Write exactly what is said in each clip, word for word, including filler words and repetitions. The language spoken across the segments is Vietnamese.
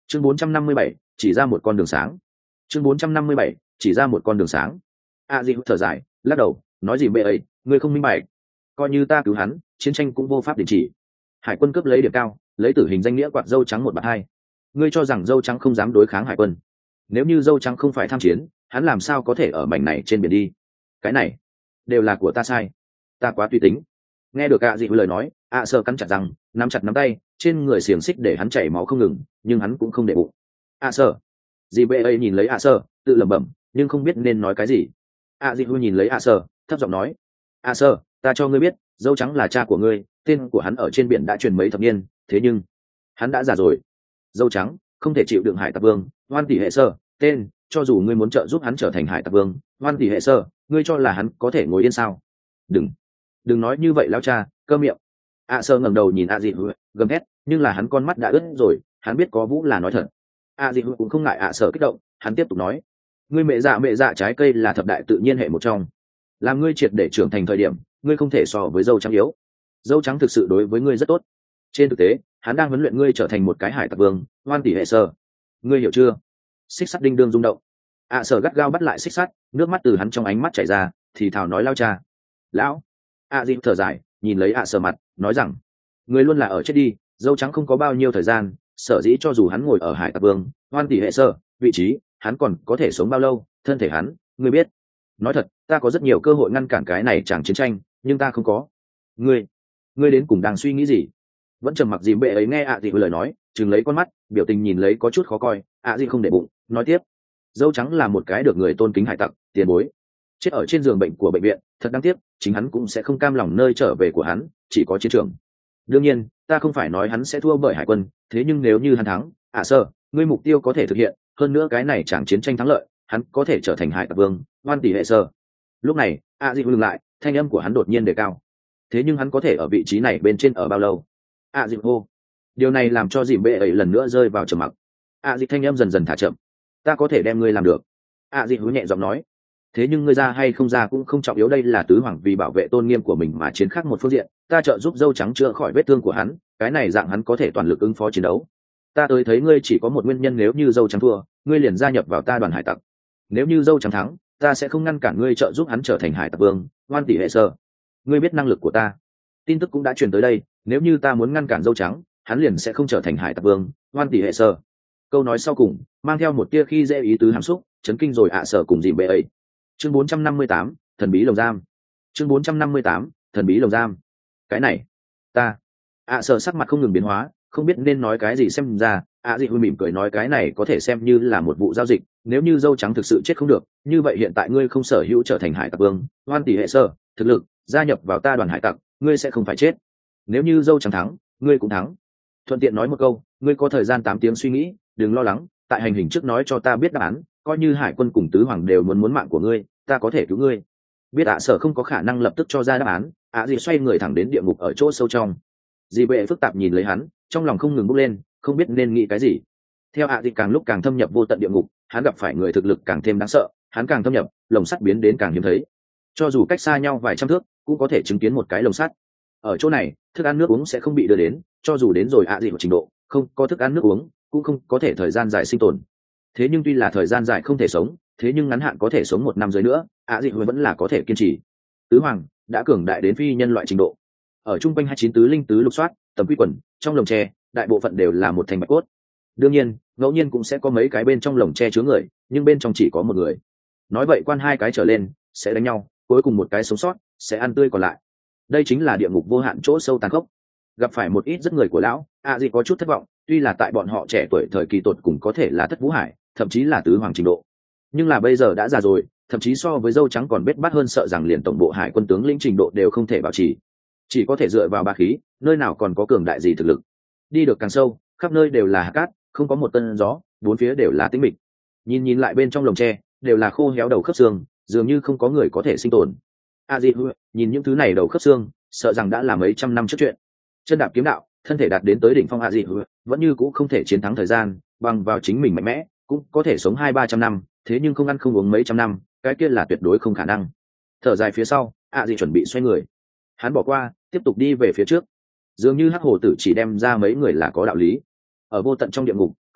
chương bốn trăm năm mươi bảy chỉ ra một con đường sáng. chương bốn trăm năm mươi bảy chỉ ra một con đường sáng. a di thở dài lắc đầu nói gì bệ ấy, ngươi không minh bạch, coi như ta cứu hắn chiến tranh cũng vô pháp đình chỉ. Hải quân cướp lấy điểm cao, lấy tử hình danh nghĩa quạt dâu trắng một bạt hai. Ngươi cho rằng dâu trắng không dám đối kháng hải quân? Nếu như dâu trắng không phải tham chiến, hắn làm sao có thể ở mảnh này trên biển đi? Cái này đều là của ta sai, ta quá tùy tính. Nghe được ạ dị lời nói, ạ sơ cắn chặt răng, nắm chặt nắm tay, trên người xiềng xích để hắn chảy máu không ngừng, nhưng hắn cũng không để bụng. ạ sơ, dì bệ ấy nhìn lấy ạ sơ, tự lẩm bẩm, nhưng không biết nên nói cái gì. ạ dị nhìn lấy ạ sơ, thấp giọng nói: ạ sơ, ta cho ngươi biết, dâu trắng là cha của ngươi, tên của hắn ở trên biển đã truyền mấy thập niên, thế nhưng hắn đã già rồi. Dâu trắng không thể chịu đựng hải tặc vương, ngoan tỷ hệ sơ, tên, cho dù ngươi muốn trợ giúp hắn trở thành hải tặc vương, ngoan tỷ hệ sơ, ngươi cho là hắn có thể ngồi yên sao? Đừng, đừng nói như vậy lão cha, cơ miệng. ạ sơ ngẩng đầu nhìn a dị gầm hét, nhưng là hắn con mắt đã ướt rồi, hắn biết có vũ là nói thật. a dị cũng không ngại ạ sơ kích động, hắn tiếp tục nói: ngươi mẹ dạ mẹ dạ trái cây là thập đại tự nhiên hệ một trong, làm ngươi triệt để trưởng thành thời điểm, ngươi không thể so với dâu trắng yếu. Dâu trắng thực sự đối với ngươi rất tốt, trên thực tế hắn đang huấn luyện ngươi trở thành một cái hải tặc vương, ngoan tỷ hệ sơ, ngươi hiểu chưa? Xích sắt đinh đương rung động, ạ sở gắt gao bắt lại xích sắt, nước mắt từ hắn trong ánh mắt chảy ra, thì thào nói: lao cha. Lão. ạ dị thở dài nhìn lấy ạ sở mặt, nói rằng: ngươi luôn là ở chết đi, dâu trắng không có bao nhiêu thời gian, sở dĩ cho dù hắn ngồi ở hải tặc vương, ngoan tỷ hệ sơ vị trí, hắn còn có thể sống bao lâu? Thân thể hắn, ngươi biết. Nói thật, ta có rất nhiều cơ hội ngăn cản cái này chẳng chiến tranh, nhưng ta không có. Ngươi, ngươi đến cùng đang suy nghĩ gì? Vẫn trầm mặc dìm bệ ấy nghe ạ dị lời nói, chừng lấy con mắt, biểu tình nhìn lấy có chút khó coi. ạ dị không để bụng, nói tiếp: dâu trắng là một cái được người tôn kính hải tặc, tiền bối, chết ở trên giường bệnh của bệnh viện, thật đáng tiếc, chính hắn cũng sẽ không cam lòng nơi trở về của hắn chỉ có chiến trường. Đương nhiên ta không phải nói hắn sẽ thua bởi hải quân, thế nhưng nếu như hắn thắng, ạ sơ, ngươi mục tiêu có thể thực hiện, hơn nữa cái này chẳng chiến tranh thắng lợi, hắn có thể trở thành hải tặc vương, ngoan tỷ hệ sơ. Lúc này ạ dị ngừng lại, thanh âm của hắn đột nhiên đề cao: thế nhưng hắn có thể ở vị trí này bên trên ở bao lâu? ạ dị hô. Điều này làm cho dìm bệ ấy lần nữa rơi vào trầm mặc. ạ dị thanh âm dần dần thả chậm: ta có thể đem ngươi làm được. ạ dị hú nhẹ giọng nói: thế nhưng ngươi ra hay không ra cũng không trọng yếu, đây là tứ hoàng vì bảo vệ tôn nghiêm của mình mà chiến khắc một phương diện, ta trợ giúp dâu trắng chữa khỏi vết thương của hắn, cái này dạng hắn có thể toàn lực ứng phó chiến đấu. Ta tới thấy ngươi chỉ có một nguyên nhân, nếu như dâu trắng thua, ngươi liền gia nhập vào ta đoàn hải tặc. Nếu như dâu trắng thắng, ta sẽ không ngăn cản ngươi trợ giúp hắn trở thành hải tặc vương, ngoan tỷ hệ sơ. Ngươi biết năng lực của ta, tin tức cũng đã truyền tới đây, nếu như ta muốn ngăn cản dâu trắng, hắn liền sẽ không trở thành hải tặc vương, ngoan tỷ hệ sơ. Câu nói sau cùng mang theo một tia khi dễ ý tứ hàm xúc, chấn kinh rồi ạ sở cùng dìm bệ ấy. Chương bốn trăm năm mươi tám, thần bí lồng giam. Chương bốn trăm năm mươi tám, thần bí lồng giam. Cái này, ta. ạ sở sắc mặt không ngừng biến hóa, không biết nên nói cái gì, xem ra ạ dị hơi mỉm cười nói: cái này có thể xem như là một vụ giao dịch, nếu như dâu trắng thực sự chết không được, như vậy hiện tại ngươi không sở hữu trở thành hải tặc vương, ngoan tỷ hệ sơ, thực lực gia nhập vào ta đoàn hải tặc, ngươi sẽ không phải chết. Nếu như dâu trắng thắng, ngươi cũng thắng. Thuận tiện nói một câu, ngươi có thời gian tám tiếng suy nghĩ, đừng lo lắng, tại hành hình trước nói cho ta biết đáp án, coi như hải quân cùng tứ hoàng đều muốn muốn mạng của ngươi, ta có thể cứu ngươi. Biết ạ sở không có khả năng lập tức cho ra đáp án, ạ dị xoay người thẳng đến địa ngục ở chỗ sâu trong. Dì bệ phức tạp nhìn lấy hắn, trong lòng không ngừng bốc lên, không biết nên nghĩ cái gì. Theo ạ dị càng lúc càng thâm nhập vô tận địa ngục, hắn gặp phải người thực lực càng thêm đáng sợ, hắn càng thâm nhập, lồng sắt biến đến càng hiếm thấy. Cho dù cách xa nhau vài trăm thước, cũng có thể chứng kiến một cái lồng sắt. Ở chỗ này, thức ăn nước uống sẽ không bị đưa đến, cho dù đến rồi ạ dị một trình độ, không có thức ăn nước uống, cũng không có thể thời gian dài sinh tồn. Thế nhưng tuy là thời gian dài không thể sống, thế nhưng ngắn hạn có thể sống một năm dưới nữa, ạ dị vẫn là có thể kiên trì. Tứ hoàng đã cường đại đến phi nhân loại trình độ. Ở trung quanh hai chín tứ linh tứ lục soát tầm quy quần, trong lồng tre đại bộ phận đều là một thành bạch cốt. Đương nhiên ngẫu nhiên cũng sẽ có mấy cái bên trong lồng tre chứa người, nhưng bên trong chỉ có một người. Nói vậy quan hai cái trở lên sẽ đánh nhau, cuối cùng một cái sống sót sẽ ăn tươi còn lại. Đây chính là địa ngục vô hạn chỗ sâu tàn khốc. Gặp phải một ít rất người của lão, ạ dị có chút thất vọng, tuy là tại bọn họ trẻ tuổi thời kỳ tột cùng có thể là thất vũ hải, thậm chí là tứ hoàng trình độ, nhưng là bây giờ đã già rồi, thậm chí so với dâu trắng còn bết bát hơn, sợ rằng liền tổng bộ hải quân tướng lĩnh trình độ đều không thể bảo trì, chỉ có thể dựa vào bá khí, nơi nào còn có cường đại gì thực lực. Đi được càng sâu, khắp nơi đều là hạt cát, không có một tơn gió, bốn phía đều là tĩnh mịch. Nhìn nhìn lại bên trong lồng tre, đều là khô héo đầu khớp xương, dường như không có người có thể sinh tồn. a di nhìn những thứ này đầu khớp xương, sợ rằng đã là mấy trăm năm trước chuyện. Chân đạp kiếm đạo, thân thể đạt đến tới đỉnh phong, a di vẫn như cũ không thể chiến thắng thời gian, bằng vào chính mình mạnh mẽ cũng có thể sống hai ba trăm năm, thế nhưng không ăn không uống mấy trăm năm, cái kia là tuyệt đối không khả năng. Thở dài phía sau, a di chuẩn bị xoay người, hắn bỏ qua, tiếp tục đi về phía trước. Dường như hắc hồ tử chỉ đem ra mấy người là có đạo lý. Ở vô tận trong địa ngục,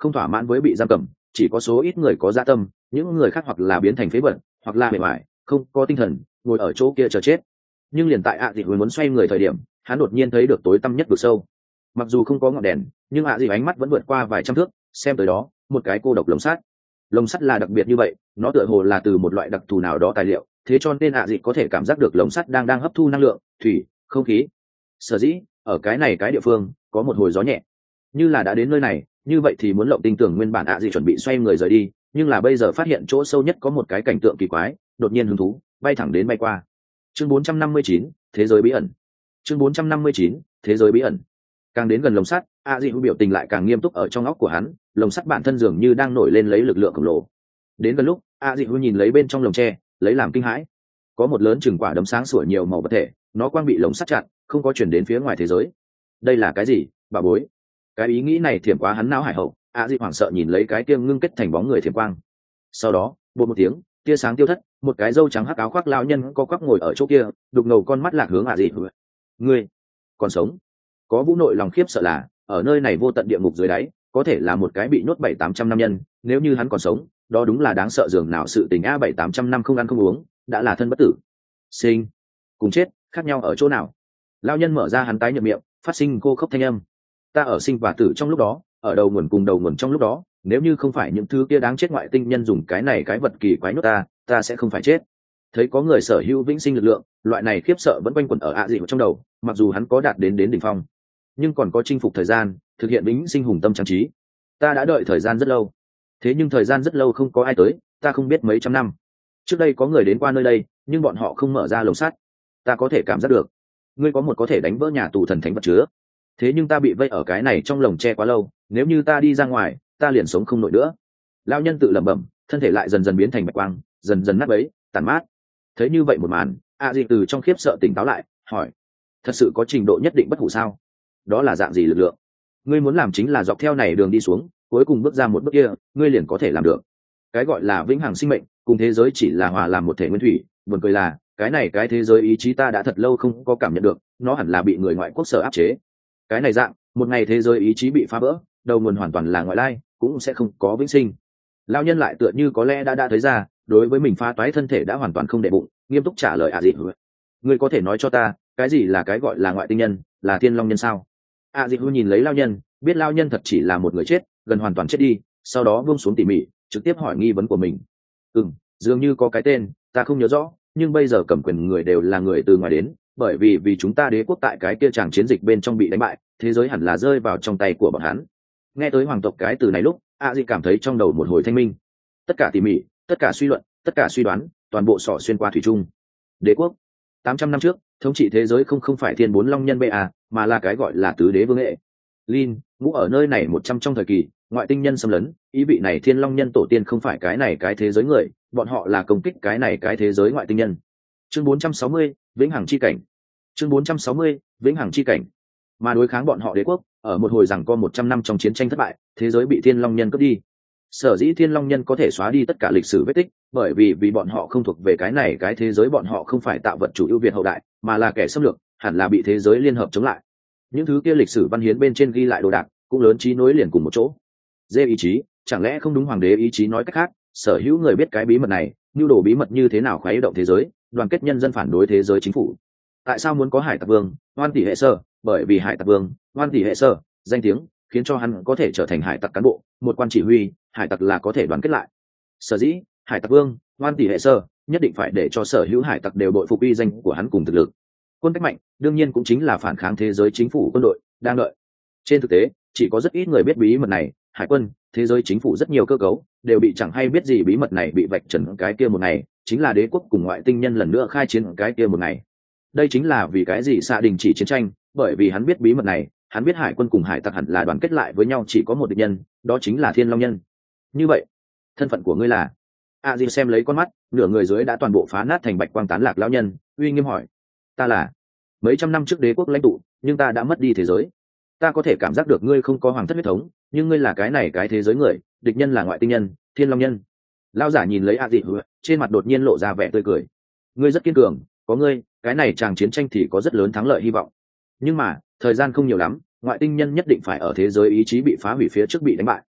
không thỏa mãn với bị giam cầm, chỉ có số ít người có dạ tâm, những người khác hoặc là biến thành phế vật, hoặc là bề ngoài không có tinh thần, ngồi ở chỗ kia chờ chết. Nhưng liền tại ạ à dị muốn xoay người thời điểm, hắn đột nhiên thấy được tối tăm nhất vực sâu. Mặc dù không có ngọn đèn, nhưng ạ à dị ánh mắt vẫn vượt qua vài trăm thước, xem tới đó một cái cô độc lồng sắt. Lồng sắt là đặc biệt như vậy, nó tựa hồ là từ một loại đặc thù nào đó tài liệu, thế cho nên ạ à dị có thể cảm giác được lồng sắt đang đang hấp thu năng lượng, thủy, không khí. Sở dĩ ở cái này cái địa phương có một hồi gió nhẹ, như là đã đến nơi này, như vậy thì muốn lộng tinh tưởng nguyên bản ạ à dị chuẩn bị xoay người rời đi, nhưng là bây giờ phát hiện chỗ sâu nhất có một cái cảnh tượng kỳ quái, đột nhiên hứng thú bay thẳng đến bay qua. Chương bốn trăm năm mươi chín, thế giới bí ẩn. Chương bốn trăm năm mươi chín, thế giới bí ẩn. Càng đến gần lồng sắt, a di biểu tình lại càng nghiêm túc ở trong óc của hắn, lồng sắt bản thân dường như đang nổi lên lấy lực lượng khổng lồ. Đến gần lúc, a di nhìn lấy bên trong lồng tre, lấy làm kinh hãi. Có một lớn chừng quả đấm sáng sủa nhiều màu vật thể, nó quang bị lồng sắt chặn, không có chuyển đến phía ngoài thế giới. Đây là cái gì, bà bối? Cái ý nghĩ này thiểm quá hắn não hải hậu, a di hoảng sợ nhìn lấy cái tiêm ngưng kết thành bóng người thiểm quang. Sau đó, bột một tiếng, tia sáng tiêu thất, một cái râu trắng hắc áo khoác lão nhân co quắp ngồi ở chỗ kia, đục ngầu con mắt lạc hướng a di. Ngươi còn sống? Có Vũ nội lòng khiếp sợ là ở nơi này vô tận địa ngục dưới đáy có thể là một cái bị nhốt bảy tám trăm năm nhân, nếu như hắn còn sống đó đúng là đáng sợ dường nào. Sự tình a bảy tám trăm năm không ăn không uống đã là thân bất tử, sinh cùng chết khác nhau ở chỗ nào? Lão nhân mở ra hắn tái nhợt miệng, phát sinh cô khốc thanh âm. Ta ở sinh và tử trong lúc đó, ở đầu nguồn cùng đầu nguồn trong lúc đó, nếu như không phải những thứ kia đáng chết ngoại tinh nhân dùng cái này cái vật kỳ quái nhốt ta, ta sẽ không phải chết. Thấy có người sở hữu vĩnh sinh lực lượng, loại này khiếp sợ vẫn quanh quẩn ở ạ dị trong đầu, mặc dù hắn có đạt đến đến đỉnh phong, nhưng còn có chinh phục thời gian, thực hiện vĩnh sinh hùng tâm trang trí. Ta đã đợi thời gian rất lâu, thế nhưng thời gian rất lâu không có ai tới, ta không biết mấy trăm năm trước đây có người đến qua nơi đây, nhưng bọn họ không mở ra lồng sắt. Ta có thể cảm giác được ngươi có một có thể đánh vỡ nhà tù thần thánh vật chứa, thế nhưng ta bị vây ở cái này trong lồng tre quá lâu, nếu như ta đi ra ngoài ta liền sống không nổi nữa. Lão nhân tự lẩm bẩm, thân thể lại dần dần biến thành bạch quang, dần dần nát bấy, tàn mát. Thấy như vậy một màn, a di từ trong khiếp sợ tỉnh táo lại, hỏi: thật sự có trình độ nhất định bất hủ sao? Đó là dạng gì lực lượng? Ngươi muốn làm chính là dọc theo này đường đi xuống, cuối cùng bước ra một bước kia ngươi liền có thể làm được. Cái gọi là vĩnh hằng sinh mệnh cùng thế giới chỉ là hòa làm một thể nguyên thủy. Buồn cười là cái này cái thế giới ý chí ta đã thật lâu không có cảm nhận được, nó hẳn là bị người ngoại quốc sở áp chế. Cái này dạng một ngày thế giới ý chí bị phá vỡ, đầu nguồn hoàn toàn là ngoại lai, cũng sẽ không có vĩnh sinh. Lão nhân lại tựa như có lẽ đã đã thấy ra, đối với mình phá toái thân thể đã hoàn toàn không để bụng, nghiêm túc trả lời: a di, ngươi có thể nói cho ta cái gì là cái gọi là ngoại tinh nhân, là thiên long nhân sao? a di nhìn lấy lão nhân, biết lão nhân thật chỉ là một người chết, gần hoàn toàn chết đi, sau đó buông xuống tỉ mỉ, trực tiếp hỏi nghi vấn của mình. Ừm, dường như có cái tên, ta không nhớ rõ, nhưng bây giờ cầm quyền người đều là người từ ngoài đến, bởi vì vì chúng ta đế quốc tại cái kia tràng chiến dịch bên trong bị đánh bại, thế giới hẳn là rơi vào trong tay của bọn hắn. Nghe tới hoàng tộc cái từ này lúc, a di cảm thấy trong đầu một hồi thanh minh. Tất cả tỉ mỉ, tất cả suy luận, tất cả suy đoán, toàn bộ sỏ xuyên qua thủy trung. Đế quốc tám trăm năm trước thống trị thế giới không không phải thiên bốn long nhân ba, mà là cái gọi là tứ đế vương nghệ Lin ngũ ở nơi này một trăm trong thời kỳ ngoại tinh nhân xâm lấn, ý vị này thiên long nhân tổ tiên không phải cái này cái thế giới người, bọn họ là công kích cái này cái thế giới ngoại tinh nhân. Chương bốn trăm sáu mươi, vĩnh hằng chi cảnh. Chương bốn trăm sáu mươi, vĩnh hằng chi cảnh. Mà đối kháng bọn họ đế quốc, ở một hồi rằng co một trăm năm trong chiến tranh thất bại, thế giới bị thiên long nhân cướp đi. Sở dĩ thiên long nhân có thể xóa đi tất cả lịch sử vết tích, bởi vì vì bọn họ không thuộc về cái này cái thế giới, bọn họ không phải tạo vật chủ ưu việt hậu đại, mà là kẻ xâm lược, hẳn là bị thế giới liên hợp chống lại. Những thứ kia lịch sử văn hiến bên trên ghi lại đồ đạc, cũng lớn trí nối liền cùng một chỗ. Dê ý chí, chẳng lẽ không đúng hoàng đế ý chí? Nói cách khác, sở hữu người biết cái bí mật này, nhu đồ bí mật như thế nào khuấy động thế giới, đoàn kết nhân dân phản đối thế giới chính phủ. Tại sao muốn có hải tặc vương Hoan Tỷ Hệ Sơ? Bởi vì hải tặc vương Hoan Tỷ Hệ Sơ danh tiếng khiến cho hắn có thể trở thành hải tặc cán bộ, một quan chỉ huy hải tặc là có thể đoàn kết lại. Sở dĩ hải tặc vương Hoan Tỷ Hệ Sơ nhất định phải để cho sở hữu hải tặc đều đội phục uy danh của hắn cùng thực lực. Quân cách mạnh đương nhiên cũng chính là phản kháng thế giới chính phủ quân đội đang đợi. Trên thực tế chỉ có rất ít người biết bí mật này, hải quân, thế giới chính phủ rất nhiều cơ cấu đều bị chẳng hay biết gì bí mật này bị vạch trần. Cái kia một ngày chính là đế quốc cùng ngoại tinh nhân lần nữa khai chiến cái kia một ngày. Đây chính là vì cái gì Sa đình chỉ chiến tranh, bởi vì hắn biết bí mật này, hắn biết hải quân cùng hải tặc hẳn là đoàn kết lại với nhau, chỉ có một địch nhân, đó chính là thiên long nhân. Như vậy thân phận của ngươi là? a di xem lấy con mắt, nửa người dưới đã toàn bộ phá nát thành bạch quang tán lạc lão nhân, uy nghiêm hỏi: ta là mấy trăm năm trước đế quốc lãnh tụ, nhưng ta đã mất đi thế giới. Ta có thể cảm giác được ngươi không có hoàng thất huyết thống, nhưng ngươi là cái này cái thế giới người, địch nhân là ngoại tinh nhân, thiên long nhân. Lão giả nhìn lấy a di, trên mặt đột nhiên lộ ra vẻ tươi cười. Ngươi rất kiên cường, có ngươi, cái này chàng chiến tranh thì có rất lớn thắng lợi hy vọng. Nhưng mà thời gian không nhiều lắm, ngoại tinh nhân nhất định phải ở thế giới ý chí bị phá hủy phía trước bị đánh bại.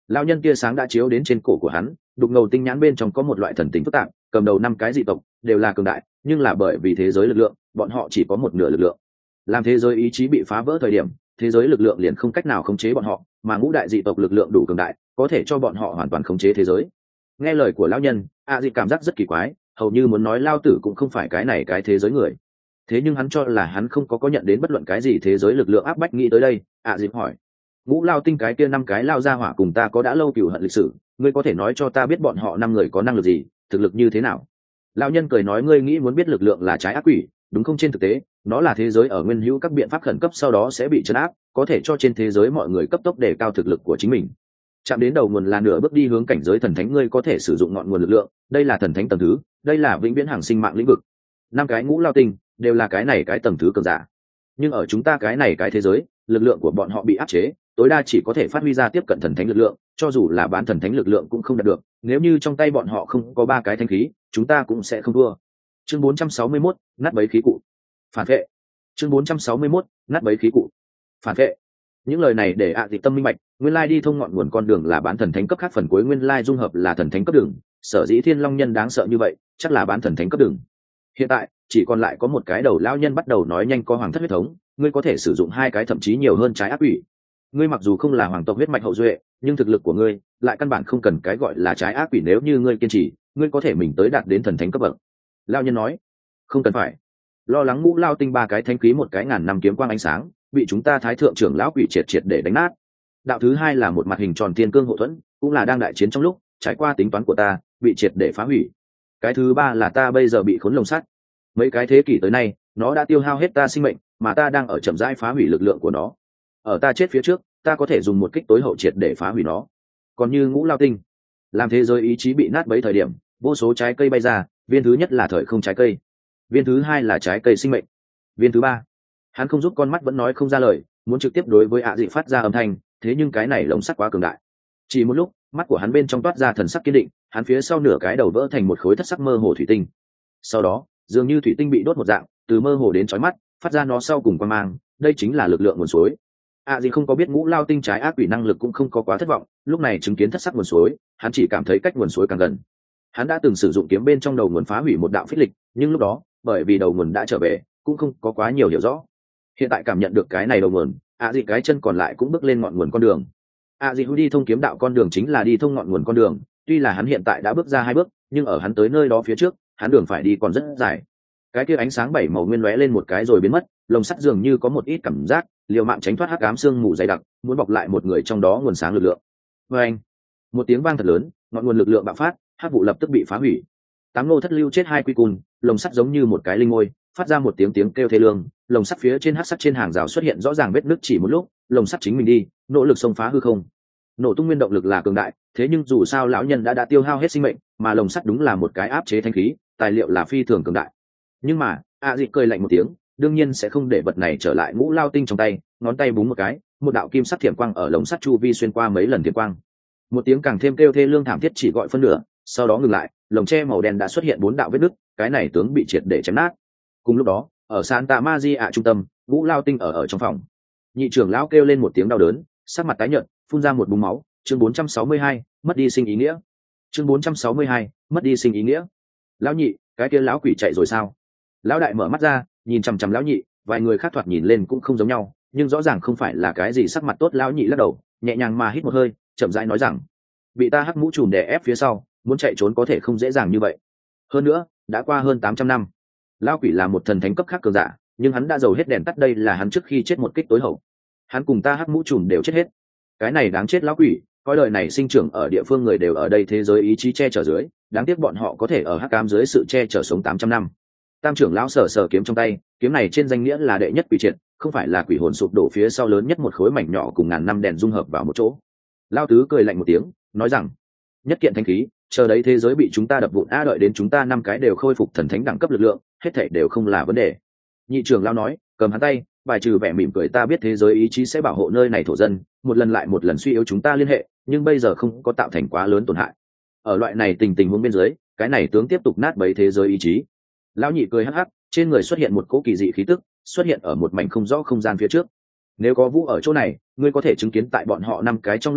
Lão nhân tia sáng đã chiếu đến trên cổ của hắn, đục ngầu tinh nhãn bên trong có một loại thần tính phức tạp, cầm đầu năm cái dị tộc đều là cường đại, nhưng là bởi vì thế giới lực lượng, bọn họ chỉ có một nửa lực lượng. Làm thế giới ý chí bị phá vỡ thời điểm, thế giới lực lượng liền không cách nào khống chế bọn họ, mà ngũ đại dị tộc lực lượng đủ cường đại, có thể cho bọn họ hoàn toàn khống chế thế giới. Nghe lời của lão nhân, a dị cảm giác rất kỳ quái, hầu như muốn nói lao tử cũng không phải cái này cái thế giới người. Thế nhưng hắn cho là hắn không có có nhận đến bất luận cái gì thế giới lực lượng áp bách. Nghĩ tới đây, a dị hỏi: ngũ lao tinh cái kia năm cái lao ra hỏa cùng ta có đã lâu cừu hận lịch sử, ngươi có thể nói cho ta biết bọn họ năm người có năng lực gì, thực lực như thế nào? Lão nhân cười nói: ngươi nghĩ muốn biết lực lượng là trái ác quỷ, đúng không? Trên thực tế, nó là thế giới ở nguyên hữu các biện pháp khẩn cấp sau đó sẽ bị trấn áp, có thể cho trên thế giới mọi người cấp tốc đề cao thực lực của chính mình. Chạm đến đầu nguồn là nửa bước đi hướng cảnh giới thần thánh, ngươi có thể sử dụng ngọn nguồn lực lượng, đây là thần thánh tầng thứ, đây là vĩnh viễn hàng sinh mạng lĩnh vực. Năm cái ngũ lao tinh đều là cái này cái tầng thứ cường giả, nhưng ở chúng ta cái này cái thế giới, lực lượng của bọn họ bị áp chế, tối đa chỉ có thể phát huy ra tiếp cận thần thánh lực lượng, cho dù là bán thần thánh lực lượng cũng không đạt được. Nếu như trong tay bọn họ không có ba cái thanh khí, chúng ta cũng sẽ không thua. Chương bốn trăm sáu mươi mốt, nát bấy khí cụ. Phản vệ. Chương bốn trăm sáu mươi mốt, nát bấy khí cụ. Phản vệ. Những lời này để ạ à dị tâm minh bạch, nguyên lai đi thông ngọn nguồn con đường là bán thần thánh cấp khác phần cuối, nguyên lai dung hợp là thần thánh cấp đường, sở dĩ Thiên Long nhân đáng sợ như vậy, chắc là bán thần thánh cấp đường. Hiện tại chỉ còn lại có một cái đầu lão nhân bắt đầu nói: nhanh, có hoàng thất huyết thống, ngươi có thể sử dụng hai cái thậm chí nhiều hơn trái ác quỷ. Ngươi mặc dù không là hoàng tộc huyết mạch hậu duệ, nhưng thực lực của ngươi lại căn bản không cần cái gọi là trái ác quỷ, nếu như ngươi kiên trì, ngươi có thể mình tới đạt đến thần thánh cấp bậc. Lão nhân nói: không cần phải lo lắng, ngũ lao tinh ba cái thanh khí, một cái ngàn năm kiếm quang ánh sáng, bị chúng ta thái thượng trưởng lão quỷ triệt triệt để đánh nát. Đạo thứ hai là một mặt hình tròn thiên cương hộ thuẫn, cũng là đang đại chiến trong lúc trải qua tính toán của ta, bị triệt để phá hủy. Cái thứ ba là ta bây giờ bị khốn lồng sắt, mấy cái thế kỷ tới nay nó đã tiêu hao hết ta sinh mệnh, mà ta đang ở chậm rãi phá hủy lực lượng của nó. Ở ta chết phía trước, ta có thể dùng một kích tối hậu triệt để phá hủy nó. Còn như ngũ lao tinh, làm thế giới ý chí bị nát bấy thời điểm, vô số trái cây bay ra, viên thứ nhất là thời không trái cây, viên thứ hai là trái cây sinh mệnh, viên thứ ba, hắn không giúp con mắt vẫn nói không ra lời, muốn trực tiếp đối với ạ dị phát ra âm thanh, thế nhưng cái này lồng sắt quá cường đại. Chỉ một lúc, mắt của hắn bên trong toát ra thần sắc kiên định, hắn phía sau nửa cái đầu vỡ thành một khối thất sắc mơ hồ thủy tinh. Sau đó, dường như thủy tinh bị đốt một dạng, từ mơ hồ đến chói mắt, phát ra nó sau cùng quang mang, đây chính là lực lượng nguồn suối. ạ dị không có biết ngũ lao tinh trái ác quỷ năng lực, cũng không có quá thất vọng, lúc này chứng kiến thất sắc nguồn suối, hắn chỉ cảm thấy cách nguồn suối càng gần. Hắn đã từng sử dụng kiếm bên trong đầu nguồn phá hủy một đạo phích lịch, nhưng lúc đó, bởi vì đầu nguồn đã trở về, cũng không có quá nhiều hiểu rõ. Hiện tại cảm nhận được cái này đầu nguồn, ạ dị cái chân còn lại cũng bước lên ngọn nguồn con đường. ạ dị đi thông kiếm đạo con đường chính là đi thông ngọn nguồn con đường, tuy là hắn hiện tại đã bước ra hai bước, nhưng ở hắn tới nơi đó phía trước, hắn đường phải đi còn rất dài. Cái kia ánh sáng bảy màu nguyên lóe lên một cái rồi biến mất, lồng sắt dường như có một ít cảm giác liều mạng tránh thoát hắc ám sương mù dày đặc, muốn bọc lại một người trong đó nguồn sáng lực lượng. Và anh, một tiếng vang thật lớn, ngọn nguồn lực lượng bạo phát, hắc vụ lập tức bị phá hủy. Tám nô thất lưu chết hai quy cùn, lồng sắt giống như một cái linh ngôi, phát ra một tiếng tiếng kêu thê lương, lồng sắt phía trên hắc sắt trên hàng rào xuất hiện rõ ràng vết nứt. Chỉ một lúc, lồng sắt chính mình đi, nỗ lực xông phá hư không. Nổ tung nguyên động lực là cường đại, thế nhưng dù sao lão nhân đã đã tiêu hao hết sinh mệnh, mà lồng sắt đúng là một cái áp chế thanh khí, tài liệu là phi thường cường đại. Nhưng mà a dị cười lạnh một tiếng, đương nhiên sẽ không để vật này trở lại ngũ lao tinh trong tay, ngón tay búng một cái, một đạo kim sắc thiểm quang ở lồng sắt chu vi xuyên qua mấy lần thiểm quang. Một tiếng càng thêm kêu thê lương thảm thiết chỉ gọi phân nửa, sau đó ngừng lại, lồng tre màu đen đã xuất hiện bốn đạo vết nứt, cái này tướng bị triệt để chém nát. Cùng lúc đó, ở Santa Maria trung tâm, ngũ lao tinh ở ở trong phòng. Nhị trưởng lão kêu lên một tiếng đau đớn, sắc mặt tái nhợt, phun ra một búng máu. Chương bốn trăm sáu mươi hai, mất đi sinh ý nghĩa. Chương bốn trăm sáu mươi hai, mất đi sinh ý nghĩa. Lão nhị, cái kia lão quỷ chạy rồi sao? Lão đại mở mắt ra, nhìn chằm chằm lão nhị, vài người khác thoạt nhìn lên cũng không giống nhau, nhưng rõ ràng không phải là cái gì sắc mặt tốt. Lão nhị lắc đầu, nhẹ nhàng mà hít một hơi, chậm rãi nói rằng: bị ta hắc mũ trùm đè ép phía sau, muốn chạy trốn có thể không dễ dàng như vậy. Hơn nữa, đã qua hơn tám trăm năm, lão quỷ là một thần thánh cấp khác cường giả, nhưng hắn đã dầu hết đèn tắt, đây là hắn trước khi chết một kích tối hậu. Hắn cùng ta hắc mũ trùm đều chết hết. Cái này đáng chết lão quỷ, coi đời này sinh trưởng ở địa phương người đều ở đây thế giới ý chí che chở dưới, đáng tiếc bọn họ có thể ở hắc ám dưới sự che chở sống tám trăm năm. Tam trưởng lão sờ sờ kiếm trong tay, kiếm này trên danh nghĩa là đệ nhất quỷ triệt, không phải là quỷ hồn sụp đổ phía sau lớn nhất một khối mảnh nhỏ cùng ngàn năm đèn dung hợp vào một chỗ. Lão tứ cười lạnh một tiếng, nói rằng: nhất kiện thanh khí, chờ đấy thế giới bị chúng ta đập vụn, a đợi đến chúng ta năm cái đều khôi phục thần thánh đẳng cấp lực lượng, hết thảy đều không là vấn đề. Nhị trưởng lão nói, cầm hắn tay, bài trừ vẻ mỉm cười: ta biết thế giới ý chí sẽ bảo hộ nơi này thổ dân, một lần lại một lần suy yếu chúng ta liên hệ, nhưng bây giờ không có tạo thành quá lớn tổn hại. Ở loại này tình tình huống bên dưới, cái này tướng tiếp tục nát bấy thế giới ý chí. Lão nhị cười hắc hắc, trên người xuất hiện một cỗ kỳ dị khí tức, xuất hiện ở một mảnh không rõ không gian phía trước. Nếu có Vũ ở chỗ này, ngươi có thể chứng kiến tại bọn họ năm cái trong lúc đó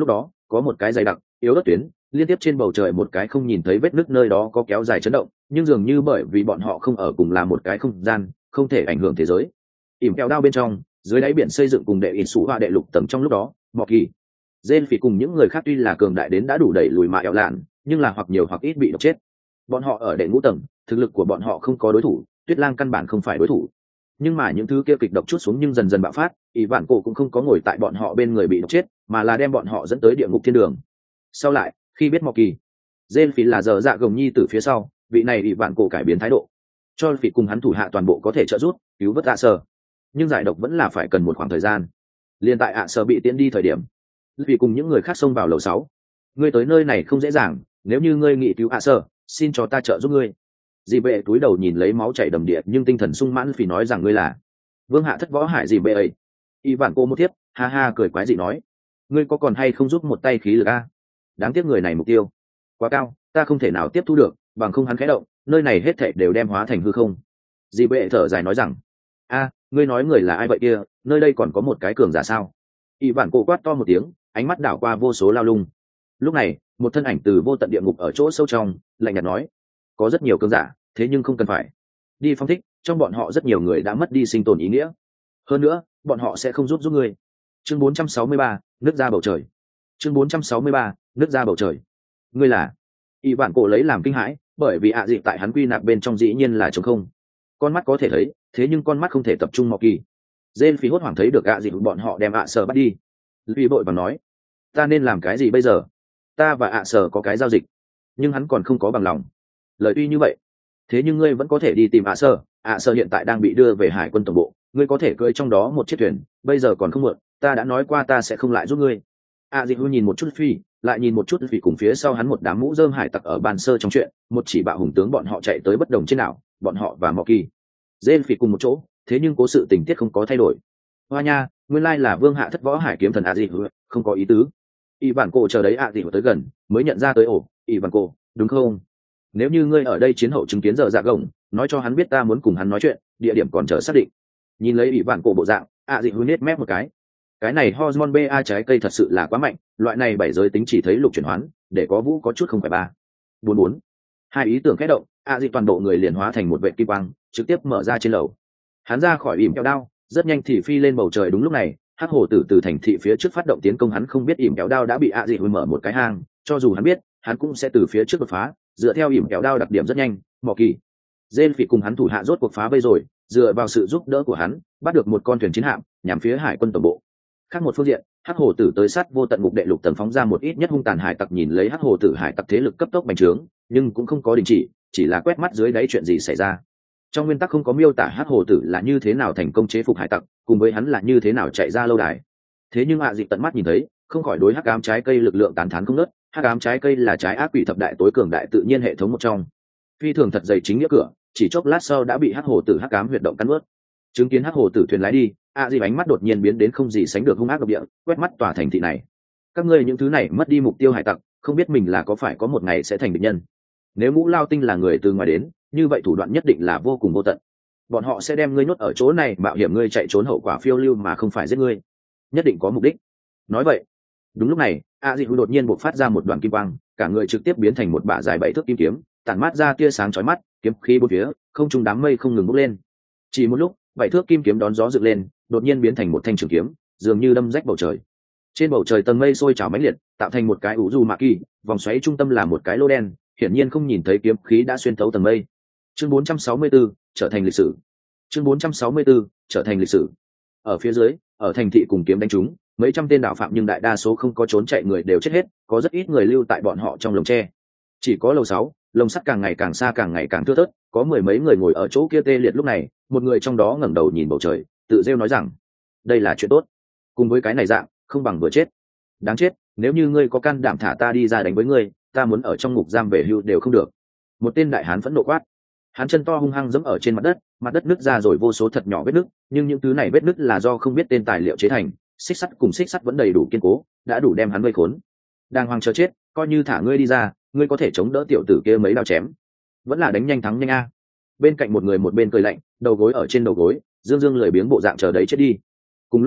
có một cái dày đặc yếu đất tuyến liên tiếp trên bầu trời một cái không nhìn thấy vết nứt nơi đó có kéo dài chấn động, nhưng dường như bởi vì bọn họ không ở cùng là một cái không gian, không thể ảnh hưởng thế giới. ỉm kẹo đao bên trong, dưới đáy biển xây dựng cùng đệ ỉn sủ hoa đệ lục tầng trong lúc đó, mọ kỳ Jane Phỉ cùng những người khác tuy là cường đại đến đã đủ đẩy lùi mạ eo lạn, nhưng là hoặc nhiều hoặc ít bị độc chết. Bọn họ ở đệ ngũ tầng, thực lực của bọn họ không có đối thủ, Tuyết Lang căn bản không phải đối thủ. Nhưng mà những thứ kia kịch độc chút xuống nhưng dần dần bạo phát, ỷ vạn cổ cũng không có ngồi tại bọn họ bên người bị độc chết, mà là đem bọn họ dẫn tới địa ngục thiên đường. Sau lại, khi biết mọ kỳ Jane Phỉ là giờ dạ gồng nhi từ phía sau, vị này ỷ vạn cổ cải biến thái độ, cho Phỉ cùng hắn thủ hạ toàn bộ có thể trợ giúp, cứu vớt ạ sở. Nhưng giải độc vẫn là phải cần một khoảng thời gian. Liên tại ạ sở bị tiễn đi thời điểm, vì cùng những người khác xông vào lầu sáu. Ngươi tới nơi này không dễ dàng, nếu như ngươi nghị cứu ạ sở, xin cho ta trợ giúp ngươi. Dì bệ túi đầu nhìn lấy máu chảy đầm địa nhưng tinh thần sung mãn, vì nói rằng ngươi là vương hạ thất võ hải dì bệ ấy. Y vạn cô một thiếp ha ha cười quái dị nói, ngươi có còn hay không giúp một tay khí lực a? Đáng tiếc người này mục tiêu quá cao, ta không thể nào tiếp thu được, bằng không hắn khẽ động, nơi này hết thảy đều đem hóa thành hư không. Dì bệ thở dài nói rằng, a, ngươi nói người là ai vậy kia, nơi đây còn có một cái cường giả sao? Y vạn cô quát to một tiếng, ánh mắt đảo qua vô số lao lung. Lúc này, một thân ảnh từ vô tận địa ngục ở chỗ sâu trong lạnh nhạt nói, có rất nhiều cường giả, thế nhưng không cần phải đi phong thích, trong bọn họ rất nhiều người đã mất đi sinh tồn ý nghĩa, hơn nữa bọn họ sẽ không giúp giúp ngươi. Chương bốn trăm sáu mươi ba, nước ra bầu trời. Chương bốn trăm sáu mươi ba, nước ra bầu trời. Ngươi là? Y vạn cổ lấy làm kinh hãi, bởi vì ạ à dịp tại hắn quy nạp bên trong dĩ nhiên là trống không. Con mắt có thể thấy, thế nhưng con mắt không thể tập trung mò kỳ. Jane Phỉ hốt hoảng thấy được ạ à dịp bọn họ đem ạ à sở bắt đi. Vì vội vàng nói, ta nên làm cái gì bây giờ? Ta và ạ à sở có cái giao dịch, nhưng hắn còn không có bằng lòng. Lời tuy như vậy, thế nhưng ngươi vẫn có thể đi tìm ạ à sở. ạ à sở hiện tại đang bị đưa về hải quân tổng bộ, ngươi có thể cưỡi trong đó một chiếc thuyền, bây giờ còn không muộn, ta đã nói qua ta sẽ không lại giúp ngươi. ạ dịp nhìn một chút Phi, lại nhìn một chút Phi cùng phía sau hắn một đám mũ rơm hải tặc ở bàn sơ trong chuyện, một chỉ bạo hùng tướng bọn họ chạy tới bất đồng trên đảo, bọn họ và Mọ Kỳ, Jane Phỉ cùng một chỗ, thế nhưng cố sự tình tiết không có thay đổi. Hoa nha, nguyên lai là vương hạ thất võ hải kiếm thần ạ dịp, không có ý tứ. Y bản cổ chờ đấy ạ dịp tới gần, mới nhận ra tới ổ, Y bản cổ, đúng không? Nếu như ngươi ở đây chiến hậu chứng kiến giờ dạ gồng, nói cho hắn biết ta muốn cùng hắn nói chuyện, địa điểm còn chờ xác định. Nhìn lấy Y bản cổ bộ dạng, ạ dịp nết mép một cái. Cái này hormone ba trái cây thật sự là quá mạnh, loại này bảy giới tính chỉ thấy lục chuyển hoán, để có vũ có chút không phải ba. Bốn bốn. Hai ý tưởng khẽ động, ạ dịp toàn bộ người liền hóa thành một vệt kim quang, trực tiếp mở ra trên lầu. Hắn ra khỏi ỉm kéo đao, rất nhanh thì phi lên bầu trời. Đúng lúc này, hắc hổ tử từ thành thị phía trước phát động tiến công, hắn không biết ỉm kéo đao đã bị ạ dịp mở một cái hang, cho dù hắn biết, hắn cũng sẽ từ phía trước đột phá, dựa theo ỉm kéo đao đặc điểm rất nhanh. Mọ Kỳ, Jane Phỉ cùng hắn thủ hạ rốt cuộc phá vây rồi, dựa vào sự giúp đỡ của hắn, bắt được một con thuyền chiến hạm, nhắm phía hải quân tổng bộ. Khác một phương diện, hắc hồ tử tới sát vô tận ngục đệ lục tầng phóng ra một ít nhất hung tàn hải tặc, nhìn lấy hắc hồ tử hải tặc thế lực cấp tốc bành trướng, nhưng cũng không có đình chỉ, chỉ là quét mắt dưới đáy chuyện gì xảy ra. Trong nguyên tắc không có miêu tả hắc hồ tử là như thế nào thành công chế phục hải tặc, cùng với hắn là như thế nào chạy ra lâu đài. Thế nhưng ạ dịp tận mắt nhìn thấy, không khỏi đối hắc ám trái cây lực lượng tán thán không nớt. Hắc ám trái cây là trái ác quỷ thập đại tối cường đại tự nhiên hệ thống một trong, phi thường thật dày chính nghĩa cửa, chỉ chốc lát sau đã bị hắc hồ tử hắc ám huyệt động cắn nuốt. Chứng kiến hắc hồ tử thuyền lái đi, ạ dịp ánh mắt đột nhiên biến đến không gì sánh được hung ác độc địa, quét mắt tòa thành thị này. Các ngươi những thứ này mất đi mục tiêu hải tặc, không biết mình là có phải có một ngày sẽ thành địch nhân. Nếu Ngũ Lao Tinh là người từ ngoài đến, như vậy thủ đoạn nhất định là vô cùng vô tận. Bọn họ sẽ đem ngươi nhốt ở chỗ này, mạo hiểm ngươi chạy trốn, hậu quả phiêu lưu mà không phải giết ngươi, nhất định có mục đích. Nói vậy, đúng lúc này, ạ dịp đột nhiên bộc phát ra một đoàn kim quang, cả người trực tiếp biến thành một bả dài bảy thước kim kiếm, tản mát ra tia sáng chói mắt, kiếm khí bốn phía, không trung đám mây không ngừng bốc lên. Chỉ một lúc, bảy thước kim kiếm đón gió dựng lên, đột nhiên biến thành một thanh trường kiếm, dường như đâm rách bầu trời. Trên bầu trời tầng mây sôi trào mãnh liệt, tạo thành một cái ủ dù mạ kỳ, vòng xoáy trung tâm là một cái lô đen, hiển nhiên không nhìn thấy kiếm khí đã xuyên thấu tầng mây. Chương bốn trăm sáu mươi tư, trở thành lịch sử. Chương bốn trăm sáu mươi tư, trở thành lịch sử. Ở phía dưới, ở thành thị cùng kiếm đánh trúng, mấy trăm tên đạo phạm nhưng đại đa số không có trốn chạy người đều chết hết, có rất ít người lưu tại bọn họ trong lồng tre. Chỉ có lầu sáu, lồng sắt càng ngày càng xa, càng ngày càng thưa thớt, có mười mấy người ngồi ở chỗ kia tê liệt. Lúc này, một người trong đó ngẩng đầu nhìn bầu trời, tự rêu nói rằng, đây là chuyện tốt, cùng với cái này dạng, không bằng vừa chết. Đáng chết, nếu như ngươi có can đảm thả ta đi ra đánh với ngươi, ta muốn ở trong ngục giam về hưu đều không được. Một tên đại hán phẫn nộ quát. Hắn chân to hung hăng giẫm ở trên mặt đất, mặt đất nứt ra rồi vô số thật nhỏ vết nứt, nhưng những thứ này vết nứt là do không biết tên tài liệu chế thành, xích sắt cùng xích sắt vẫn đầy đủ kiên cố, đã đủ đem hắn vây khốn. Đang hoang chờ chết, coi như thả ngươi đi ra, ngươi có thể chống đỡ tiểu tử kia mấy đao chém, vẫn là đánh nhanh thắng nhanh a. Bên cạnh một người một bên cười lạnh, đầu gối ở trên đầu gối, dương dương lười biếng bộ dạng chờ đấy chết đi. Cùng lúc đó,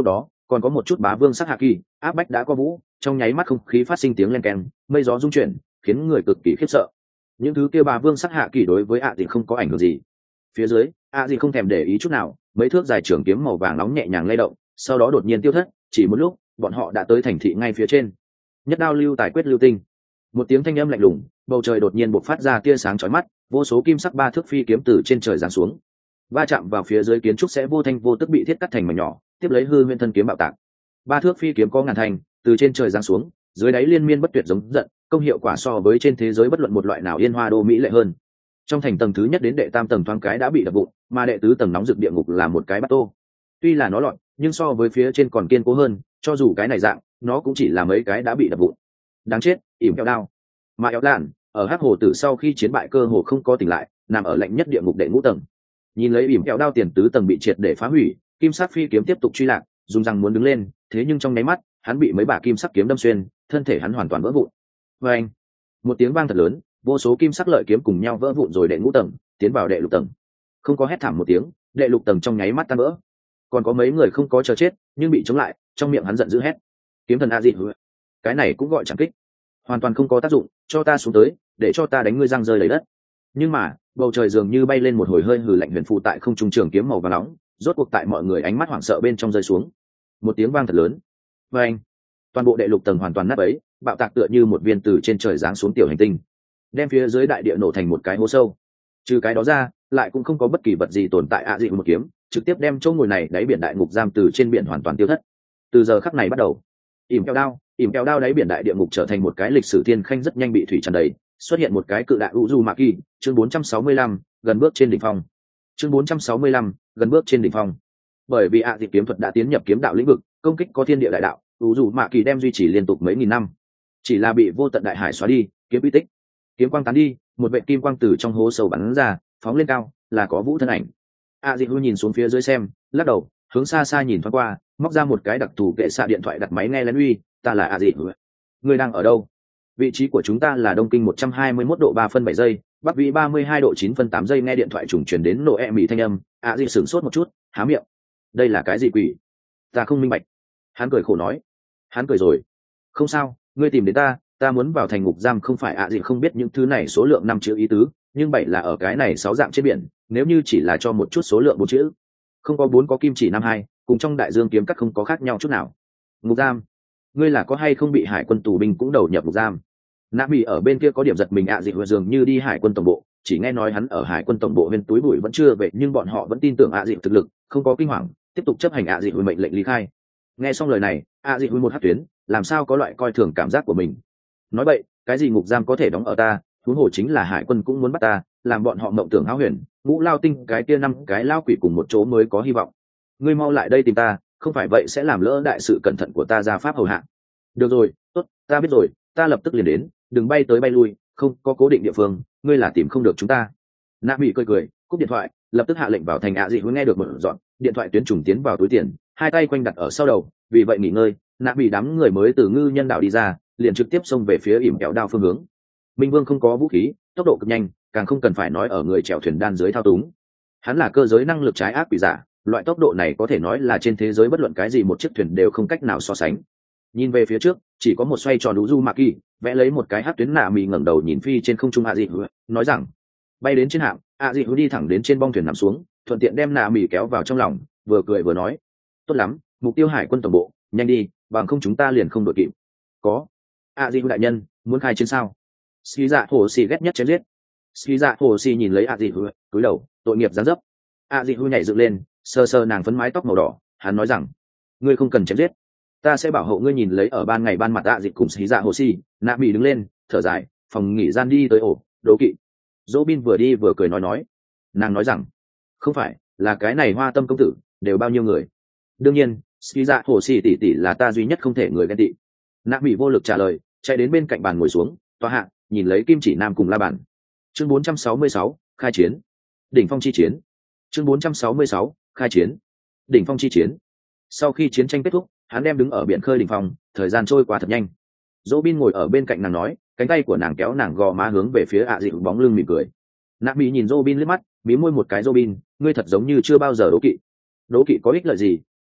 còn có một chút bá vương sắc hạ kỳ áp bách đã có vũ, trong nháy mắt không khí phát sinh tiếng len keng, mây gió rung chuyển, khiến người cực kỳ khiếp sợ. Những thứ kia bá vương sắc hạ kỳ đối với ạ gì không có ảnh hưởng gì. Phía dưới ạ gì không thèm để ý chút nào, mấy thước dài trường kiếm màu vàng nóng nhẹ nhàng lay động, sau đó đột nhiên tiêu thất. Chỉ một lúc bọn họ đã tới thành thị ngay phía trên. Nhất đao lưu tài quyết lưu tinh, một tiếng thanh âm lạnh lùng, bầu trời đột nhiên bộc phát ra tia sáng chói mắt, vô số kim sắc ba thước phi kiếm từ trên trời giáng xuống, va chạm vào phía dưới kiến trúc sẽ vô thanh vô tức bị thiết cắt thành mảnh nhỏ, tiếp lấy hư nguyên thân kiếm bạo tạc. Ba thước phi kiếm có ngàn thành, từ trên trời giáng xuống, dưới đáy liên miên bất tuyệt giống giận, công hiệu quả so với trên thế giới bất luận một loại nào yên hoa đô mỹ lệ hơn. Trong thành tầng thứ nhất đến đệ tam tầng thoáng cái đã bị đập vụn, mà đệ tứ tầng nóng rực địa ngục là một cái bát tô. Tuy là nó lọt, nhưng so với phía trên còn kiên cố hơn, cho dù cái này dạng, nó cũng chỉ là mấy cái đã bị đập vụn. Đáng chết, ỉm kẹo đao. Mà éo lạn ở hắc hồ tử sau khi chiến bại cơ hồ không có tỉnh lại, nằm ở lạnh nhất địa ngục đệ ngũ tầng. Nhìn lấy ỉm kẹo đao tiền tứ tầng bị triệt để phá hủy, kim sắc phi kiếm tiếp tục truy lạc, dùng răng muốn đứng lên, thế nhưng trong nháy mắt hắn bị mấy bả kim sắc kiếm đâm xuyên, thân thể hắn hoàn toàn vỡ vụn. Và anh, một tiếng vang thật lớn, vô số kim sắc lợi kiếm cùng nhau vỡ vụn rồi đệ ngũ tầng tiến vào đệ lục tầng. Không có hét thảm một tiếng, đệ lục tầng trong nháy mắt tan vỡ. Còn có mấy người không có chờ chết, nhưng bị chống lại, trong miệng hắn giận dữ hét: kiếm thần a dị, cái này cũng gọi chẳng kích, hoàn toàn không có tác dụng, cho ta xuống tới, để cho ta đánh ngươi răng rơi lấy đất. Nhưng mà bầu trời dường như bay lên một hồi hơi hừ lạnh huyền phù tại không trung, trường kiếm màu vàng nóng rốt cuộc tại mọi người ánh mắt hoảng sợ bên trong rơi xuống. Một tiếng vang thật lớn, và anh, toàn bộ đệ lục tầng hoàn toàn nát bấy, bạo tạc tựa như một viên từ trên trời giáng xuống tiểu hành tinh, đem phía dưới đại địa nổ thành một cái hố sâu. Trừ cái đó ra, lại cũng không có bất kỳ vật gì tồn tại. ạ dị một kiếm trực tiếp đem chỗ ngồi này đáy biển đại ngục giam từ trên biển hoàn toàn tiêu thất. Từ giờ khắc này bắt đầu, ỉm kẹo đao ỉm kẹo đao đáy biển đại địa ngục trở thành một cái lịch sử thiên khanh, rất nhanh bị thủy tràn đầy, xuất hiện một cái cự đại Uzumaki. Chương bốn trăm sáu mươi lăm, gần bước trên đỉnh phong. Chương bốn trăm sáu mươi lăm, gần bước trên đỉnh phong. Bởi vì ạ dị kiếm thuật đã tiến nhập kiếm đạo lĩnh vực, công kích có thiên địa đại đạo, Uzumaki đem duy trì liên tục mấy nghìn năm, chỉ là bị vô tận đại hải xóa đi, kiếm uy tích, kiếm quang tán đi, một vệ kim quang từ trong hố sâu bắn ra, phóng lên cao, là có vũ thân ảnh. ạ dị nhìn xuống phía dưới xem, lắc đầu, hướng xa xa nhìn thoáng qua, móc ra một cái đặc thù kệ xạ điện thoại đặt máy nghe lén. Uy, ta là ạ dị, ngươi đang ở đâu? Vị trí của chúng ta là đông kinh một trăm hai mươi mốt độ ba phân bảy giây, bắc vĩ ba mươi hai độ chín phân tám giây. Nghe điện thoại trùng truyền đến nổ e mỉ thanh âm, ạ dị sửng sốt một chút, há miệng. Đây là cái gì quỷ? Ta không minh bạch. Hắn cười khổ nói. Hắn cười rồi. Không sao, ngươi tìm đến ta, ta muốn vào thành ngục giam. Không phải ạ dị không biết những thứ này số lượng năm chữ ý tứ, nhưng bảy là ở cái này sáu dạng trên biển, nếu như chỉ là cho một chút số lượng bốn chữ, không có bốn có kim chỉ năm hai, cùng trong đại dương kiếm cắt không có khác nhau chút nào. Ngục giam? Ngươi là có hay không bị hải quân tù binh cũng đầu nhập ngục giam? Nạ Mỹ ở bên kia có điểm giật mình. ạ dị vừa dường như đi hải quân tổng bộ, chỉ nghe nói hắn ở hải quân tổng bộ bên túi bụi vẫn chưa về, nhưng bọn họ vẫn tin tưởng ạ dị thực lực, không có kinh hoàng, tiếp tục chấp hành ạ dị mệnh lệnh ly khai. Nghe xong lời này, ạ dị một hát tuyến, làm sao có loại coi thường cảm giác của mình. Nói vậy, cái gì ngục giam có thể đóng ở ta, huống hồ chính là hải quân cũng muốn bắt ta, làm bọn họ mộng tưởng hão huyền, ngũ lao tinh cái kia năm cái lao quỷ cùng một chỗ mới có hy vọng. Ngươi mau lại đây tìm ta, không phải vậy sẽ làm lỡ đại sự cẩn thận của ta ra pháp hầu hạ. Được rồi, tốt, ta biết rồi, ta lập tức liền đến, đừng bay tới bay lui, không có cố định địa phương, ngươi là tìm không được chúng ta. Nạ Mỹ cười cười, cúp điện thoại, lập tức hạ lệnh vào thành. ạ dị nghe được một dọn, điện thoại tuyến trùng tiến vào túi tiền, hai tay quanh đặt ở sau đầu, vì vậy nghỉ ngơi. Nạ Mỹ đám người mới từ ngư nhân đảo đi ra, liền trực tiếp xông về phía ỉm kẹo đao phương hướng. Minh Vương không có vũ khí, tốc độ cực nhanh, càng không cần phải nói ở người chèo thuyền đan dưới thao túng. Hắn là cơ giới năng lực trái ác quỷ giả, loại tốc độ này có thể nói là trên thế giới bất luận cái gì một chiếc thuyền đều không cách nào so sánh. Nhìn về phía trước, chỉ có một xoay tròn Uzumaki, vẽ lấy một cái hát tuyến. Nạ Mỹ ngẩng đầu nhìn phi trên không trung ạ dị, nói rằng: bay đến trên hạm. ạ dị đi thẳng đến trên bong thuyền nằm xuống, thuận tiện đem Nạ Mỹ kéo vào trong lòng, vừa cười vừa nói: tốt lắm, mục tiêu hải quân tổng bộ, nhanh đi, bằng không chúng ta liền không đội kịp. Có. ạ dị đại nhân, muốn khai chiến sao? Ski dạ hồ xì ghét nhất chém giết. Ski dạ hồ xì nhìn lấy ạ dị cúi đầu, tội nghiệp giáng dấp. ạ dị nhảy dựng lên, sờ sờ nàng phấn mái tóc màu đỏ, hắn nói rằng: ngươi không cần chém giết, ta sẽ bảo hộ ngươi. Nhìn lấy ở ban ngày ban mặt ạ dị cùng Ski dạ hồ xì, Nạ Mỹ đứng lên, thở dài, phòng nghỉ gian đi tới ổ đố kỵ. Dỗ Bin vừa đi vừa cười nói nói. Nàng nói rằng: không phải, là cái này hoa tâm công tử, đều bao nhiêu người. Đương nhiên, Ski dạ hồ xì tỷ tỷ là ta duy nhất không thể người ghen tị. Nạ Mỹ vô lực trả lời, chạy đến bên cạnh bàn ngồi xuống, tòa hạ, nhìn lấy kim chỉ nam cùng la bàn. Chương bốn trăm sáu mươi sáu, khai chiến. Đỉnh phong chi chiến. Chương bốn trăm sáu mươi sáu, khai chiến. Đỉnh phong chi chiến. Sau khi chiến tranh kết thúc, hắn đem đứng ở biển khơi đỉnh phong, thời gian trôi qua thật nhanh. Dỗ Bin ngồi ở bên cạnh nàng nói, cánh tay của nàng kéo nàng gò má hướng về phía ạ dị bóng lưng mỉm cười. Nạ Mỹ nhìn Dỗ Bin liếc mắt, mí môi một cái. Dỗ Bin, ngươi thật giống như chưa bao giờ đố kỵ. Đố kỵ có ích lợi gì,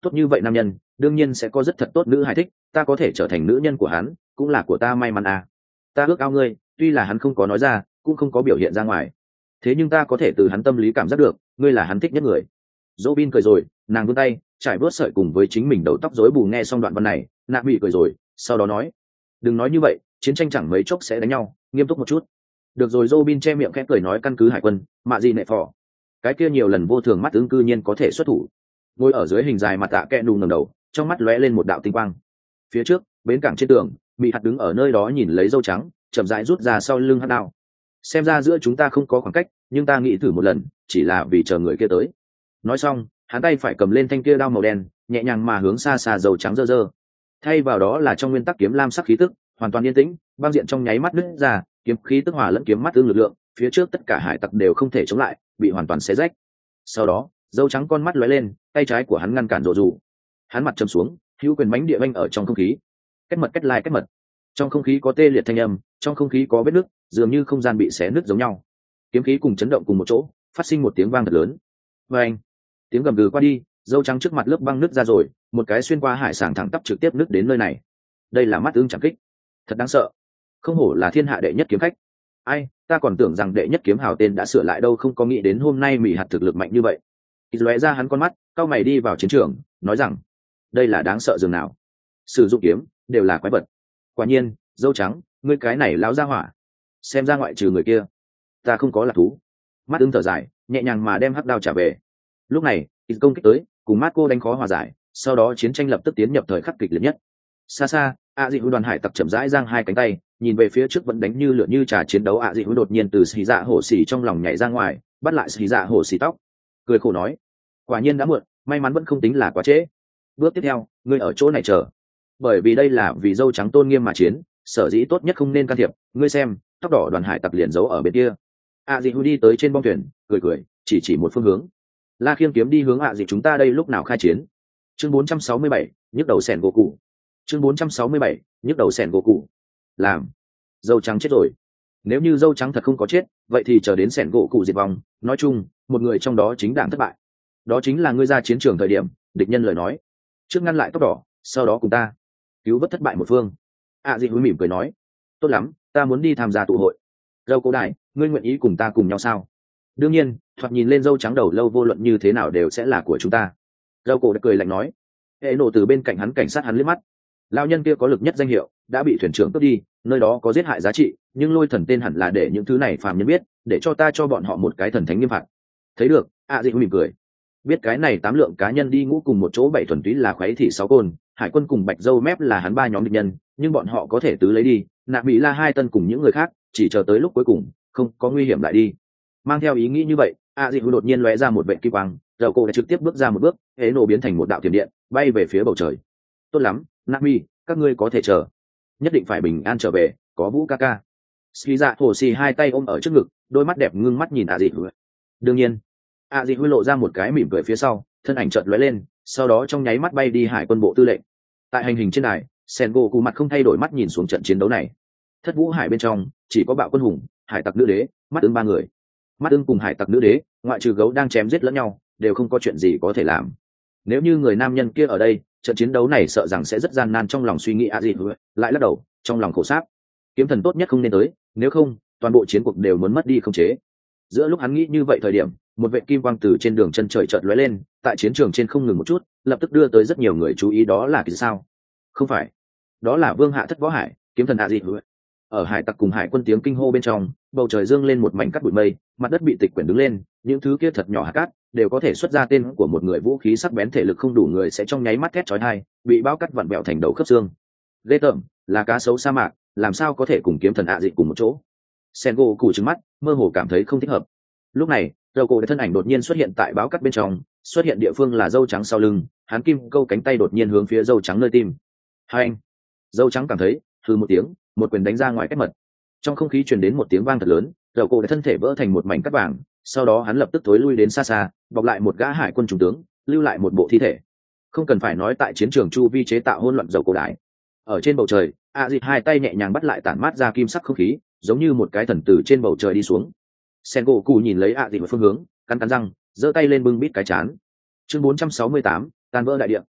tốt như vậy nam nhân đương nhiên sẽ có rất thật tốt nữ hài thích, ta có thể trở thành nữ nhân của hắn cũng là của ta may mắn à. Ta ước ao ngươi, tuy là hắn không có nói ra cũng không có biểu hiện ra ngoài, thế nhưng ta có thể từ hắn tâm lý cảm giác được ngươi là hắn thích nhất người. Robin cười rồi, nàng vươn tay trải bớt sợi cùng với chính mình đầu tóc rối bù. Nghe xong đoạn văn này nạ bị cười rồi, sau đó nói đừng nói như vậy, chiến tranh chẳng mấy chốc sẽ đánh nhau, nghiêm túc một chút. Được rồi. Robin che miệng khẽ cười nói căn cứ hải quân mạ gì nệ phò, cái kia nhiều lần vô thường mắt ứng cư nhiên có thể xuất thủ. Ngồi ở dưới hình dài mặt tạ kẹ đù ngẩng đầu, trong mắt lóe lên một đạo tinh quang. Phía trước bến cảng trên tường bị hạt đứng ở nơi đó nhìn lấy dâu trắng chậm rãi rút ra sau lưng hạt đao. Xem ra giữa chúng ta không có khoảng cách, nhưng ta nghĩ thử một lần chỉ là vì chờ người kia tới. Nói xong hắn tay phải cầm lên thanh kia đao màu đen, nhẹ nhàng mà hướng xa xa dầu trắng dơ dơ. Thay vào đó là trong nguyên tắc kiếm lam sắc khí tức, hoàn toàn yên tĩnh, băng diện trong nháy mắt nứt ra, kiếm khí tức hòa lẫn kiếm mắt tương lực lượng, phía trước tất cả hải tặc đều không thể chống lại, bị hoàn toàn xé rách. Sau đó dâu trắng con mắt lóe lên, tay trái của hắn ngăn cản rồ rủ, hắn mặt trầm xuống, hữu quyền bánh địa vanh ở trong không khí, cách mật cách lai cách mật. Trong không khí có tê liệt thanh âm, trong không khí có vết nứt, dường như không gian bị xé nứt giống nhau. Kiếm khí cùng chấn động cùng một chỗ, phát sinh một tiếng vang thật lớn. Và anh, tiếng gầm gừ qua đi, dâu trắng trước mặt lớp băng nứt ra rồi, một cái xuyên qua hải sản thẳng tắp trực tiếp nứt đến nơi này. Đây là mắt ưng chẳng kích, thật đáng sợ, không hổ là thiên hạ đệ nhất kiếm khách. Ai, ta còn tưởng rằng đệ nhất kiếm hào tên đã sửa lại đâu, không có nghĩ đến hôm nay mỹ hạt thực lực mạnh như vậy. Lóe ra hắn con mắt, cao mày đi vào chiến trường, nói rằng đây là đáng sợ dường nào, sử dụng kiếm đều là quái vật. Quả nhiên dâu trắng, ngươi cái này láo ra hỏa, xem ra ngoại trừ người kia ta không có là thú. Mắt ưng thở dài, nhẹ nhàng mà đem hắc đao trả về. Lúc này ít công kích tới, cùng Marco đánh khó hòa giải, sau đó chiến tranh lập tức tiến nhập thời khắc kịch liệt nhất. Xa xa ạ dị hữu đoàn hải tặc chậm rãi giang hai cánh tay, nhìn về phía trước vẫn đánh như lửa như trà chiến đấu. ạ dị hữu đột nhiên từ xì dạ hổ xì trong lòng nhảy ra ngoài, bắt lại xì dạ hổ xì tóc, cười khổ nói quả nhiên đã muộn, may mắn vẫn không tính là quá trễ. Bước tiếp theo ngươi ở chỗ này chờ, bởi vì đây là vì dâu trắng tôn nghiêm mà chiến, sở dĩ tốt nhất không nên can thiệp. Ngươi xem tóc đỏ đoàn hải tặc liền giấu ở bên kia. ạ dị hữu đi tới trên bong thuyền, cười cười chỉ chỉ một phương hướng. La Khiêm kiếm đi hướng ạ dị chúng ta đây lúc nào khai chiến. Chương bốn trăm sáu mươi bảy, nhức đầu sẻn gỗ cụ. Chương bốn trăm sáu mươi bảy, nhức đầu sẻn gỗ cụ. Làm dâu trắng chết rồi. Nếu như dâu trắng thật không có chết, vậy thì chờ đến sẻn gỗ cụ diệt vong. Nói chung một người trong đó chính đảng thất bại, đó chính là ngươi ra chiến trường thời điểm địch nhân lời nói, trước ngăn lại tóc đỏ, sau đó cùng ta cứu vớt thất bại một phương. ạ dị húi mỉm cười nói tốt lắm, ta muốn đi tham gia tụ hội. Dâu cổ đại, ngươi nguyện ý cùng ta cùng nhau sao? Đương nhiên, thoạt nhìn lên dâu trắng đầu lâu vô luận như thế nào đều sẽ là của chúng ta. Dâu cổ đã cười lạnh nói. Hệ nổ từ bên cạnh hắn cảnh sát hắn liếc mắt. Lao nhân kia có lực nhất danh hiệu đã bị thuyền trưởng cướp đi, nơi đó có giết hại giá trị, nhưng lôi thần tên hẳn là để những thứ này phàm nhân biết, để cho ta cho bọn họ một cái thần thánh nghiêm phạt. Thấy được. ạ dị húi mỉm cười. Biết cái này tám lượng cá nhân đi ngũ cùng một chỗ, bảy thuần túy là khoái thị sáu côn, hải quân cùng bạch dâu mép là hắn ba nhóm địch nhân, nhưng bọn họ có thể tứ lấy đi, nạ mỹ la hai tân cùng những người khác chỉ chờ tới lúc cuối cùng không có nguy hiểm lại đi. Mang theo ý nghĩ như vậy, a dị đột nhiên lóe ra một vệ kim quang, dầu cổ đã trực tiếp bước ra một bước, hễ nổ biến thành một đạo thiểm điện bay về phía bầu trời. Tốt lắm, nami, các ngươi có thể chờ, nhất định phải bình an trở về, có vũ ca ca. Ski dạ hồ xì hai tay ôm ở trước ngực, đôi mắt đẹp ngưng mắt nhìn a dị. Đương nhiên a dị huy lộ ra một cái mỉm cười phía sau, thân ảnh chợt lóe lên, sau đó trong nháy mắt bay đi hải quân bộ tư lệnh. Tại hành hình trên đài, sen gỗ cụ mặt không thay đổi mắt nhìn xuống trận chiến đấu này. Thất vũ hải bên trong chỉ có bạo quân hùng, hải tặc nữ đế, mắt ưng ba người. Mắt ưng cùng hải tặc nữ đế ngoại trừ gấu đang chém giết lẫn nhau đều không có chuyện gì có thể làm. Nếu như người nam nhân kia ở đây, trận chiến đấu này sợ rằng sẽ rất gian nan. Trong lòng suy nghĩ a dị lại lắc đầu, trong lòng khổ sáp. Kiếm thần tốt nhất không nên tới, nếu không toàn bộ chiến cuộc đều muốn mất đi không chế. Giữa lúc hắn nghĩ như vậy thời điểm, một vệ kim quang từ trên đường chân trời chợt lóe lên, tại chiến trường trên không ngừng một chút, lập tức đưa tới rất nhiều người chú ý. Đó là cái sao? Không phải, đó là vương hạ thất võ hải, kiếm thần a dị. Ở hải tặc cùng hải quân tiếng kinh hô bên trong, bầu trời dương lên một mảnh cát bụi mây, mặt đất bị tịch quyển đứng lên, những thứ kia thật nhỏ hạt cát đều có thể xuất ra tên của một người. Vũ khí sắc bén, thể lực không đủ người sẽ trong nháy mắt thét chói tai, bị bao cát vặn bẹo thành đầu khớp xương. Ghê tởm, là cá sấu sa mạc, làm sao có thể cùng kiếm thần ạ dị cùng một chỗ? Sengo cù trừng mắt, mơ hồ cảm thấy không thích hợp. Lúc này, dâu cổ thân ảnh đột nhiên xuất hiện tại báo cát bên trong, xuất hiện địa phương là dâu trắng sau lưng, hắn kim câu cánh tay đột nhiên hướng phía dâu trắng nơi tim. Hai anh, dâu trắng cảm thấy hừ một tiếng, một quyền đánh ra ngoài cách mật. Trong không khí truyền đến một tiếng vang thật lớn, dâu cổ thân thể vỡ thành một mảnh cát vàng, sau đó hắn lập tức thối lui đến xa xa, bọc lại một gã hải quân trung tướng, lưu lại một bộ thi thể. Không cần phải nói, tại chiến trường chu vi chế tạo hỗn loạn dầu cổ đại. Ở trên bầu trời, a dịt hai tay nhẹ nhàng bắt lại tản mát ra kim sắc không khí, giống như một cái thần từ trên bầu trời đi xuống. Sengoku nhìn lấy a dịt một phương hướng, cắn cắn răng, giơ tay lên bưng bít cái chán. Chương bốn trăm sáu mươi tám, tan vỡ đại địa.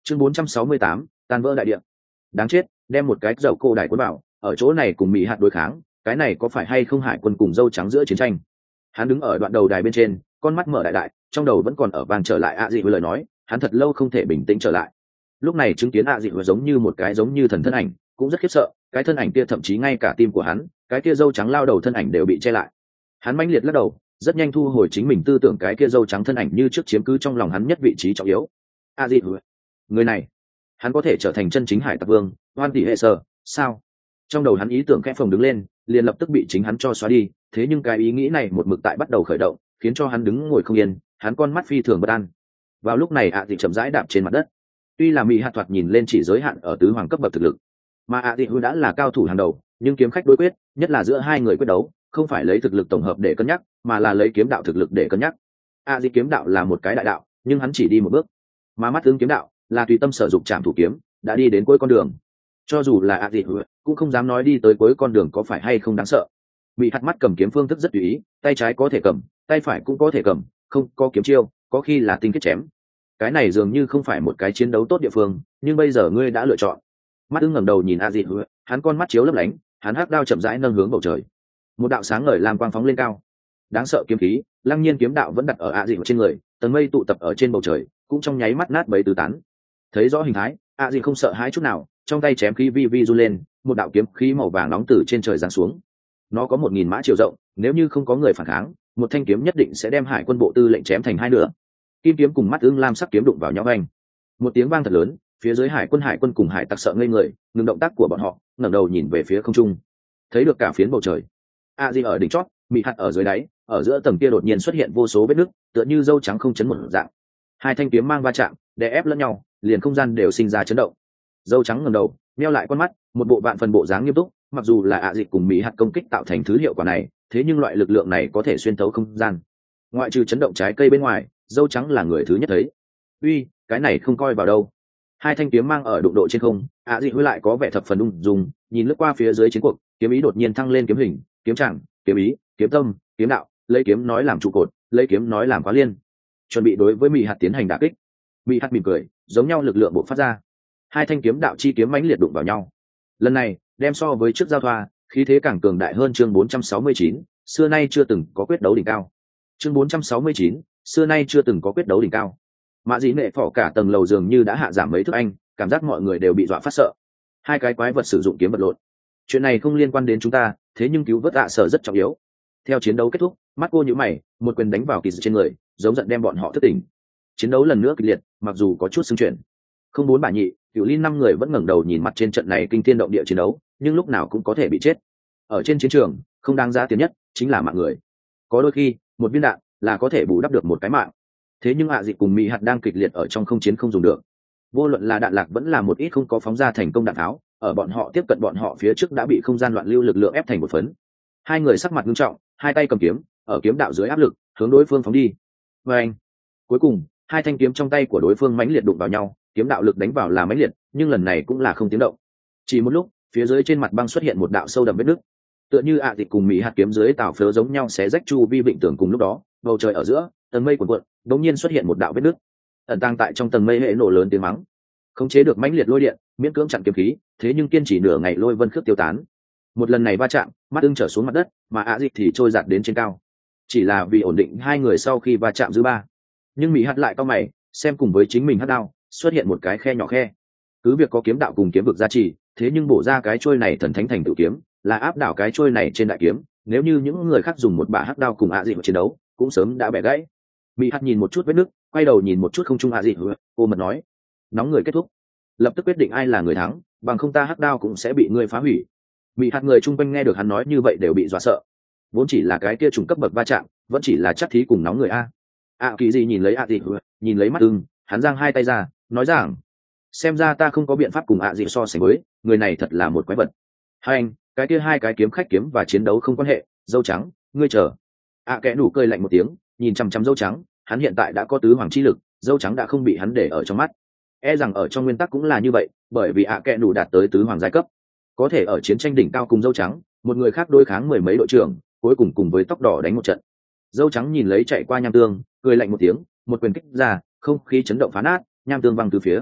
chương bốn trăm sáu mươi tám, tan vỡ đại địa. Đáng chết, đem một cái dầu cô đại cuốn bảo ở chỗ này cùng mỹ hạt đối kháng, cái này có phải hay không hải quân cùng dâu trắng giữa chiến tranh? Hắn đứng ở đoạn đầu đài bên trên, con mắt mở đại đại, trong đầu vẫn còn ở vang trở lại ạ dị với lời nói, hắn thật lâu không thể bình tĩnh trở lại. Lúc này chứng kiến ạ dị với giống như một cái giống như thần thân ảnh, cũng rất khiếp sợ, cái thân ảnh kia thậm chí ngay cả tim của hắn, cái kia dâu trắng lao đầu thân ảnh đều bị che lại. Hắn mãnh liệt lắc đầu, rất nhanh thu hồi chính mình tư tưởng cái kia dâu trắng thân ảnh như trước chiếm cứ trong lòng hắn nhất vị trí trọng yếu. ạ dị người này, hắn có thể trở thành chân chính hải tặc vương, hoan tỷ hệ sở, sao? Trong đầu hắn ý tưởng khẽ phồng đứng lên, liền lập tức bị chính hắn cho xóa đi, thế nhưng cái ý nghĩ này một mực tại bắt đầu khởi động, khiến cho hắn đứng ngồi không yên, hắn con mắt phi thường bất an. Vào lúc này ạ dị chậm rãi đạp trên mặt đất. Tuy là mỹ hạt thoạt nhìn lên chỉ giới hạn ở tứ hoàng cấp bậc thực lực, mà ạ dị đã là cao thủ hàng đầu, nhưng kiếm khách đối quyết, nhất là giữa hai người quyết đấu, không phải lấy thực lực tổng hợp để cân nhắc, mà là lấy kiếm đạo thực lực để cân nhắc. ạ dị kiếm đạo là một cái đại đạo, nhưng hắn chỉ đi một bước, mà mắt tướng kiếm đạo là tùy tâm sở dụng chạm thủ kiếm, đã đi đến cuối con đường. Cho dù là ạ dị cũng không dám nói đi tới cuối con đường có phải hay không đáng sợ. Bị hạt mắt cầm kiếm phương thức rất tùy ý, tay trái có thể cầm, tay phải cũng có thể cầm, không có kiếm chiêu, có khi là tinh kết chém. Cái này dường như không phải một cái chiến đấu tốt địa phương, nhưng bây giờ ngươi đã lựa chọn. Mắt ưng ngẩng đầu nhìn ạ dị, hắn con mắt chiếu lấp lánh, hắn hắc đao chậm rãi nâng hướng bầu trời. Một đạo sáng ngời làm quang phóng lên cao. Đáng sợ kiếm khí, lăng nhiên kiếm đạo vẫn đặt ở ạ dị trên người, tầng mây tụ tập ở trên bầu trời, cũng trong nháy mắt nát bấy tứ tán. Thấy rõ hình thái, ạ dị không sợ hãi chút nào, trong tay chém khí vi vi du lên, một đạo kiếm khí màu vàng nóng từ trên trời giáng xuống. Nó có một nghìn mã chiều rộng, nếu như không có người phản kháng, một thanh kiếm nhất định sẽ đem hải quân bộ tư lệnh chém thành hai nửa. Kim kiếm cùng mắt ưng lam sắc kiếm đụng vào nhau anh. Một tiếng vang thật lớn, phía dưới hải quân hải quân cùng hải tặc sợ ngây người, ngừng động tác của bọn họ, ngẩng đầu nhìn về phía không trung. Thấy được cả phiến bầu trời. A Di ở đỉnh chót, Mị Hạt ở dưới đáy, ở giữa tầng kia đột nhiên xuất hiện vô số vết nứt, tựa như dâu trắng không chấn một dạng. Hai thanh kiếm mang va chạm, đè ép lẫn nhau, liền không gian đều sinh ra chấn động. Dâu trắng ngẩng đầu, nheo lại con mắt, một bộ vạn phần bộ dáng nghiêm túc, mặc dù là ạ dịch cùng Mị Hạt công kích tạo thành thứ hiệu quả này, thế nhưng loại lực lượng này có thể xuyên thấu không gian. Ngoại trừ chấn động trái cây bên ngoài, dâu trắng là người thứ nhất thấy. Uy, cái này không coi vào đâu. Hai thanh kiếm mang ở đụng độ trên không, ạ dịch với lại có vẻ thập phần ung dung, nhìn lướt qua phía dưới chiến cuộc, kiếm ý đột nhiên thăng lên kiếm hình, kiếm trạng, kiếm ý, kiếm tâm, kiếm đạo, lấy kiếm nói làm trụ cột, lấy kiếm nói làm khóa liên, chuẩn bị đối với Mị Hạt tiến hành đả kích. Mị Hạt mỉm cười, giống nhau lực lượng bộc phát ra. Hai thanh kiếm đạo chi kiếm mãnh liệt đụng vào nhau. Lần này, đem so với trước giao thoa, khí thế càng cường đại hơn. Chương bốn trăm sáu mươi chín, xưa nay chưa từng có quyết đấu đỉnh cao. Chương bốn trăm sáu mươi chín, xưa nay chưa từng có quyết đấu đỉnh cao. Mã Dĩ Nệ phỏ cả tầng lầu dường như đã hạ giảm mấy thước anh, cảm giác mọi người đều bị dọa phát sợ. Hai cái quái vật sử dụng kiếm vật lộn. Chuyện này không liên quan đến chúng ta, thế nhưng cứu vớt ạ sở rất trọng yếu. Theo chiến đấu kết thúc, mắt cô nhíu mày, một quyền đánh vào kỳ trên người, giống giận đem bọn họ thức tỉnh. Chiến đấu lần nữa kịch liệt, mặc dù có chút xung chuyển. Không bốn bà nhị, Cửu Linh năm người vẫn ngẩng đầu nhìn mặt trên trận này kinh thiên động địa chiến đấu, nhưng lúc nào cũng có thể bị chết. Ở trên chiến trường, không đáng giá tiền nhất chính là mạng người. Có đôi khi, một viên đạn là có thể bù đắp được một cái mạng. Thế nhưng ạ dịch cùng Mị Hạt đang kịch liệt ở trong không chiến không dùng được. Vô luận là đạn lạc vẫn là một ít không có phóng ra thành công đạn tháo, ở bọn họ tiếp cận bọn họ phía trước đã bị không gian loạn lưu lực lượng ép thành một phấn. Hai người sắc mặt nghiêm trọng, hai tay cầm kiếm, ở kiếm đạo dưới áp lực, hướng đối phương phóng đi. Và anh, cuối cùng, hai thanh kiếm trong tay của đối phương mãnh liệt đụng vào nhau, kiếm đạo lực đánh vào là mãnh liệt, nhưng lần này cũng là không tiếng động. Chỉ một lúc, phía dưới trên mặt băng xuất hiện một đạo sâu đậm vết nứt, tựa như ạ dịch cùng Mị Hạt kiếm dưới tảo phớ giống nhau xé rách chu vi vịnh tường cùng lúc đó, bầu trời ở giữa, tầng mây cuộn cuộn, đột nhiên xuất hiện một đạo vết nứt. Ẩn tàng tại trong tầng mây hệ nổ lớn tiếng mắng, khống chế được mãnh liệt lôi điện, miễn cưỡng chặn kiếm khí, thế nhưng kiên trì nửa ngày lôi vân khước tiêu tán. Một lần này va chạm, mắt ưng trở xuống mặt đất, mà ạ dịch thì trôi giạt đến trên cao. Chỉ là vì ổn định hai người sau khi va chạm dư ba. Nhưng Mị Hạt lại cau mày, xem cùng với chính mình hất đao, xuất hiện một cái khe nhỏ khe. Cứ việc có kiếm đạo cùng kiếm vực gia trì, thế nhưng bổ ra cái chuôi này thần thánh thành tự kiếm, là áp đảo cái chuôi này trên đại kiếm. Nếu như những người khác dùng một bả hắc đao cùng ạ dịch chiến đấu, cũng sớm đã bẻ gãy. Mị Hạt nhìn một chút vết nứt, quay đầu nhìn một chút không trung ạ dịch, cô mật nói: nóng người kết thúc, lập tức quyết định ai là người thắng, bằng không ta hắc đao cũng sẽ bị ngươi phá hủy. Mị Hạt người chung quanh nghe được hắn nói như vậy đều bị dọa sợ. Vốn chỉ là cái kia trùng cấp bậc va chạm, vẫn chỉ là chắc thí cùng nóng người a. ạ kỳ gì nhìn lấy ạ dịch, nhìn lấy mắt ưng, hắn giang hai tay ra, nói rằng: xem ra ta không có biện pháp cùng ạ dịch so sánh với, người này thật là một quái vật. Hai anh, cái kia hai cái kiếm khách kiếm và chiến đấu không quan hệ, dâu trắng, ngươi chờ. ạ kẽ nủ cười lạnh một tiếng, nhìn chăm chăm dâu trắng, hắn hiện tại đã có tứ hoàng chi lực, dâu trắng đã không bị hắn để ở trong mắt. E rằng ở trong nguyên tắc cũng là như vậy, bởi vì ạ kẽ nủ đạt tới tứ hoàng giai cấp, có thể ở chiến tranh đỉnh cao cùng dâu trắng, một người khác đối kháng mười mấy đội trưởng, cuối cùng cùng với tóc đỏ đánh một trận. Dâu trắng nhìn lấy chạy qua nham tương, cười lạnh một tiếng, một quyền kích ra, không khí chấn động phá nát, nham tương văng từ phía.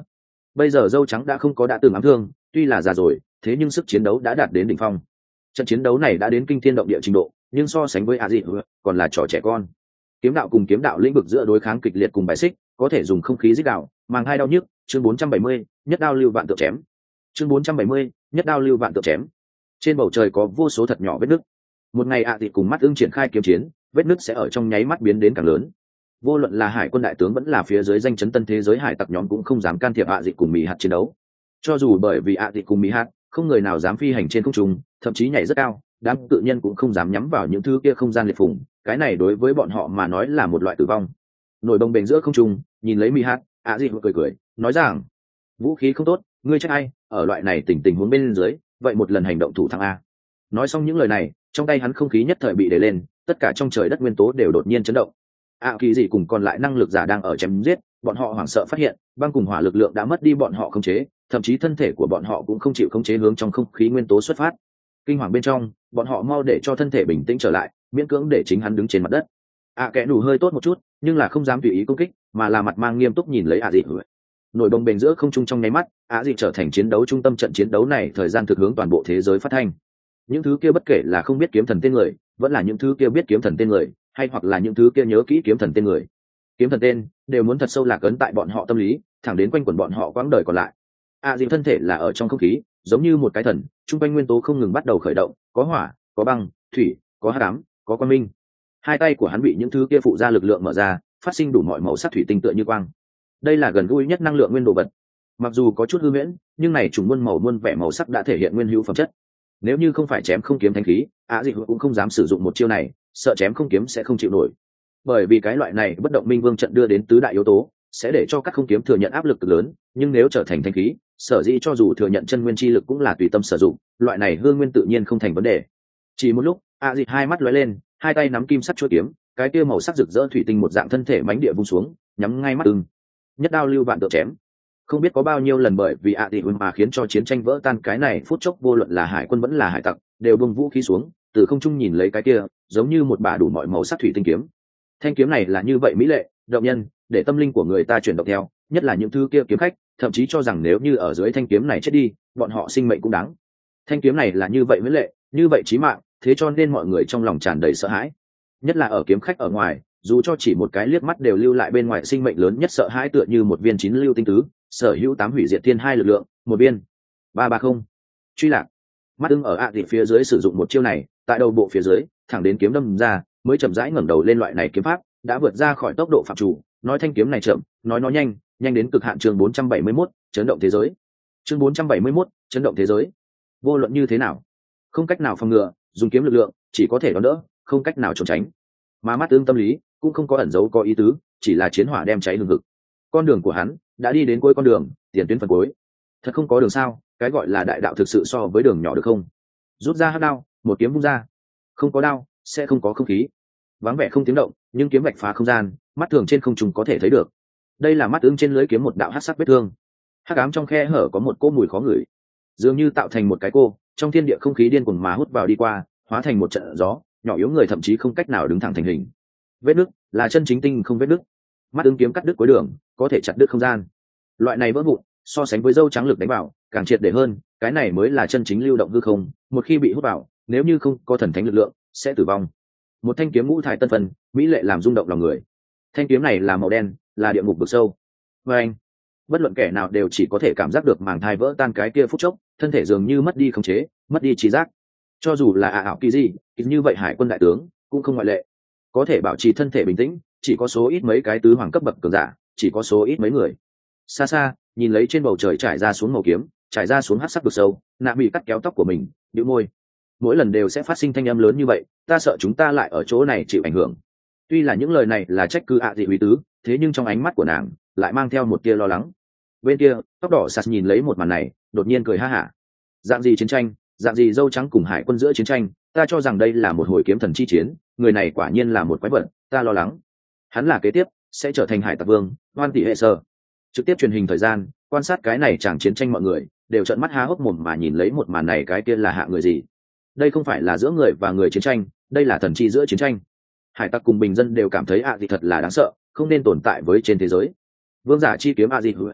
Bây giờ dâu trắng đã không có đã từng ám thương, tuy là già rồi, thế nhưng sức chiến đấu đã đạt đến đỉnh phong. Trận chiến đấu này đã đến kinh thiên động địa trình độ, nhưng so sánh với a dị còn là trò trẻ con. Kiếm đạo cùng kiếm đạo lĩnh vực giữa đối kháng kịch liệt cùng bài xích, có thể dùng không khí giết đạo, mang hai đau nhức. Chương bốn trăm bảy mươi, nhất đao lưu vạn tượng chém. Chương bốn trăm bảy mươi, nhất đao lưu vạn tượng chém. Trên bầu trời có vô số thật nhỏ vết nứt. Một ngày ạ à thì cùng mắt ưng triển khai kiếm chiến, vết nứt sẽ ở trong nháy mắt biến đến càng lớn. Vô luận là hải quân đại tướng vẫn là phía dưới danh chấn tân thế giới hải tặc nhóm cũng không dám can thiệp ạ à dị cùng mỹ hạt chiến đấu. Cho dù bởi vì ạ à dị cùng mỹ hạt, không người nào dám phi hành trên không trung, thậm chí nhảy rất cao, đám tự nhân cũng không dám nhắm vào những thứ kia không gian liệt phủng. Cái này đối với bọn họ mà nói là một loại tử vong. Nổi bồng bềnh giữa không trung, nhìn lấy mỹ hạt, ạ à dị cười cười, nói rằng vũ khí không tốt, ngươi trách ai? Ở loại này tình tình huống bên dưới, vậy một lần hành động thủ thắng a. Nói xong những lời này, trong tay hắn không khí nhất thời bị đẩy lên, tất cả trong trời đất nguyên tố đều đột nhiên chấn động. ạ à, kỳ gì cùng còn lại năng lực giả đang ở chém giết, bọn họ hoảng sợ phát hiện băng cùng hỏa lực lượng đã mất đi bọn họ khống chế, thậm chí thân thể của bọn họ cũng không chịu khống chế hướng trong không khí nguyên tố xuất phát. Kinh hoàng bên trong, bọn họ mau để cho thân thể bình tĩnh trở lại, miễn cưỡng để chính hắn đứng trên mặt đất. ạ à, kẻ đủ hơi tốt một chút, nhưng là không dám tùy ý công kích, mà là mặt mang nghiêm túc nhìn lấy ạ à dị. Nổi bồng bềnh giữa không trung trong nháy mắt, ạ à dị trở thành chiến đấu trung tâm trận chiến đấu này, thời gian thực hướng toàn bộ thế giới phát thanh. Những thứ kia bất kể là không biết kiếm thần tên người, vẫn là những thứ kia biết kiếm thần tên người, hay hoặc là những thứ kia nhớ kỹ kiếm thần tên người, kiếm thần tên đều muốn thật sâu lạc ấn tại bọn họ tâm lý, thẳng đến quanh quẩn bọn họ quãng đời còn lại. ạ à dị thân thể là ở trong không khí, giống như một cái thần, trung quanh nguyên tố không ngừng bắt đầu khởi động, có hỏa, có băng, thủy, có hắc ám, có quang minh. Hai tay của hắn bị những thứ kia phụ ra lực lượng mở ra, phát sinh đủ mọi màu sắc thủy tinh tựa như quang. Đây là gần gũi nhất năng lượng nguyên đồ vật. Mặc dù có chút hư huyễn, nhưng này trùng muôn màu muôn vẻ màu sắc đã thể hiện nguyên hữu phẩm chất. Nếu như không phải chém không kiếm thanh khí, ạ dị cũng không dám sử dụng một chiêu này, sợ chém không kiếm sẽ không chịu nổi. Bởi vì cái loại này bất động minh vương trận đưa đến tứ đại yếu tố, sẽ để cho các không kiếm thừa nhận áp lực cực lớn, nhưng nếu trở thành thanh khí, sở dĩ cho dù thừa nhận chân nguyên chi lực cũng là tùy tâm sử dụng, loại này hương nguyên tự nhiên không thành vấn đề. Chỉ một lúc, ạ dị hai mắt lóe lên, hai tay nắm kim sắt chuôi kiếm, cái kia màu sắc rực rỡ thủy tinh một dạng thân thể mãnh địa vung xuống, nhắm ngay mắt ưng. Nhất đao lưu vạn tượng chém. Không biết có bao nhiêu lần bởi vì ạ dị mà khiến cho chiến tranh vỡ tan, cái này phút chốc vô luận là hải quân vẫn là hải tặc đều bung vũ khí xuống, từ không trung nhìn lấy cái kia giống như một bả đủ mọi màu sắc thủy tinh kiếm. Thanh kiếm này là như vậy mỹ lệ, động nhân, để tâm linh của người ta chuyển động theo, nhất là những thứ kia kiếm khách thậm chí cho rằng nếu như ở dưới thanh kiếm này chết đi, bọn họ sinh mệnh cũng đáng. Thanh kiếm này là như vậy mỹ lệ, như vậy chí mạng, thế cho nên mọi người trong lòng tràn đầy sợ hãi, nhất là ở kiếm khách ở ngoài, dù cho chỉ một cái liếc mắt đều lưu lại bên ngoài sinh mệnh lớn nhất sợ hãi, tựa như một viên chín lưu tinh tứ, sở hữu tám hủy diệt thiên hai lực lượng, một viên ba ba không truy lạc. Mắt ưng ở ạ dị phía dưới sử dụng một chiêu này, tại đầu bộ phía dưới thẳng đến kiếm đâm ra, mới chậm rãi ngẩng đầu lên. Loại này kiếm pháp đã vượt ra khỏi tốc độ phạm chủ, nói thanh kiếm này chậm, nói nó nhanh, nhanh đến cực hạn. Chương bốn trăm bảy mươi mốt, chấn động thế giới. Chương bốn trăm bảy mươi mốt, chấn động thế giới. Vô luận như thế nào, không cách nào phòng ngừa, dùng kiếm lực lượng chỉ có thể đón đỡ, không cách nào trốn tránh. Mà mắt ưng tâm lý cũng không có ẩn giấu có ý tứ, chỉ là chiến hỏa đem cháy hừng hực. Con đường của hắn đã đi đến cuối con đường, tiền tuyến phần cuối. Thật không có đường sao? Cái gọi là đại đạo thực sự so với đường nhỏ được không? Rút ra hắc đao, một kiếm vung ra. Không có đao sẽ không có không khí, vắng vẻ không tiếng động, nhưng kiếm vạch phá không gian, mắt thường trên không trung có thể thấy được. Đây là mắt ưng trên lưới kiếm một đạo hắc sắc vết thương, hắc ám trong khe hở có một cỗ mùi khó ngửi, dường như tạo thành một cái cô, trong thiên địa không khí điên cuồng mà hút vào đi qua, hóa thành một trận gió, nhỏ yếu người thậm chí không cách nào đứng thẳng thành hình. Vết nứt là chân chính tinh không vết nứt. Mắt ưng kiếm cắt đứt cuối đường, có thể chặt đứt không gian. Loại này vỡ vụn, so sánh với dâu trắng lực đánh vào, càng triệt để hơn, cái này mới là chân chính lưu động hư không, một khi bị hút vào, nếu như không có thần thánh lực lượng, sẽ tử vong. Một thanh kiếm ngũ thải tân phân, mỹ lệ làm rung động lòng người. Thanh kiếm này là màu đen, là địa ngục vực sâu. Và anh, bất luận kẻ nào đều chỉ có thể cảm giác được màng thai vỡ tan cái kia phút chốc, thân thể dường như mất đi khống chế, mất đi trí giác. Cho dù là ả ảo kỳ gì, như vậy hải quân đại tướng cũng không ngoại lệ. Có thể bảo trì thân thể bình tĩnh, chỉ có số ít mấy cái tứ hoàng cấp bậc cường giả, chỉ có số ít mấy người. Xa xa, nhìn lấy trên bầu trời trải ra xuống màu kiếm, trải ra xuống hắc sắc vực sâu, nạ bị cắt kéo tóc của mình, bĩu môi. Mỗi lần đều sẽ phát sinh thanh âm lớn như vậy, ta sợ chúng ta lại ở chỗ này chịu ảnh hưởng. Tuy là những lời này là trách cứ ạ dị uy tứ, thế nhưng trong ánh mắt của nàng lại mang theo một tia lo lắng. Bên kia, tóc đỏ sạt nhìn lấy một màn này, đột nhiên cười ha hả. Dạng gì chiến tranh, dạng gì dâu trắng cùng hải quân giữa chiến tranh, ta cho rằng đây là một hồi kiếm thần chi chiến, người này quả nhiên là một quái vật, ta lo lắng. Hắn là kế tiếp sẽ trở thành hải tặc vương, hoan tỷ hệ sơ. Trực tiếp truyền hình thời gian, quan sát cái này chẳng chiến tranh, mọi người đều trợn mắt há hốc mồm mà nhìn lấy một màn này, cái kia là hạ người gì? Đây không phải là giữa người và người chiến tranh, đây là thần chi giữa chiến tranh. Hải tặc cùng bình dân đều cảm thấy ạ gì thật là đáng sợ, không nên tồn tại với trên thế giới. Vương giả chi kiếm ạ gì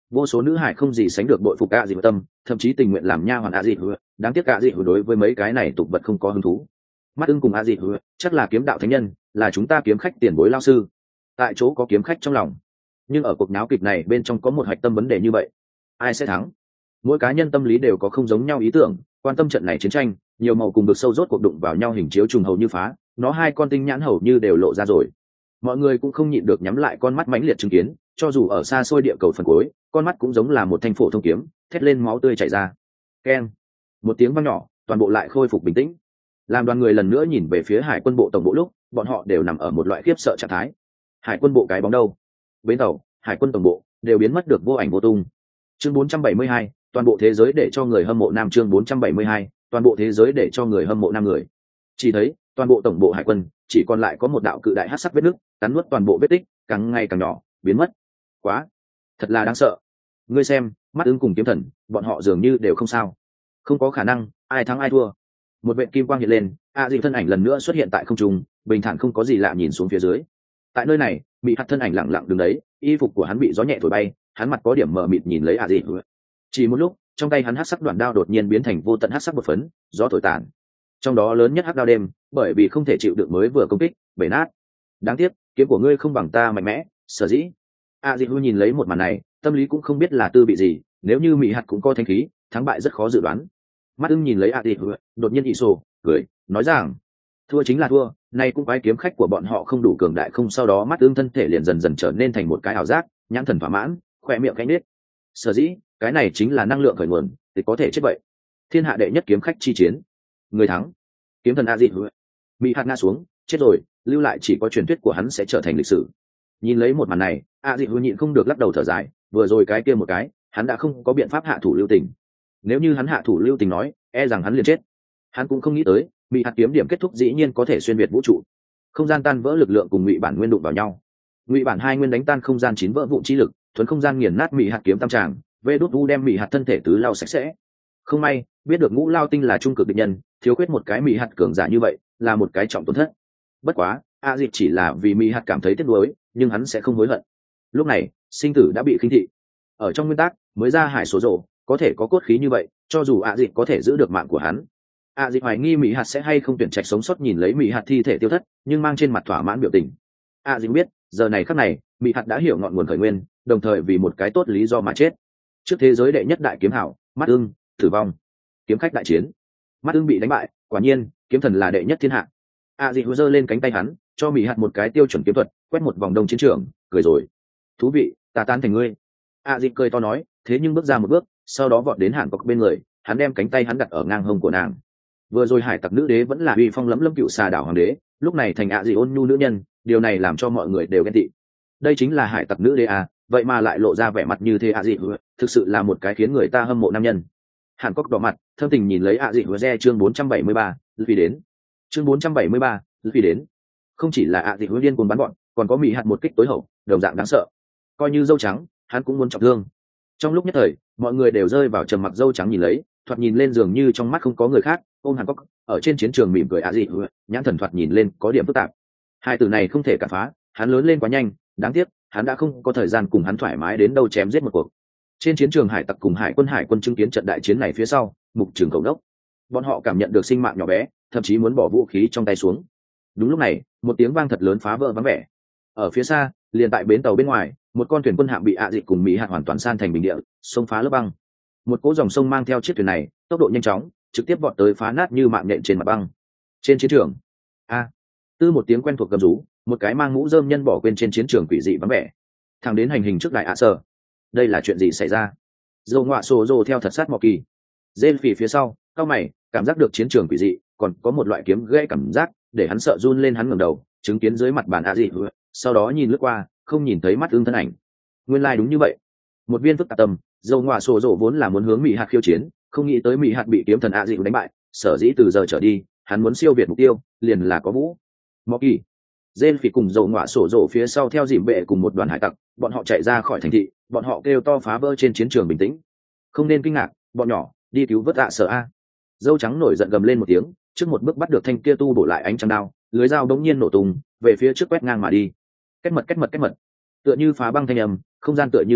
vô số nữ hải không gì sánh được bội phục ạ dịu tâm, thậm chí tình nguyện làm nha hoàn ạ dịu. Đáng tiếc ạ dịu đối với mấy cái này tục vật không có hứng thú. Mắt ưng cùng ạ dịu chắc là kiếm đạo thánh nhân, là chúng ta kiếm khách tiền bối lao sư. Tại chỗ có kiếm khách trong lòng, nhưng ở cuộc náo kịch này bên trong có một hạch tâm vấn đề như vậy: ai sẽ thắng? Mỗi cá nhân tâm lý đều có không giống nhau ý tưởng, quan tâm trận này chiến tranh, nhiều màu cùng được sâu rốt cuộc đụng vào nhau hình chiếu trùng hầu như phá, nó hai con tinh nhãn hầu như đều lộ ra rồi. Mọi người cũng không nhịn được nhắm lại con mắt mãnh liệt chứng kiến, cho dù ở xa xôi địa cầu phần cuối, con mắt cũng giống là một thanh phổ thông kiếm, thét lên máu tươi chảy ra. Keng, một tiếng vang nhỏ, toàn bộ lại khôi phục bình tĩnh. Làm đoàn người lần nữa nhìn về phía hải quân bộ tổng bộ lúc, bọn họ đều nằm ở một loại khiếp sợ trạng thái. Hải quân bộ cái bóng đâu? Bến tàu, hải quân tổng bộ đều biến mất được vô ảnh vô tung. Chương bốn trăm bảy mươi hai, toàn bộ thế giới để cho người hâm mộ nam. Chương bốn trăm bảy mươi hai, toàn bộ thế giới để cho người hâm mộ nam người. Chỉ thấy toàn bộ tổng bộ hải quân chỉ còn lại có một đạo cự đại hắc sắc vết nứt, cắn nuốt toàn bộ vết tích, càng ngày càng nhỏ, biến mất. Quá, thật là đáng sợ. Ngươi xem, mắt ưng cùng kiếm thần, bọn họ dường như đều không sao. Không có khả năng, ai thắng ai thua. Một vệt kim quang hiện lên, a dịu thân ảnh lần nữa xuất hiện tại không trung, bình thản không có gì lạ nhìn xuống phía dưới. Tại nơi này, bị hắt thân ảnh lặng lặng đứng đấy, y phục của hắn bị gió nhẹ thổi bay, hắn mặt có điểm mờ mịt nhìn lấy a dịu. Chỉ một lúc, trong tay hắn hắc sắc đoạn đao đột nhiên biến thành vô tận hắc sắc bột phấn, gió thổi tàn. Trong đó lớn nhất hắc đao đêm, bởi vì không thể chịu được mới vừa công kích, bể nát. Đáng tiếc, kiếm của ngươi không bằng ta mạnh mẽ, sở dĩ. A dịu nhìn lấy một màn này, tâm lý cũng không biết là tư bị gì, nếu như mỹ hạt cũng có thanh khí, thắng bại rất khó dự đoán. Mắt ưng nhìn lấy a dịu, đột nhiên ị sổ cười, nói rằng thua chính là thua, nay cũng quái kiếm khách của bọn họ không đủ cường đại không. Sau đó mắt ưng thân thể liền dần dần trở nên thành một cái ảo giác, nhãn thần thỏa mãn, khoe miệng cánh nết. Sở dĩ cái này chính là năng lượng khởi nguồn, thì có thể chết vậy. Thiên hạ đệ nhất kiếm khách chi chiến, người thắng kiếm thần a dịu. Mỹ hạt ngã xuống, chết rồi, lưu lại chỉ có truyền thuyết của hắn sẽ trở thành lịch sử. Nhìn lấy một màn này, a dịu nhịn không được lắc đầu thở dài, vừa rồi cái kia một cái, hắn đã không có biện pháp hạ thủ lưu tình. Nếu như hắn hạ thủ lưu tình nói, e rằng hắn liền chết. Hắn cũng không nghĩ tới, Mỹ hạt kiếm điểm kết thúc dĩ nhiên có thể xuyên việt vũ trụ. Không gian tan vỡ lực lượng cùng ngụy bản nguyên đụng vào nhau. Ngụy bản hai nguyên đánh tan không gian chín vỡ vụn chi lực, thuần không gian nghiền nát Mỹ hạt kiếm tam tràng, vê đốt u đem Mỹ hạt thân thể tứ lao sạch sẽ. Không may, biết được Ngũ Lao Tinh là trung cực địch nhân, thiếu khuyết một cái Mỹ hạt cường giả như vậy, là một cái trọng tổn thất. Bất quá, a dịu chỉ là vì Mỹ hạt cảm thấy tiếc nuối, nhưng hắn sẽ không hối hận. Lúc này, sinh tử đã bị khinh thị. Ở trong nguyên tắc, mới ra hải số rổ, có thể có cốt khí như vậy, cho dù a dịu có thể giữ được mạng của hắn. A dịu hoài nghi Mỹ hạt sẽ hay không tuyển trạch sống sót nhìn lấy Mỹ hạt thi thể tiêu thất, nhưng mang trên mặt thỏa mãn biểu tình. A dịu biết, giờ này khắc này, Mỹ hạt đã hiểu ngọn nguồn khởi nguyên, đồng thời vì một cái tốt lý do mà chết. Trước thế giới đệ nhất đại kiếm hảo, mắt ưng, tử vong. Kiếm khách đại chiến, mắt ưng bị đánh bại, quả nhiên, kiếm thần là đệ nhất thiên hạ. A dịu giơ lên cánh tay hắn, cho Mỹ hạt một cái tiêu chuẩn kiếm thuật, quét một vòng đông chiến trường, cười rồi. Thú vị, ta tán thành ngươi. A dịu cười to nói, thế nhưng bước ra một bước, sau đó vọt đến Hàn Cốc bên người, hắn đem cánh tay hắn đặt ở ngang hông của nàng. Vừa rồi hải tặc nữ đế vẫn là uy phong lẫm lẫm cựu xà đảo hoàng đế, lúc này thành A dịu ôn nhu nữ nhân, điều này làm cho mọi người đều ghen tị. Đây chính là hải tặc nữ đế à, vậy mà lại lộ ra vẻ mặt như thế A dịu, thực sự là một cái khiến người ta hâm mộ nam nhân. Hàn Cốc đỏ mặt, thâm tình nhìn lấy A dịu re. Chương bốn trăm bảy mươi ba, vì đến. Chương bốn trăm bảy mươi ba, vì đến. Không chỉ là A dịu điên cuồng bắn bọn, còn có Mỹ hạt một kích tối hậu, đồng dạng đáng sợ. Coi như dâu trắng, hắn cũng muốn trọng thương. Trong lúc nhất thời, mọi người đều rơi vào trầm mặc. Dâu trắng nhìn lấy, thoạt nhìn lên dường như trong mắt không có người khác, ôm Hàn Cốc ở trên chiến trường mỉm cười. A dịu, nhãn thần thoạt nhìn lên có điểm phức tạp. Hai từ này không thể cản phá, hắn lớn lên quá nhanh, đáng tiếc, hắn đã không có thời gian cùng hắn thoải mái đến đâu chém giết một cuộc. Trên chiến trường hải tặc cùng hải quân hải quân chứng kiến trận đại chiến này phía sau, mục trường cầu đốc, bọn họ cảm nhận được sinh mạng nhỏ bé, thậm chí muốn bỏ vũ khí trong tay xuống. Đúng lúc này, một tiếng vang thật lớn phá vỡ vắng vẻ. Ở phía xa, liền tại bến tàu bên ngoài, một con thuyền quân hạm bị ạ dịu cùng Mỹ hạt hoàn toàn san thành bình địa, xông phá lớp băng. Một cỗ dòng sông mang theo chiếc thuyền này, tốc độ nhanh chóng, trực tiếp vọt tới phá nát như mạng nhện trên mặt băng. Trên chiến trường, a, tư một tiếng quen thuộc gầm rú, một cái mang mũ rơm nhân bỏ quên trên chiến trường quỷ dị vắng vẻ. Thằng đến hành hình trước đại ạ sở. Đây là chuyện gì xảy ra? Dầu ngọa sổ rồ theo thật sát mò kỳ. Dên phì phía sau, cao mày, cảm giác được chiến trường quỷ dị, còn có một loại kiếm gãy cảm giác, để hắn sợ run lên. Hắn ngẩng đầu, chứng kiến dưới mặt bàn ạ dị, sau đó nhìn lướt qua, không nhìn thấy mắt ưng thân ảnh. Nguyên lai like đúng như vậy. Một viên phức tạp tâm, dầu ngọa sổ rồ vốn là muốn hướng Mỹ hạt khiêu chiến, không nghĩ tới Mỹ hạt bị kiếm thần ạ dị đánh bại, sở dĩ từ giờ trở đi, hắn muốn siêu việt mục tiêu, liền là có vũ. Mò kỳ. Dên phì cùng dầu ngọa sổ rồ phía sau theo dìm bệ cùng một đoàn hải tặc, bọn họ chạy ra khỏi thành thị, bọn họ kêu to phá vỡ trên chiến trường bình tĩnh. Không nên kinh ngạc, bọn nhỏ, đi cứu vớt ạ sở a. Dâu trắng nổi giận gầm lên một tiếng, trước một bước bắt được thanh kia tu bổ lại ánh trăng đao, lưới dao bỗng nhiên nổ tung, về phía trước quét ngang mà đi. Kết mật kết mật kết mật, tựa như phá băng thanh âm, không gian tựa như mạng nện,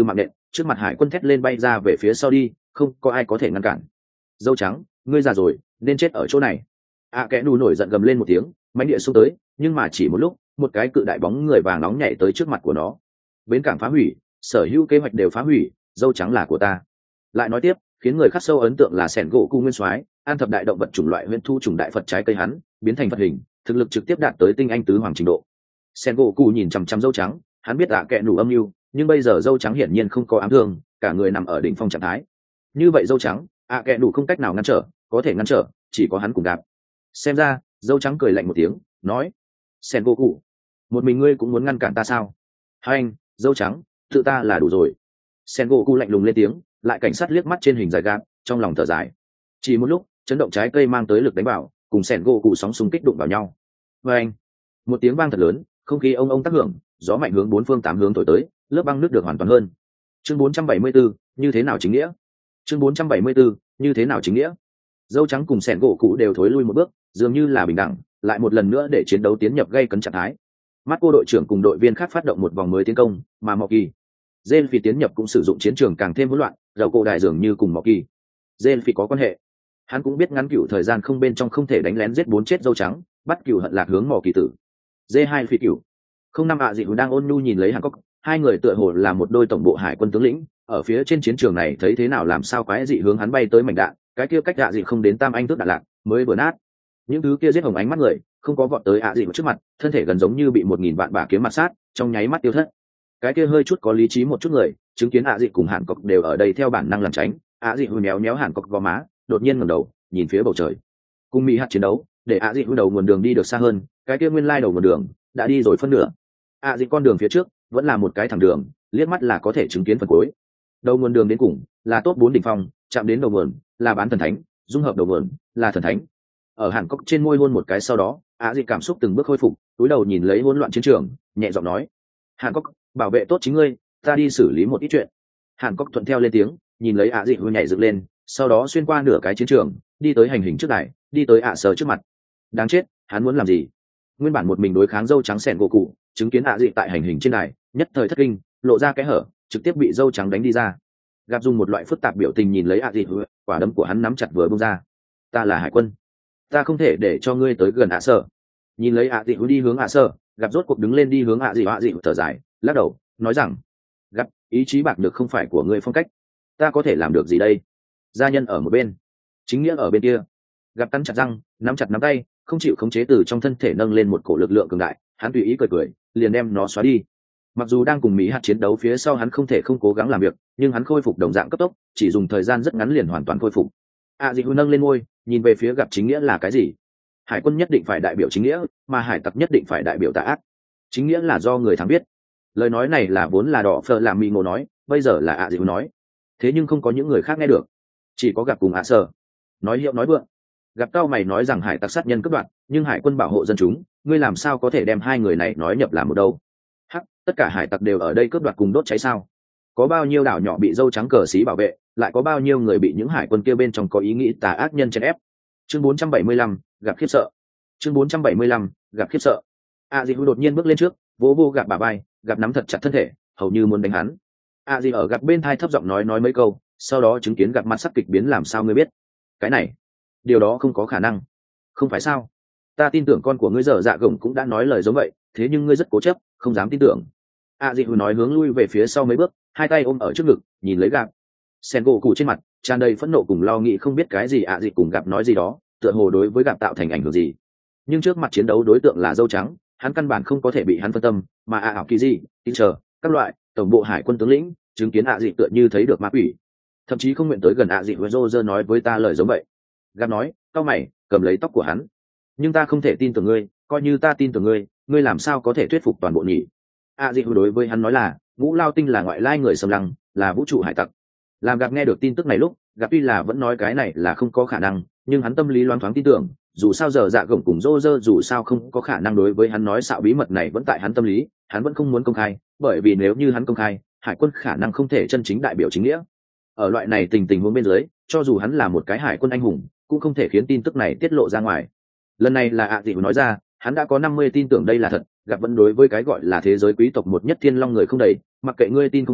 trước mặt hải quân thét lên bay ra về phía sau đi, không có ai có thể ngăn cản. Dâu trắng, ngươi già rồi nên chết ở chỗ này. ạ kẽ nù nổi giận gầm lên một tiếng, mánh địa xông tới, nhưng mà chỉ một lúc một cái cự đại bóng người vàng nóng nhảy tới trước mặt của nó. Bến cảng phá hủy, sở hữu kế hoạch đều phá hủy, dâu trắng là của ta. Lại nói tiếp, khiến người khắc sâu ấn tượng là sẻn gỗ cu nguyên soái an thập đại động vật chủng loại huyễn thu chủng đại phật trái cây hắn biến thành vật hình, thực lực trực tiếp đạt tới tinh anh tứ hoàng trình độ. Sẻn gỗ cu nhìn chằm chằm dâu trắng, hắn biết ạ kẽ nù âm mưu, nhưng bây giờ dâu trắng hiển nhiên không có ám thương, cả người nằm ở đỉnh phong trạng thái. Như vậy dâu trắng, ạ kẽ nù không cách nào ngăn trở, có thể ngăn trở chỉ có hắn cùng đạp. Xem ra dâu trắng cười lạnh một tiếng, nói: Sen Goku, một mình ngươi cũng muốn ngăn cản ta sao? Hai anh, dâu trắng, tự ta là đủ rồi. Sen Goku lạnh lùng lên tiếng, lại cảnh sát liếc mắt trên hình dài gạt, trong lòng thở dài. Chỉ một lúc, chấn động trái cây mang tới lực đánh vào, cùng Sen Goku sóng xung kích đụng vào nhau. Và anh, một tiếng vang thật lớn, không khí ông ông tác hưởng, gió mạnh hướng bốn phương tám hướng thổi tới, lớp băng nước được hoàn toàn hơn. Chương bốn trăm bảy mươi tư, như thế nào chính nghĩa? Chương bốn trăm bảy mươi tư, như thế nào chính nghĩa? Dâu trắng cùng Sen Goku đều thối lui một bước, dường như là bình đẳng, lại một lần nữa để chiến đấu tiến nhập gây cấn trạng thái. Mắt cô đội trưởng cùng đội viên khác phát động một vòng mới tiến công, mà Mọ Kỳ, Gen Phi tiến nhập cũng sử dụng chiến trường càng thêm hỗn loạn, dầu cổ đại dường như cùng Mọ Kỳ, Gen Phi có quan hệ. Hắn cũng biết ngắn cửu thời gian không bên trong không thể đánh lén giết bốn chết dâu trắng, bắt cửu hận lạc hướng Mọ Kỳ tử. D hai Phi cửu. Không năm ạ dị hùng đang ôn nhu nhìn lấy Hàn Cốc, hai người tựa hồ là một đôi tổng bộ hải quân tướng lĩnh, ở phía trên chiến trường này thấy thế nào làm sao quái dị hướng hắn bay tới mảnh đạn, cái kia cách ạ dị không đến tam anh tước đạn lạc, mới vừa nát. Những thứ kia giết hồng ánh mắt người không có vọt tới ạ dị trước mặt, thân thể gần giống như bị một nghìn vạn bả kiếm mặt sát, trong nháy mắt tiêu thất. Cái kia hơi chút có lý trí một chút người chứng kiến ạ dị cùng Hàn Cốc đều ở đây theo bản năng làm tránh. ạ dị hùi méo méo Hàn Cốc gò má, đột nhiên ngẩng đầu nhìn phía bầu trời. Cùng mỹ hạt chiến đấu để ạ dị hùi đầu nguồn đường đi được xa hơn, cái kia nguyên lai đầu nguồn đường đã đi rồi phân nửa. ạ dị con đường phía trước vẫn là một cái thẳng đường, liếc mắt là có thể chứng kiến phần cuối. Đầu nguồn đường đến cùng là top bốn đỉnh phong, chạm đến đầu nguồn là bán thần thánh, dung hợp đầu nguồn là thần thánh. Ở Hàn Cốc trên môi hôn một cái sau đó, ạ dị cảm xúc từng bước khôi phục, túi đầu nhìn lấy hỗn loạn chiến trường, nhẹ giọng nói: Hàn Cốc, bảo vệ tốt chính ngươi, ta đi xử lý một ít chuyện. Hàn Cốc thuận theo lên tiếng, nhìn lấy ạ dị hôi nhảy dựng lên, sau đó xuyên qua nửa cái chiến trường, đi tới hành hình trước đài, đi tới ạ sở trước mặt. Đáng chết, hắn muốn làm gì? Nguyên bản một mình đối kháng dâu trắng Sen Goku, chứng kiến ạ dị tại hành hình trên đài, nhất thời thất kinh, lộ ra kẽ hở, trực tiếp bị dâu trắng đánh đi ra. Gặp dùng một loại phức tạp biểu tình nhìn lấy ạ dị, quả đấm của hắn nắm chặt vừa bung ra. Ta là hải quân, ta không thể để cho ngươi tới gần ạ sở. Nhìn lấy ạ dị đi hướng ạ sở, gặp rốt cuộc đứng lên đi hướng ạ dị, ạ dị thở dài, lắc đầu, nói rằng: Gặp, ý chí bạc được không phải của ngươi phong cách, ta có thể làm được gì đây? Gia nhân ở một bên, chính nghĩa ở bên kia. Gặp cắn chặt răng, nắm chặt nắm tay, không chịu khống chế từ trong thân thể nâng lên một cổ lực lượng cường đại, hắn tùy ý cười cười, liền đem nó xóa đi. Mặc dù đang cùng Mỹ hạt chiến đấu phía sau hắn không thể không cố gắng làm việc, nhưng hắn khôi phục đồng dạng cấp tốc, chỉ dùng thời gian rất ngắn liền hoàn toàn khôi phục. A Dị Hu nâng lên môi, nhìn về phía gặp chính nghĩa là cái gì? Hải quân nhất định phải đại biểu chính nghĩa, mà hải tặc nhất định phải đại biểu tà ác. Chính nghĩa là do người thắng biết. Lời nói này là vốn là đỏ phơ làm mì ngộ nói, bây giờ là A Dị Hu nói. Thế nhưng không có những người khác nghe được, chỉ có gặp cùng A Sơ. Nói hiệu nói vượng. Gặp cao mày nói rằng hải tặc sát nhân cướp đoạt, nhưng hải quân bảo hộ dân chúng, ngươi làm sao có thể đem hai người này nói nhập làm một đâu? Hắc, tất cả hải tặc đều ở đây cướp đoạt cùng đốt cháy sao? Có bao nhiêu đảo nhỏ bị dâu trắng cờ xí bảo vệ, lại có bao nhiêu người bị những hải quân kia bên trong có ý nghĩ tà ác nhân chèn ép. Chương bốn trăm bảy mươi lăm, gặp khiếp sợ. Chương bốn trăm bảy mươi lăm, gặp khiếp sợ. A Dị đột nhiên bước lên trước, vỗ vô gặp bả vai, gặp nắm thật chặt thân thể, hầu như muốn đánh hắn. A Dị ở gặp bên thai thấp giọng nói nói mấy câu, sau đó chứng kiến gặp mặt sắc kịch biến. Làm sao ngươi biết? Cái này, điều đó không có khả năng. Không phải sao? Ta tin tưởng con của ngươi dở dạ gồng cũng đã nói lời giống vậy, thế nhưng ngươi rất cố chấp, không dám tin tưởng. A Dị nói hướng lui về phía sau mấy bước, hai tay ôm ở trước ngực, nhìn lấy gặp. Sen Goku trên mặt tràn đầy phẫn nộ cùng lo nghĩ, không biết cái gì ạ dị cùng gặp nói gì đó, tựa hồ đối với gặp tạo thành ảnh hưởng gì. Nhưng trước mặt chiến đấu đối tượng là dâu trắng, hắn căn bản không có thể bị hắn phân tâm, mà ạ ảo kỳ gì, tin chờ các loại tổng bộ hải quân tướng lĩnh chứng kiến ạ dị tựa như thấy được ma quỷ, thậm chí không nguyện tới gần ạ dị. Với Roger nói với ta lời giống vậy. Gặp nói, cao mày, cầm lấy tóc của hắn. Nhưng ta không thể tin tưởng ngươi, coi như ta tin tưởng ngươi, ngươi làm sao có thể thuyết phục toàn bộ nhỉ? ạ dị đối với hắn nói là, Ngũ Lao Tinh là ngoại lai người xâm lăng, là vũ trụ hải tặc. Làm gặp nghe được tin tức này lúc, gặp tuy là vẫn nói cái này là không có khả năng, nhưng hắn tâm lý loáng thoáng tin tưởng, dù sao giờ dạ gồng cùng rô rơ dù sao không có khả năng đối với hắn nói xạo bí mật này vẫn tại hắn tâm lý, hắn vẫn không muốn công khai, bởi vì nếu như hắn công khai, hải quân khả năng không thể chân chính đại biểu chính nghĩa. Ở loại này tình tình huống bên dưới, cho dù hắn là một cái hải quân anh hùng, cũng không thể khiến tin tức này tiết lộ ra ngoài. Lần này là ạ dị nói ra, hắn đã có năm mươi tin tưởng đây là thật, gặp vẫn đối với cái gọi là thế giới quý tộc một nhất thiên long người không đầy, mặc kệ ngươi tin không tin,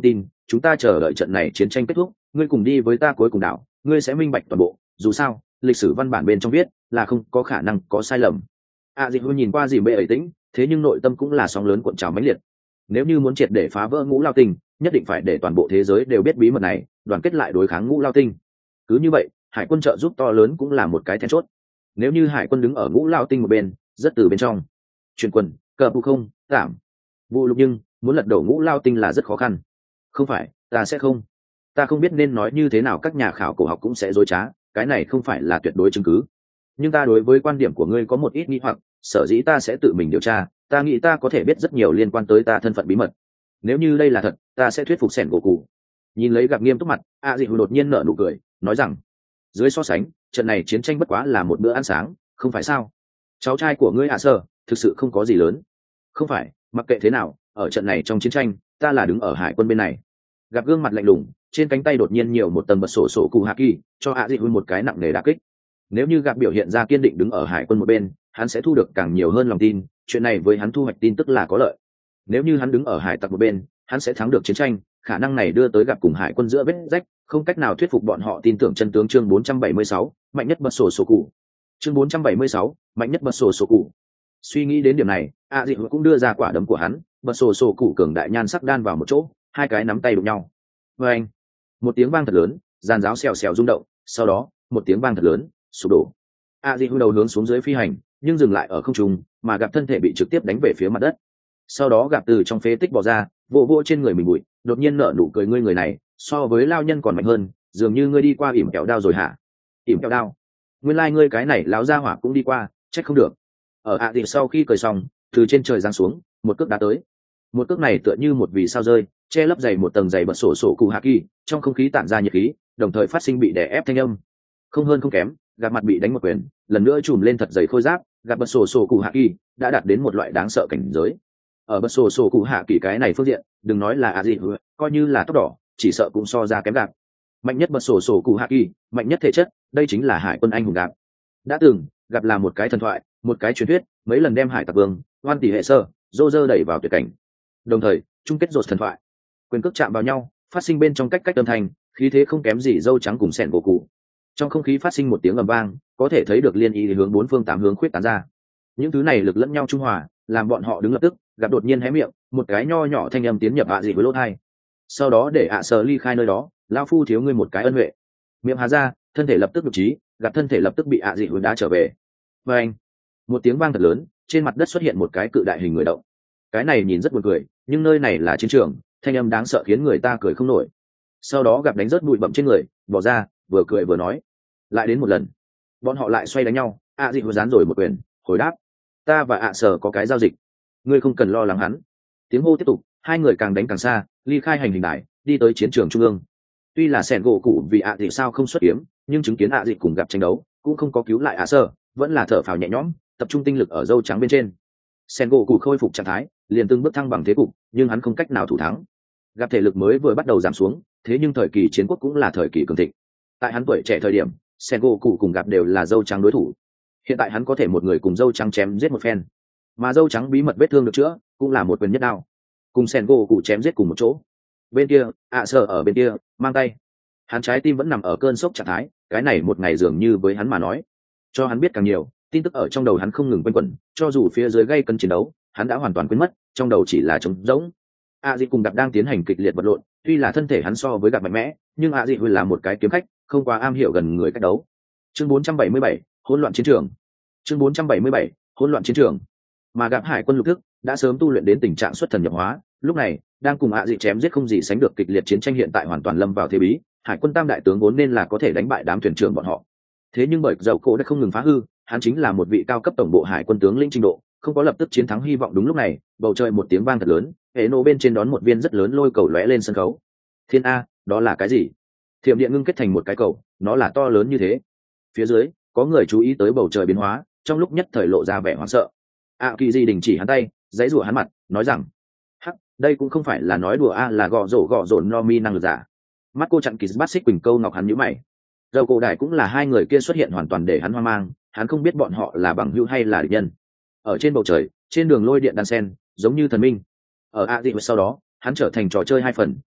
chúng ta chờ đợi trận này chiến tranh kết thúc, ngươi cùng đi với ta cuối cùng đảo, ngươi sẽ minh bạch toàn bộ, dù sao lịch sử văn bản bên trong viết là không có khả năng có sai lầm. A Dị nhìn qua dì bệ ấy tĩnh, thế nhưng nội tâm cũng là sóng lớn cuộn trào mãnh liệt. Nếu như muốn triệt để phá vỡ ngũ lao tinh, nhất định phải để toàn bộ thế giới đều biết bí mật này, đoàn kết lại đối kháng ngũ lao tinh. Cứ như vậy hải quân trợ giúp to lớn cũng là một cái then chốt. Nếu như hải quân đứng ở ngũ lao tinh một bên, rất từ bên trong chuyển quân cờ bù không tạm vụ lục, nhưng muốn lật đổ ngũ lao tinh là rất khó khăn. Không phải, ta sẽ không ta không biết nên nói như thế nào, các nhà khảo cổ học cũng sẽ dối trá, cái này không phải là tuyệt đối chứng cứ, nhưng ta đối với quan điểm của ngươi có một ít nghi hoặc, sở dĩ ta sẽ tự mình điều tra, ta nghĩ ta có thể biết rất nhiều liên quan tới ta thân phận bí mật. Nếu như đây là thật, ta sẽ thuyết phục sẻn gỗ cụ. Nhìn lấy gặp nghiêm túc mặt, a dị đột nhiên nở nụ cười, nói rằng dưới so sánh, trận này chiến tranh bất quá là một bữa ăn sáng, không phải sao? Cháu trai của ngươi ạ sơ thực sự không có gì lớn. Không phải, mặc kệ thế nào, ở trận này trong chiến tranh, ta là đứng ở hải quân bên này. Gặp gương mặt lạnh lùng, trên cánh tay đột nhiên nhiều một tầng bật sổ sổ cụ hạ kỳ, cho a dị một cái nặng nề đả kích. Nếu như gặp biểu hiện ra kiên định đứng ở hải quân một bên, hắn sẽ thu được càng nhiều hơn lòng tin, chuyện này với hắn thu hoạch tin tức là có lợi. Nếu như hắn đứng ở hải tặc một bên, hắn sẽ thắng được chiến tranh, khả năng này đưa tới gặp cùng hải quân giữa vết rách, không cách nào thuyết phục bọn họ tin tưởng chân tướng. Chương bốn trăm bảy mươi sáu, mạnh nhất bật sổ sổ cụ. Chương bốn trăm bảy mươi sáu, mạnh nhất bật sổ sổ cụ. Suy nghĩ đến điểm này, a dị cũng đưa ra quả đấm của hắn, bật sổ sổ cụ cường đại nhan sắc đan vào một chỗ, hai cái nắm tay đụng nhau. Và anh, một tiếng vang thật lớn, giàn giáo xèo xèo rung động, sau đó một tiếng vang thật lớn, sụp đổ. a dị đầu hướng xuống dưới phi hành, nhưng dừng lại ở không trung, mà gặp thân thể bị trực tiếp đánh về phía mặt đất. Sau đó gặp từ trong phế tích bò ra, vỗ vỗ trên người mình bụi, đột nhiên nở nụ cười, ngươi người này so với lao nhân còn mạnh hơn, dường như ngươi đi qua ỉm kẹo đao rồi hả? Ỉm kẹo đao? Nguyên lai ngươi cái này láo ra hỏa cũng đi qua, trách không được. Ở ạ à thì sau khi cười xong, từ trên trời giáng xuống, một cước đá tới. Một cước này tựa như một vì sao rơi, che lấp dày một tầng dày bật sổ sổ cụ hạ kỳ, trong không khí tản ra nhiệt khí, đồng thời phát sinh bị đè ép thanh âm. Không hơn không kém, gặp mặt bị đánh một quyền, lần nữa trùm lên thật dày khôi giáp, gặp bật sổ sổ cụ hạ kỳ đã đạt đến một loại đáng sợ cảnh giới. Ở bật sổ sổ cụ hạ kỳ cái này phương diện, đừng nói là a gì, coi như là tóc đỏ, chỉ sợ cũng so ra kém gặp. Mạnh nhất bật sổ sổ cụ hạ kỳ, mạnh nhất thể chất, đây chính là hải quân anh hùng gặp. Đã từng gặp là một cái thần thoại, một cái truyền thuyết, mấy lần đem hải tặc vương hoan tỷ hệ sơ dô dơ đẩy vào tuyệt cảnh, đồng thời chung kết rột thần thoại, quyền cước chạm vào nhau, phát sinh bên trong cách cách âm thanh, khí thế không kém gì dâu trắng cùng sẹn gỗ cụ. Trong không khí phát sinh một tiếng ầm vang, có thể thấy được liên ý hướng bốn phương tám hướng khuyết tán ra. Những thứ này lực lẫn nhau trung hòa, làm bọn họ đứng lập tức, gặp đột nhiên hé miệng, một cái nho nhỏ thanh âm tiến nhập ạ dị với lỗ thai. Sau đó để ạ sờ ly khai nơi đó, lão phu thiếu ngươi một cái ân huệ. Miệng há ra, thân thể lập tức nhục trí, gặp thân thể lập tức bị ạ dị hướng đá trở về. Và anh, một tiếng vang thật lớn, trên mặt đất xuất hiện một cái cự đại hình người động. Cái này nhìn rất buồn cười, nhưng nơi này là chiến trường, thanh âm đáng sợ khiến người ta cười không nổi. Sau đó gặp đánh rớt bụi bặm trên người, bỏ ra, vừa cười vừa nói, lại đến một lần. Bọn họ lại xoay đánh nhau, ạ dị hướng dán rồi một quyền, hồi đáp, ta và ạ sở có cái giao dịch, ngươi không cần lo lắng hắn. Tiếng hô tiếp tục, hai người càng đánh càng xa, ly khai hành hình đài, đi tới chiến trường trung ương. Tuy là sẻn gỗ cụ vì ạ dị sao không xuất kiếm, nhưng chứng kiến ạ dị cùng gặp tranh đấu, cũng không có cứu lại ạ sở, vẫn là thở phào nhẹ nhõm, tập trung tinh lực ở dâu trắng bên trên. Sẻn gỗ cụ khôi phục trạng thái, liền từng bước thăng bằng thế cục, nhưng hắn không cách nào thủ thắng. Gặp thể lực mới vừa bắt đầu giảm xuống, thế nhưng thời kỳ chiến quốc cũng là thời kỳ cường thịnh. Tại hắn tuổi trẻ thời điểm, sẻn gỗ cụ cùng gặp đều là dâu trắng đối thủ. Hiện tại hắn có thể một người cùng dâu trắng chém giết một phen, mà dâu trắng bí mật vết thương được chữa, cũng là một quyền nhất đao, cùng sẻn gỗ cụ chém giết cùng một chỗ. Bên kia ạ sở ở bên kia mang tay, hắn trái tim vẫn nằm ở cơn sốc trạng thái, cái này một ngày dường như với hắn mà nói cho hắn biết càng nhiều tin tức, ở trong đầu hắn không ngừng quanh quẩn, cho dù phía dưới gây cân chiến đấu, hắn đã hoàn toàn quên mất, trong đầu chỉ là trống rỗng. A dị cùng gặp đang tiến hành kịch liệt vật lộn, tuy là thân thể hắn so với gặp mạnh mẽ, nhưng A dị là một cái kiếm khách, không quá am hiểu gần người cách đấu. Chương bốn trăm bảy mươi bảy, hỗn loạn chiến trường. Chương bốn trăm bảy mươi bảy, hỗn loạn chiến trường. Mà gặp hải quân lục thức đã sớm tu luyện đến tình trạng xuất thần nhập hóa, lúc này đang cùng A dị chém giết không gì sánh được kịch liệt chiến tranh, hiện tại hoàn toàn lâm vào thế bí. Hải quân tam đại tướng vốn nên là có thể đánh bại đám thuyền trưởng bọn họ, thế nhưng bởi dầu cổ đã không ngừng phá hư, hắn chính là một vị cao cấp tổng bộ hải quân tướng lĩnh trình độ, không có lập tức chiến thắng hy vọng. Đúng lúc này, bầu trời một tiếng vang thật lớn, hệ nổ bên trên đón một viên rất lớn lôi cầu lóe lên sân khấu. Thiên a, đó là cái gì? Thiểm điện ngưng kết thành một cái cầu, nó là to lớn như thế. Phía dưới có người chú ý tới bầu trời biến hóa, trong lúc nhất thời lộ ra vẻ hoảng sợ. A kỳ di đình chỉ hắn tay, giãy rủa hắn mặt, nói rằng, hắc, đây cũng không phải là nói đùa a, là gò rổ gò rổ no mi năng lực giả. Mắt cô chặn kỳ bắt xích quỳnh câu ngọc hắn nhíu mày. Dầu cổ đại cũng là hai người kia xuất hiện hoàn toàn để hắn hoang mang, hắn không biết bọn họ là bằng hữu hay là địch nhân. Ở trên bầu trời, trên đường lôi điện đan sen, giống như thần minh. Ở a dị sau đó, hắn trở thành trò chơi hai phần,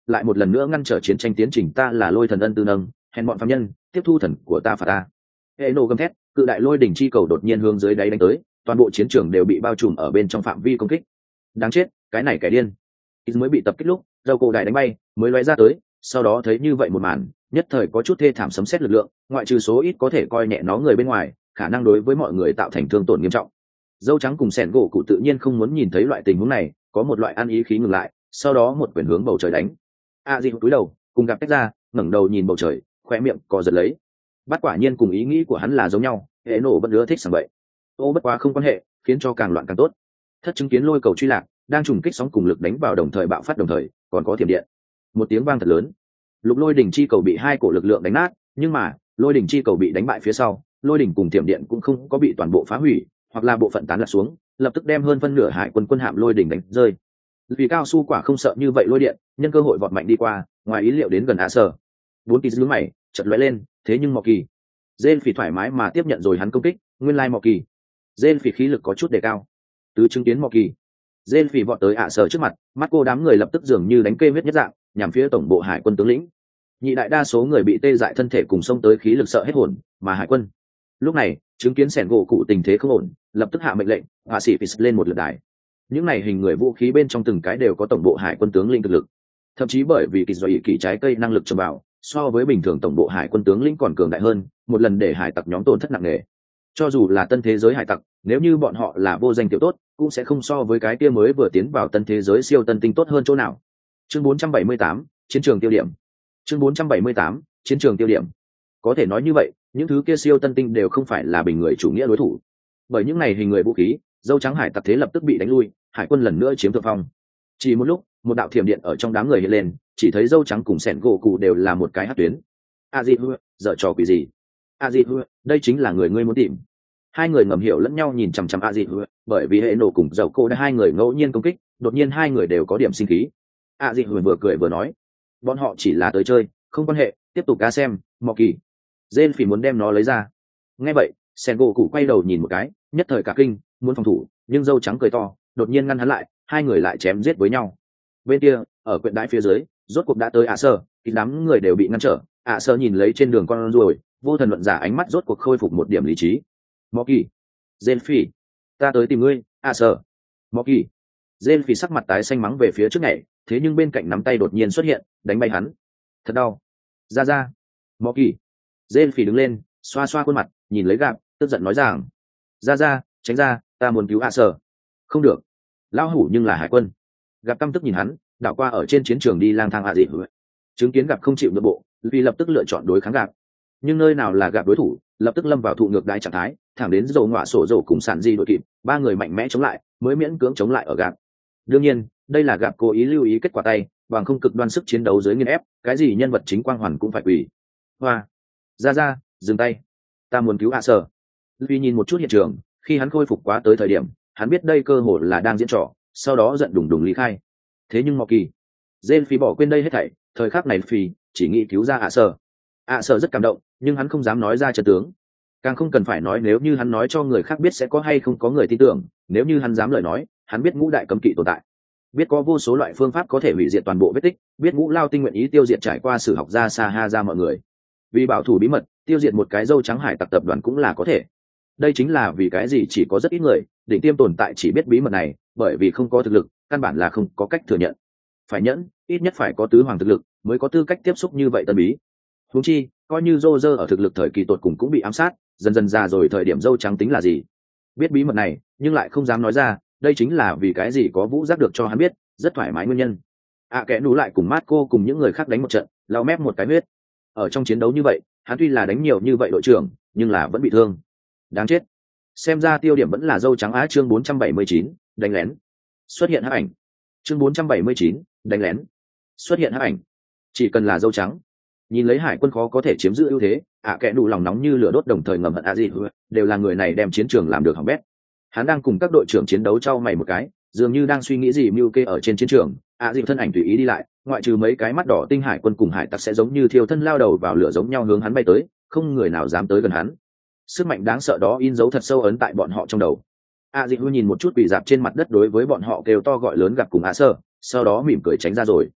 lại một lần nữa ngăn trở chiến tranh tiến trình. Ta là lôi thần ân tư nâng, hèn bọn phạm nhân tiếp thu thần của ta phạt ta. Hệ nổ gầm thét, cự đại lôi đỉnh chi cầu đột nhiên hướng dưới đáy đánh tới, toàn bộ chiến trường đều bị bao trùm ở bên trong phạm vi công kích. Đáng chết, cái này kẻ điên. Ít mới bị tập kích lúc dầu cổ đại đánh bay mới lóe ra tới, sau đó thấy như vậy một màn, nhất thời có chút thê thảm sấm sét lực lượng, ngoại trừ số ít có thể coi nhẹ nó người bên ngoài, khả năng đối với mọi người tạo thành thương tổn nghiêm trọng. Dâu trắng cùng sẻn gỗ cụ tự nhiên không muốn nhìn thấy loại tình huống này, có một loại ăn ý khí ngừng lại, sau đó một quyền hướng bầu trời đánh. A Di cúi đầu, cùng gặp tách ra, ngẩng đầu nhìn bầu trời, khóe miệng co giật lấy. Bắt quả nhiên cùng ý nghĩ của hắn là giống nhau, hệ nổ bất ưa thích sảng bậy. Ô bất quá không quan hệ, khiến cho càng loạn càng tốt. Thất chứng kiến lôi cầu truy lạc, đang trùng kích sóng cùng lực đánh vào đồng thời bạo phát đồng thời, còn có thiểm điện. Một tiếng vang thật lớn. Lục lôi đỉnh chi cầu bị hai cổ lực lượng đánh nát, nhưng mà, lôi đỉnh chi cầu bị đánh bại phía sau, lôi đỉnh cùng thiểm điện cũng không có bị toàn bộ phá hủy, hoặc là bộ phận tán lạc xuống, lập tức đem hơn phân nửa hải quân quân hạm lôi đỉnh đánh rơi. Vì cao su quả không sợ như vậy lôi điện, nhân cơ hội vọt mạnh đi qua, ngoài ý liệu đến gần A Sở. Bốn kỳ lưỡng mày, chợt lóe lên, thế nhưng Mọ Kỳ, Gen Phỉ thoải mái mà tiếp nhận rồi hắn công kích, nguyên lai Mọ Kỳ, Gen Phỉ khí lực có chút đề cao. Từ chứng kiến Mọ Kỳ, Gen Phỉ vọt tới A Sở trước mặt, mắt cô đám người lập tức dường như đánh kê huyết nhất dạng, nhằm phía tổng bộ hải quân tướng lĩnh. Nhị đại đa số người bị tê dại thân thể cùng xông tới khí lực sợ hết hồn, mà hải quân lúc này chứng kiến sẻn gỗ cụ tình thế không ổn, lập tức hạ mệnh lệnh, hạ sĩ phì lên một lượt đài. Những này hình người vũ khí bên trong từng cái đều có tổng bộ hải quân tướng lĩnh thực lực, thậm chí bởi vì kỳ dọa kỳ trái cây năng lực trầm bảo so với bình thường tổng bộ hải quân tướng lĩnh còn cường đại hơn, một lần để hải tặc nhóm tổn thất nặng nề. Cho dù là tân thế giới hải tặc, nếu như bọn họ là vô danh tiểu tốt, cũng sẽ không so với cái kia mới vừa tiến vào tân thế giới siêu tân tinh tốt hơn chỗ nào. Chương bốn trăm bảy mươi tám, chiến trường tiêu điểm. Chương bốn trăm bảy mươi tám, chiến trường tiêu điểm. Có thể nói như vậy, những thứ kia siêu tân tinh đều không phải là bình người chủ nghĩa đối thủ. Bởi những này hình người vũ khí, dâu trắng hải tặc thế lập tức bị đánh lui, hải quân lần nữa chiếm thượng phong. Chỉ một lúc, một đạo thiểm điện ở trong đám người hiện lên, chỉ thấy dâu trắng cùng sẻn gỗ cụ đều là một cái hắc tuyến. A Di Hư, dở trò quỷ gì? A Di Hư, đây chính là người ngươi muốn tìm. Hai người ngầm hiểu lẫn nhau nhìn chằm chằm A Di Hư, bởi vì hệ nổ cùng dầu cô đã hai người ngẫu nhiên công kích, đột nhiên hai người đều có điểm sinh khí. A Di Hư vừa cười vừa nói, bọn họ chỉ là tới chơi, không quan hệ, tiếp tục cá xem. Mọ Kỳ, Gen Phỉ muốn đem nó lấy ra. Nghe vậy, sẻn gỗ cụ quay đầu nhìn một cái, nhất thời cả kinh, muốn phòng thủ, nhưng dâu trắng cười to, đột nhiên ngăn hắn lại, hai người lại chém giết với nhau. Bên kia, ở quyện đái phía dưới, rốt cuộc đã tới ạ sơ, thì đám người đều bị ngăn trở. ạ sơ nhìn lấy trên đường con ruồi, vô thần luận giả ánh mắt rốt cuộc khôi phục một điểm lý trí. Mọ Kỳ, Gen Phỉ, ta tới tìm ngươi. ạ sơ, Mọ Kỳ, Gen Phỉ sắc mặt tái xanh mắng về phía trước này, thế nhưng bên cạnh nắm tay đột nhiên xuất hiện, đánh bay hắn. Thật đau. Ra ra. Mọ Kỳ, Gen Phỉ đứng lên, xoa xoa khuôn mặt, nhìn lấy Gạp, tức giận nói rằng, ra ra, tránh ra, ta muốn cứu ạ sơ. Không được, lão hủ nhưng là hải quân. Gặp căm tức nhìn hắn, đảo qua ở trên chiến trường đi lang thang ạ gì chứng kiến Gặp không chịu nhượng bộ, vì lập tức lựa chọn đối kháng Gặp. Nhưng nơi nào là Gặp đối thủ, lập tức lâm vào thụ ngược đái trạng thái, thẳng đến dầu ngọa sổ dầu cùng sản di đội kịp, ba người mạnh mẽ chống lại, mới miễn cưỡng chống lại ở Gặp. Đương nhiên, đây là Gặp cố ý lưu ý kết quả tay, bằng không cực đoan sức chiến đấu dưới nghiên ép, cái gì nhân vật chính quang hoàn cũng phải quỳ. Hoa, ra ra, dừng tay, ta muốn cứu ạ sở. Vì nhìn một chút hiện trường, khi hắn khôi phục quá tới thời điểm, hắn biết đây cơ hội là đang diễn trò, sau đó giận đùng đùng lý khai. Thế nhưng Mọ Kỳ, Gen Phỉ bỏ quên đây hết thảy, thời khắc này Phỉ chỉ nghĩ cứu ra ạ sở. ạ sở rất cảm động, nhưng hắn không dám nói ra chân tướng, càng không cần phải nói nếu như hắn nói cho người khác biết sẽ có hay không có người tin tưởng. Nếu như hắn dám lời nói, hắn biết ngũ đại cấm kỵ tồn tại, biết có vô số loại phương pháp có thể hủy diệt toàn bộ vết tích, biết ngũ lao tinh nguyện ý tiêu diệt trải qua sử học ra xa ha ra mọi người. Vì bảo thủ bí mật, tiêu diệt một cái dâu trắng hải tặc tập đoàn cũng là có thể. Đây chính là vì cái gì chỉ có rất ít người đỉnh tiêm tồn tại chỉ biết bí mật này, bởi vì không có thực lực, căn bản là không có cách thừa nhận. Phải nhẫn, ít nhất phải có tứ hoàng thực lực mới có tư cách tiếp xúc như vậy tân bí. Huống chi, coi như Roger ở thực lực thời kỳ tột cùng cũng bị ám sát, dần dần già rồi thời điểm dâu trắng tính là gì? Biết bí mật này, nhưng lại không dám nói ra, đây chính là vì cái gì có Vũ Giác được cho hắn biết, rất thoải mái nguyên nhân. À kẻ nú lại cùng Marco cùng những người khác đánh một trận, lau mép một cái huyết. Ở trong chiến đấu như vậy, hắn tuy là đánh nhiều như vậy đội trưởng, nhưng là vẫn bị thương. Đáng chết. Xem ra tiêu điểm vẫn là dâu trắng á. Chương bốn trăm bảy mươi chín, đánh lén. Xuất hiện hắc ảnh. Chương bốn trăm bảy mươi chín, đánh lén. Xuất hiện hắc ảnh. Chỉ cần là dâu trắng, nhìn lấy hải quân khó có thể chiếm giữ ưu thế, ạ à kẻ đủ lòng nóng như lửa đốt đồng thời ngầm hận a gì đều là người này đem chiến trường làm được hỏng bét. Hắn đang cùng các đội trưởng chiến đấu trao mày một cái, dường như đang suy nghĩ gì mưu kê ở trên chiến trường. ạ dịp thân ảnh tùy ý đi lại, ngoại trừ mấy cái mắt đỏ tinh hải quân cùng hải tặc sẽ giống như thiêu thân lao đầu vào lửa giống nhau hướng hắn bay tới, không người nào dám tới gần hắn. Sức mạnh đáng sợ đó in dấu thật sâu ấn tại bọn họ trong đầu. ạ dịp nhìn một chút quỳ dạp trên mặt đất đối với bọn họ kêu to gọi lớn gặp cùng ạ sơ, sau đó mỉm cười tránh ra rồi.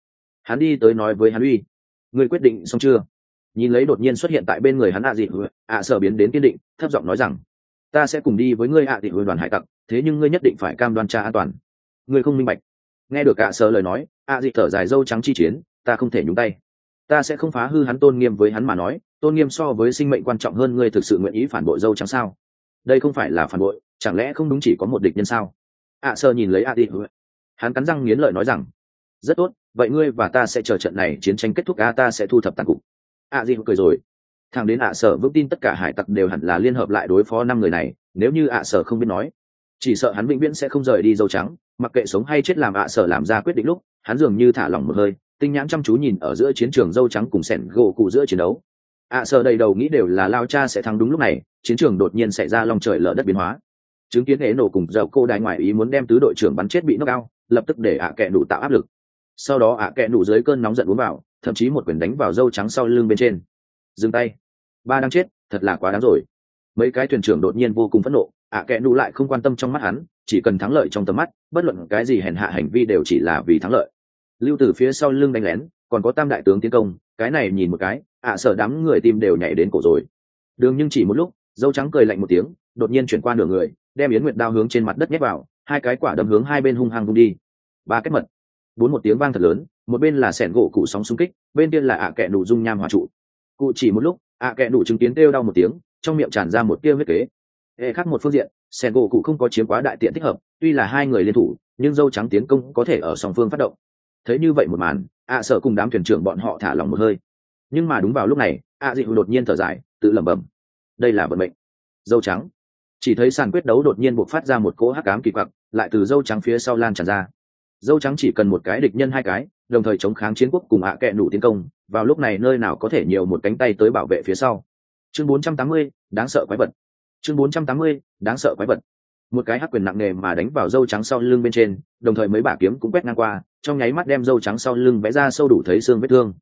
Hắn đi tới nói với hắn uy, ngươi quyết định xong chưa? Nhìn lấy đột nhiên xuất hiện tại bên người hắn ạ dị ạ sở biến đến kiên định, thấp giọng nói rằng, ta sẽ cùng đi với ngươi ạ dị đoàn hải tặc, thế nhưng ngươi nhất định phải cam đoan tra an toàn. Ngươi không minh bạch. Nghe được ạ sở lời nói, ạ dị thở dài, dâu trắng chi chiến, ta không thể nhúng tay, ta sẽ không phá hư hắn tôn nghiêm. Với hắn mà nói, tôn nghiêm so với sinh mệnh quan trọng hơn. Ngươi thực sự nguyện ý phản bội dâu trắng sao? Đây không phải là phản bội, chẳng lẽ không đúng chỉ có một địch nhân sao? ạ sở nhìn lấy ạ dị, hắn cắn răng nghiến lợi nói rằng, rất tốt, vậy ngươi và ta sẽ chờ trận này chiến tranh kết thúc, a ta sẽ thu thập tàn cục. ạ dị cười rồi. Thằng đến ạ sở vững tin tất cả hải tặc đều hẳn là liên hợp lại đối phó năm người này, nếu như ạ sở không biết nói, chỉ sợ hắn vĩnh viễn sẽ không rời đi dâu trắng. Mặc kệ sống hay chết, làm ạ sở làm ra quyết định lúc, hắn dường như thả lỏng một hơi, tinh nhãn chăm chú nhìn ở giữa chiến trường dâu trắng cùng sẻn gỗ cụ giữa chiến đấu. ạ sở đầy đầu nghĩ đều là lao cha sẽ thắng. Đúng lúc này, chiến trường đột nhiên xảy ra long trời lở đất biến hóa. Chứng kiến ế nổ cùng dầu cô đại ngoại ý muốn đem tứ đội trưởng bắn chết bị knock out, lập tức để ạ kẹ đủ tạo áp lực. Sau đó ạ kẹ đủ dưới cơn nóng giận uống vào, thậm chí một quyền đánh vào dâu trắng sau lưng bên trên. Dừng tay, ba đang chết, thật là quá đáng rồi. Mấy cái thuyền trưởng đột nhiên vô cùng phẫn nộ, ạ kẹ đủ lại không quan tâm. Trong mắt hắn, chỉ cần thắng lợi trong tầm mắt, bất luận cái gì hèn hạ hành vi đều chỉ là vì thắng lợi. Lưu Tử phía sau lưng đánh lén, còn có tam đại tướng tiến công, cái này nhìn một cái, ạ sở đám người tim đều nhảy đến cổ rồi. Đường nhưng chỉ một lúc, dâu trắng cười lạnh một tiếng, đột nhiên chuyển qua nửa người, đem yến nguyệt đao hướng trên mặt đất nhét vào, hai cái quả đấm hướng hai bên hung hăng vung đi. Ba cái mật, bốn một tiếng vang thật lớn, một bên là sẻn gỗ cụ sóng xung kích, bên kia là ạ kẹ đủ dung nham hỏa trụ. Cụ chỉ một lúc, ạ kẹ đủ chứng kiến kêu đau một tiếng, trong miệng tràn ra một tia huyết kế. Hệ khác một phương diện, sẻn gỗ cụ không có chiếm quá đại tiện thích hợp, tuy là hai người liên thủ, nhưng dâu trắng tiến công có thể ở song phương phát động. Thấy như vậy một màn, ạ sở cùng đám thuyền trưởng bọn họ thả lỏng một hơi. Nhưng mà đúng vào lúc này, ạ dị đột nhiên thở dài, tự lẩm bẩm, đây là vận mệnh. Dâu trắng. Chỉ thấy sàn quyết đấu đột nhiên bộc phát ra một cỗ hắc ám kỳ quặc, lại từ dâu trắng phía sau lan tràn ra. Dâu trắng chỉ cần một cái địch nhân hai cái, đồng thời chống kháng chiến quốc cùng ạ kẹ nụ tiến công, vào lúc này nơi nào có thể nhiều một cánh tay tới bảo vệ phía sau. Chương bốn trăm tám mươi, đáng sợ quái vật. Chương bốn trăm tám mươi, đáng sợ quái vật. Một cái hắc quyền nặng nề mà đánh vào dâu trắng sau lưng bên trên, đồng thời mấy bả kiếm cũng quét ngang qua, trong nháy mắt đem dâu trắng sau lưng vẽ ra sâu đủ thấy xương vết thương.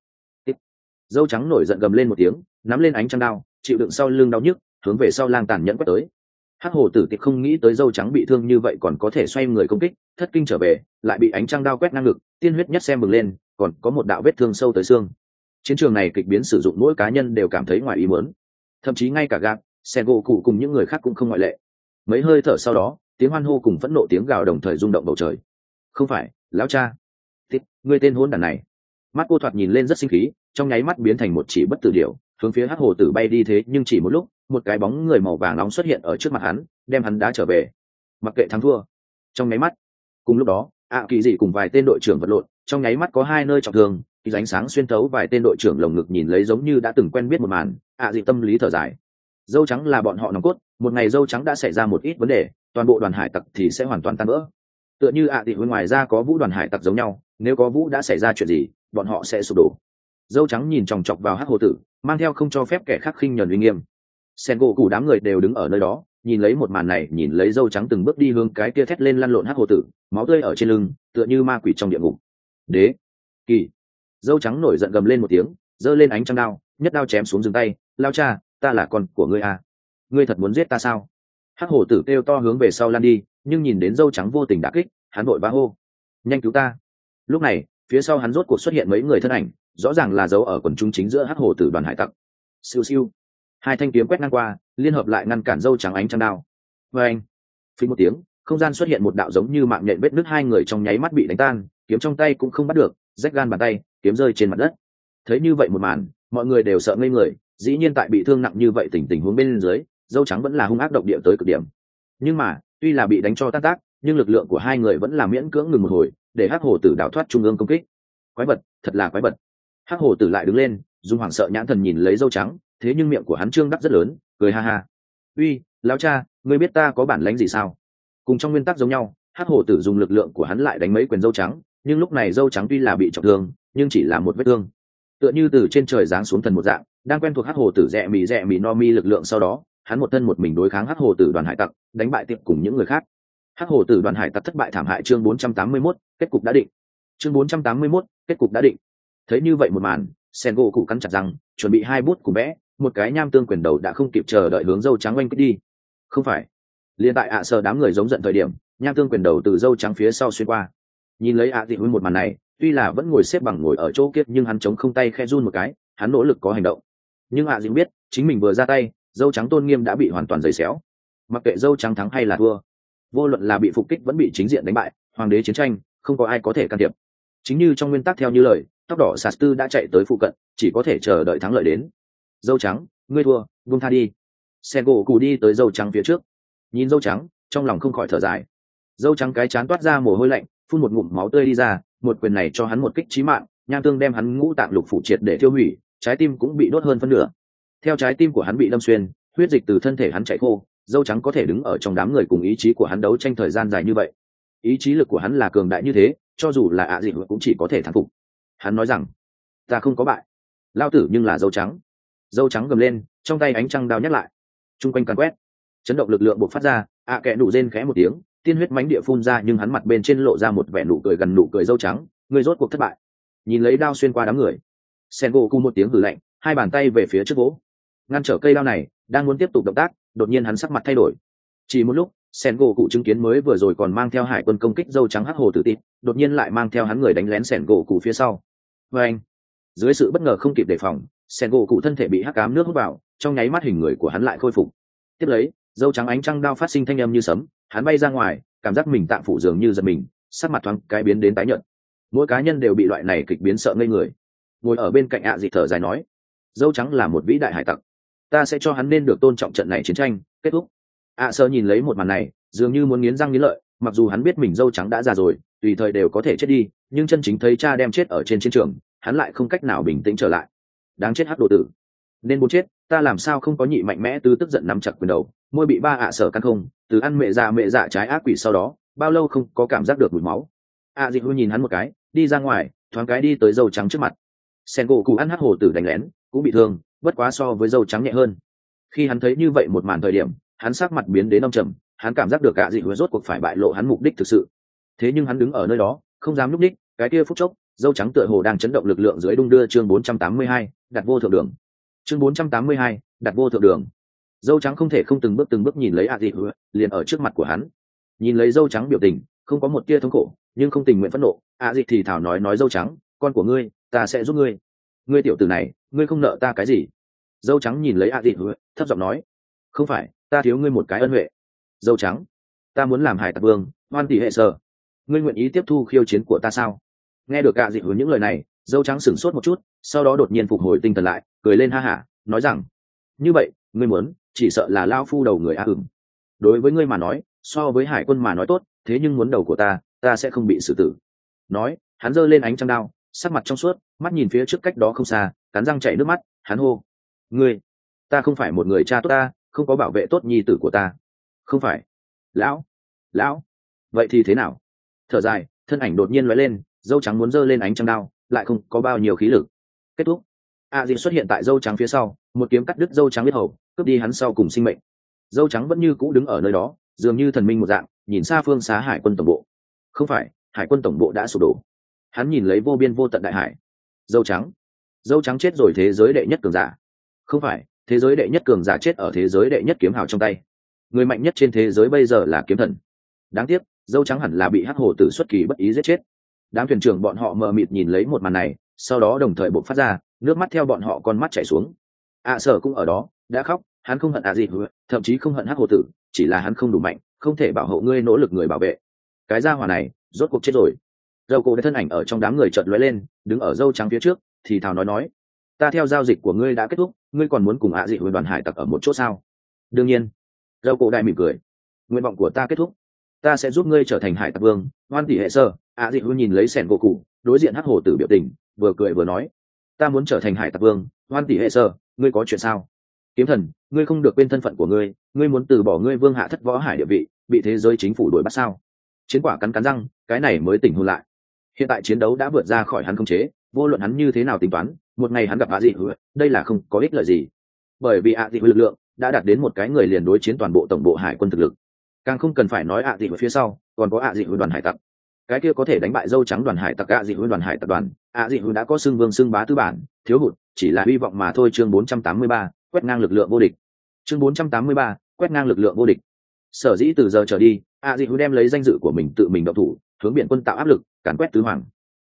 Dâu trắng nổi giận gầm lên một tiếng, nắm lên ánh trăng đao, chịu đựng sau lưng đau nhức, hướng về sau lang tàn nhẫn quét tới. Hắc hổ tử tịch không nghĩ tới dâu trắng bị thương như vậy còn có thể xoay người công kích, thất kinh trở về, lại bị ánh trăng đao quét ngang ngực, tiên huyết nhất xem bừng lên, còn có một đạo vết thương sâu tới xương. Chiến trường này kịch biến sử dụng mỗi cá nhân đều cảm thấy ngoài ý muốn, thậm chí ngay cả gạt, xe gỗ cụ cùng những người khác cũng không ngoại lệ. Mấy hơi thở sau đó, tiếng hoan hô cùng phẫn nộ tiếng gào đồng thời rung động bầu trời. Không phải, lão cha, Tít, ngươi tên hỗn đản này. Mắt cô thoạt nhìn lên rất sinh khí, trong nháy mắt biến thành một chỉ bất tử điểu, hướng phía hắc hồ tử bay đi. Thế nhưng chỉ một lúc, một cái bóng người màu vàng nóng xuất hiện ở trước mặt hắn, đem hắn đá trở về. Mặc kệ thắng thua, trong nháy mắt. Cùng lúc đó, ạ kỳ dị cùng vài tên đội trưởng vật lộn, trong nháy mắt có hai nơi trọng thương, thì ánh sáng xuyên thấu vài tên đội trưởng lồng ngực, nhìn lấy giống như đã từng quen biết một màn. ạ dị tâm lý thở dài, dâu trắng là bọn họ nòng cốt, một ngày dâu trắng đã xảy ra một ít vấn đề, toàn bộ đoàn hải tặc thì sẽ hoàn toàn tan vỡ. Tựa như ạ dị ngoài ra có vũ đoàn hải tặc giống nhau, nếu có vũ đã xảy ra chuyện gì, bọn họ sẽ sụp đổ. Dâu trắng nhìn chòng chọc vào hắc hồ tử, mang theo không cho phép kẻ khác khinh nhẫn uy nghiêm. Sen gỗ cụ đám người đều đứng ở nơi đó, nhìn lấy một màn này, nhìn lấy dâu trắng từng bước đi hướng cái kia thét lên lăn lộn hắc hồ tử, máu tươi ở trên lưng, tựa như ma quỷ trong địa ngục. Đế, kỳ. Dâu trắng nổi giận gầm lên một tiếng, giơ lên ánh trăng đao, nhất đao chém xuống dừng tay. Lao cha, ta là con của ngươi à? Ngươi thật muốn giết ta sao? Hắc hổ tử kêu to hướng về sau lan đi, nhưng nhìn đến dâu trắng vô tình đả kích, hắn vội vã hô, nhanh cứu ta. Lúc này, phía sau hắn rốt cuộc xuất hiện mấy người thân ảnh, rõ ràng là dấu ở quần trung chính giữa hắc hổ tử đoàn hải tặc. Siêu siêu, hai thanh kiếm quét ngang qua, liên hợp lại ngăn cản dâu trắng ánh trăng đao. Vê anh, phí một tiếng, không gian xuất hiện một đạo giống như mạng nhện vết nứt, hai người trong nháy mắt bị đánh tan, kiếm trong tay cũng không bắt được, rách gan bàn tay, kiếm rơi trên mặt đất. Thấy như vậy một màn, mọi người đều sợ ngây người. Dĩ nhiên tại bị thương nặng như vậy, tình tình huống bên dưới, dâu trắng vẫn là hung ác độc địa tới cực điểm. Nhưng mà, tuy là bị đánh cho tan tác, nhưng lực lượng của hai người vẫn là miễn cưỡng ngừng một hồi, để hắc hổ tử đảo thoát trung ương công kích. Quái vật, thật là quái vật. Hắc hổ tử lại đứng lên, dùng hoảng sợ nhãn thần nhìn lấy dâu trắng, thế nhưng miệng của hắn trương đắc rất lớn, cười ha ha. Uy, lão cha, ngươi biết ta có bản lĩnh gì sao? Cùng trong nguyên tắc giống nhau, hắc hổ tử dùng lực lượng của hắn lại đánh mấy quyền dâu trắng, nhưng lúc này dâu trắng tuy là bị trọng thương, nhưng chỉ là một vết thương, tựa như từ trên trời giáng xuống thần một dạng. Đang quen thuộc hắc hồ tử rẽ mì rẽ mì no mi lực lượng sau đó, hắn một thân một mình đối kháng hắc hồ tử đoàn hải tặc, đánh bại tiệp cùng những người khác. Hắc hồ tử đoàn hải tặc thất bại thảm hại. Chương bốn trăm tám mươi mốt, kết cục đã định. Chương bốn trăm tám mươi mốt, kết cục đã định. Thấy như vậy một màn, sen gỗ cụ cắn chặt răng, chuẩn bị hai bút cùng vẽ, một cái nham tương quyền đầu đã không kịp chờ đợi hướng dâu trắng oanh kích đi. Không phải, liên tại ạ à sờ đám người giống giận thời điểm, nham tương quyền đầu từ dâu trắng phía sau xuyên qua. Nhìn lấy ạ dị với một màn này, tuy là vẫn ngồi xếp bằng ngồi ở chỗ kia nhưng hắn chống không tay khe run một cái, hắn nỗ lực có hành động. Nhưng ạ à biết chính mình vừa ra tay, dâu trắng tôn nghiêm đã bị hoàn toàn giày xéo. Mặc kệ dâu trắng thắng hay là thua, vô luận là bị phục kích vẫn bị chính diện đánh bại, hoàng đế chiến tranh không có ai có thể can thiệp. Chính như trong nguyên tắc theo như lời, tóc đỏ sạt tư đã chạy tới phụ cận, chỉ có thể chờ đợi thắng lợi đến. Dâu trắng, ngươi thua, buông tha đi. Sen gỗ cụ đi tới dâu trắng phía trước, nhìn dâu trắng, trong lòng không khỏi thở dài. Dâu trắng cái chán toát ra mồ hôi lạnh, phun một ngụm máu tươi đi ra, một quyền này cho hắn một kích chí mạng, nham tương đem hắn ngũ tạng lục phủ triệt để tiêu hủy, trái tim cũng bị đốt hơn phân nửa. Theo trái tim của hắn bị đâm xuyên, huyết dịch từ thân thể hắn chảy khô, dâu trắng có thể đứng ở trong đám người cùng ý chí của hắn đấu tranh thời gian dài như vậy. Ý chí lực của hắn là cường đại như thế, cho dù là ạ à gì cũng chỉ có thể thắng phục. Hắn nói rằng, ta không có bại, lao tử nhưng là dâu trắng. Dâu trắng gầm lên, trong tay ánh trăng đao nhắc lại, trung quanh càn quét, chấn động lực lượng bộc phát ra, ạ kẽ nụ rên khẽ một tiếng, tiên huyết mãnh địa phun ra, nhưng hắn mặt bên trên lộ ra một vẻ nụ cười gần nụ cười dâu trắng, người rốt cuộc thất bại. Nhìn lấy đao xuyên qua đám người, Sengoku một tiếng hừ lạnh, hai bàn tay về phía trước vỗ, ngăn trở cây đao này, đang muốn tiếp tục động tác, đột nhiên hắn sắc mặt thay đổi. Chỉ một lúc, Sengoku chứng kiến mới vừa rồi còn mang theo hải quân công kích dâu trắng hắc hồ tử tịt, đột nhiên lại mang theo hắn người đánh lén Sengoku phía sau. Và anh, dưới sự bất ngờ không kịp đề phòng, Sengoku thân thể bị hắc ám nước hút vào, trong nháy mắt hình người của hắn lại khôi phục. Tiếp lấy, dâu trắng ánh trăng đao phát sinh thanh âm như sấm, hắn bay ra ngoài, cảm giác mình tạng phủ dường như giật mình, sắc mặt thoáng cái biến đến tái nhợt. Mỗi cá nhân đều bị loại này kịch biến sợ ngây người. Ngồi ở bên cạnh ạ dị thở dài nói, dâu trắng là một vĩ đại hải tặc, ta sẽ cho hắn nên được tôn trọng. Trận này chiến tranh kết thúc. ạ sơ nhìn lấy một màn này, dường như muốn nghiến răng nghiến lợi, mặc dù hắn biết mình dâu trắng đã già rồi, tùy thời đều có thể chết đi, nhưng chân chính thấy cha đem chết ở trên chiến trường, hắn lại không cách nào bình tĩnh trở lại. Đáng chết hắc đồ tử, nên muốn chết, ta làm sao không có nhị mạnh mẽ tứ tức giận nắm chặt quyền đầu, môi bị ba ạ sở căn không, từ ăn mẹ dạ mẹ dạ trái ác quỷ sau đó, bao lâu không có cảm giác được mùi máu. ạ dị hư nhìn hắn một cái, đi ra ngoài, thoáng cái đi tới dâu trắng trước mặt. Sengoku ăn hắc hồ tử đánh lén, cũng bị thương, bất quá so với dâu trắng nhẹ hơn. Khi hắn thấy như vậy một màn thời điểm, hắn sắc mặt biến đến âm trầm, hắn cảm giác được ạ dị hư rốt cuộc phải bại lộ hắn mục đích thực sự. Thế nhưng hắn đứng ở nơi đó, không dám núp đích, cái kia phút chốc, dâu trắng tựa hồ đang chấn động lực lượng dưới đung đưa. Chương bốn trăm tám mươi hai, đặt vô thượng đường. Chương bốn trăm tám mươi hai, đặt vô thượng đường. Dâu trắng không thể không từng bước từng bước nhìn lấy ạ dị hư, liền ở trước mặt của hắn. Nhìn lấy dâu trắng biểu tình, không có một tia thống khổ, nhưng không tình nguyện phẫn nộ, ạ dị thì thảo nói nói dâu trắng, con của ngươi, ta sẽ giúp ngươi. Ngươi tiểu tử này, ngươi không nợ ta cái gì? Dâu trắng nhìn lấy ạ dị hư, thấp giọng nói, không phải, ta thiếu ngươi một cái ân huệ. Dâu trắng, ta muốn làm hải tặc vương, hoan tỷ hệ sở, ngươi nguyện ý tiếp thu khiêu chiến của ta sao? Nghe được ạ dị hư những lời này, dâu trắng sửng sốt một chút, sau đó đột nhiên phục hồi tinh thần lại, cười lên ha hả, nói rằng, như vậy, ngươi muốn, chỉ sợ là lao phu đầu người a ửng. Đối với ngươi mà nói, so với hải quân mà nói tốt, thế nhưng muốn đầu của ta, ta sẽ không bị xử tử. Nói, hắn giơ lên ánh trăng đao, sắc mặt trong suốt, mắt nhìn phía trước cách đó không xa, cắn răng chảy nước mắt, hắn hô, ngươi, ta không phải một người cha tốt, ta không có bảo vệ tốt nhi tử của ta. Không phải. Lão, lão, vậy thì thế nào? Thở dài, thân ảnh đột nhiên lóe lên, dâu trắng muốn giơ lên ánh trăng đao, lại không có bao nhiêu khí lực. Kết thúc. A Dĩ xuất hiện tại dâu trắng phía sau, một kiếm cắt đứt dâu trắng huyết hầu, cướp đi hắn sau cùng sinh mệnh. Dâu trắng vẫn như cũ đứng ở nơi đó, dường như thần minh một dạng, nhìn xa phương xa hải quân tổng bộ. Không phải, hải quân tổng bộ đã sụp đổ. Hắn nhìn lấy vô biên vô tận đại hải. Dâu trắng, dâu trắng chết rồi, thế giới đệ nhất cường giả. Không phải, thế giới đệ nhất cường giả chết ở thế giới đệ nhất kiếm hào trong tay. Người mạnh nhất trên thế giới bây giờ là kiếm thần. Đáng tiếc, dâu trắng hẳn là bị hắc hồ tử xuất kỳ bất ý giết chết. Đám thuyền trưởng bọn họ mờ mịt nhìn lấy một màn này, sau đó đồng thời bộc phát ra, nước mắt theo bọn họ con mắt chảy xuống. ạ sở cũng ở đó, đã khóc, hắn không hận ạ gì, thậm chí không hận hắc hồ tử, chỉ là hắn không đủ mạnh, không thể bảo hộ ngươi nỗ lực người bảo vệ. Cái gia hỏa này, rốt cuộc chết rồi. Dâu cổ thân ảnh ở trong đám người chợt lóe lên, đứng ở dâu trắng phía trước, thì thào nói nói, ta theo giao dịch của ngươi đã kết thúc, ngươi còn muốn cùng ạ dị huyền đoàn hải tặc ở một chỗ sao? Đương nhiên. Dâu cổ đại mỉm cười, nguyện vọng của ta kết thúc, ta sẽ giúp ngươi trở thành hải tặc vương, hoan tỷ hệ sơ. ạ dị huyền nhìn lấy sẻn gỗ cụ, đối diện hắc hồ tử biểu tình, vừa cười vừa nói, ta muốn trở thành hải tặc vương, hoan tỷ hệ sơ, ngươi có chuyện sao? Kiếm thần, ngươi không được quên thân phận của ngươi, ngươi muốn từ bỏ ngươi vương hạ thất võ hải địa vị, bị thế giới chính phủ đuổi bắt sao? Chiến quả cắn cắn răng, cái này mới tỉnh hồn lại. Hiện tại chiến đấu đã vượt ra khỏi hắn khống chế, vô luận hắn như thế nào tính toán, một ngày hắn gặp ạ dị huyền, đây là không có ích lợi gì, bởi vì ạ dị huyền lực lượng đã đạt đến một cái người liền đối chiến toàn bộ tổng bộ hải quân thực lực, càng không cần phải nói ạ dị huyền phía sau còn có ạ dị huyền đoàn hải tặc, cái kia có thể đánh bại dâu trắng đoàn hải tặc ạ dị huyền đoàn hải tặc đoàn. ạ dị huyền đã có xưng vương xưng bá tư bản, thiếu hụt chỉ là hy vọng mà thôi. Chương bốn trăm tám mươi ba, quét ngang lực lượng vô địch. Chương bốn trăm tám mươi ba, quét ngang lực lượng vô địch. Sở dĩ từ giờ trở đi, ạ dị huyền đem lấy danh dự của mình tự mình động thủ, hướng biển quân tạo áp lực, càn quét tứ hoàng.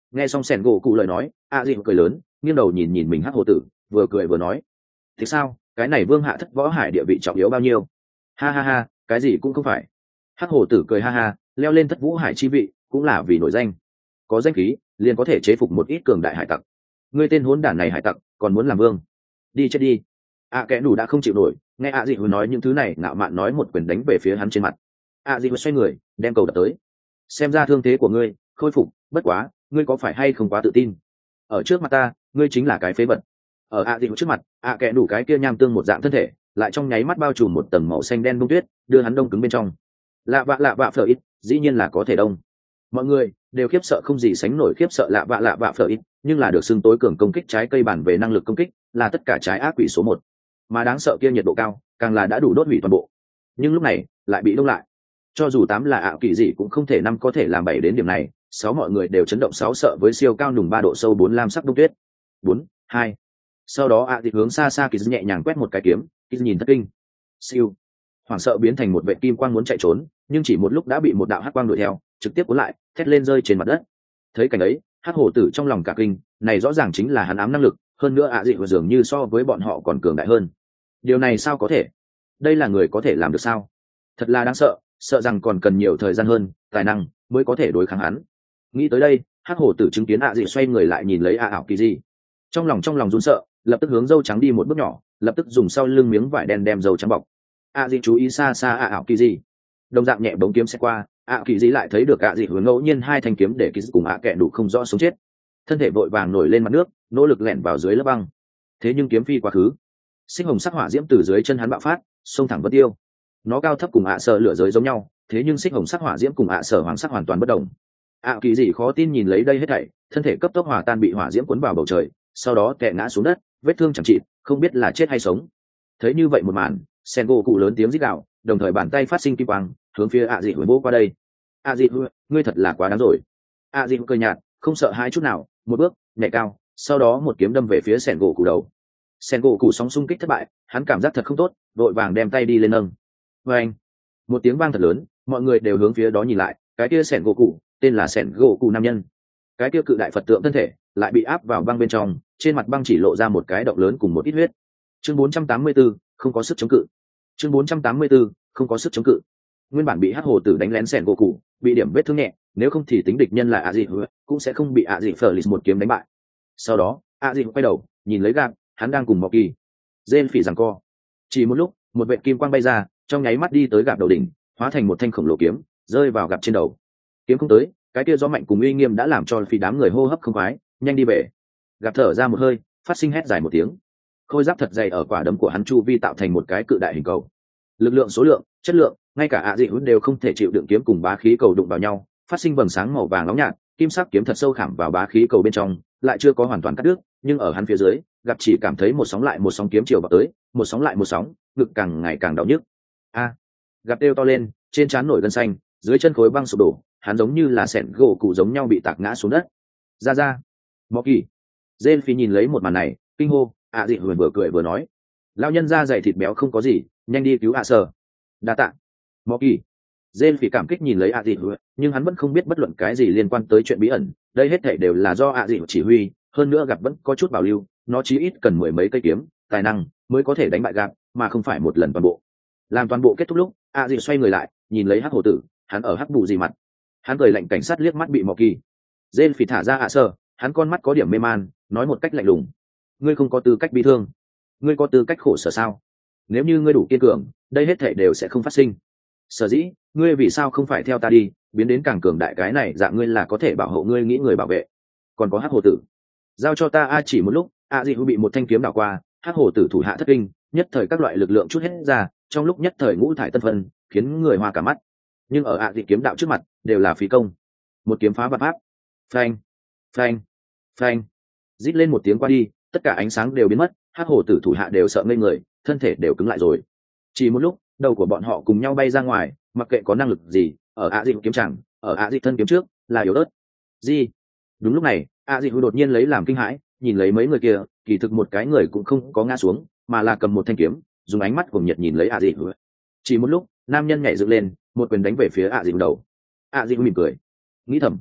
Nghe xong sẻn gỗ cụ lời nói, a dịu cười lớn, nghiêng đầu nhìn nhìn mình hắc hồ tử, vừa cười vừa nói: thì sao, cái này vương hạ thất võ hải địa vị trọng yếu bao nhiêu? Ha ha ha, cái gì cũng không phải. Hắc hồ tử cười ha ha, leo lên thất vũ hải chi vị cũng là vì nổi danh, có danh khí liền có thể chế phục một ít cường đại hải tặc. Ngươi tên hỗn đản này hải tặc còn muốn làm vương? Đi chết đi. A kẽ đủ đã không chịu nổi, nghe a dịu nói những thứ này, ngạo mạn nói một quyền đánh về phía hắn trên mặt. A dịu xoay người đem cầu đập tới. Xem ra thương thế của ngươi khôi phục, bất quá ngươi có phải hay không quá tự tin? Ở trước mặt ta ngươi chính là cái phế vật. Ở a dịu trước mặt, a kẽ đủ cái kia nham tương một dạng thân thể lại trong nháy mắt bao trùm một tầng màu xanh đen bông tuyết, đưa hắn đông cứng bên trong. Lạ vạ lạ vạ phở ít, dĩ nhiên là có thể đông. Mọi người đều khiếp sợ không gì sánh nổi, khiếp sợ lạ vạ lạ vạ phở ít, nhưng là được xưng tối cường công kích trái cây bản về năng lực công kích, là tất cả trái ác quỷ số một. Mà đáng sợ kia nhiệt độ cao, càng là đã đủ đốt hủy toàn bộ. Nhưng lúc này lại bị đông lại. Cho dù tám là ảo kỳ gì cũng không thể, năm có thể làm bảy đến điểm này, sáu mọi người đều chấn động, sáu sợ với siêu cao nùng ba độ sâu bốn lam sắc đông tuyết. Bốn, hai. Sau đó ạ à hướng xa xa kỳ nhẹ nhàng quét một cái kiếm, kỳ nhìn thất kinh. Siêu. Hoảng sợ biến thành một vệ kim quang muốn chạy trốn, nhưng chỉ một lúc đã bị một đạo hắc quang đuổi theo, trực tiếp cuốn lại, thét lên rơi trên mặt đất. Thấy cảnh ấy, hắc hổ tử trong lòng cả kinh, này rõ ràng chính là hắn ám năng lực, hơn nữa ạ dị của dường như so với bọn họ còn cường đại hơn. Điều này sao có thể? Đây là người có thể làm được sao? Thật là đáng sợ, sợ rằng còn cần nhiều thời gian hơn, tài năng mới có thể đối kháng hắn. Nghĩ tới đây, hắc hổ tử chứng kiến ạ dị xoay người lại nhìn lấy ạ ảo kỳ gì, trong lòng trong lòng run sợ, lập tức hướng dâu trắng đi một bước nhỏ, lập tức dùng sau lưng miếng vải đen đem dâu trắng bọc. ạ dị chú ý xa xa ạ ảo kỳ gì, đồng dạng nhẹ bóng kiếm sẽ qua, ạ kỳ gì lại thấy được ạ dị hướng ngẫu nhiên hai thanh kiếm để kỳ cùng ạ kẹ đủ không rõ sống chết, thân thể vội vàng nổi lên mặt nước, nỗ lực lẻn vào dưới lớp băng. Thế nhưng kiếm phi quá khứ, sinh hồng sắc hỏa diễm từ dưới chân hắn bạo phát, xông thẳng vân tiêu. Nó cao thấp cùng ạ sở lửa giới giống nhau, thế nhưng xích hồng sắc hỏa diễm cùng ạ sở hoàng sắc hoàn toàn bất đồng. ạ kỳ dị khó tin nhìn lấy đây hết thảy, thân thể cấp tốc hòa tan, bị hỏa diễm cuốn vào bầu trời, sau đó tè ngã xuống đất, vết thương chẳng trị, không biết là chết hay sống. Thấy như vậy một màn, sen gỗ cụ lớn tiếng rít gào, đồng thời bàn tay phát sinh kim quang, hướng phía ạ dị hồi vô qua đây. ạ dị, ngươi thật là quá đáng rồi. ạ dị cười nhạt, không sợ hãi chút nào, một bước nhảy cao, sau đó một kiếm đâm về phía sen gỗ cụ đầu. Sen gỗ cụ sóng xung kích thất bại, hắn cảm giác thật không tốt, vội vàng đem tay đi lên nâng. Và anh, một tiếng vang thật lớn, mọi người đều hướng phía đó nhìn lại, cái kia sen gỗ cụ, tên là sen gỗ cụ nam nhân. Cái kia cự đại Phật tượng thân thể lại bị áp vào băng bên trong, trên mặt băng chỉ lộ ra một cái động lớn cùng một ít huyết. Chương bốn trăm tám mươi tư, không có sức chống cự. Chương bốn trăm tám mươi tư, không có sức chống cự. Nguyên bản bị hắc hồ tử đánh lén sen gỗ cụ, bị điểm vết thương nhẹ, nếu không thì tính địch nhân là ạ dị cũng sẽ không bị ạ dị phở lì một kiếm đánh bại. Sau đó ạ dị quay đầu nhìn lấy gạt, hắn đang cùng mọc kỳ dên phỉ giằng co. Chỉ một lúc, một vệ kim quang bay ra, trong nháy mắt đi tới gạt đầu đỉnh, hóa thành một thanh khổng lồ kiếm, rơi vào gạt trên đầu. Kiếm không tới, cái kia gió mạnh cùng uy nghiêm đã làm cho phi đám người hô hấp không khoái, nhanh đi về. Gạt thở ra một hơi, phát sinh hét dài một tiếng. Khôi giáp thật dày ở quả đấm của hắn chu vi tạo thành một cái cự đại hình cầu. Lực lượng, số lượng, chất lượng, ngay cả ạ dị hút đều không thể chịu đựng kiếm cùng bá khí cầu đụng vào nhau, phát sinh vầng sáng màu vàng nóng nhạt, kim sắc kiếm thật sâu khảm vào bá khí cầu bên trong, lại chưa có hoàn toàn cắt đứt, nhưng ở hắn phía dưới, gặp chỉ cảm thấy một sóng lại một sóng kiếm chiều vào tới, một sóng lại một sóng, ngực càng ngày càng đau nhức. A! Gặp đeo to lên, trên trán nổi gân xanh, dưới chân khối băng sụp đổ, hắn giống như là sẹn gỗ cụ giống nhau bị tạc ngã xuống đất. Ra ra, Mọ Kỳ. Dên Phi nhìn lấy một màn này, kinh hô, ạ dị huyền vừa cười vừa nói, lão nhân da dày thịt béo không có gì, nhanh đi cứu ạ sở. Đa tạ. Mọ Kỳ. Dên Phi cảm kích nhìn lấy ạ dị huyền, nhưng hắn vẫn không biết bất luận cái gì liên quan tới chuyện bí ẩn, đây hết thảy đều là do ạ dị chỉ huy, hơn nữa gặp vẫn có chút bảo lưu, nó chí ít cần mười mấy cây kiếm, tài năng mới có thể đánh bại gặp, mà không phải một lần toàn bộ. Làm toàn bộ kết thúc lúc, ạ dị xoay người lại, nhìn lấy hắc hổ tử, hắn ở hắc bù gì mặt. Hắn cười lạnh, cảnh sát liếc mắt bị Mọ Kỳ. Dên Phi thả ra ạ sở, hắn con mắt có điểm mê man, nói một cách lạnh lùng, ngươi không có tư cách bị thương, ngươi có tư cách khổ sở sao? Nếu như ngươi đủ kiên cường, đây hết thảy đều sẽ không phát sinh. Sở dĩ, ngươi vì sao không phải theo ta đi, biến đến càng cường đại, cái này dạng ngươi là có thể bảo hộ ngươi nghĩ người bảo vệ. Còn có hắc hồ tử, giao cho ta. A chỉ một lúc, a dị hữu bị một thanh kiếm đảo qua, hắc hồ tử thủ hạ thất kinh, nhất thời các loại lực lượng chút hết ra, trong lúc nhất thời ngũ thải tân phân, khiến người hoa cả mắt. Nhưng ở a dị kiếm đạo trước mặt, đều là phí công. Một kiếm phá vạn pháp. Phanh, phanh, phanh. Rít lên một tiếng qua đi, tất cả ánh sáng đều biến mất, hắc hồ tử thủ hạ đều sợ ngây người, thân thể đều cứng lại rồi. Chỉ một lúc, đầu của bọn họ cùng nhau bay ra ngoài, mặc kệ có năng lực gì, ở a dị kiếm chẳng, ở a dị thân kiếm trước là yếu ớt. Gì? Đúng lúc này, a dị đột nhiên lấy làm kinh hãi, nhìn lấy mấy người kia, kỳ thực một cái người cũng không có ngã xuống, mà là cầm một thanh kiếm, dùng ánh mắt cuồng nhiệt nhìn lấy a dị. Chỉ một lúc, nam nhân nhảy dựng lên, một quyền đánh về phía a dị đầu. A dị mỉm cười, nghĩ thầm,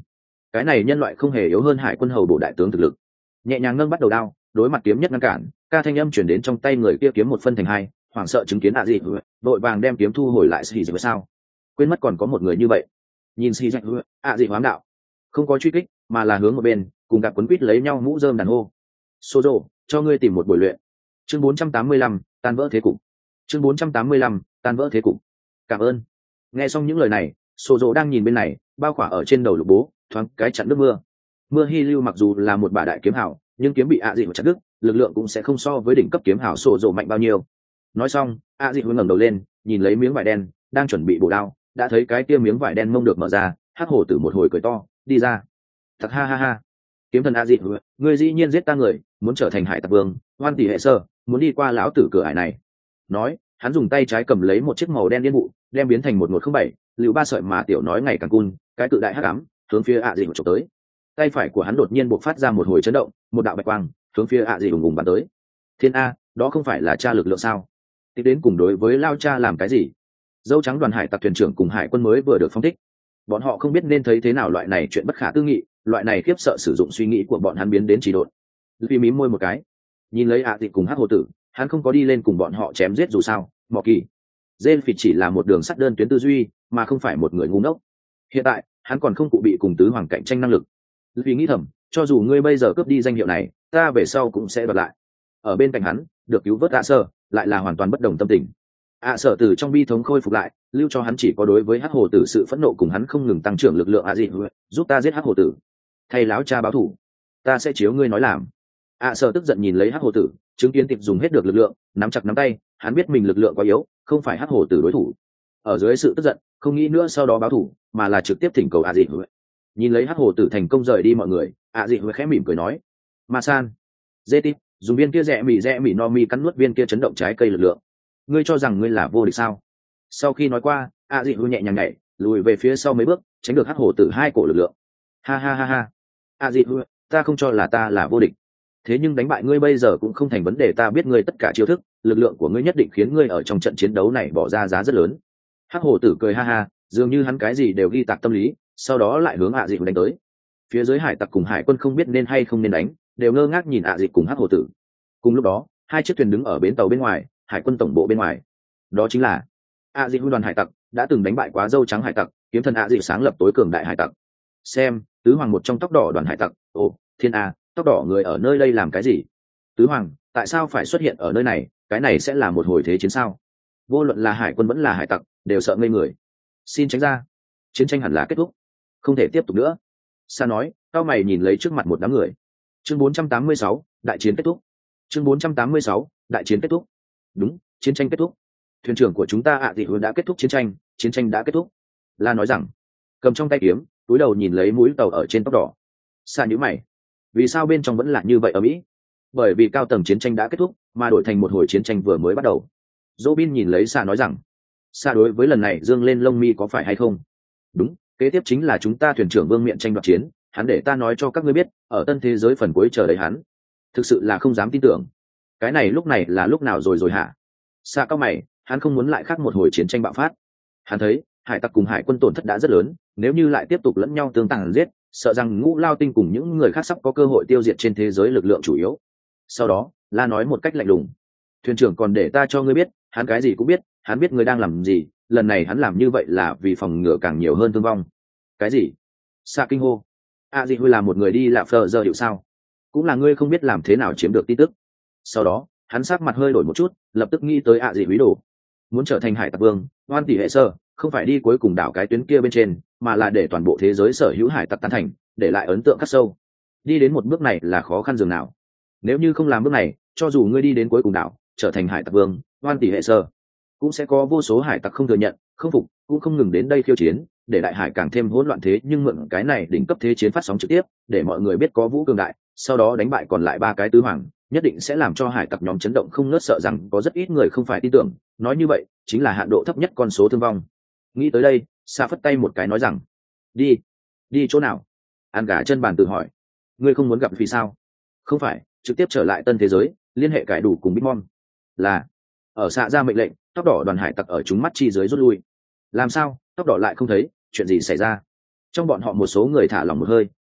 cái này nhân loại không hề yếu hơn hải quân hầu bộ đại tướng thực lực. Nhẹ nhàng nâng bắt đầu đao, đối mặt kiếm nhất ngăn cản, ca thanh âm chuyển đến trong tay người kia kiếm một phân thành hai, hoảng sợ chứng kiến ạ gì đội vàng đem kiếm thu hồi lại. Xì dịch sao quên mất còn có một người như vậy. Nhìn xì dịch ạ gì hoám đạo không có truy kích mà là hướng một bên cùng gặp quấn quýt lấy nhau mũ rơm đàn hô Sozo, cho ngươi tìm một buổi luyện. Chương bốn trăm tám mươi lăm, tan vỡ thế cục. Chương bốn trăm tám mươi lăm, tan vỡ thế cục. Cảm ơn. Nghe xong những lời này, Sozo đang nhìn bên này, bao khỏa ở trên đầu lục bố, thoáng cái chặn nước mưa. Mưa hy lưu mặc dù là một bà đại kiếm hảo, nhưng kiếm bị ạ dị chặt đứt, lực lượng cũng sẽ không so với đỉnh cấp kiếm hảo Sozo mạnh bao nhiêu. Nói xong, ạ dị ngẩng đầu lên, nhìn lấy miếng vải đen, đang chuẩn bị bổ đao, đã thấy cái kia miếng vải đen mông được mở ra, hắc hổ tử một hồi cười to, đi ra. Thật ha ha ha. Kiếm thần ạ dị, ngươi dĩ nhiên giết ta người, muốn trở thành hải tặc vương, hoan tỷ hệ sơ, muốn đi qua lão tử cửa ải này. Nói, hắn dùng tay trái cầm lấy một chiếc màu đen điên vụ, đem biến thành một một không bảy, lưu ba sợi mà tiểu nói ngày càng cun, cái cự đại hắc ám, hướng phía ạ dị chụp tới. Tay phải của hắn đột nhiên bộc phát ra một hồi chấn động, một đạo bạch quang, hướng phía ạ dị ùng ùng bắn tới. Thiên a, đó không phải là cha lực lượng sao? Tiếp đến cùng đối với lao cha làm cái gì? Dâu trắng đoàn hải tặc thuyền trưởng cùng hải quân mới vừa được phong thích, bọn họ không biết nên thấy thế nào loại này chuyện bất khả tư nghị, loại này khiếp sợ sử dụng suy nghĩ của bọn hắn biến đến trì độn. Vì mím môi một cái, nhìn lấy ạ dị cùng hắc hồ tử, hắn không có đi lên cùng bọn họ chém giết dù sao. Mọ kỳ Jane Phịt chỉ là một đường sắt đơn tuyến tư duy, mà không phải một người ngu ngốc. Hiện tại, hắn còn không cụ bị cùng tứ hoàng cạnh tranh năng lực. Vì nghĩ thầm, cho dù ngươi bây giờ cướp đi danh hiệu này, ta về sau cũng sẽ đoạt lại. Ở bên cạnh hắn, được cứu vớt ạ sở, lại là hoàn toàn bất đồng tâm tình. ạ sở từ trong bi thống khôi phục lại, lưu cho hắn chỉ có đối với hắc hồ tử sự phẫn nộ cùng hắn không ngừng tăng trưởng lực lượng. ạ gì giúp ta giết hắc hồ tử, thay láo cha báo thủ, ta sẽ chiếu ngươi nói làm. ạ sở tức giận nhìn lấy hắc hồ tử, chứng kiến tiệp dùng hết được lực lượng, nắm chặt nắm tay, hắn biết mình lực lượng quá yếu, không phải hắc hồ tử đối thủ. Ở dưới sự tức giận, không nghĩ nữa sau đó báo thủ, mà là trực tiếp thỉnh cầu ạ gì nhìn lấy hắc hồ tử thành công rời đi mọi người, ạ gì khẽ mỉm cười nói, ma san dê tít dùng viên kia rẽ mỉ rẽ mỉ no mi cắn nuốt viên kia chấn động trái cây lực lượng, ngươi cho rằng ngươi là vô địch sao? Sau khi nói qua, ạ dị nhẹ nhàng nhảy lùi về phía sau mấy bước, tránh được hắc hổ tử hai cổ lực lượng. Ha ha ha ha, ạ dị ta không cho là ta là vô địch, thế nhưng đánh bại ngươi bây giờ cũng không thành vấn đề. Ta biết ngươi tất cả chiêu thức, lực lượng của ngươi nhất định khiến ngươi ở trong trận chiến đấu này bỏ ra giá rất lớn. Hắc hổ tử cười ha ha, dường như hắn cái gì đều ghi tạc tâm lý, sau đó lại hướng ạ dị đánh tới. Phía dưới hải tặc cùng hải quân không biết nên hay không nên đánh, đều ngơ ngác nhìn ạ dị cùng hắc hổ tử. Cùng lúc đó, hai chiếc thuyền đứng ở bến tàu bên ngoài, hải quân tổng bộ bên ngoài. Đó chính là ạ dị đoàn hải tặc, đã từng đánh bại quá dâu trắng hải tặc, kiếm thần ạ dị sáng lập tối cường đại hải tặc. Xem, tứ hoàng một trong tóc đỏ đoàn hải tặc. Ồ, thiên a, tóc đỏ người ở nơi đây làm cái gì? Tứ hoàng, tại sao phải xuất hiện ở nơi này? Cái này sẽ là một hồi thế chiến sao? Vô luận là hải quân vẫn là hải tặc, đều sợ ngây người. Xin tránh ra, chiến tranh hẳn là kết thúc, không thể tiếp tục nữa. Sa nói, cao mày nhìn lấy trước mặt một đám người. Chương bốn trăm tám mươi sáu, đại chiến kết thúc. Chương bốn trăm tám mươi sáu, đại chiến kết thúc. Đúng, chiến tranh kết thúc. Thuyền trưởng của chúng ta ạ dị đã kết thúc chiến tranh, chiến tranh đã kết thúc. La nói rằng, cầm trong tay kiếm, túi đầu nhìn lấy mũi tàu ở trên tóc đỏ. Sa nhíu mày, vì sao bên trong vẫn là như vậy ở Mỹ? Bởi vì cao tầng chiến tranh đã kết thúc, mà đổi thành một hồi chiến tranh vừa mới bắt đầu. Robin nhìn lấy Sa nói rằng, Sa đối với lần này dương lên lông mi có phải hay không? Đúng, kế tiếp chính là chúng ta thuyền trưởng vương miện tranh đoạt chiến, hắn để ta nói cho các ngươi biết, ở tân thế giới phần cuối chờ đấy hắn. Thực sự là không dám tin tưởng. Cái này lúc này là lúc nào rồi rồi hả? Sa cao mày, hắn không muốn lại khác một hồi chiến tranh bạo phát. Hắn thấy hải tặc cùng hải quân tổn thất đã rất lớn, nếu như lại tiếp tục lẫn nhau tương tàn giết, sợ rằng Ngũ Lao Tinh cùng những người khác sắp có cơ hội tiêu diệt trên thế giới lực lượng chủ yếu. Sau đó, La nói một cách lạnh lùng, thuyền trưởng còn để ta cho ngươi biết, hắn cái gì cũng biết, hắn biết ngươi đang làm gì, lần này hắn làm như vậy là vì phòng ngừa càng nhiều hơn thương vong. Cái gì? Sa kinh hô, a gì huy là một người đi lạ phờ giờ hiệu sao? Cũng là ngươi không biết làm thế nào chiếm được tin tức. Sau đó, hắn sắc mặt hơi đổi một chút, lập tức nghĩ tới ạ gì quý đồ, muốn trở thành hải tặc vương, oan tỷ hệ sơ, không phải đi cuối cùng đảo cái tuyến kia bên trên, mà là để toàn bộ thế giới sở hữu hải tặc tán thành, để lại ấn tượng khắc sâu. Đi đến một bước này là khó khăn dường nào. Nếu như không làm bước này, cho dù ngươi đi đến cuối cùng đảo, trở thành hải tặc vương, oan tỷ hệ sơ, cũng sẽ có vô số hải tặc không thừa nhận, không phục, cũng không ngừng đến đây khiêu chiến, để đại hải càng thêm hỗn loạn. Thế nhưng mượn cái này đỉnh cấp thế chiến phát sóng trực tiếp, để mọi người biết có vũ cường đại, sau đó đánh bại còn lại ba cái tứ hoàng, nhất định sẽ làm cho hải tặc nhóm chấn động không ngớt, sợ rằng có rất ít người không phải tin tưởng. Nói như vậy chính là hạn độ thấp nhất con số thương vong. Nghĩ tới đây, Sa phất tay một cái nói rằng, đi đi chỗ nào? Ăn gà chân bàn tự hỏi, ngươi không muốn gặp vì sao? Không phải, trực tiếp trở lại tân thế giới, liên hệ cải đủ cùng Bitmon. Là ở xạ ra mệnh lệnh, tóc đỏ đoàn hải tặc ở chúng mắt chi dưới rút lui. Làm sao tóc đỏ lại không thấy? Chuyện gì xảy ra? Trong bọn họ một số người thả lỏng một hơi,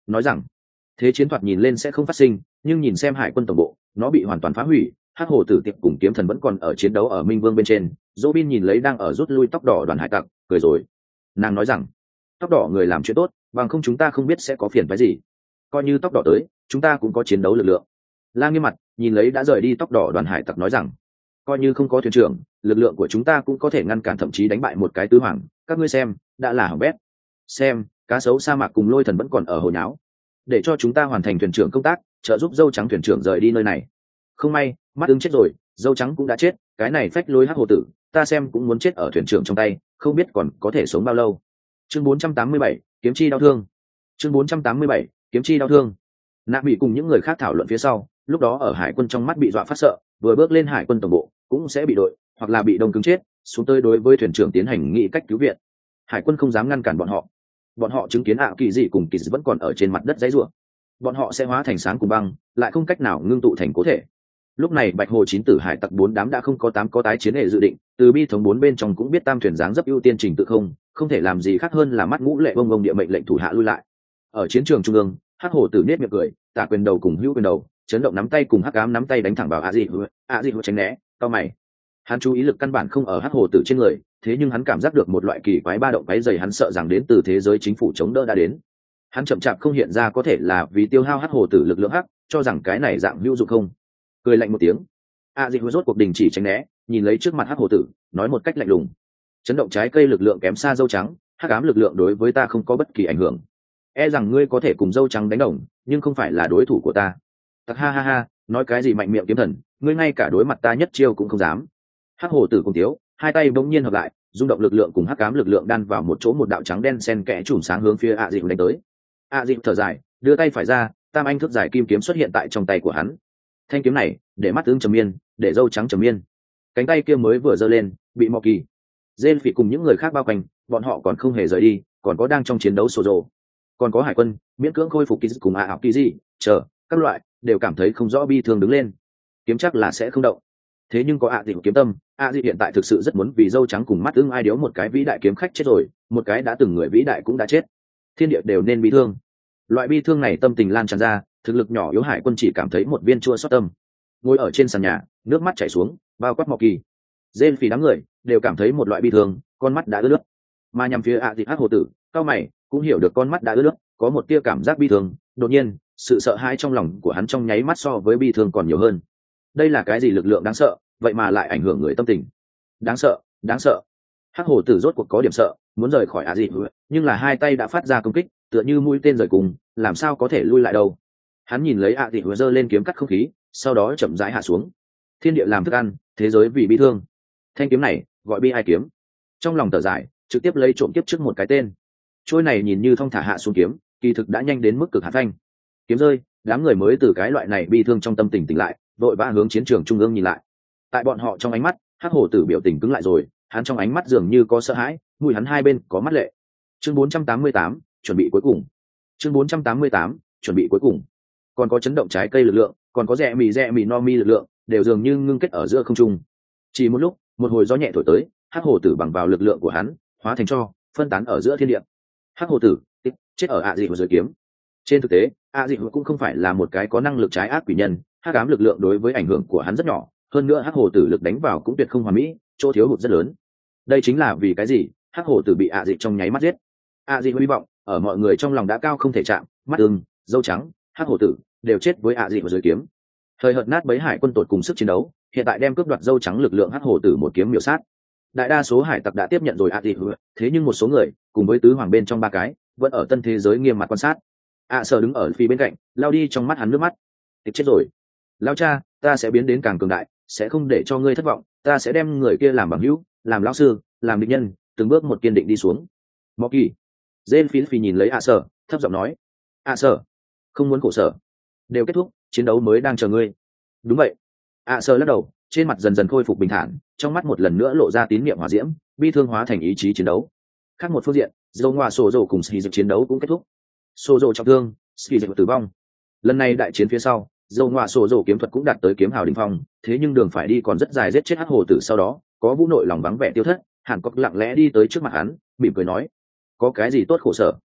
nói rằng thế chiến thoạt nhìn lên sẽ không phát sinh, nhưng nhìn xem hải quân tổng bộ nó bị hoàn toàn phá hủy, hắc hồ tử tiệp cùng kiếm thần vẫn còn ở chiến đấu ở minh vương bên trên. Dỗ bin nhìn lấy đang ở rút lui tóc đỏ đoàn hải tặc cười rồi, nàng nói rằng tóc đỏ người làm chuyện tốt, bằng không chúng ta không biết sẽ có phiền phái gì, coi như tóc đỏ tới chúng ta cũng có chiến đấu lực lượng. La Nghiêm mặt nhìn lấy đã rời đi tóc đỏ đoàn hải tặc nói rằng coi như không có thuyền trưởng, lực lượng của chúng ta cũng có thể ngăn cản thậm chí đánh bại một cái tứ hoàng. Các ngươi xem đã là hỏng bét, xem cá sấu sa mạc cùng lôi thần vẫn còn ở hồi nháo, để cho chúng ta hoàn thành thuyền trưởng công tác, trợ giúp dâu trắng thuyền trưởng rời đi nơi này. Không may mắt ưng chết rồi, dâu trắng cũng đã chết, cái này phách lối hắc hồ tử ta xem cũng muốn chết ở thuyền trưởng trong tay, không biết còn có thể sống bao lâu. Chương bốn trăm tám mươi bảy, kiếm chi đau thương. Chương bốn trăm tám mươi bảy, kiếm chi đau thương. Nạ bị cùng những người khác thảo luận phía sau, lúc đó ở hải quân trong mắt bị dọa phát sợ, vừa bước lên hải quân tổng bộ cũng sẽ bị đội hoặc là bị đông cứng chết, xuống tới đối với thuyền trưởng tiến hành nghị cách cứu viện. Hải quân không dám ngăn cản bọn họ, bọn họ chứng kiến ạ kỳ dị cùng kỳ dị vẫn còn ở trên mặt đất dãy rủa, bọn họ sẽ hóa thành sáng cùng băng, lại không cách nào ngưng tụ thành cố thể. Lúc này bạch hồ chín tử hải tặc bốn đám đã không có tám có tái chiến hệ dự định, từ bi thống bốn bên trong cũng biết tam thuyền dáng dấp ưu tiên trình tự không không thể làm gì khác hơn là mắt ngũ lệ bông bông địa mệnh lệnh thủ hạ lui lại. Ở chiến trường trung ương, hắc hồ tử nết miệng cười, tạ quyền đầu cùng hữu quyền đầu chấn động nắm tay cùng hắc ám nắm tay đánh thẳng vào a di a di tránh né cao mày. Hắn chú ý lực căn bản không ở hắc hồ tử trên người, thế nhưng hắn cảm giác được một loại kỳ quái ba động váy dày, hắn sợ rằng đến từ thế giới chính phủ chống đỡ đã đến. Hắn chậm chạp không hiện ra có thể là vì tiêu hao hắc hồ tử lực lượng hắc, cho rằng cái này dạng hữu dụng không. Cười lạnh một tiếng, a di rốt cuộc đình chỉ tránh né, nhìn lấy trước mặt hắc hồ tử nói một cách lạnh lùng, chấn động trái cây lực lượng kém xa dâu trắng, hắc ám lực lượng đối với ta không có bất kỳ ảnh hưởng, e rằng ngươi có thể cùng dâu trắng đánh đồng nhưng không phải là đối thủ của ta. Tặc ha ha ha, nói cái gì mạnh miệng kiếm thần, ngươi ngay cả đối mặt ta nhất chiêu cũng không dám. Hắc hồ tử cùng tiếu hai tay bỗng nhiên hợp lại, rung động lực lượng cùng hắc ám lực lượng đan vào một chỗ, một đạo trắng đen xen kẽ chùm sáng hướng phía a dịu đánh tới. A dịu thở dài đưa tay phải ra, tam anh thước dài kim kiếm xuất hiện tại trong tay của hắn. Thanh kiếm này để mắt tướng trầm miên, để dâu trắng trầm miên. Cánh tay kia mới vừa giơ lên bị mò kỳ dên phỉ cùng những người khác bao quanh, bọn họ còn không hề rời đi, còn có đang trong chiến đấu sổ rồ, còn có hải quân miễn cưỡng khôi phục kỳ cùng a ảo kỳ gì chờ các loại đều cảm thấy không rõ, bi thương đứng lên. Kiếm chắc là sẽ không động, thế nhưng có ạ dị kiếm tâm, ạ dị hiện tại thực sự rất muốn vì dâu trắng cùng mắt ưng ai điếu một cái vĩ đại kiếm khách chết rồi, một cái đã từng người vĩ đại cũng đã chết, thiên địa đều nên bi thương. Loại bi thương này tâm tình lan tràn ra, thực lực nhỏ yếu hải quân chỉ cảm thấy một viên chua xót tâm. Ngồi ở trên sàn nhà nước mắt chảy xuống, bao quát mọ kỳ dên phỉ đám người đều cảm thấy một loại bi thương, con mắt đã ướt nước. Mà nhằm phía ạ dị hắc hồ tử cao mày cũng hiểu được con mắt đã ướt nước, có một tia cảm giác bi thương. Đột nhiên sự sợ hãi trong lòng của hắn trong nháy mắt so với bi thương còn nhiều hơn. Đây là cái gì lực lượng đáng sợ, vậy mà lại ảnh hưởng người tâm tình? Đáng sợ, đáng sợ. Hắc hồ tử rốt cuộc có điểm sợ, muốn rời khỏi ạ dị, nhưng là hai tay đã phát ra công kích, tựa như mũi tên rời cùng, làm sao có thể lui lại đâu. Hắn nhìn lấy ạ dị giơ lên kiếm cắt không khí, sau đó chậm rãi hạ xuống. Thiên địa làm thức ăn, thế giới vì bi thương. Thanh kiếm này gọi bi ai kiếm. Trong lòng thở dài, trực tiếp lấy trộm tiếp trước một cái tên. Trôi này nhìn như thong thả hạ xuống kiếm, kỳ thực đã nhanh đến mức cực hạn phanh. Kiếm rơi, đám người mới từ cái loại này bi thương trong tâm tình tỉnh lại, vội vã hướng chiến trường trung ương nhìn lại. Tại bọn họ trong ánh mắt, hắc hồ tử biểu tình cứng lại rồi, hắn trong ánh mắt dường như có sợ hãi, mũi hắn hai bên có mắt lệ. Chương bốn trăm tám mươi tám, chuẩn bị cuối cùng. Chương bốn trăm tám mươi tám, chuẩn bị cuối cùng. Còn có chấn động trái cây lực lượng, còn có rẽ mì rẽ mì no mi lực lượng, đều dường như ngưng kết ở giữa không trung. Chỉ một lúc, một hồi gió nhẹ thổi tới, hắc hồ tử bằng vào lực lượng của hắn, hóa thành tro, phân tán ở giữa thiên địa. Hắc hồ tử chết ở ạ dị dưới kiếm. Trên thực tế, a dị cũng không phải là một cái có năng lực trái ác quỷ nhân, hắc ám lực lượng đối với ảnh hưởng của hắn rất nhỏ, hơn nữa hắc hồ tử lực đánh vào cũng tuyệt không hoàn mỹ, chỗ thiếu hụt rất lớn. Đây chính là vì cái gì hắc hồ tử bị a dị trong nháy mắt giết. A dị hy vọng ở mọi người trong lòng đã cao không thể chạm, mắt ưng, dâu trắng, hắc hồ tử đều chết với a dị dưới kiếm. Thời hợt nát bấy hải quân tột cùng sức chiến đấu, hiện tại đem cướp đoạt dâu trắng lực lượng hắc hồ tử một kiếm miểu sát. Đại đa số hải tặc đã tiếp nhận rồi a dị, thế nhưng một số người cùng với tứ hoàng bên trong ba cái vẫn ở tân thế giới nghiêm mặt quan sát. ạ à, sợ đứng ở phía bên cạnh lao đi trong mắt hắn nước mắt. Tiếp chết rồi lao cha, ta sẽ biến đến càng cường đại, sẽ không để cho ngươi thất vọng, ta sẽ đem người kia làm bằng hữu, làm lão sư, làm địch nhân, từng bước một kiên định đi xuống. Mọ kỳ dên phí phi nhìn lấy ạ à sợ, thấp giọng nói, ạ à sợ, không muốn khổ sở, đều kết thúc, chiến đấu mới đang chờ ngươi. Đúng vậy. ạ à sợ lắc đầu, trên mặt dần dần khôi phục bình thản, trong mắt một lần nữa lộ ra tín niệm hỏa diễm, bi thương hóa thành ý chí chiến đấu. Khác một phương diện, dâu ngoa sổ dầu cùng xì dịch chiến đấu cũng kết thúc. Sổ dầu trọng thương, xì dịch tử vong. Lần này đại chiến phía sau, dâu ngoa sổ dầu kiếm thuật cũng đạt tới kiếm hào đỉnh phong, thế nhưng đường phải đi còn rất dài, giết chết hắc hồ tử sau đó, có vũ nội lòng vắng vẻ tiêu thất. Hàn Cốc lặng lẽ đi tới trước mặt hắn, mỉm cười nói, có cái gì tốt khổ sở,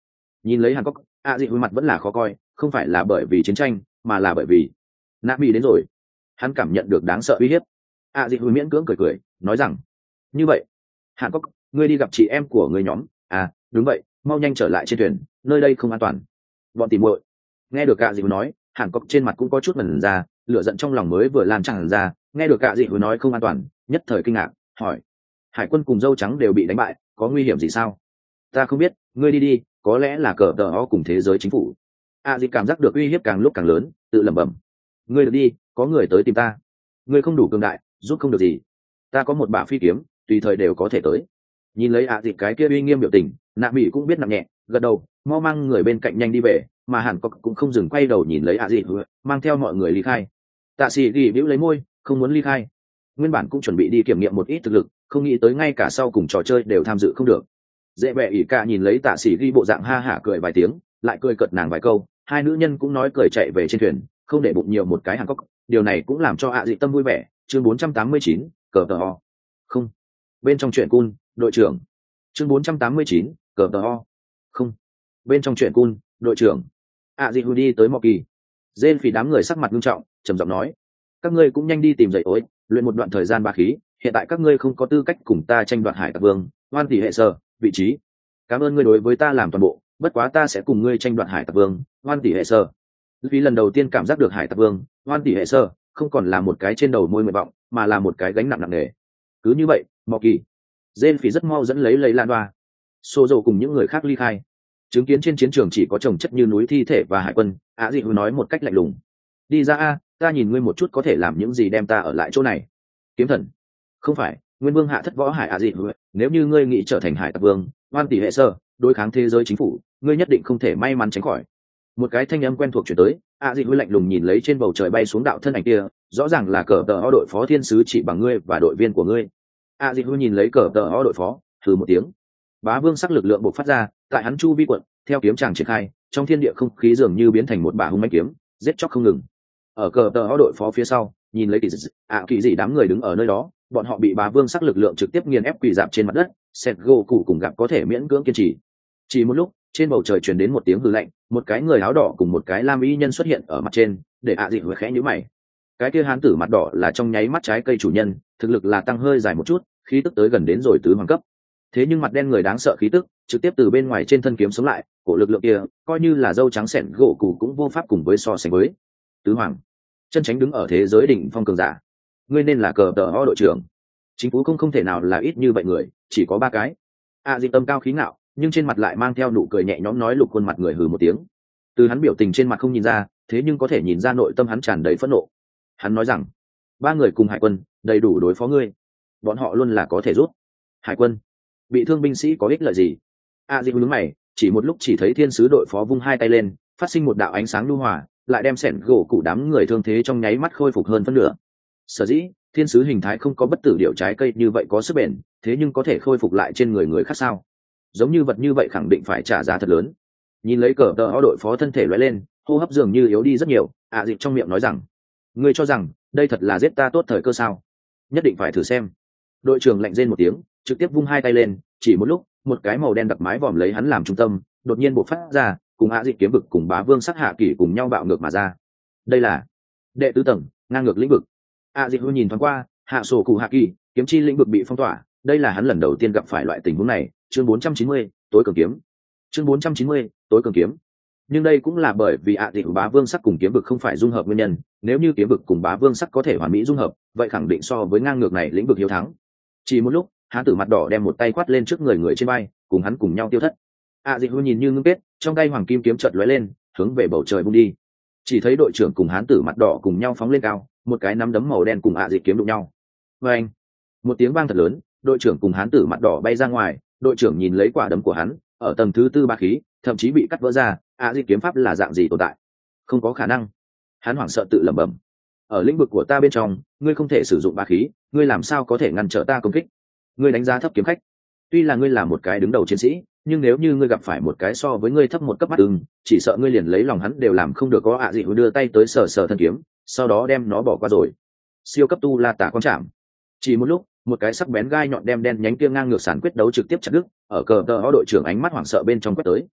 Nhìn lấy hàn cốc, ạ dị mặt vẫn là khó coi, không phải là bởi vì chiến tranh mà là bởi vì nạ mỹ đến rồi. Hắn cảm nhận được đáng sợ uy hiếp. ạ dị miễn cưỡng cười cười nói rằng như vậy hàn cốc, ngươi đi gặp chị em của người nhóm. À đúng vậy, mau nhanh trở lại trên thuyền, nơi đây không an toàn. Bọn tìm muội. Nghe được ạ dị nói, hàn cốc trên mặt cũng có chút mẩn ra, lửa giận trong lòng mới vừa lan tràn ra. Nghe được ạ dị nói không an toàn, nhất thời kinh ngạc hỏi, hải quân cùng dâu trắng đều bị đánh bại, có nguy hiểm gì sao? Ta không biết, ngươi đi đi, có lẽ là cờ tờ ho cùng thế giới chính phủ. A Di cảm giác được uy hiếp càng lúc càng lớn, tự lẩm bẩm, ngươi được đi, có người tới tìm ta. Ngươi không đủ cường đại, giúp không được gì. Ta có một bả phi kiếm, tùy thời đều có thể tới. Nhìn lấy A Di cái kia uy nghiêm biểu tình, nạ mỹ cũng biết nặng nhẹ, gật đầu, mau mang người bên cạnh nhanh đi về. Mà hẳn có cũng không dừng quay đầu nhìn lấy A Di, mang theo mọi người ly khai. Tạ sĩ ghi bĩu lấy môi, không muốn ly khai. Nguyên bản cũng chuẩn bị đi kiểm nghiệm một ít thực lực, không nghĩ tới ngay cả sau cùng trò chơi đều tham dự không được. Dễ bẹ ỉ cả nhìn lấy tạ sĩ ghi bộ dạng ha hả cười vài tiếng, lại cười cợt nàng vài câu. Hai nữ nhân cũng nói cười chạy về trên thuyền, không để bụng nhiều một cái Hàn Quốc. Điều này cũng làm cho ạ dị tâm vui vẻ. Chương bốn trăm tám mươi chín, cờ tờ ho. Không. Bên trong chuyện cun, đội trưởng. Chương bốn trăm tám mươi chín, cờ tờ ho. Không. Bên trong chuyện cun, đội trưởng. ạ dị đi tới Mọ Kỳ. Dên phỉ đám người sắc mặt nghiêm trọng, trầm giọng nói: các ngươi cũng nhanh đi tìm dậy ối, luyện một đoạn thời gian ba khí. Hiện tại các ngươi không có tư cách cùng ta tranh đoạt hải tặc vương, hoan tỷ hệ sơ, vị trí. Cảm ơn ngươi đối với ta làm toàn bộ, bất quá ta sẽ cùng ngươi tranh đoạt hải tặc vương, hoan tỷ hệ sơ. Vì lần đầu tiên cảm giác được hải tặc vương, hoan tỷ hệ sơ không còn là một cái trên đầu môi nguyện vọng, mà là một cái gánh nặng nặng nề. Cứ như vậy, Mọ Kỳ, Dên phỉ rất mau dẫn lấy lấy lan đoa, xô dầu cùng những người khác ly khai. Chứng kiến trên chiến trường chỉ có chồng chất như núi thi thể và hải quân, Á dị nói một cách lạnh lùng: đi ra a, ta nhìn ngươi một chút có thể làm những gì đem ta ở lại chỗ này. Kiếm thần, không phải nguyên vương hạ thất võ hải Á dị, nếu như ngươi nghĩ trở thành hải tặc vương, hoan tỷ hệ sơ, đối kháng thế giới chính phủ, ngươi nhất định không thể may mắn tránh khỏi. Một cái thanh âm quen thuộc chuyển tới, Á dị lạnh lùng nhìn lấy trên bầu trời bay xuống đạo thân ảnh kia, rõ ràng là cờ tờ ho đội phó thiên sứ chỉ bằng ngươi và đội viên của ngươi. Á dị nhìn lấy cờ tờ ho đội phó, thử một tiếng. Bá vương sắc lực lượng bộc phát ra, tại hắn chu vi quận, theo kiếm tràng triển khai, trong thiên địa không khí dường như biến thành một bả hung mãnh kiếm, giết chóc không ngừng. Ở cờ tờ ho đội phó phía sau, nhìn lấy kỳ dị, ạ kỳ dị đám người đứng ở nơi đó, bọn họ bị bá vương sắc lực lượng trực tiếp nghiền ép quỳ dạp trên mặt đất, sét gỗ cụ cùng gặp có thể miễn cưỡng kiên trì. Chỉ một lúc, trên bầu trời truyền đến một tiếng hư lạnh, một cái người áo đỏ cùng một cái lam y nhân xuất hiện ở mặt trên, để ạ dị khẽ nhíu mày. Cái kia hán tử mặt đỏ là trong nháy mắt trái cây chủ nhân, thực lực là tăng hơi dài một chút, khí tức tới gần đến rồi tứ hoàng cấp. Thế nhưng mặt đen người đáng sợ khí tức, trực tiếp từ bên ngoài trên thân kiếm sống lại, cổ lực lượng kia, coi như là dâu trắng xẻn gỗ cụ cũng vô pháp cùng với so sánh với. Tứ hoàng, chân tránh đứng ở thế giới đỉnh phong cường giả. Ngươi nên là cờ tờ ho đội trưởng. Chính phủ không không thể nào là ít như vậy người, chỉ có ba cái. A dị tâm cao khí ngạo, nhưng trên mặt lại mang theo nụ cười nhẹ nhõm nói lục khuôn mặt người hừ một tiếng. Từ hắn biểu tình trên mặt không nhìn ra, thế nhưng có thể nhìn ra nội tâm hắn tràn đầy phẫn nộ. Hắn nói rằng, ba người cùng hải quân, đầy đủ đối phó ngươi. Bọn họ luôn là có thể rút. Hải quân, bị thương binh sĩ có ích lợi gì? A dị nhướng mày, chỉ một lúc chỉ thấy thiên sứ đội phó vung hai tay lên, phát sinh một đạo ánh sáng lưu hòa, lại đem sẻn gỗ cụ đám người thương thế trong nháy mắt khôi phục hơn phân nửa. Sở dĩ thiên sứ hình thái không có bất tử điệu trái cây như vậy có sức bền, thế nhưng có thể khôi phục lại trên người người khác sao? Giống như vật như vậy khẳng định phải trả giá thật lớn. Nhìn lấy cờ tờ ho đội phó thân thể lóe lên, hô hấp dường như yếu đi rất nhiều. ạ à, dịp trong miệng nói rằng, ngươi cho rằng đây thật là giết ta tốt thời cơ sao? Nhất định phải thử xem. Đội trưởng lạnh rên một tiếng, trực tiếp vung hai tay lên, chỉ một lúc, một cái màu đen đặc mái vòm lấy hắn làm trung tâm, đột nhiên bộc phát ra, cùng ạ à dịp kiếm vực cùng bá vương sắc hạ kỷ cùng nhau bạo ngược mà ra. Đây là đệ tứ tầng, ngang ngược lĩnh vực. ạ à dịp nhìn thoáng qua, hạ sổ cụ hạ kỳ, kiếm chi lĩnh vực bị phong tỏa, đây là hắn lần đầu tiên gặp phải loại tình huống này. Chương bốn trăm chín mươi, tối cường kiếm. Chương bốn trăm chín mươi, tối cường kiếm. Nhưng đây cũng là bởi vì ạ à dịp bá vương sắc cùng kiếm vực không phải dung hợp nguyên nhân, nếu như kiếm vực cùng bá vương sắc có thể hoàn mỹ dung hợp, vậy khẳng định so với ngang ngược này lĩnh vực hiếu thắng. Chỉ một lúc, hán tử mặt đỏ đem một tay quát lên trước người người trên vai, cùng hắn cùng nhau tiêu thất. ạ à dịp nhìn như ngưng kết, trong tay hoàng kim kiếm chợt lóe lên, hướng về bầu trời bung đi. Chỉ thấy đội trưởng cùng hán tử mặt đỏ cùng nhau phóng lên cao, một cái nắm đấm màu đen cùng ạ à dịp kiếm đụng nhau. Và anh, một tiếng vang thật lớn, đội trưởng cùng hán tử mặt đỏ bay ra ngoài. Đội trưởng nhìn lấy quả đấm của hắn, ở tầng thứ tư ba khí, thậm chí bị cắt vỡ ra. ạ à dịp kiếm pháp là dạng gì tồn tại? Không có khả năng. Hắn hoảng sợ tự lẩm bẩm. Ở lĩnh vực của ta bên trong, ngươi không thể sử dụng ba khí, ngươi làm sao có thể ngăn trở ta công kích? Ngươi đánh giá thấp kiếm khách. Tuy là ngươi là một cái đứng đầu chiến sĩ, nhưng nếu như ngươi gặp phải một cái so với ngươi thấp một cấp mắt ưng, chỉ sợ ngươi liền lấy lòng hắn đều làm không được. Có ạ à gì đưa tay tới sờ sờ thân kiếm, sau đó đem nó bỏ qua rồi. Siêu cấp tu la tả quan trảm. Chỉ một lúc, một cái sắc bén gai nhọn đem đen nhánh kia ngang ngược sản quyết đấu trực tiếp chặt đứt, ở cờ tờ ho đội trưởng ánh mắt hoảng sợ bên trong quét tới.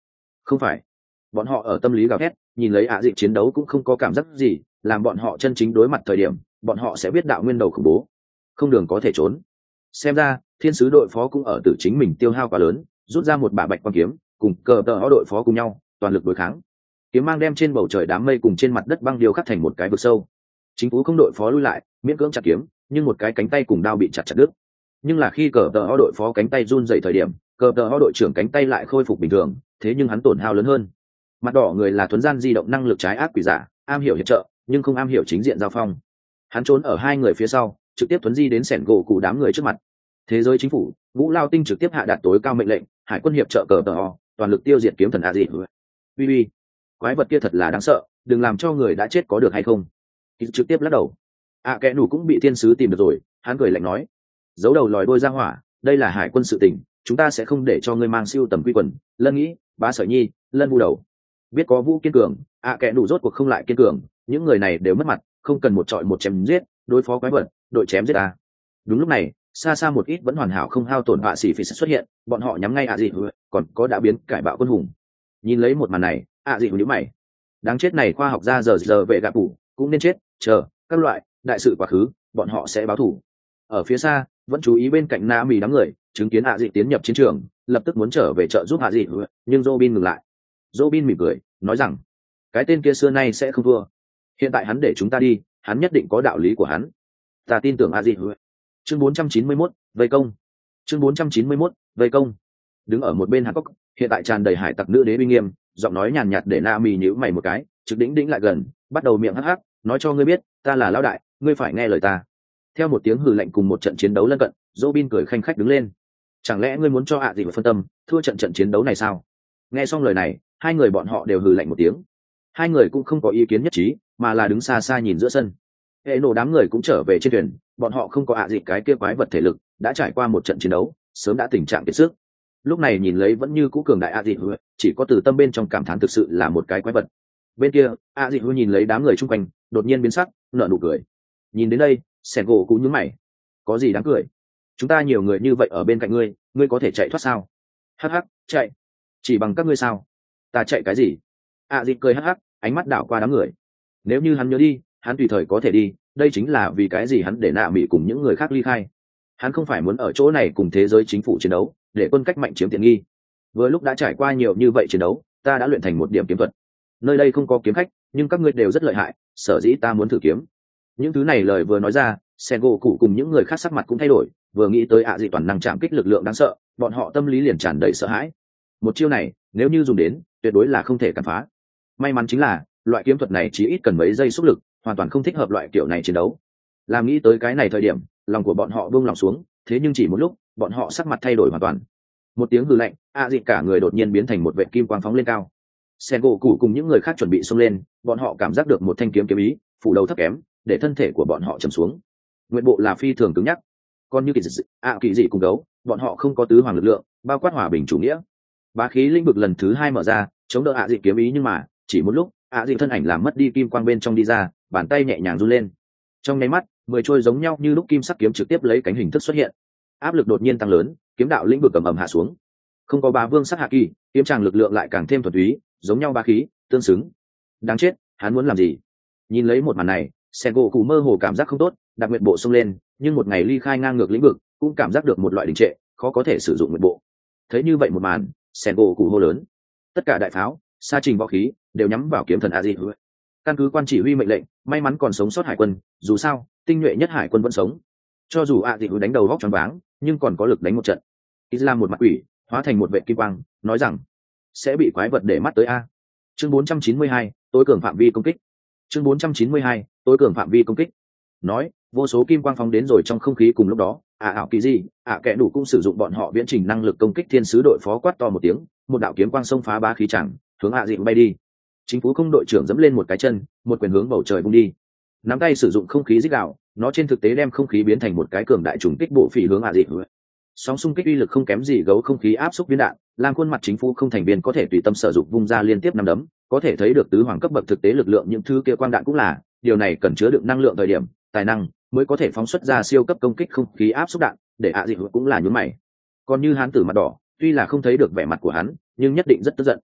Không phải. Bọn họ ở tâm lý gào thét, nhìn lấy ạ dịp chiến đấu cũng không có cảm giác gì, làm bọn họ chân chính đối mặt thời điểm bọn họ sẽ biết đạo nguyên đầu khủng bố, không đường có thể trốn. Xem ra thiên sứ đội phó cũng ở từ chính mình tiêu hao quá lớn, rút ra một bả bạch quang kiếm cùng cờ tờ họ đội phó cùng nhau toàn lực đối kháng. Kiếm mang đem trên bầu trời đám mây cùng trên mặt đất băng điêu khắc thành một cái vực sâu. Chính phủ không đội phó lui lại miễn cưỡng chặt kiếm, nhưng một cái cánh tay cùng đao bị chặt chặt đứt. Nhưng là khi cờ tờ họ đội phó cánh tay run dậy thời điểm, cờ tờ họ đội trưởng cánh tay lại khôi phục bình thường, thế nhưng hắn tổn hao lớn hơn. Mặt đỏ người là thuấn gian di động năng lực trái ác quỷ giả, am hiểu hiệp trợ nhưng không am hiểu chính diện giao phong. Hắn trốn ở hai người phía sau, trực tiếp thuấn di đến sẻn gỗ cụ đám người trước mặt. Thế giới chính phủ Vũ Lao Tinh trực tiếp hạ đạt tối cao mệnh lệnh, hải quân hiệp trợ cờ tờ họ toàn lực tiêu diệt kiếm thần a dị. Bi bi, quái vật kia thật là đáng sợ, đừng làm cho người đã chết có được hay không. Trực tiếp lắc đầu. À kẻ nủ cũng bị thiên sứ tìm được rồi, hắn cười lạnh nói, giấu đầu lòi đôi ra hỏa, đây là hải quân sự tình, chúng ta sẽ không để cho ngươi mang siêu tầm quy quần. Lân nghĩ bá sợi nhi lân vu đầu biết có vũ kiên cường, à kẻ nủ rốt cuộc không lại kiên cường, những người này đều mất mặt, không cần một trọi một chém giết đối phó quái vật, đội chém giết ta. Đúng lúc này xa xa một ít vẫn hoàn hảo không hao tổn họa sĩ phi xuất hiện, bọn họ nhắm ngay ạ dị còn có đã biến cải bạo quân hùng. Nhìn lấy một màn này ạ dị nhíu mày, đáng chết này khoa học gia giờ giờ vệ gạ phủ cũng nên chết, chờ các loại đại sự quá khứ bọn họ sẽ báo thù. Ở phía xa vẫn chú ý bên cạnh na mì đám người chứng kiến ạ dị tiến nhập chiến trường, lập tức muốn trở về trợ giúp ạ dị, nhưng Robin ngừng lại. Robin mỉm cười nói rằng cái tên kia xưa nay sẽ không thua, hiện tại hắn để chúng ta đi, hắn nhất định có đạo lý của hắn, ta tin tưởng ạ dị. Chương bốn trăm chín mươi mốt, vây công. Chương bốn trăm chín mươi mốt, vây công. Đứng ở một bên Hàn Quốc, hiện tại tràn đầy hải tặc nữ đế uy nghiêm, giọng nói nhàn nhạt để Na Mì nhíu mày một cái, trực đỉnh đỉnh lại gần, bắt đầu miệng hắc hắc, nói cho ngươi biết, ta là lão đại, ngươi phải nghe lời ta. Theo một tiếng hừ lạnh cùng một trận chiến đấu lân cận, Robin cười khanh khách đứng lên. Chẳng lẽ ngươi muốn cho ạ gì mà phân tâm, thua trận trận chiến đấu này sao? Nghe xong lời này, hai người bọn họ đều hừ lạnh một tiếng. Hai người cũng không có ý kiến nhất trí, mà là đứng xa xa nhìn giữa sân. Hệ nổ đám người cũng trở về trên thuyền, bọn họ không có ạ gì cái kia quái vật thể lực, đã trải qua một trận chiến đấu, sớm đã tình trạng kiệt sức. Lúc này nhìn lấy vẫn như cũ cường đại ạ gì, chỉ có từ tâm bên trong cảm thán thực sự là một cái quái vật. Bên kia ạ gì nhìn lấy đám người chung quanh, đột nhiên biến sắc, nở nụ cười. Nhìn đến đây, Sẻn gỗ cũng nhướng mày. Có gì đáng cười? Chúng ta nhiều người như vậy ở bên cạnh ngươi, ngươi có thể chạy thoát sao? Hắc hắc, chạy? Chỉ bằng các ngươi sao? Ta chạy cái gì? ạ gì cười hắc hắc, ánh mắt đảo qua đám người. Nếu như hắn nhớ đi, hắn tùy thời có thể đi, đây chính là vì cái gì hắn để nạ mỹ cùng những người khác ly khai. Hắn không phải muốn ở chỗ này cùng thế giới chính phủ chiến đấu, để quân cách mạnh chiếm tiện nghi. Vừa lúc đã trải qua nhiều như vậy chiến đấu, ta đã luyện thành một điểm kiếm thuật. Nơi đây không có kiếm khách, nhưng các ngươi đều rất lợi hại, sở dĩ ta muốn thử kiếm. Những thứ này lời vừa nói ra, Sengo cụ cùng những người khác sắc mặt cũng thay đổi, vừa nghĩ tới ạ dị toàn năng chạm kích lực lượng đáng sợ, bọn họ tâm lý liền tràn đầy sợ hãi. Một chiêu này, nếu như dùng đến, tuyệt đối là không thể cản phá. May mắn chính là, loại kiếm thuật này chỉ ít cần mấy giây xúc lực, hoàn toàn không thích hợp loại kiểu này chiến đấu. Làm nghĩ tới cái này thời điểm, lòng của bọn họ buông lòng xuống, thế nhưng chỉ một lúc, bọn họ sắc mặt thay đổi hoàn toàn. Một tiếng hừ lạnh, a dị cả người đột nhiên biến thành một vệt kim quang phóng lên cao. Sengo cụ cùng những người khác chuẩn bị xông lên, bọn họ cảm giác được một thanh kiếm kiếm ý, phủ đầu thấp kém, để thân thể của bọn họ trầm xuống. Nguyện bộ là phi thường cứng nhắc, còn như kỳ dị, ạ kỳ dị cùng đấu, bọn họ không có tứ hoàng lực lượng, bao quát hòa bình chủ nghĩa. Bá khí linh vực lần thứ hai mở ra, chống đỡ ạ dị kiếm ý, nhưng mà chỉ một lúc, ạ dị thân ảnh làm mất đi kim quang bên trong đi ra, bàn tay nhẹ nhàng run lên. Trong nháy mắt, mười trôi giống nhau như lúc kim sắc kiếm trực tiếp lấy cánh hình thức xuất hiện. Áp lực đột nhiên tăng lớn, kiếm đạo lĩnh vực ầm ầm hạ xuống. Không có bá vương sắc hạ kỳ, kiếm tràng lực lượng lại càng thêm thuần túy, giống nhau bá khí, tương xứng. Đáng chết, hắn muốn làm gì? Nhìn lấy một màn này, Sengo cụ mơ hồ cảm giác không tốt, đặc nguyện bộ xông lên, nhưng một ngày ly khai ngang ngược lĩnh vực, cũng cảm giác được một loại đình trệ, khó có thể sử dụng nguyện bộ. Thấy như vậy một màn, Sengo cụ hô lớn: tất cả đại pháo, sa trình võ khí đều nhắm vào kiếm thần a di. Căn cứ quan chỉ huy mệnh lệnh, may mắn còn sống sót hải quân, dù sao tinh nhuệ nhất hải quân vẫn sống. Cho dù a di đánh đầu góc choáng váng, nhưng còn có lực đánh một trận. Islam một mặt quỷ hóa thành một vệ kim quang, nói rằng sẽ bị quái vật để mắt tới a. Chương bốn trăm chín mươi hai, tối cường phạm vi công kích. Chương bốn trăm chín mươi hai, tối cường phạm vi công kích. Nói, vô số kim quang phóng đến rồi trong không khí cùng lúc đó, à ảo kỳ gì, à kẻ đủ cũng sử dụng bọn họ viễn trình năng lực công kích thiên sứ đội phó quát to một tiếng, một đạo kiếm quang xông phá bá khí chẳng, hướng hạ dị bay đi. Chính phủ không đội trưởng dẫm lên một cái chân, một quyền hướng bầu trời bung đi. Nắm tay sử dụng không khí dích đạo, nó trên thực tế đem không khí biến thành một cái cường đại trùng kích bộ phỉ hướng hạ dị. Sóng xung kích uy lực không kém gì gấu không khí áp xúc viên đạn, làm khuôn mặt chính phủ không thành viên có thể tùy tâm sử dụng vung ra liên tiếp năm đấm, có thể thấy được tứ hoàng cấp bậc thực tế lực lượng những thứ kia quang đạn cũng là, điều này cần chứa đựng năng lượng thời điểm, tài năng mới có thể phóng xuất ra siêu cấp công kích không khí áp xúc đạn, để hạ dị cũng là nhướng mày. Còn như hán tử mặt đỏ, tuy là không thấy được vẻ mặt của hắn, nhưng nhất định rất tức giận.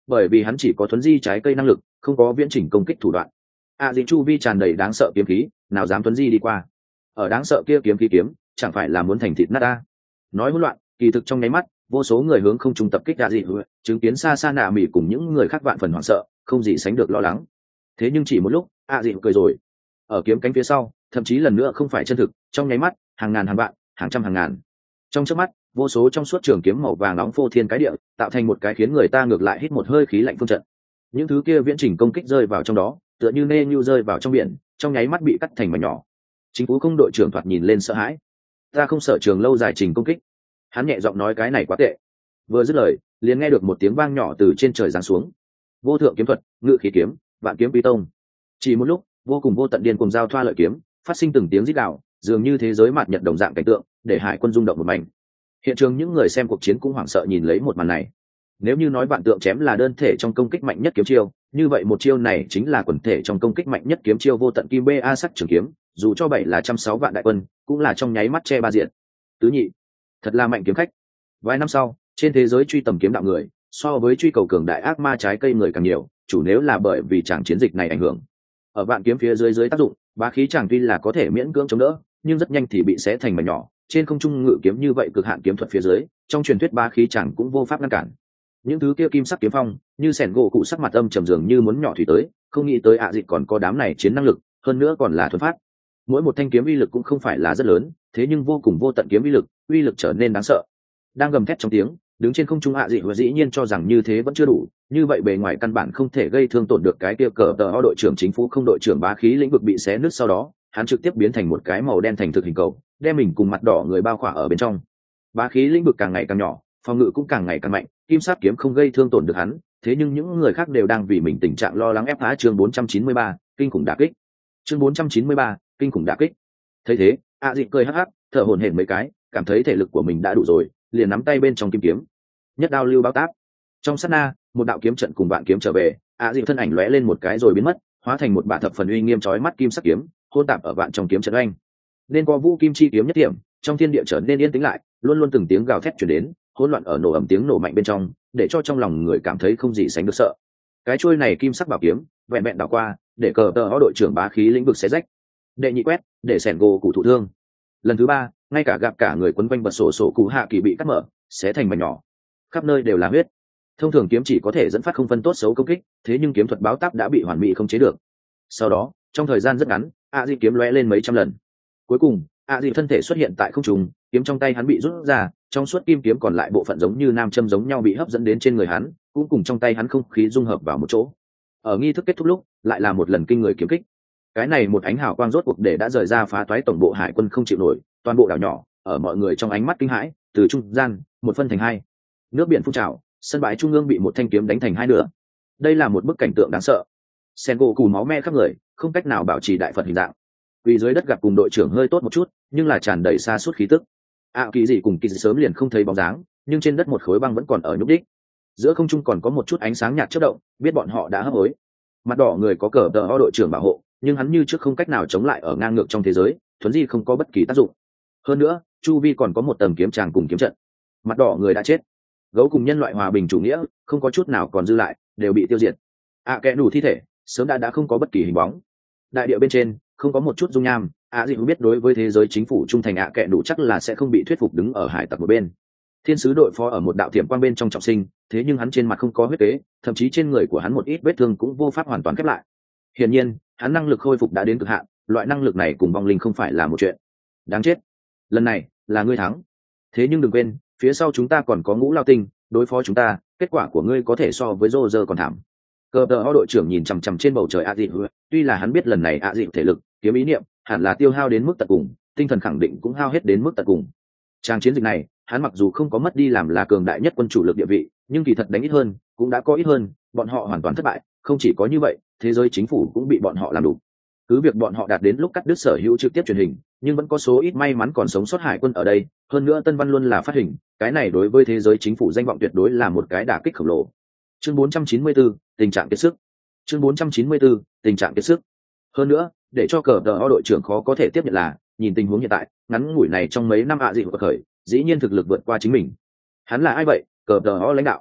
bởi vì hắn chỉ có thuấn di trái cây năng lực, không có viễn chỉnh công kích thủ đoạn. A Dị chu vi tràn đầy đáng sợ kiếm khí, nào dám thuấn di đi qua. Ở đáng sợ kia kiếm khí kiếm, chẳng phải là muốn thành thịt nát ta. Nói hỗn loạn, kỳ thực trong nháy mắt, vô số người hướng không trung tập kích A Dị, chứng kiến xa xa nạ mỉ cùng những người khác vạn phần hoảng sợ, không gì sánh được lo lắng. Thế nhưng chỉ một lúc, A Dị cười rồi. Ở kiếm cánh phía sau, thậm chí lần nữa không phải chân thực, trong nháy mắt, hàng ngàn hàng vạn, hàng trăm hàng ngàn. Trong chớp mắt, vô số trong suốt trường kiếm màu vàng nóng phô thiên cái địa, tạo thành một cái khiến người ta ngược lại hít một hơi khí lạnh phương trận. Những thứ kia viễn trình công kích rơi vào trong đó, tựa như nê như rơi vào trong biển, trong nháy mắt bị cắt thành mảnh nhỏ. Chính phủ không đội trưởng thoạt nhìn lên sợ hãi. Ta không sợ trường lâu dài trình công kích. Hắn nhẹ giọng nói cái này quá tệ. Vừa dứt lời, liền nghe được một tiếng vang nhỏ từ trên trời giáng xuống. Vô thượng kiếm thuật, ngự khí kiếm, vạn kiếm quy tông. Chỉ một lúc, vô cùng vô tận điên cùng giao thoa lợi kiếm, phát sinh từng tiếng rít gào, dường như thế giới mạt nhật đồng dạng cảnh tượng, để hải quân rung động một mảnh. Hiện trường những người xem cuộc chiến cũng hoảng sợ nhìn lấy một màn này. Nếu như nói vạn tượng chém là đơn thể trong công kích mạnh nhất kiếm chiêu, như vậy một chiêu này chính là quần thể trong công kích mạnh nhất kiếm chiêu vô tận kim ba sắc trường kiếm, dù cho bảy là trăm sáu vạn đại quân, cũng là trong nháy mắt che ba diện. Tứ nhị, thật là mạnh kiếm khách. Vài năm sau, trên thế giới truy tầm kiếm đạo người, so với truy cầu cường đại ác ma trái cây người càng nhiều, chủ nếu là bởi vì tràng chiến dịch này ảnh hưởng. Ở vạn kiếm phía dưới dưới tác dụng, bá khí chàng tuy là có thể miễn cưỡng chống đỡ, nhưng rất nhanh thì bị xé thành mảnh nhỏ. Trên không trung ngự kiếm như vậy cực hạn kiếm thuật phía dưới, trong truyền thuyết bá khí chàng cũng vô pháp ngăn cản. Những thứ kia kim sắc kiếm phong, như sẻn gỗ cụ sắc mặt âm trầm dường như muốn nhỏ thủy tới, không nghĩ tới ạ dịch còn có đám này chiến năng lực, hơn nữa còn là thuần phát. Mỗi một thanh kiếm uy lực cũng không phải là rất lớn, thế nhưng vô cùng vô tận kiếm uy lực, uy lực trở nên đáng sợ. Đang gầm thét trong tiếng, đứng trên không trung ạ dị và dĩ nhiên cho rằng như thế vẫn chưa đủ, như vậy bề ngoài căn bản không thể gây thương tổn được cái kia cờ tờ đội trưởng chính phủ không đội trưởng bá khí lĩnh vực bị xé nứt, sau đó hắn trực tiếp biến thành một cái màu đen thành thực hình cầu, đem mình cùng mặt đỏ người bao khỏa ở bên trong. Bá khí lĩnh vực càng ngày càng nhỏ, phòng ngự cũng càng ngày càng mạnh, kim sắc kiếm không gây thương tổn được hắn, thế nhưng những người khác đều đang vì mình tình trạng lo lắng ép phá. Chương bốn trăm chín mươi ba, kinh khủng đả kích. Chương bốn trăm chín mươi ba, kinh khủng đả kích. Thấy thế, ạ dị cười hắc hắc, thở hổn hển mấy cái, cảm thấy thể lực của mình đã đủ rồi, liền nắm tay bên trong kim kiếm, nhất đao lưu bao táp. Trong sát na, một đạo kiếm trận cùng vạn kiếm trở về, ạ dị thân ảnh lóe lên một cái rồi biến mất, hóa thành một bả thập phần uy nghiêm chói mắt kim sắc kiếm, hôn tạp ở vạn trong kiếm trận oanh. Nên có vũ kim chi kiếm nhất điểm, trong thiên địa trở nên yên tĩnh lại, luôn luôn từng tiếng gào thét truyền đến, hỗn loạn ở nổ ầm tiếng nổ mạnh bên trong, để cho trong lòng người cảm thấy không gì sánh được sợ. Cái chuôi này kim sắc bảo kiếm, vẹn vẹn đảo qua, để cờ tờ đội trưởng bá khí lĩnh vực xé rách. Đệ nhị quét, để sẻn gỗ cụ thụ thương. Lần thứ ba, ngay cả gặp cả người quấn quanh bật sổ sổ cụ hạ kỳ bị cắt mở, xé thành mảnh nhỏ, khắp nơi đều là huyết. Thông thường kiếm chỉ có thể dẫn phát không phân tốt xấu công kích, thế nhưng kiếm thuật báo táp đã bị hoàn mỹ không chế được. Sau đó, trong thời gian rất ngắn, a di kiếm lóe lên mấy trăm lần. Cuối cùng, a di thân thể xuất hiện tại không trung, kiếm trong tay hắn bị rút ra, trong suốt kim kiếm còn lại bộ phận giống như nam châm giống nhau bị hấp dẫn đến trên người hắn, cũng cùng trong tay hắn không khí dung hợp vào một chỗ. Ở nghi thức kết thúc lúc, lại là một lần kinh người kiếm kích. Cái này một ánh hào quang rốt cuộc để đã rời ra phá toái tổng bộ hải quân không chịu nổi, toàn bộ đảo nhỏ, ở mọi người trong ánh mắt kinh hãi, từ trung gian, một phân thành hai. Nước biển phun trào, sân bãi trung ương bị một thanh kiếm đánh thành hai nửa. Đây là một bức cảnh tượng đáng sợ. Sen gỗ cù máu me khắp người, không cách nào bảo trì đại phật hình dạng. Vì dưới đất gặp cùng đội trưởng hơi tốt một chút, nhưng là tràn đầy xa suốt khí tức. À, kỳ gì cùng kỳ gì sớm liền không thấy bóng dáng, nhưng trên đất một khối băng vẫn còn ở nhúc đích. Giữa không trung còn có một chút ánh sáng nhạt chớp động, biết bọn họ đã hấp hối. Mặt đỏ người có cờ tờ đội trưởng bảo hộ, nhưng hắn như trước không cách nào chống lại ở ngang ngược trong thế giới, thuấn di không có bất kỳ tác dụng. Hơn nữa, chu vi còn có một tầng kiếm tràng cùng kiếm trận. Mặt đỏ người đã chết. Gấu cùng nhân loại hòa bình chủ nghĩa không có chút nào còn dư lại, đều bị tiêu diệt. À, kẻ đủ thi thể sớm đã đã không có bất kỳ hình bóng. Đại địa bên trên không có một chút dung nham. À, gì cũng biết đối với thế giới chính phủ trung thành ạ à, kẻ đủ chắc là sẽ không bị thuyết phục đứng ở hải tặc một bên. Thiên sứ đội phó ở một đạo thiểm quang bên trong trọng sinh, thế nhưng hắn trên mặt không có huyết kế, thậm chí trên người của hắn một ít vết thương cũng vô pháp hoàn toàn khép lại. Hiển nhiên, hắn năng lực khôi phục đã đến cực hạn, loại năng lực này cùng vong linh không phải là một chuyện. Đáng chết, lần này là ngươi thắng. Thế nhưng đừng quên, phía sau chúng ta còn có ngũ lao tinh đối phó chúng ta, kết quả của ngươi có thể so với rô rơ còn thảm. Cờ tờ đội trưởng nhìn chằm chằm trên bầu trời a dị, tuy là hắn biết lần này a dị thể lực kiếm ý niệm hẳn là tiêu hao đến mức tận cùng, tinh thần khẳng định cũng hao hết đến mức tận cùng. Trang chiến dịch này, hắn mặc dù không có mất đi làm là cường đại nhất quân chủ lực địa vị, nhưng kỳ thật đánh ít hơn cũng đã có ít hơn, bọn họ hoàn toàn thất bại. Không chỉ có như vậy, thế giới chính phủ cũng bị bọn họ làm đủ. Cứ việc bọn họ đạt đến lúc cắt đứt sở hữu trực tiếp truyền hình, nhưng vẫn có số ít may mắn còn sống sót hải quân ở đây. Hơn nữa Tân Văn luôn là phát hình, cái này đối với thế giới chính phủ danh vọng tuyệt đối là một cái đả kích khổng lồ. Chương bốn trăm chín mươi tư, tình trạng kiệt sức. Chương bốn trăm chín mươi tư, tình trạng kiệt sức. Hơn nữa, để cho cờ tờ đội trưởng khó có thể tiếp nhận là, nhìn tình huống hiện tại, ngắn ngủi này trong mấy năm ạ dị vượt khởi, dĩ nhiên thực lực vượt qua chính mình. Hắn là ai vậy? Cờ tờ lãnh đạo.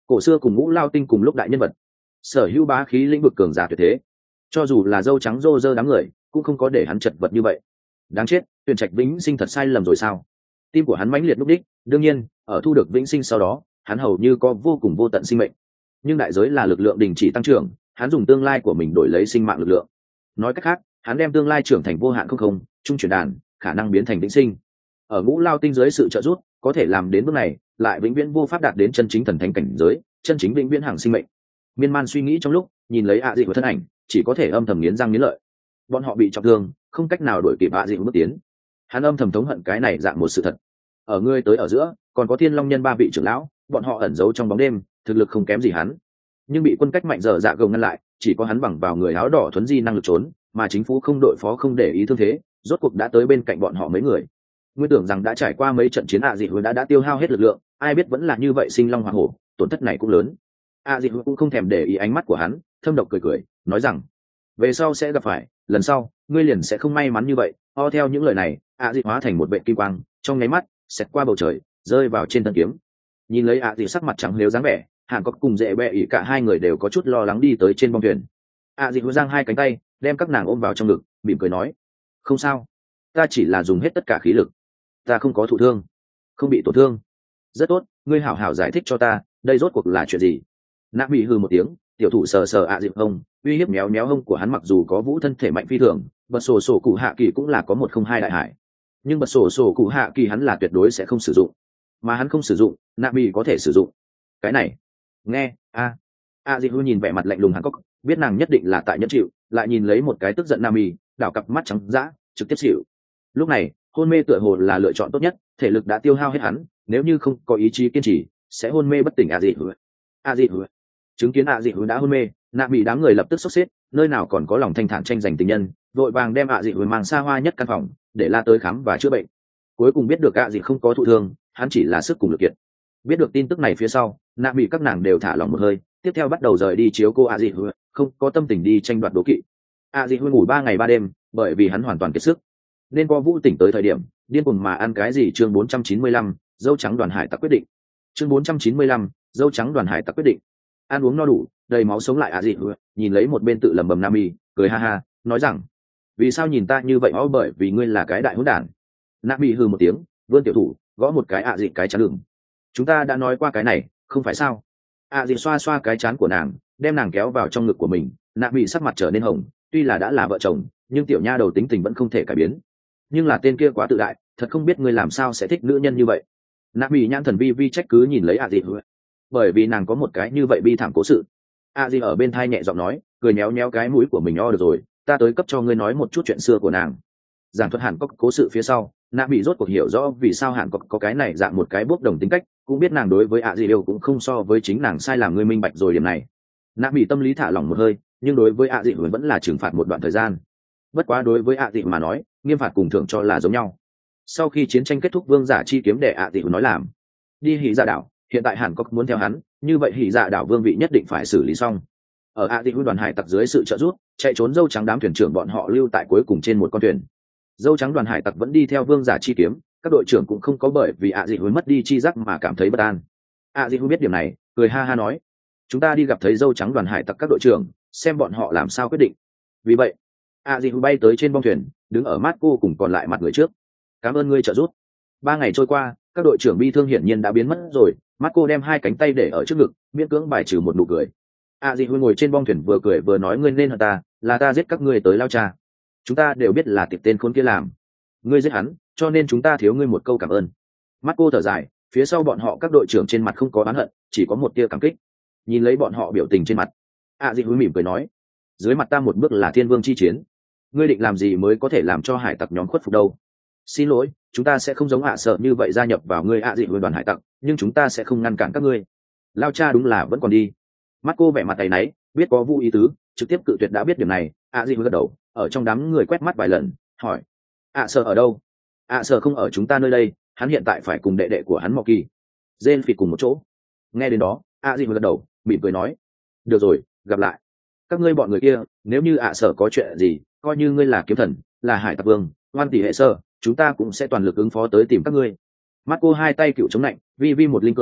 cổ xưa cùng ngũ lao tinh cùng lúc đại nhân vật, sở hữu bá khí lĩnh vực cường giả tuyệt thế, cho dù là dâu trắng rô rơ đám người cũng không có để hắn chật vật như vậy. Đáng chết, Tuyển Trạch vĩnh sinh thật sai lầm rồi sao? Tim của hắn mãnh liệt lúc đích. Đương nhiên ở thu được vĩnh sinh sau đó, hắn hầu như có vô cùng vô tận sinh mệnh, nhưng đại giới là lực lượng đình chỉ tăng trưởng. Hắn dùng tương lai của mình đổi lấy sinh mạng lực lượng. Nói cách khác, hắn đem tương lai trưởng thành vô hạn không không trung chuyển đàn, khả năng biến thành vĩnh sinh. Ở ngũ lao tinh dưới sự trợ giúp, có thể làm đến bước này, lại vĩnh viễn vô pháp đạt đến chân chính thần thánh cảnh giới, chân chính vĩnh viễn hàng sinh mệnh. Miên man suy nghĩ trong lúc, nhìn lấy ạ dị của thân ảnh, chỉ có thể âm thầm nghiến răng nghiến lợi. Bọn họ bị trọng thương, không cách nào đuổi kịp ạ dị bước tiến. Hắn âm thầm thống hận cái này dạng một sự thật. Ở ngươi tới ở giữa, còn có Thiên Long Nhân ba vị trưởng lão, bọn họ ẩn giấu trong bóng đêm, thực lực không kém gì hắn, nhưng bị quân cách mạnh dở dạ gồng ngăn lại. Chỉ có hắn bằng vào người áo đỏ thuấn di năng lực trốn, mà chính phủ không đội phó không để ý thương thế, rốt cuộc đã tới bên cạnh bọn họ mấy người. Nguyên tưởng rằng đã trải qua mấy trận chiến ạ dị hồi đã đã tiêu hao hết lực lượng, ai biết vẫn là như vậy, sinh long hỏa hổ, tổn thất này cũng lớn. ạ dị hồi cũng không thèm để ý ánh mắt của hắn, thâm độc cười cười, nói rằng về sau sẽ gặp phải, lần sau ngươi liền sẽ không may mắn như vậy. O theo những lời này, ạ dị hóa thành một vệ kim quang, trong nháy mắt xẹt qua bầu trời, rơi vào trên thân kiếm. Nhìn lấy ạ dị sắc mặt trắng liếu dáng vẻ, Hàn Cốc cùng Dễ Bẹ ỉ cả hai người đều có chút lo lắng đi tới trên bong thuyền. ạ dị giang hai cánh tay, đem các nàng ôm vào trong ngực, mỉm cười nói, không sao, ta chỉ là dùng hết tất cả khí lực, ta không có thụ thương, không bị tổn thương. Rất tốt, ngươi hảo hảo giải thích cho ta, đây rốt cuộc là chuyện gì? Nạ bị hừ một tiếng, tiểu thủ sờ sờ ạ dị hông, uy hiếp méo méo hông của hắn. Mặc dù có vũ thân thể mạnh phi thường, bật sổ sổ cụ hạ kỳ cũng là có một không hai đại hải, nhưng bật sổ sổ cụ hạ kỳ hắn là tuyệt đối sẽ không sử dụng, mà hắn không sử dụng, Nạ bị có thể sử dụng. Cái này nghe a a dị hư nhìn vẻ mặt lạnh lùng Hàn Cốc, biết nàng nhất định là tại nhẫn chịu, lại nhìn lấy một cái tức giận Nami, đảo cặp mắt trắng dã, trực tiếp xỉu. Lúc này hôn mê tựa hồ là lựa chọn tốt nhất, thể lực đã tiêu hao hết hắn, nếu như không có ý chí kiên trì sẽ hôn mê bất tỉnh. a dị hư a dị hư chứng kiến a dị hư đã hôn mê, Nami đám người lập tức sốt xếp, nơi nào còn có lòng thanh thản tranh giành tình nhân, vội vàng đem a dị hư mang xa hoa nhất căn phòng để la tới khám và chữa bệnh. Cuối cùng biết được a dị không có thụ thương, hắn chỉ là sức cùng lực kiệt. Biết được tin tức này phía sau, Nạ bị các nàng đều thả lòng một hơi, tiếp theo bắt đầu rời đi chiếu cô a dị hư, không có tâm tình đi tranh đoạt đố kỵ. a dị hư ngủ ba ngày ba đêm, bởi vì hắn hoàn toàn kiệt sức, nên có vũ tỉnh tới thời điểm điên cuồng mà ăn cái gì. Chương bốn trăm chín mươi lăm, dâu trắng đoàn hải tặc quyết định. Chương bốn trăm chín mươi lăm, dâu trắng đoàn hải tặc quyết định. Ăn uống no đủ, đầy máu sống lại a dị hư, nhìn lấy một bên tự lẩm bẩm Nami, cười ha ha, nói rằng, vì sao nhìn ta như vậy? Ó, bởi vì ngươi là cái đại hỗn đản. Nami hừ một tiếng, vươn tiểu thủ gõ một cái a dị cái chán đường. Chúng ta đã nói qua cái này, không phải sao? A dị xoa xoa cái chán của nàng, đem nàng kéo vào trong ngực của mình. Nạ bị sắc mặt trở nên hồng, tuy là đã là vợ chồng, nhưng tiểu nha đầu tính tình vẫn không thể cải biến. Nhưng là tên kia quá tự đại, thật không biết ngươi làm sao sẽ thích nữ nhân như vậy. Nạ bị nhãn thần vi vi trách cứ nhìn lấy A dị, bởi vì nàng có một cái như vậy bi thảm cố sự. A dị ở bên thai nhẹ giọng nói, cười nhéo nhéo cái mũi của mình. O được rồi, ta tới cấp cho ngươi nói một chút chuyện xưa của nàng. Giảng thuật Hàn Cốc cố sự phía sau, Nạ bị rốt cuộc hiểu rõ vì sao Hàn Cốc có cái này dạng một cái bốc đồng tính cách, cũng biết nàng đối với ạ dị điều cũng không so với chính nàng sai, làm ngươi minh bạch rồi điểm này. Nạ bị tâm lý thả lỏng một hơi, nhưng đối với ạ dị vẫn là trừng phạt một đoạn thời gian. Bất quá đối với ạ dị mà nói, nghiêm phạt cùng thưởng cho là giống nhau. Sau khi chiến tranh kết thúc, vương giả chi kiếm để ạ dị nói làm đi Hỉ Dạ đảo, hiện tại Hàn Cốc muốn theo hắn, như vậy Hỉ Dạ đảo vương vị nhất định phải xử lý xong. Ở ạ dị đoàn hải tặc dưới sự trợ giúp, chạy trốn dâu trắng đám thuyền trưởng bọn họ lưu tại cuối cùng trên một con thuyền. Dâu trắng đoàn hải tặc vẫn đi theo vương giả chi kiếm, các đội trưởng cũng không có bởi vì ạ dị hối mất đi chi giác mà cảm thấy bất an. ạ dị hối biết điểm này, cười ha ha nói, chúng ta đi gặp thấy dâu trắng đoàn hải tặc các đội trưởng, xem bọn họ làm sao quyết định. Vì vậy ạ dị hối bay tới trên bong thuyền, đứng ở mát cô cùng còn lại mặt người trước. Cảm ơn ngươi trợ giúp. Ba ngày trôi qua, các đội trưởng bi thương hiển nhiên đã biến mất rồi. Mắt cô đem hai cánh tay để ở trước ngực, miễn cưỡng bài trừ một nụ cười. ạ dị hối ngồi trên bong thuyền vừa cười vừa nói, ngươi nên hận ta, là ta giết các ngươi tới lao cha. Chúng ta đều biết là tiệp tên khốn kia làm, ngươi giết hắn, cho nên chúng ta thiếu ngươi một câu cảm ơn. Mắt cô thở dài, phía sau bọn họ các đội trưởng trên mặt không có oán hận, chỉ có một tia cảm kích. Nhìn lấy bọn họ biểu tình trên mặt, ạ dị hối mỉm cười nói, dưới mặt ta một bước là thiên vương chi chiến, ngươi định làm gì mới có thể làm cho hải tặc nhóm khuất phục đâu? Xin lỗi, chúng ta sẽ không giống ạ sợ như vậy gia nhập vào ngươi ạ dị hối đoàn hải tặc, nhưng chúng ta sẽ không ngăn cản các ngươi. Lao cha đúng là vẫn còn đi. Mắt cô vẻ mặt tay náy, biết có vô ý tứ, trực tiếp cự tuyệt. Đã biết điểm này, ạ dị hối gật đầu, ở trong đám người quét mắt vài lần, hỏi, ạ sợ ở đâu? ạ sợ không ở chúng ta nơi đây, hắn hiện tại phải cùng đệ đệ của hắn Mọ Kỳ Jane Phi cùng một chỗ. Nghe đến đó, ạ dị hối gật đầu, mỉm cười nói, được rồi, gặp lại. Các ngươi bọn người kia, nếu như ạ sợ có chuyện gì, coi như ngươi là kiếm thần, là hải tặc vương, oan tỷ hệ sơ, chúng ta cũng sẽ toàn lực ứng phó tới tìm các ngươi. Mắt cô hai tay cựu chống lạnh, vi vi một linh cười,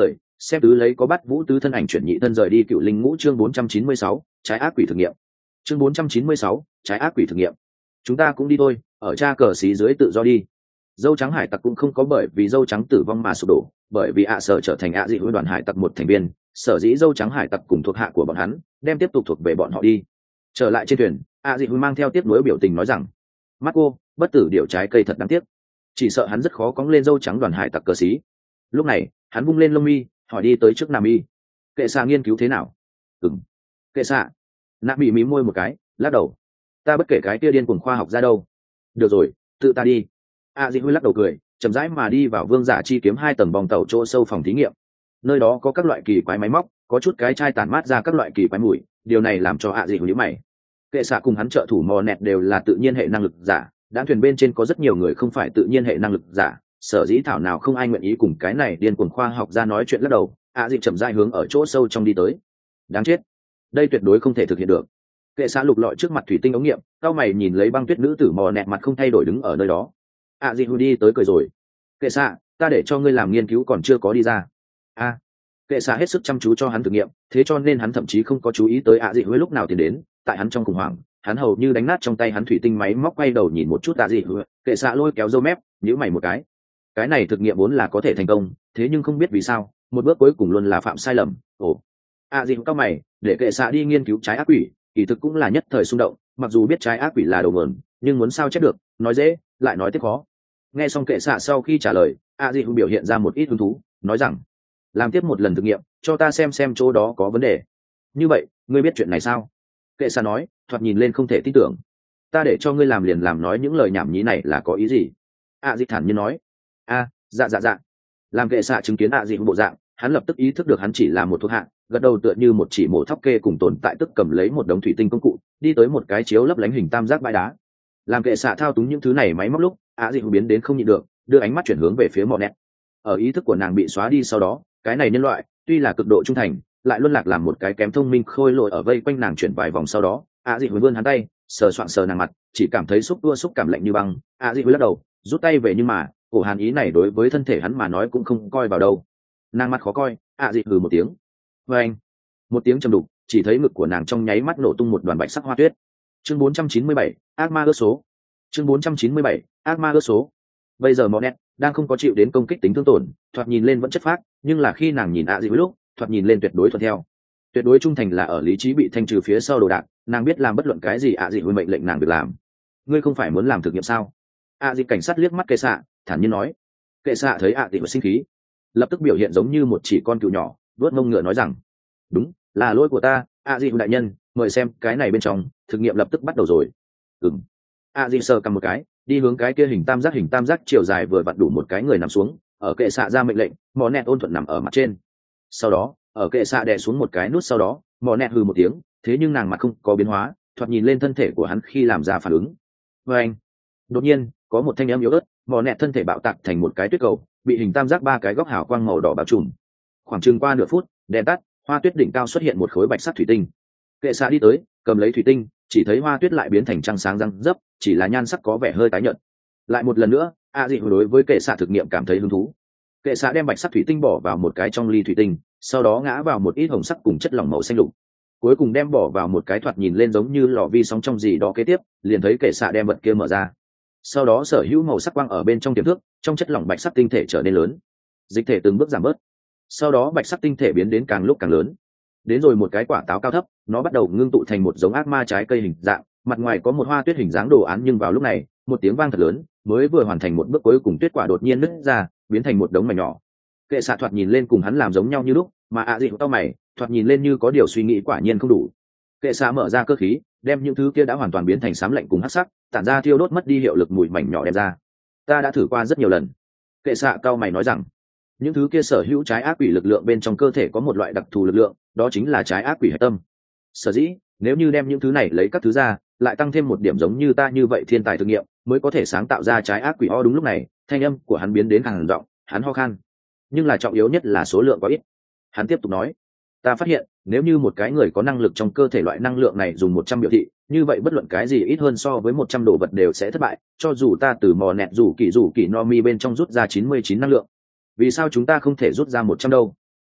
xem tứ lấy có bắt vũ tứ thân ảnh chuyển nhị thân rời đi cựu linh ngũ. Chương bốn trăm chín mươi sáu, trái ác quỷ thử nghiệm. Chương bốn trăm chín mươi sáu, trái ác quỷ thử nghiệm. Chúng ta cũng đi thôi, ở cha cờ xí dưới tự do đi. Dâu trắng hải tặc cũng không có bởi vì dâu trắng tử vong mà sụp đổ, bởi vì ạ sở trở thành ạ dị hữu đoàn hải tặc một thành viên, sở dĩ dâu trắng hải tặc cùng thuộc hạ của bọn hắn đem tiếp tục thuộc về bọn họ đi. Trở lại trên thuyền, ạ dị hữu mang theo tiếp nối biểu tình nói rằng: mắt cô bất tử điệu trái cây thật đáng tiếc, chỉ sợ hắn rất khó cóng lên dâu trắng đoàn hải tặc cờ xí. Lúc này hắn vung lên lông mi hỏi đi tới trước nam y: kệ xạ nghiên cứu thế nào? Ừng, kệ xạ. Nam bị mí môi một cái lắc đầu: ta bất kể cái kia điên cuồng khoa học ra đâu. Được rồi, tự ta đi. A Di Huy lắc đầu cười, chậm rãi mà đi vào vương giả chi kiếm hai tầng bong tàu chỗ sâu phòng thí nghiệm. Nơi đó có các loại kỳ quái máy móc, có chút cái chai tàn mát ra các loại kỳ quái mùi, điều này làm cho A Di Huy nhíu mày. Kệ xạ cùng hắn trợ thủ mò nẹt đều là tự nhiên hệ năng lực giả, đám thuyền bên trên có rất nhiều người không phải tự nhiên hệ năng lực giả, sở dĩ thảo nào không ai nguyện ý cùng cái này điên cuồng khoa học ra nói chuyện. Lắc đầu, A Di chậm rãi hướng ở chỗ sâu trong đi tới. Đáng chết, đây tuyệt đối không thể thực hiện được. Kệ xạ lục lọi trước mặt thủy tinh ống nghiệm, cao mày nhìn lấy băng tuyết nữ tử mò nẹt mặt không thay đổi đứng ở nơi đó. A Di Huy đi tới cười rồi: kệ xạ, ta để cho ngươi làm nghiên cứu còn chưa có đi ra. A à, kệ xạ hết sức chăm chú cho hắn thử nghiệm, thế cho nên hắn thậm chí không có chú ý tới A Di Huy lúc nào tiến đến. Tại hắn trong khủng hoảng, hắn hầu như đánh nát trong tay hắn thủy tinh máy móc, quay đầu nhìn một chút A Di Huy. Kệ xạ lôi kéo râu mép, nhíu mày một cái. Cái này thực nghiệm vốn là có thể thành công, thế nhưng không biết vì sao một bước cuối cùng luôn là phạm sai lầm. Ồ. A Di Huy cao mày, để kệ xạ đi nghiên cứu trái ác quỷ, kỳ thực cũng là nhất thời xung động, mặc dù biết trái ác quỷ là đầu nguồn, nhưng muốn sao chép được, nói dễ lại nói tiếp khó. Nghe xong kệ xạ sau khi trả lời, A Di Huy biểu hiện ra một ít hứng thú, nói rằng: làm tiếp một lần thực nghiệm, cho ta xem xem chỗ đó có vấn đề. Như vậy ngươi biết chuyện này sao? Kệ xạ nói, thoạt nhìn lên không thể tin tưởng. Ta để cho ngươi làm liền làm, nói những lời nhảm nhí này là có ý gì? A Di thản nhiên nói: a dạ dạ dạ. Làm kệ xạ chứng kiến A Di bộ dạng, hắn lập tức ý thức được hắn chỉ là một thuộc hạ, gật đầu tựa như một chỉ mổ thóc kê cùng tồn tại, tức cầm lấy một đống thủy tinh công cụ, đi tới một cái chiếu lấp lánh hình tam giác bãi đá. Làm kệ xạ thao túng những thứ này máy móc lúc, A Di biến đến không nhịn được, đưa ánh mắt chuyển hướng về phía mọ nẹt. Ở ý thức của nàng bị xóa đi sau đó, cái này nhân loại tuy là cực độ trung thành, lại luân lạc làm một cái kém thông minh khôi lỗi ở vây quanh nàng chuyển vài vòng sau đó, A Di vươn hắn tay, sờ soạng sờ nàng mặt, chỉ cảm thấy xúc tua xúc cảm lạnh như băng. A Di lắc đầu, rút tay về, nhưng mà cổ hàn ý này đối với thân thể hắn mà nói cũng không coi vào đâu. Nàng mặt khó coi, A Di hừ một tiếng. Và anh, một tiếng trầm đục, chỉ thấy ngực của nàng trong nháy mắt nổ tung một đoàn bạch sắc hoa tuyết. Chương bốn trăm chín mươi bảy, ác ma ước số. Chương bốn trăm chín mươi bảy, ác ma ước số. Bây giờ Monet đang không có chịu đến công kích tính thương tổn, thoạt nhìn lên vẫn chất phác, nhưng là khi nàng nhìn A Di lúc, thoạt nhìn lên tuyệt đối thuận theo. Tuyệt đối trung thành là ở lý trí bị thanh trừ phía sau đồ đạc, nàng biết làm bất luận cái gì A Di mệnh lệnh nàng được làm. Ngươi không phải muốn làm thực nghiệm sao? A Di cảnh sát liếc mắt kệ xạ, thản nhiên nói. Kệ xạ thấy A Di sinh khí, lập tức biểu hiện giống như một chỉ con cừu nhỏ, vuốt mông ngựa nói rằng: đúng, là lỗi của ta, A Di đại nhân, mời xem cái này bên trong, thực nghiệm lập tức bắt đầu rồi. Ừm. A Di sờ cầm một cái, đi hướng cái kia hình tam giác hình tam giác chiều dài vừa vặn đủ một cái người nằm xuống, ở kệ xạ ra mệnh lệnh, mỏ nẹt ôn thuận nằm ở mặt trên. Sau đó, ở kệ xạ đè xuống một cái nút, sau đó, mỏ nẹt hừ một tiếng, thế nhưng nàng mặt không có biến hóa, thoạt nhìn lên thân thể của hắn khi làm ra phản ứng. Và anh, đột nhiên, có một thanh âm yếu ớt, mỏ nẹt thân thể bạo tạc thành một cái tuyết cầu, bị hình tam giác ba cái góc hào quang màu đỏ bao trùm. Khoảng chừng qua nửa phút, đèn tắt, hoa tuyết đỉnh cao xuất hiện một khối bạch sắt thủy tinh. Kệ xạ đi tới, cầm lấy thủy tinh, chỉ thấy hoa tuyết lại biến thành trăng sáng răng dấp, chỉ là nhan sắc có vẻ hơi tái nhợt. Lại một lần nữa, A Dị đối với kệ xạ thực nghiệm cảm thấy hứng thú. Kệ xạ đem bạch sắc thủy tinh bỏ vào một cái trong ly thủy tinh, sau đó ngã vào một ít hồng sắc cùng chất lỏng màu xanh lục, cuối cùng đem bỏ vào một cái thoạt nhìn lên giống như lò vi sóng trong gì đó. Kế tiếp, liền thấy kệ xạ đem vật kia mở ra, sau đó sở hữu màu sắc quang ở bên trong tiềm thức, trong chất lỏng bạch sắc tinh thể trở nên lớn, dịch thể từng bước giảm bớt, sau đó bạch sắc tinh thể biến đến càng lúc càng lớn, đến rồi một cái quả táo cao thấp, nó bắt đầu ngưng tụ thành một giống ác ma trái cây hình dạng, mặt ngoài có một hoa tuyết hình dáng đồ án. Nhưng vào lúc này, một tiếng vang thật lớn, mới vừa hoàn thành một bước cuối cùng, tuyết quả đột nhiên nứt ra, biến thành một đống mảnh nhỏ. Kệ xạ thoạt nhìn lên cùng hắn làm giống nhau như lúc, mà ạ dị tao mày, thoạt nhìn lên như có điều suy nghĩ, quả nhiên không đủ. Kệ xạ mở ra cơ khí, đem những thứ kia đã hoàn toàn biến thành xám lạnh cùng hắc sắc, tản ra thiêu đốt mất đi hiệu lực mùi mảnh nhỏ đem ra. Ta đã thử qua rất nhiều lần. Kệ xạ cao mày nói rằng, những thứ kia sở hữu trái ác quỷ lực lượng bên trong cơ thể có một loại đặc thù lực lượng, đó chính là trái ác quỷ hạch tâm. Sở dĩ nếu như đem những thứ này lấy các thứ ra, lại tăng thêm một điểm giống như ta như vậy thiên tài thực nghiệm, mới có thể sáng tạo ra trái ác quỷ. O đúng lúc này, thanh âm của hắn biến đến càng giọng, hắn ho khan, nhưng là trọng yếu nhất là số lượng có ít. Hắn tiếp tục nói, ta phát hiện nếu như một cái người có năng lực trong cơ thể loại năng lượng này dùng một trăm biểu thị, như vậy bất luận cái gì ít hơn so với một trăm đồ vật đều sẽ thất bại, cho dù ta từ mò nẹt rủ kỳ rủ kỳ no mi bên trong rút ra chín mươi chín năng lượng. Vì sao chúng ta không thể rút ra một trăm đâu?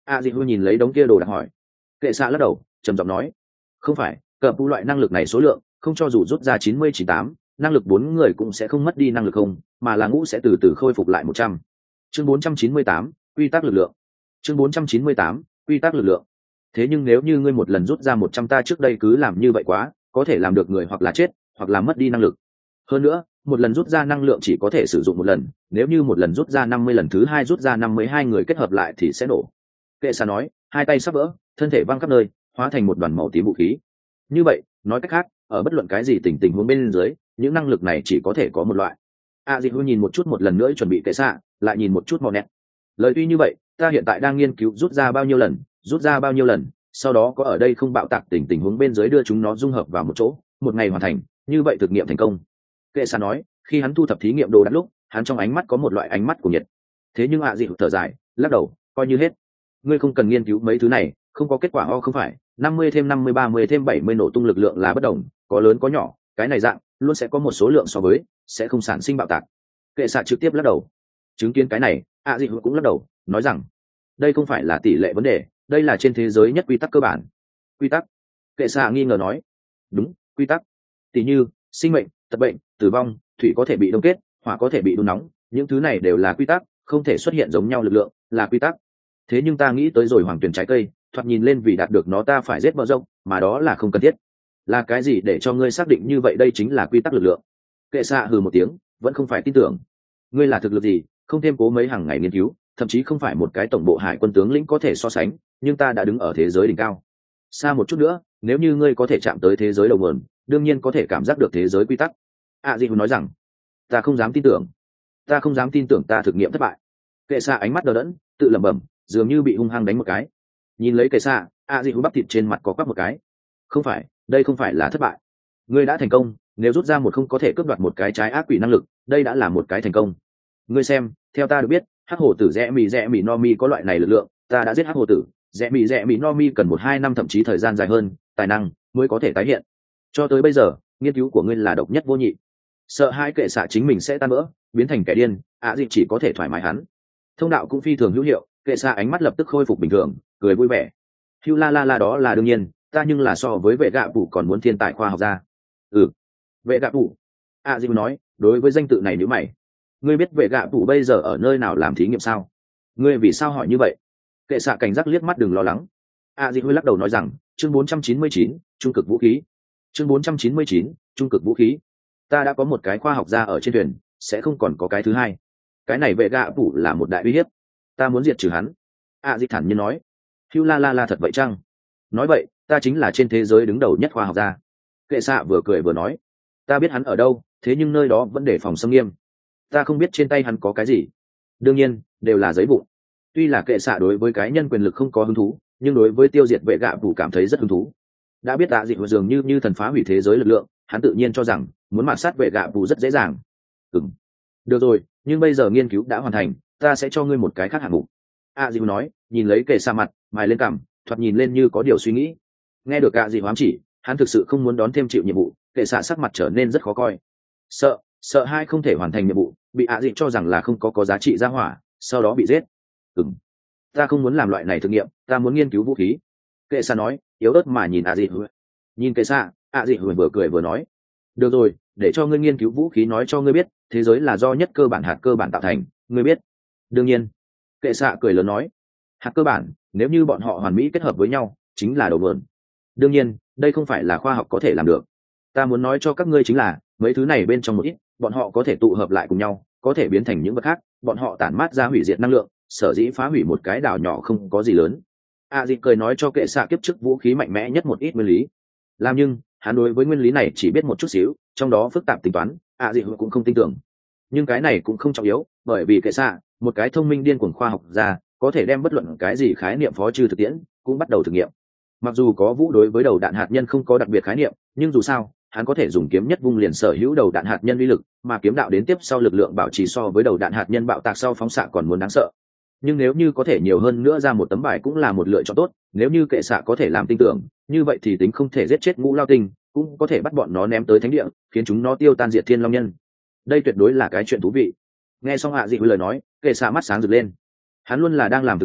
a dị hư nhìn lấy đống kia đồ đạc hỏi. Kệ xạ lắc đầu trầm giọng nói, không phải, cờ phụ loại năng lực này số lượng không cho dù rút ra chín mươi chín tám, năng lực bốn người cũng sẽ không mất đi năng lực không, mà là ngũ sẽ từ từ khôi phục lại một trăm. Chương bốn trăm chín mươi tám, quy tắc lực lượng. Chương bốn trăm chín mươi tám, quy tắc lực lượng. Thế nhưng nếu như ngươi một lần rút ra một trăm, ta trước đây cứ làm như vậy quá, có thể làm được người hoặc là chết, hoặc là mất đi năng lực. Hơn nữa, một lần rút ra năng lượng chỉ có thể sử dụng một lần, nếu như một lần rút ra năm mươi, lần thứ hai rút ra năm mươi hai người kết hợp lại thì sẽ nổ. Kệ xạ nói, hai tay sắp vỡ, thân thể văng khắp nơi, hóa thành một đoàn màu tím vũ khí. Như vậy, nói cách khác, ở bất luận cái gì tình tình huống bên dưới, những năng lực này chỉ có thể có một loại. A Dị Hư nhìn một chút một lần nữa chuẩn bị kệ xạ, lại nhìn một chút màu nẹt. Lời tuy như vậy, ta hiện tại đang nghiên cứu rút ra bao nhiêu lần, rút ra bao nhiêu lần, sau đó có ở đây không bạo tạc tình tình huống bên dưới đưa chúng nó dung hợp vào một chỗ, một ngày hoàn thành, như vậy thực nghiệm thành công. Kệ xạ nói, khi hắn thu thập thí nghiệm đồ đạc lúc, hắn trong ánh mắt có một loại ánh mắt của nhiệt. Thế nhưng A Dị Hư thở dài, lắc đầu, coi như hết. Ngươi không cần nghiên cứu mấy thứ này, không có kết quả ho không phải, năm mươi thêm năm mươi, ba mươi thêm bảy mươi nổ tung lực lượng là bất đồng, có lớn có nhỏ, cái này dạng luôn sẽ có một số lượng so với, sẽ không sản sinh bạo tạc. Kệ xạ trực tiếp lắc đầu. Chứng kiến cái này, A Dị Hư cũng lắc đầu, nói rằng đây không phải là tỷ lệ vấn đề, đây là trên thế giới nhất quy tắc cơ bản. Quy tắc? Kệ xạ nghi ngờ nói. Đúng, quy tắc. Tỷ như sinh mệnh, tật bệnh, tử vong, thủy có thể bị đông kết, hỏa có thể bị đun nóng, những thứ này đều là quy tắc, không thể xuất hiện giống nhau lực lượng, là quy tắc. Thế nhưng ta nghĩ tới rồi hoàng tuyển trái cây, thoạt nhìn lên vì đạt được nó ta phải giết mở rộng, mà đó là không cần thiết. Là cái gì để cho ngươi xác định như vậy đây chính là quy tắc lực lượng? Kệ xạ hừ một tiếng, vẫn không phải tin tưởng. Ngươi là thực lực gì, không thêm cố mấy hàng ngày nghiên cứu, thậm chí không phải một cái tổng bộ hải quân tướng lĩnh có thể so sánh, nhưng ta đã đứng ở thế giới đỉnh cao. Xa một chút nữa, nếu như ngươi có thể chạm tới thế giới đầu nguồn, đương nhiên có thể cảm giác được thế giới quy tắc. A Dị Hư nói rằng, ta không dám tin tưởng, ta không dám tin tưởng ta thực nghiệm thất bại. Kệ xạ ánh mắt đờ đẫn, tự lẩm bẩm, dường như bị hung hăng đánh một cái. Nhìn lấy kệ xạ, A Dị Hư bắp thịt trên mặt có quắc một cái. Không phải, đây không phải là thất bại. Ngươi đã thành công, nếu rút ra một không có thể cướp đoạt một cái trái ác quỷ năng lực, đây đã là một cái thành công. Ngươi xem, theo ta được biết, hắc hổ tử rẽ mì rẽ mì no mi có loại này lực lượng, ta đã giết hắc hổ tử, rẽ mì rẽ mì no mi cần một hai năm thậm chí thời gian dài hơn, tài năng mới có thể tái hiện. Cho tới bây giờ, nghiên cứu của ngươi là độc nhất vô nhị. Sợ hai kệ xạ chính mình sẽ tan vỡ, biến thành kẻ điên, ạ Dị chỉ có thể thoải mái hắn. Thông đạo cũng phi thường hữu hiệu, kệ xạ ánh mắt lập tức khôi phục bình thường, cười vui vẻ. Hưu la la la đó là đương nhiên, ta nhưng là so với vệ gạ phủ còn muốn thiên tài khoa học gia. Ừ, vệ gạ phủ. ạ Dị nói, đối với danh tự này nếu mày, ngươi biết vệ gạ phủ bây giờ ở nơi nào làm thí nghiệm sao? Ngươi vì sao hỏi như vậy? Kệ xạ cảnh giác liếc mắt, đừng lo lắng. A Dị Huy lắc đầu nói rằng, chương bốn trăm chín mươi chín, trung cực vũ khí. Chương bốn trăm chín mươi chín, trung cực vũ khí. Ta đã có một cái khoa học gia ở trên thuyền, sẽ không còn có cái thứ hai. Cái này vệ gạ phủ là một đại uy hiếp, ta muốn diệt trừ hắn. A Dị thản nhiên nói. Hưu la la la thật vậy chăng? Nói vậy, ta chính là trên thế giới đứng đầu nhất khoa học gia. Kệ xạ vừa cười vừa nói, ta biết hắn ở đâu, thế nhưng nơi đó vẫn để phòng xâm nghiêm. Ta không biết trên tay hắn có cái gì. Đương nhiên, đều là giấy vụn. Tuy là kệ xạ đối với cái nhân quyền lực không có hứng thú, nhưng đối với tiêu diệt vệ gạ phủ cảm thấy rất hứng thú. Đã biết tạ dị dường như như thần phá hủy thế giới lực lượng, hắn tự nhiên cho rằng muốn mạt sát vệ gạ phủ rất dễ dàng. Ừm, được rồi, nhưng bây giờ nghiên cứu đã hoàn thành, ta sẽ cho ngươi một cái khác hạng mục. A Dị nói, nhìn lấy kệ xạ mặt, mài lên cằm, thoạt nhìn lên như có điều suy nghĩ. Nghe được A Dị hoám chỉ, hắn thực sự không muốn đón thêm chịu nhiệm vụ, kệ xạ sắc mặt trở nên rất khó coi. Sợ, sợ hai không thể hoàn thành nhiệm vụ, bị A Dị cho rằng là không có có giá trị ra hỏa, sau đó bị giết. Ừm, ta không muốn làm loại này thử nghiệm, ta muốn nghiên cứu vũ khí. Kệ xạ nói, yếu ớt mà nhìn A Dị. Nhìn kệ xạ, A Dị vừa cười vừa nói, được rồi, để cho ngươi nghiên cứu vũ khí nói cho ngươi biết, thế giới là do nhất cơ bản hạt cơ bản tạo thành, ngươi biết. Đương nhiên. Kệ xạ cười lớn nói, hạt cơ bản, nếu như bọn họ hoàn mỹ kết hợp với nhau, chính là đầu vườn. Đương nhiên, đây không phải là khoa học có thể làm được. Ta muốn nói cho các ngươi chính là, mấy thứ này bên trong một ít, bọn họ có thể tụ hợp lại cùng nhau, có thể biến thành những vật khác, bọn họ tản mát ra hủy diệt năng lượng, sở dĩ phá hủy một cái đảo nhỏ không có gì lớn. A Dị cười nói cho kệ xạ kiếp trước vũ khí mạnh mẽ nhất một ít nguyên lý. Làm nhưng, hắn đối với nguyên lý này chỉ biết một chút xíu, trong đó phức tạp tính toán, A Dị cũng không tin tưởng. Nhưng cái này cũng không trọng yếu, bởi vì kệ xạ, một cái thông minh điên cuồng khoa học ra, có thể đem bất luận cái gì khái niệm phó trừ thực tiễn, cũng bắt đầu thử nghiệm. Mặc dù có vũ đối với đầu đạn hạt nhân không có đặc biệt khái niệm, nhưng dù sao, hắn có thể dùng kiếm nhất vung liền sở hữu đầu đạn hạt nhân uy lực, mà kiếm đạo đến tiếp sau lực lượng bảo trì so với đầu đạn hạt nhân bạo tạc sau phóng xạ còn muốn đáng sợ. Nhưng nếu như có thể nhiều hơn nữa ra một tấm bài cũng là một lựa chọn tốt, nếu như kệ xạ có thể làm tin tưởng, như vậy thì tính không thể giết chết ngũ lao tinh, cũng có thể bắt bọn nó ném tới thánh địa, khiến chúng nó tiêu tan diệt thiên long nhân. Đây tuyệt đối là cái chuyện thú vị. Nghe xong Hạ Dị lời nói, kệ xạ mắt sáng rực lên. Hắn luôn là đang làm thực nghiệm,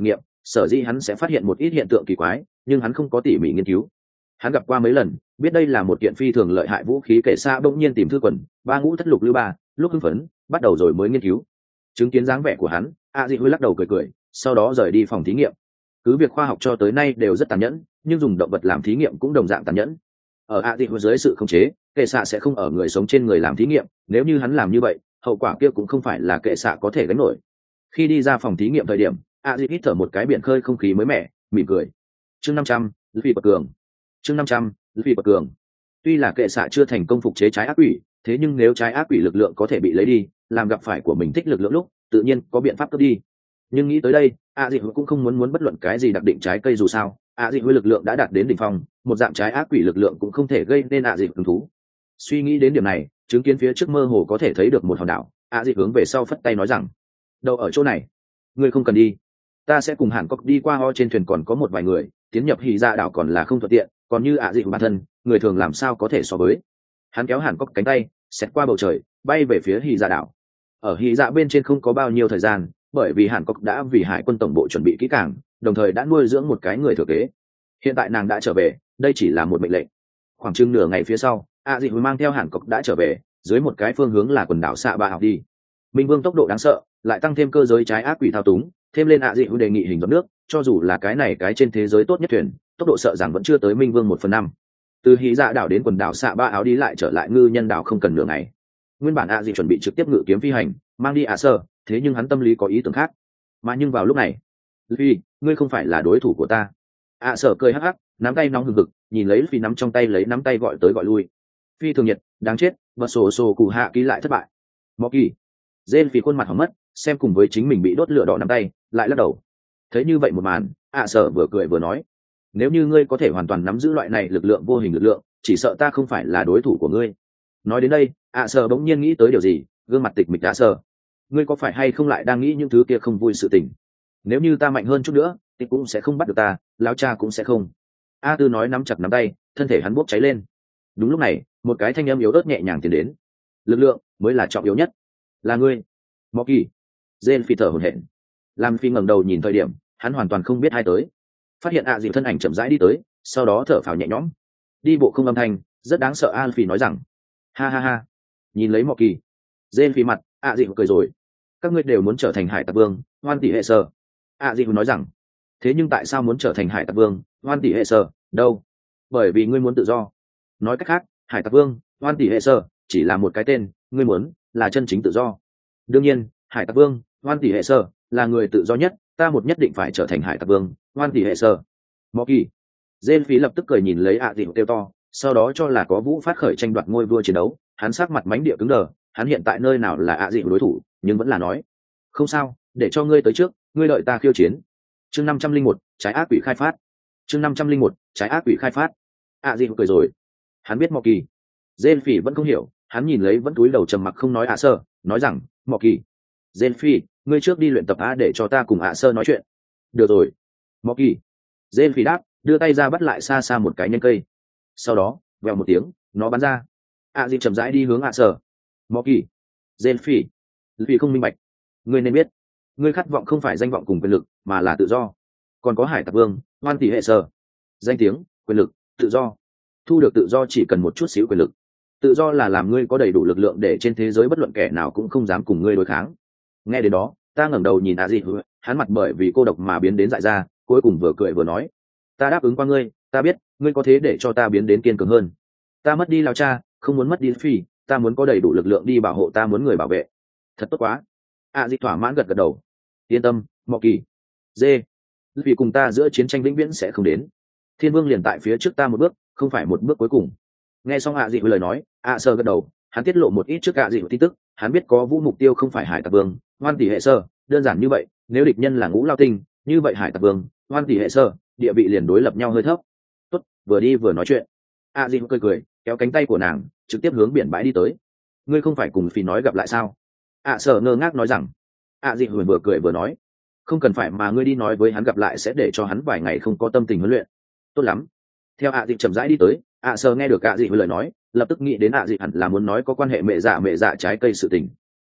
sở dĩ hắn sẽ phát hiện một ít hiện tượng kỳ quái nhưng hắn không có tỉ mỉ nghiên cứu. Hắn gặp qua mấy lần, biết đây là một kiện phi thường lợi hại vũ khí, kể xa bỗng nhiên tìm thư quần ba ngũ thất lục lưu ba, lúc hưng phấn bắt đầu rồi mới nghiên cứu. Chứng kiến dáng vẻ của hắn, a dị huy lắc đầu cười cười, sau đó rời đi phòng thí nghiệm. Cứ việc khoa học cho tới nay đều rất tàn nhẫn, nhưng dùng động vật làm thí nghiệm cũng đồng dạng tàn nhẫn. Ở a dị huy dưới sự khống chế, kệ xạ sẽ không ở người sống trên người làm thí nghiệm, nếu như hắn làm như vậy hậu quả kia cũng không phải là kệ xạ có thể gánh nổi. Khi đi ra phòng thí nghiệm thời điểm, a dị hít thở một cái biển khơi không khí mới mẻ, mỉm cười. Chương năm trăm, Luffy bậc cường. Chương năm trăm, Luffy bậc cường. Tuy là kệ xạ chưa thành công phục chế trái ác quỷ, thế nhưng nếu trái ác quỷ lực lượng có thể bị lấy đi, làm gặp phải của mình thích lực lượng lúc, tự nhiên có biện pháp cướp đi. Nhưng nghĩ tới đây, a dị cũng không muốn muốn bất luận cái gì đặc định trái cây, dù sao a dị lực lượng đã đạt đến đỉnh phong, một dạng trái ác quỷ lực lượng cũng không thể gây nên a dị hứng thú. Suy nghĩ đến điểm này, chứng kiến phía trước mơ hồ có thể thấy được một hòn đảo, a dị hướng về sau phất tay nói rằng: đâu ở chỗ này, ngươi không cần đi, ta sẽ cùng Hàn Cốc đi qua. Ho trên thuyền còn có một vài người, tiến nhập Hỉ Dạ đảo còn là không thuận tiện, còn như ạ dị bản thân, người thường làm sao có thể so với. Hắn kéo Hàn Cốc cánh tay, xẹt qua bầu trời, bay về phía Hỉ Dạ đảo. Ở Hỉ Dạ bên trên không có bao nhiêu thời gian, bởi vì Hàn Cốc đã vì hải quân tổng bộ chuẩn bị kỹ càng, đồng thời đã nuôi dưỡng một cái người thừa kế. Hiện tại nàng đã trở về, đây chỉ là một mệnh lệnh. Khoảng chừng nửa ngày phía sau, ạ dị mang theo Hàn Cốc đã trở về, dưới một cái phương hướng là quần đảo Sạ Ba học đi. Minh Vương tốc độ đáng sợ, lại tăng thêm cơ giới trái ác quỷ thao túng, thêm lên ạ dị đề nghị hình giọt nước, cho dù là cái này cái trên thế giới tốt nhất thuyền, tốc độ sợ rằng vẫn chưa tới Minh Vương một phần năm. Từ Hỉ Dạ đảo đến quần đảo Sạ Ba áo đi lại trở lại Ngư Nhân đảo không cần nửa ngày. Nguyên bản ạ dị chuẩn bị trực tiếp ngự kiếm phi hành, mang đi ạ sơ, thế nhưng hắn tâm lý có ý tưởng khác. Mà nhưng vào lúc này, Luffy, ngươi không phải là đối thủ của ta. ạ sơ cười hắc hắc, nắm tay nóng hừng hực, nhìn lấy Luffy nắm trong tay lấy nắm tay gọi tới gọi lui. Phi thường nhiệt, đáng chết, và sổ sổ cụ hạ ký lại thất bại. Mọ kỳ, Zen vì khuôn mặt hỏng mất, xem cùng với chính mình bị đốt lửa đỏ nắm tay, lại lắc đầu. Thấy như vậy một màn, ạ sở vừa cười vừa nói: nếu như ngươi có thể hoàn toàn nắm giữ loại này lực lượng vô hình lực lượng, chỉ sợ ta không phải là đối thủ của ngươi. Nói đến đây, ạ sở bỗng nhiên nghĩ tới điều gì, gương mặt tịch mịch. ạ sở, ngươi có phải hay không lại đang nghĩ những thứ kia không vui sự tình? Nếu như ta mạnh hơn chút nữa thì cũng sẽ không bắt được ta, lão cha cũng sẽ không. A Tư nói, nắm chặt nắm tay, thân thể hắn bốc cháy lên. Đúng lúc này, một cái thanh âm yếu ớt nhẹ nhàng tiến đến: lực lượng mới là trọng yếu nhất, là ngươi. Mọ kỳ, Zen phi thở hổn hển. Làm phi ngẩng đầu nhìn thời điểm, hắn hoàn toàn không biết ai tới. Phát hiện ạ dịu thân ảnh chậm rãi đi tới, sau đó thở phào nhẹ nhõm, đi bộ không âm thanh, rất đáng sợ. An phi nói rằng: ha ha ha. Nhìn lấy Mọ kỳ, Zen phi mặt, ạ dịu cười rồi: các ngươi đều muốn trở thành hải tặc vương, hoan tỷ hệ sơ. ạ dịu nói rằng: thế nhưng tại sao muốn trở thành hải tặc vương, hoan tỷ hệ sơ đâu? Bởi vì ngươi muốn tự do. Nói cách khác, hải tặc vương, hoan tỷ hệ sơ chỉ là một cái tên, ngươi muốn là chân chính tự do. Đương nhiên, hải tặc vương, hoan tỷ hệ sơ là người tự do nhất, ta một nhất định phải trở thành hải tặc vương, hoan tỷ hệ sơ. Mọ kỳ, Zen phí lập tức cười nhìn lấy ạ dịu kêu to, sau đó cho là có vũ phát khởi tranh đoạt ngôi vua chiến đấu. Hắn sắc mặt mánh địa cứng đờ, hắn hiện tại nơi nào là ạ dịu đối thủ, nhưng vẫn là nói: không sao, để cho ngươi tới trước, ngươi đợi ta khiêu chiến. Chương năm trăm linh một, trái ác quỷ khai phát. Chương năm trăm linh một, trái ác quỷ khai phát. ạ dịu cười rồi. Hắn biết Mọ kỳ, Zen phỉ vẫn không hiểu, hắn nhìn lấy vẫn cúi đầu trầm mặc không nói ạ sơ, nói rằng: Mọ kỳ, Zen phi, ngươi trước đi luyện tập a, để cho ta cùng ạ sơ nói chuyện. Được rồi. Mọ kỳ, Zen phi đáp, đưa tay ra bắt lại xa xa một cái nhánh cây. Sau đó, vèo một tiếng, nó bắn ra. ạ dịu chậm rãi đi hướng ạ sơ. Mọ kỳ, Zen phi, vì không minh bạch, ngươi nên biết, ngươi khát vọng không phải danh vọng cùng quyền lực, mà là tự do. Còn có hải tặc vương, hoan tỷ hệ sơ, danh tiếng, quyền lực, tự do. Thu được tự do chỉ cần một chút xíu quyền lực. Tự do là làm ngươi có đầy đủ lực lượng để trên thế giới bất luận kẻ nào cũng không dám cùng ngươi đối kháng. Nghe đến đó, ta ngẩng đầu nhìn ạ dị, hắn mặt bởi vì cô độc mà biến đến dại ra, cuối cùng vừa cười vừa nói: ta đáp ứng qua ngươi, ta biết ngươi có thế để cho ta biến đến kiên cường hơn. Ta mất đi lao cha, không muốn mất đi phi, ta muốn có đầy đủ lực lượng đi bảo hộ ta muốn người bảo vệ. Thật tốt quá. ạ dị thỏa mãn gật gật đầu. Yên tâm, Mọ kỳ, dê, vì cùng ta giữa chiến tranh vĩnh viễn sẽ không đến. Thiên vương liền tại phía trước ta một bước, không phải một bước cuối cùng. Nghe xong ạ dị lời nói, ạ sơ gật đầu, hắn tiết lộ một ít trước ạ dị tin tức. Hắn biết có vũ mục tiêu không phải hải tặc vương, hoan tỷ hệ sơ, đơn giản như vậy. Nếu địch nhân là Ngũ Lao Tinh, như vậy hải tặc vương, hoan tỷ hệ sơ, địa vị liền đối lập nhau hơi thấp. Tốt, vừa đi vừa nói chuyện. ạ dị cười cười, kéo cánh tay của nàng, trực tiếp hướng biển bãi đi tới. Ngươi không phải cùng phi nói gặp lại sao? ạ sơ ngơ ngác nói rằng. ạ dị vừa cười vừa nói: không cần phải, mà ngươi đi nói với hắn gặp lại sẽ để cho hắn vài ngày không có tâm tình huấn luyện. Tốt lắm. Theo ạ dị chậm rãi đi tới, ạ sơ nghe được ạ dị với lời nói, lập tức nghĩ đến ạ dị hẳn là muốn nói có quan hệ mẹ dạ mẹ dạ trái cây sự tình.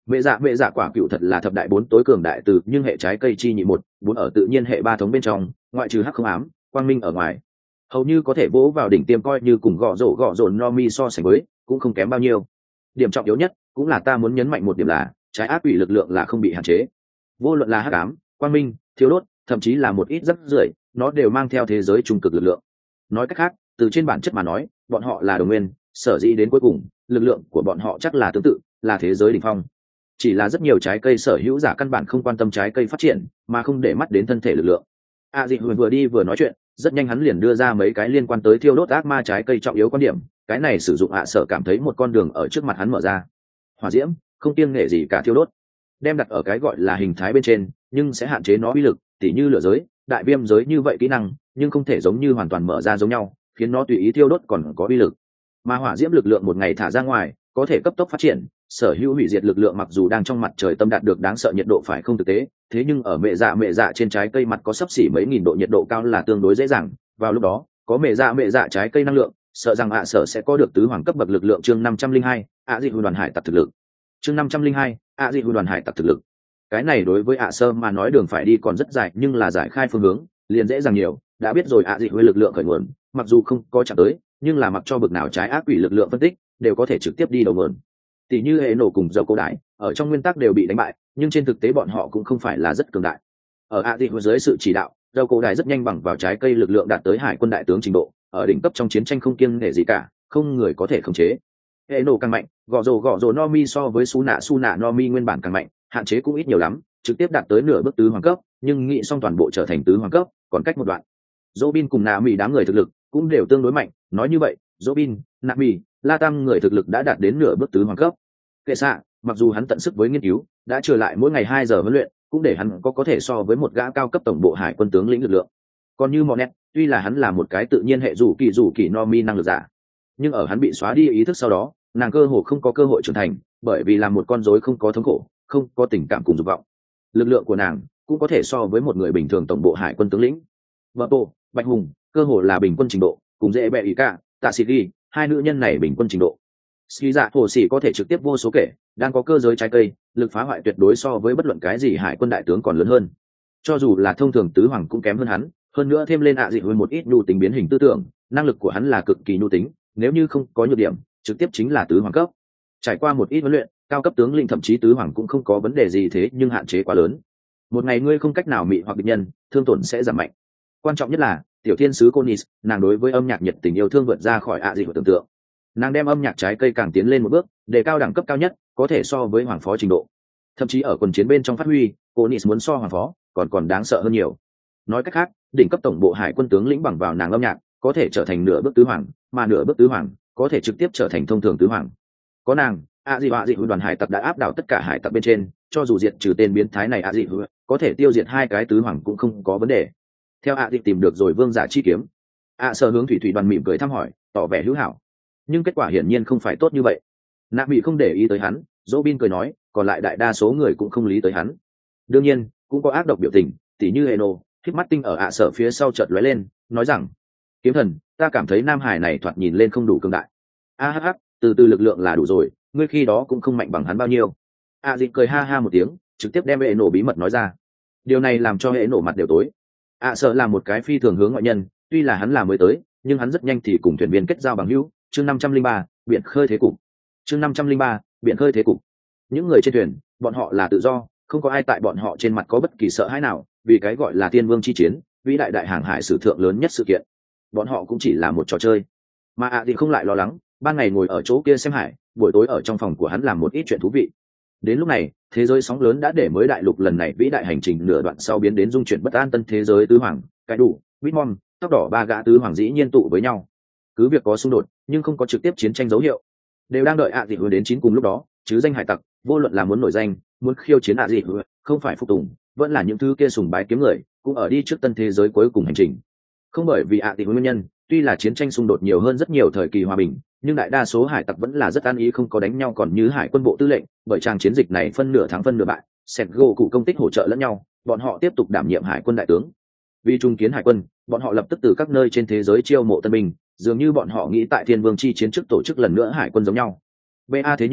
Mẹ dạ mẹ dạ quả cựu thật là thập đại bốn tối cường đại từ nhưng hệ trái cây chi nhị một bốn ở tự nhiên hệ ba thống bên trong, ngoại trừ hắc không ám quang minh ở ngoài, hầu như có thể vỗ vào đỉnh tiêm, coi như cùng gõ rổ gõ rổ no mi so sánh với cũng không kém bao nhiêu. Điểm trọng yếu nhất cũng là ta muốn nhấn mạnh một điểm là trái ác quỷ lực lượng là không bị hạn chế, vô luận là hắc ám quang minh thiếu đốt, thậm chí là một ít rất rưởi, nó đều mang theo thế giới trung cực lực lượng. Nói cách khác, từ trên bản chất mà nói, bọn họ là đồng nguyên, sở dĩ đến cuối cùng lực lượng của bọn họ chắc là tương tự, là thế giới đỉnh phong. Chỉ là rất nhiều trái cây sở hữu giả căn bản không quan tâm trái cây phát triển, mà không để mắt đến thân thể lực lượng. A Dị vừa đi vừa nói chuyện, rất nhanh hắn liền đưa ra mấy cái liên quan tới thiêu đốt ác ma trái cây trọng yếu quan điểm. Cái này sử dụng ạ sở cảm thấy một con đường ở trước mặt hắn mở ra. Hỏa diễm không kiêng nể gì cả thiêu đốt, đem đặt ở cái gọi là hình thái bên trên, nhưng sẽ hạn chế nó uy lực, tỉ như lửa giới, đại viêm giới như vậy kỹ năng, nhưng không thể giống như hoàn toàn mở ra giống nhau, khiến nó tùy ý thiêu đốt còn có uy lực. Mà hỏa diễm lực lượng một ngày thả ra ngoài, có thể cấp tốc phát triển, sở hữu hủy diệt lực lượng mặc dù đang trong mặt trời tâm đạt được đáng sợ nhiệt độ phải không thực tế, thế nhưng ở mẹ dạ mẹ dạ trên trái cây mặt có sấp xỉ mấy nghìn độ nhiệt độ cao là tương đối dễ dàng. Vào lúc đó có mẹ dạ mẹ dạ trái cây năng lượng, sợ rằng ạ sở sẽ có được tứ hoàng cấp bậc lực lượng. Chương năm trăm linh hai, ạ dị hư đoàn hải tặc thực lực. Chương năm trăm linh hai, ạ dị hư đoàn hải tặc thực lực. Cái này đối với ạ sơ mà nói đường phải đi còn rất dài, nhưng là giải khai phương hướng liền dễ dàng nhiều. Đã biết rồi ạ dị hư lực lượng khởi nguồn, mặc dù không có chạm tới, nhưng là mặc cho bực nào trái ác quỷ lực lượng phân tích đều có thể trực tiếp đi đầu nguồn. Tỷ như hệ nổ cùng dầu cổ đại ở trong nguyên tắc đều bị đánh bại, nhưng trên thực tế bọn họ cũng không phải là rất cường đại. Ở ạ dị dưới sự chỉ đạo, dầu cổ đại rất nhanh bằng vào trái cây lực lượng đạt tới hải quân đại tướng trình độ, ở đỉnh cấp trong chiến tranh không kiêng nể gì cả, không người có thể khống chế. Hệ nổ càng mạnh, gõ rồ gõ rồ no mi so với su nạ su nạ no mi nguyên bản càng mạnh, hạn chế cũng ít nhiều lắm, trực tiếp đạt tới nửa bước tứ hoàng cấp, nhưng nghĩ xong toàn bộ trở thành tứ hoàng cấp còn cách một đoạn. Robin cùng nạ mỹ đám người thực lực cũng đều tương đối mạnh, nói như vậy Robin, nạ mỹ, la tam người thực lực đã đạt đến nửa bước tứ hoàng cấp. Kệ xạ, mặc dù hắn tận sức với nghiên cứu, đã trở lại mỗi ngày hai giờ huấn luyện, cũng để hắn có có thể so với một gã cao cấp tổng bộ hải quân tướng lĩnh lực lượng. Còn như Monet, tuy là hắn là một cái tự nhiên hệ rủ kỳ rủ kỳ no mi năng lực giả, nhưng ở hắn bị xóa đi ý thức sau đó, nàng cơ hồ không có cơ hội trưởng thành, bởi vì là một con rối không có thống khổ, không có tình cảm cùng dục vọng. Lực lượng của nàng cũng có thể so với một người bình thường tổng bộ hải quân tướng lĩnh. Vợ bộ, Bạch Hùng, cơ hồ là bình quân trình độ, cùng dễ bẹ ý cả, tạ sĩ ghi, hai nữ nhân này bình quân trình độ. Ski dạ hồ sĩ có thể trực tiếp vô số kể, đang có cơ giới trái cây, lực phá hoại tuyệt đối so với bất luận cái gì hải quân đại tướng còn lớn hơn. Cho dù là thông thường tứ hoàng cũng kém hơn hắn, hơn nữa thêm lên ạ dị hơn một ít nhu tính biến hình tư tưởng, năng lực của hắn là cực kỳ nhu tính, nếu như không có nhược điểm, trực tiếp chính là tứ hoàng cấp. Trải qua một ít huấn luyện, cao cấp tướng lĩnh thậm chí tứ hoàng cũng không có vấn đề gì, thế nhưng hạn chế quá lớn. Một ngày ngươi không cách nào mị hoặc địch nhân, thương tổn sẽ giảm mạnh. Quan trọng nhất là tiểu thiên sứ Conis, nàng đối với âm nhạc nhiệt tình yêu thương vượt ra khỏi ạ dị của tưởng tượng. Nàng đem âm nhạc trái cây càng tiến lên một bước, đề cao đẳng cấp cao nhất, có thể so với hoàng phó trình độ. Thậm chí ở quần chiến bên trong phát huy, Conis muốn so hoàng phó còn còn đáng sợ hơn nhiều. Nói cách khác, đỉnh cấp tổng bộ hải quân tướng lĩnh bằng vào nàng âm nhạc, có thể trở thành nửa bước tứ hoàng, mà nửa bước tứ hoàng có thể trực tiếp trở thành thông thường tứ hoàng. Có nàng, ạ dị ạ dị đoàn hải tặc đã áp đảo tất cả hải tặc bên trên, cho dù diệt trừ tên biến thái này ạ dị có thể tiêu diệt hai cái tứ hoàng cũng không có vấn đề. Theo ạ dị tìm được rồi vương giả chi kiếm, ạ sở hướng thủy thủy đoàn mỉm cười thăm hỏi, tỏ vẻ hữu hảo, nhưng kết quả hiển nhiên không phải tốt như vậy. Nạ bị không để ý tới hắn, Robin cười nói, còn lại đại đa số người cũng không lý tới hắn. Đương nhiên cũng có ác độc biểu tình, tỉ như Eno, khiếp mắt tinh ở ạ sở phía sau chợt lóe lên, nói rằng, kiếm thần, ta cảm thấy nam hải này thoạt nhìn lên không đủ cường đại. A hh, từ từ lực lượng là đủ rồi, ngươi khi đó cũng không mạnh bằng hắn bao nhiêu. A dị cười ha ha một tiếng, trực tiếp đem Eno bí mật nói ra. Điều này làm cho Eno mặt đều tối. ạ sở là một cái phi thường hướng ngoại nhân, tuy là hắn là mới tới, nhưng hắn rất nhanh thì cùng thuyền viên kết giao bằng hữu. Chương năm trăm linh ba, biển khơi thế cục. Chương năm trăm linh ba, biển khơi thế cục. Những người trên thuyền, bọn họ là tự do, không có ai tại bọn họ trên mặt có bất kỳ sợ hãi nào, vì cái gọi là thiên vương chi chiến, vĩ đại đại hàng hải sử thượng lớn nhất sự kiện. Bọn họ cũng chỉ là một trò chơi. Mà ạ thì không lại lo lắng, ban ngày ngồi ở chỗ kia xem hải, buổi tối ở trong phòng của hắn làm một ít chuyện thú vị. Đến lúc này, thế giới sóng lớn đã để mới đại lục lần này vĩ đại hành trình nửa đoạn sau biến đến dung chuyển bất an tân thế giới tứ hoàng, cái đủ, Bitmon, tóc đỏ ba gã tứ hoàng dĩ nhiên tụ với nhau. Cứ việc có xung đột, nhưng không có trực tiếp chiến tranh dấu hiệu, đều đang đợi ạ dị hướng đến chín cùng lúc đó, chứ danh hải tặc, vô luận là muốn nổi danh, muốn khiêu chiến ạ dị hướng, không phải phục tùng, vẫn là những thứ kia sùng bái kiếm người, cũng ở đi trước tân thế giới cuối cùng hành trình. Không bởi vì ạ dị hướng nguyên nhân, tuy là chiến tranh xung đột nhiều hơn rất nhiều thời kỳ hòa bình, nhưng đại đa số hải tặc vẫn là rất an ý không có đánh nhau, còn như hải quân bộ tư lệnh, bởi trang chiến dịch này phân nửa thắng phân nửa bại, sẹt gỗ cụ công tích hỗ trợ lẫn nhau, bọn họ tiếp tục đảm nhiệm hải quân đại tướng. Vì trung kiến hải quân, bọn họ lập tức từ các nơi trên thế giới chiêu mộ tân binh, dường như bọn họ nghĩ tại thiên vương chi chiến trước tổ chức lần nữa hải quân giống nhau. ba thế nhưng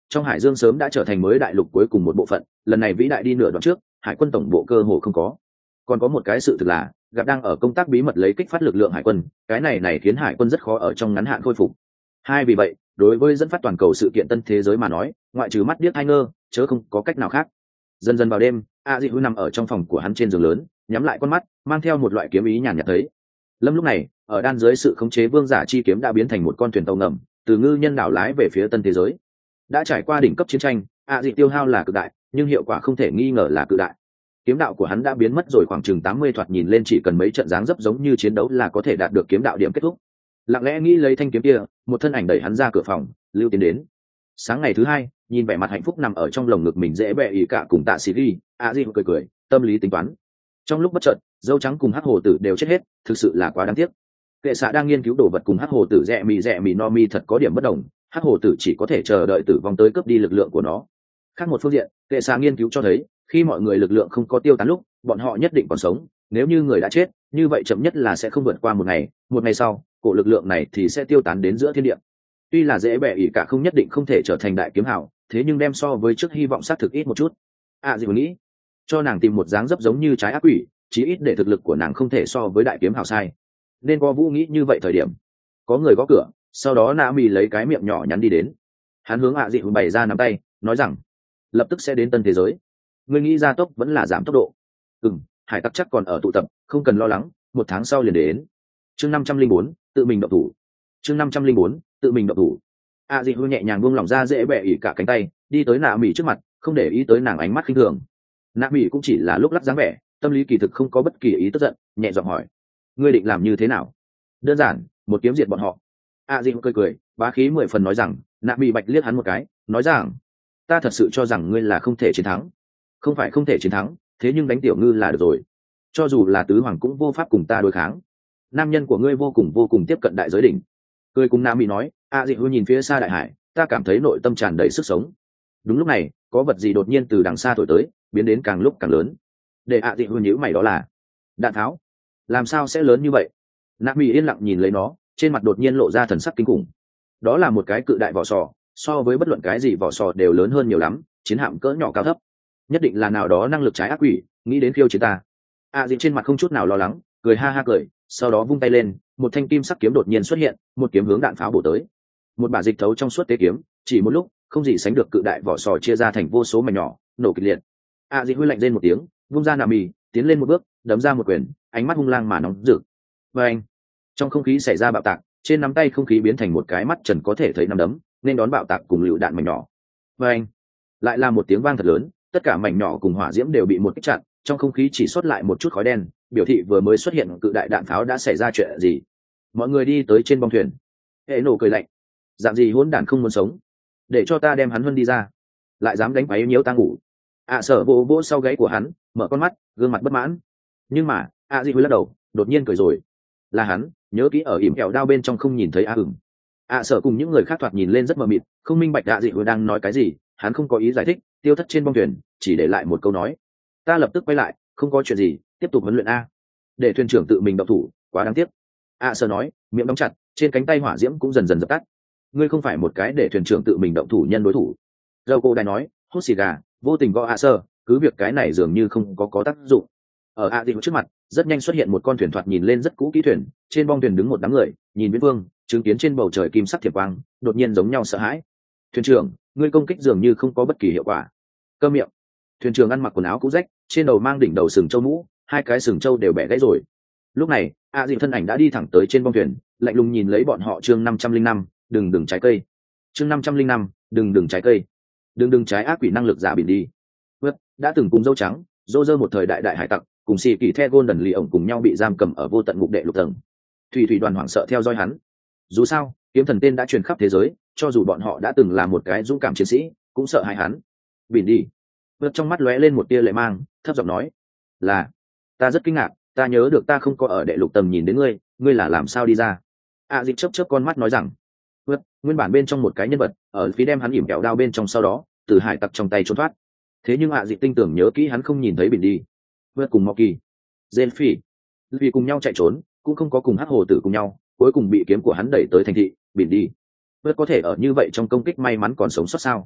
trong hải dương sớm đã trở thành mới đại lục cuối cùng một bộ phận, lần này vĩ đại đi nửa đoạn trước hải quân tổng bộ cơ hồ không có. Còn có một cái sự thực là gặp đang ở công tác bí mật lấy kích phát lực lượng hải quân, cái này này khiến hải quân rất khó ở trong ngắn hạn khôi phục. Hai vì vậy đối với dẫn phát toàn cầu sự kiện tân thế giới mà nói, ngoại trừ mắt điếc hai ngơ chớ không có cách nào khác. Dần dần vào đêm, a di hữu nằm ở trong phòng của hắn trên giường lớn, nhắm lại con mắt, mang theo một loại kiếm ý nhàn nhạt thấy. Lâm lúc này ở đan dưới sự khống chế vương giả chi kiếm đã biến thành một con thuyền tàu ngầm, từ ngư nhân đảo lái về phía tân thế giới. Đã trải qua đỉnh cấp chiến tranh, a di tiêu hao là cực đại, nhưng hiệu quả không thể nghi ngờ là cực đại. Kiếm đạo của hắn đã biến mất rồi khoảng chừng tám mươi, thoạt nhìn lên chỉ cần mấy trận dáng dấp giống như chiến đấu là có thể đạt được kiếm đạo điểm kết thúc. Lặng lẽ nghĩ lấy thanh kiếm kia, một thân ảnh đẩy hắn ra cửa phòng, lưu tiến đến. Sáng ngày thứ hai, nhìn vẻ mặt hạnh phúc nằm ở trong lồng ngực mình dễ bẹ ỉ cả cùng tạ xì ghi, a di cười cười, tâm lý tính toán. Trong lúc bất chợt, dâu trắng cùng hắc hồ tử đều chết hết, thực sự là quá đáng tiếc. Kệ xạ đang nghiên cứu đồ vật cùng hắc hồ tử rẽ mì rẽ mì no mi thật có điểm bất đồng, hắc hồ tử chỉ có thể chờ đợi tử vong tới cướp đi lực lượng của nó. Khác một phương diện, kệ xạ nghiên cứu cho thấy, khi mọi người lực lượng không có tiêu tán lúc, bọn họ nhất định còn sống. Nếu như người đã chết, như vậy chậm nhất là sẽ không vượt qua một ngày, một ngày sau, cổ lực lượng này thì sẽ tiêu tán đến giữa thiên địa. Tuy là dễ bẻ ỉ cả không nhất định không thể trở thành đại kiếm hào, thế nhưng đem so với trước hy vọng xác thực ít một chút. À gì mà nghĩ, cho nàng tìm một dáng dấp giống như trái ác quỷ, chí ít để thực lực của nàng không thể so với đại kiếm hào sai. Nên có Vũ nghĩ như vậy thời điểm, có người gõ cửa, sau đó Na Mì lấy cái miệng nhỏ nhắn đi đến. Hắn hướng ạ dị bày ra nắm tay, nói rằng lập tức sẽ đến tân thế giới. Ngươi nghĩ gia tốc vẫn là giảm tốc độ? Ừm, hải tặc chắc còn ở tụ tập, không cần lo lắng, một tháng sau liền đến. Chương năm trăm linh bốn, tự mình động thủ. Chương năm trăm linh bốn, tự mình động thủ. A dị hư nhẹ nhàng buông lỏng ra dễ bẹ ỉ cả cánh tay, đi tới nạ mỉ trước mặt, không để ý tới nàng ánh mắt khinh thường. Nạ mỉ cũng chỉ là lúc lắc dáng vẻ, tâm lý kỳ thực không có bất kỳ ý tức giận, nhẹ giọng hỏi: ngươi định làm như thế nào? Đơn giản, một kiếm diệt bọn họ. A dị hư cười cười, bá khí mười phần nói rằng. Nạ mỉ bạch liếc hắn một cái, nói rằng: ta thật sự cho rằng ngươi là không thể chiến thắng. Không phải không thể chiến thắng, thế nhưng đánh tiểu ngư là được rồi. Cho dù là tứ hoàng cũng vô pháp cùng ta đối kháng. Nam nhân của ngươi vô cùng vô cùng tiếp cận đại giới đỉnh. Cười cùng Nam Mỹ nói. A dị hư nhìn phía xa đại hải, ta cảm thấy nội tâm tràn đầy sức sống. Đúng lúc này, có vật gì đột nhiên từ đằng xa thổi tới, biến đến càng lúc càng lớn. Để A dị hư nhíu mày, đó là đạn tháo. Làm sao sẽ lớn như vậy? Nam Mỹ yên lặng nhìn lấy nó, trên mặt đột nhiên lộ ra thần sắc kinh khủng. Đó là một cái cự đại vỏ sò, so với bất luận cái gì vỏ sò đều lớn hơn nhiều lắm, chiến hạm cỡ nhỏ cao thấp, nhất định là nào đó năng lực trái ác quỷ nghĩ đến khiêu chiến ta. A dị trên mặt không chút nào lo lắng, cười ha ha cười, sau đó vung tay lên, một thanh kim sắc kiếm đột nhiên xuất hiện, một kiếm hướng đạn pháo bổ tới. Một bả dịch thấu trong suốt tế kiếm, chỉ một lúc, không gì sánh được cự đại vỏ sò chia ra thành vô số mảnh nhỏ, nổ kịch liệt. A dị huy lạnh lên một tiếng, vung ra nạ mì, tiến lên một bước, đấm ra một quyền, ánh mắt hung lang mà nóng rực. Và anh, trong không khí xảy ra bạo tạc, trên nắm tay không khí biến thành một cái mắt trần có thể thấy nắm đấm, nên đón bạo tạc cùng lựu đạn mảnh nhỏ. Và anh, lại là một tiếng vang thật lớn, tất cả mảnh nhỏ cùng hỏa diễm đều bị một kích chặn, trong không khí chỉ xuất lại một chút khói đen, biểu thị vừa mới xuất hiện cự đại đạn pháo đã xảy ra chuyện gì. Mọi người đi tới trên bong thuyền. Hệ nổ cười lạnh, dạng gì hỗn đản không muốn sống, để cho ta đem hắn huân đi ra, lại dám đánh quấy nhiễu ta ngủ. ạ à, sở vỗ vỗ sau gáy của hắn, mở con mắt, gương mặt bất mãn. Nhưng mà a di huy lắc đầu, đột nhiên cười rồi. Là hắn, nhớ kỹ ở ỉm kẹo đao bên trong không nhìn thấy a ửng. ạ à, sở cùng những người khác thoạt nhìn lên rất mờ mịt, không minh bạch a di huy đang nói cái gì. Hắn không có ý giải thích, tiêu thất trên bong thuyền, chỉ để lại một câu nói: ta lập tức quay lại, không có chuyện gì, tiếp tục huấn luyện a. Để thuyền trưởng tự mình động thủ, quá đáng tiếc. A sơ nói, miệng đóng chặt, trên cánh tay hỏa diễm cũng dần dần dập tắt. Ngươi không phải một cái để thuyền trưởng tự mình động thủ nhân đối thủ. Dâu cô đài nói, hút xì gà, vô tình gõ A sơ, cứ việc cái này dường như không có có tác dụng. Ở A dị trước mặt, rất nhanh xuất hiện một con thuyền thoạt nhìn lên rất cũ kỹ thuyền, trên bong thuyền đứng một đám người, nhìn viễn vương, chứng kiến trên bầu trời kim sắc thiệp quang, đột nhiên giống nhau sợ hãi. Thuyền trưởng, ngươi công kích dường như không có bất kỳ hiệu quả. Cơ miệng. Thuyền trưởng ăn mặc quần áo cũ rách, trên đầu mang đỉnh đầu sừng châu mũ, hai cái sừng châu đều bẻ gãy rồi. Lúc này a dị thân ảnh đã đi thẳng tới trên bong thuyền, lạnh lùng nhìn lấy bọn họ. Chương năm trăm linh năm, đừng đừng trái cây. Chương năm trăm linh năm, đừng đừng trái cây. Đừng đừng trái ác quỷ năng lực giả biển đi. Vượt đã từng cùng dâu trắng dô dơ một thời đại đại hải tặc, cùng xì kỳ the golden lì ổng cùng nhau bị giam cầm ở vô tận ngục đệ lục tầng. Thủy thủy đoàn hoảng sợ theo dõi hắn. Dù sao kiếm thần tên đã truyền khắp thế giới, cho dù bọn họ đã từng là một cái dũng cảm chiến sĩ, cũng sợ hãi hắn. Biển đi. Vượt trong mắt lóe lên một tia lệ mang, thấp giọng nói: là, ta rất kinh ngạc, ta nhớ được ta không có ở đệ lục tầng nhìn đến ngươi, ngươi là làm sao đi ra? A dịch chớp chớp con mắt nói rằng: vượt, nguyên bản bên trong một cái nhân vật, ở phía đem hắn ỉm kẹo đao bên trong, sau đó từ hải tặc trong tay trốn thoát. Thế nhưng A dịch tinh tưởng nhớ kỹ hắn không nhìn thấy biển đi. Vượt cùng Moki, Zelphi, vì cùng nhau chạy trốn, cũng không có cùng hắc hồ tử cùng nhau, cuối cùng bị kiếm của hắn đẩy tới thành thị biển đi. Vượt có thể ở như vậy trong công kích may mắn còn sống sót sao?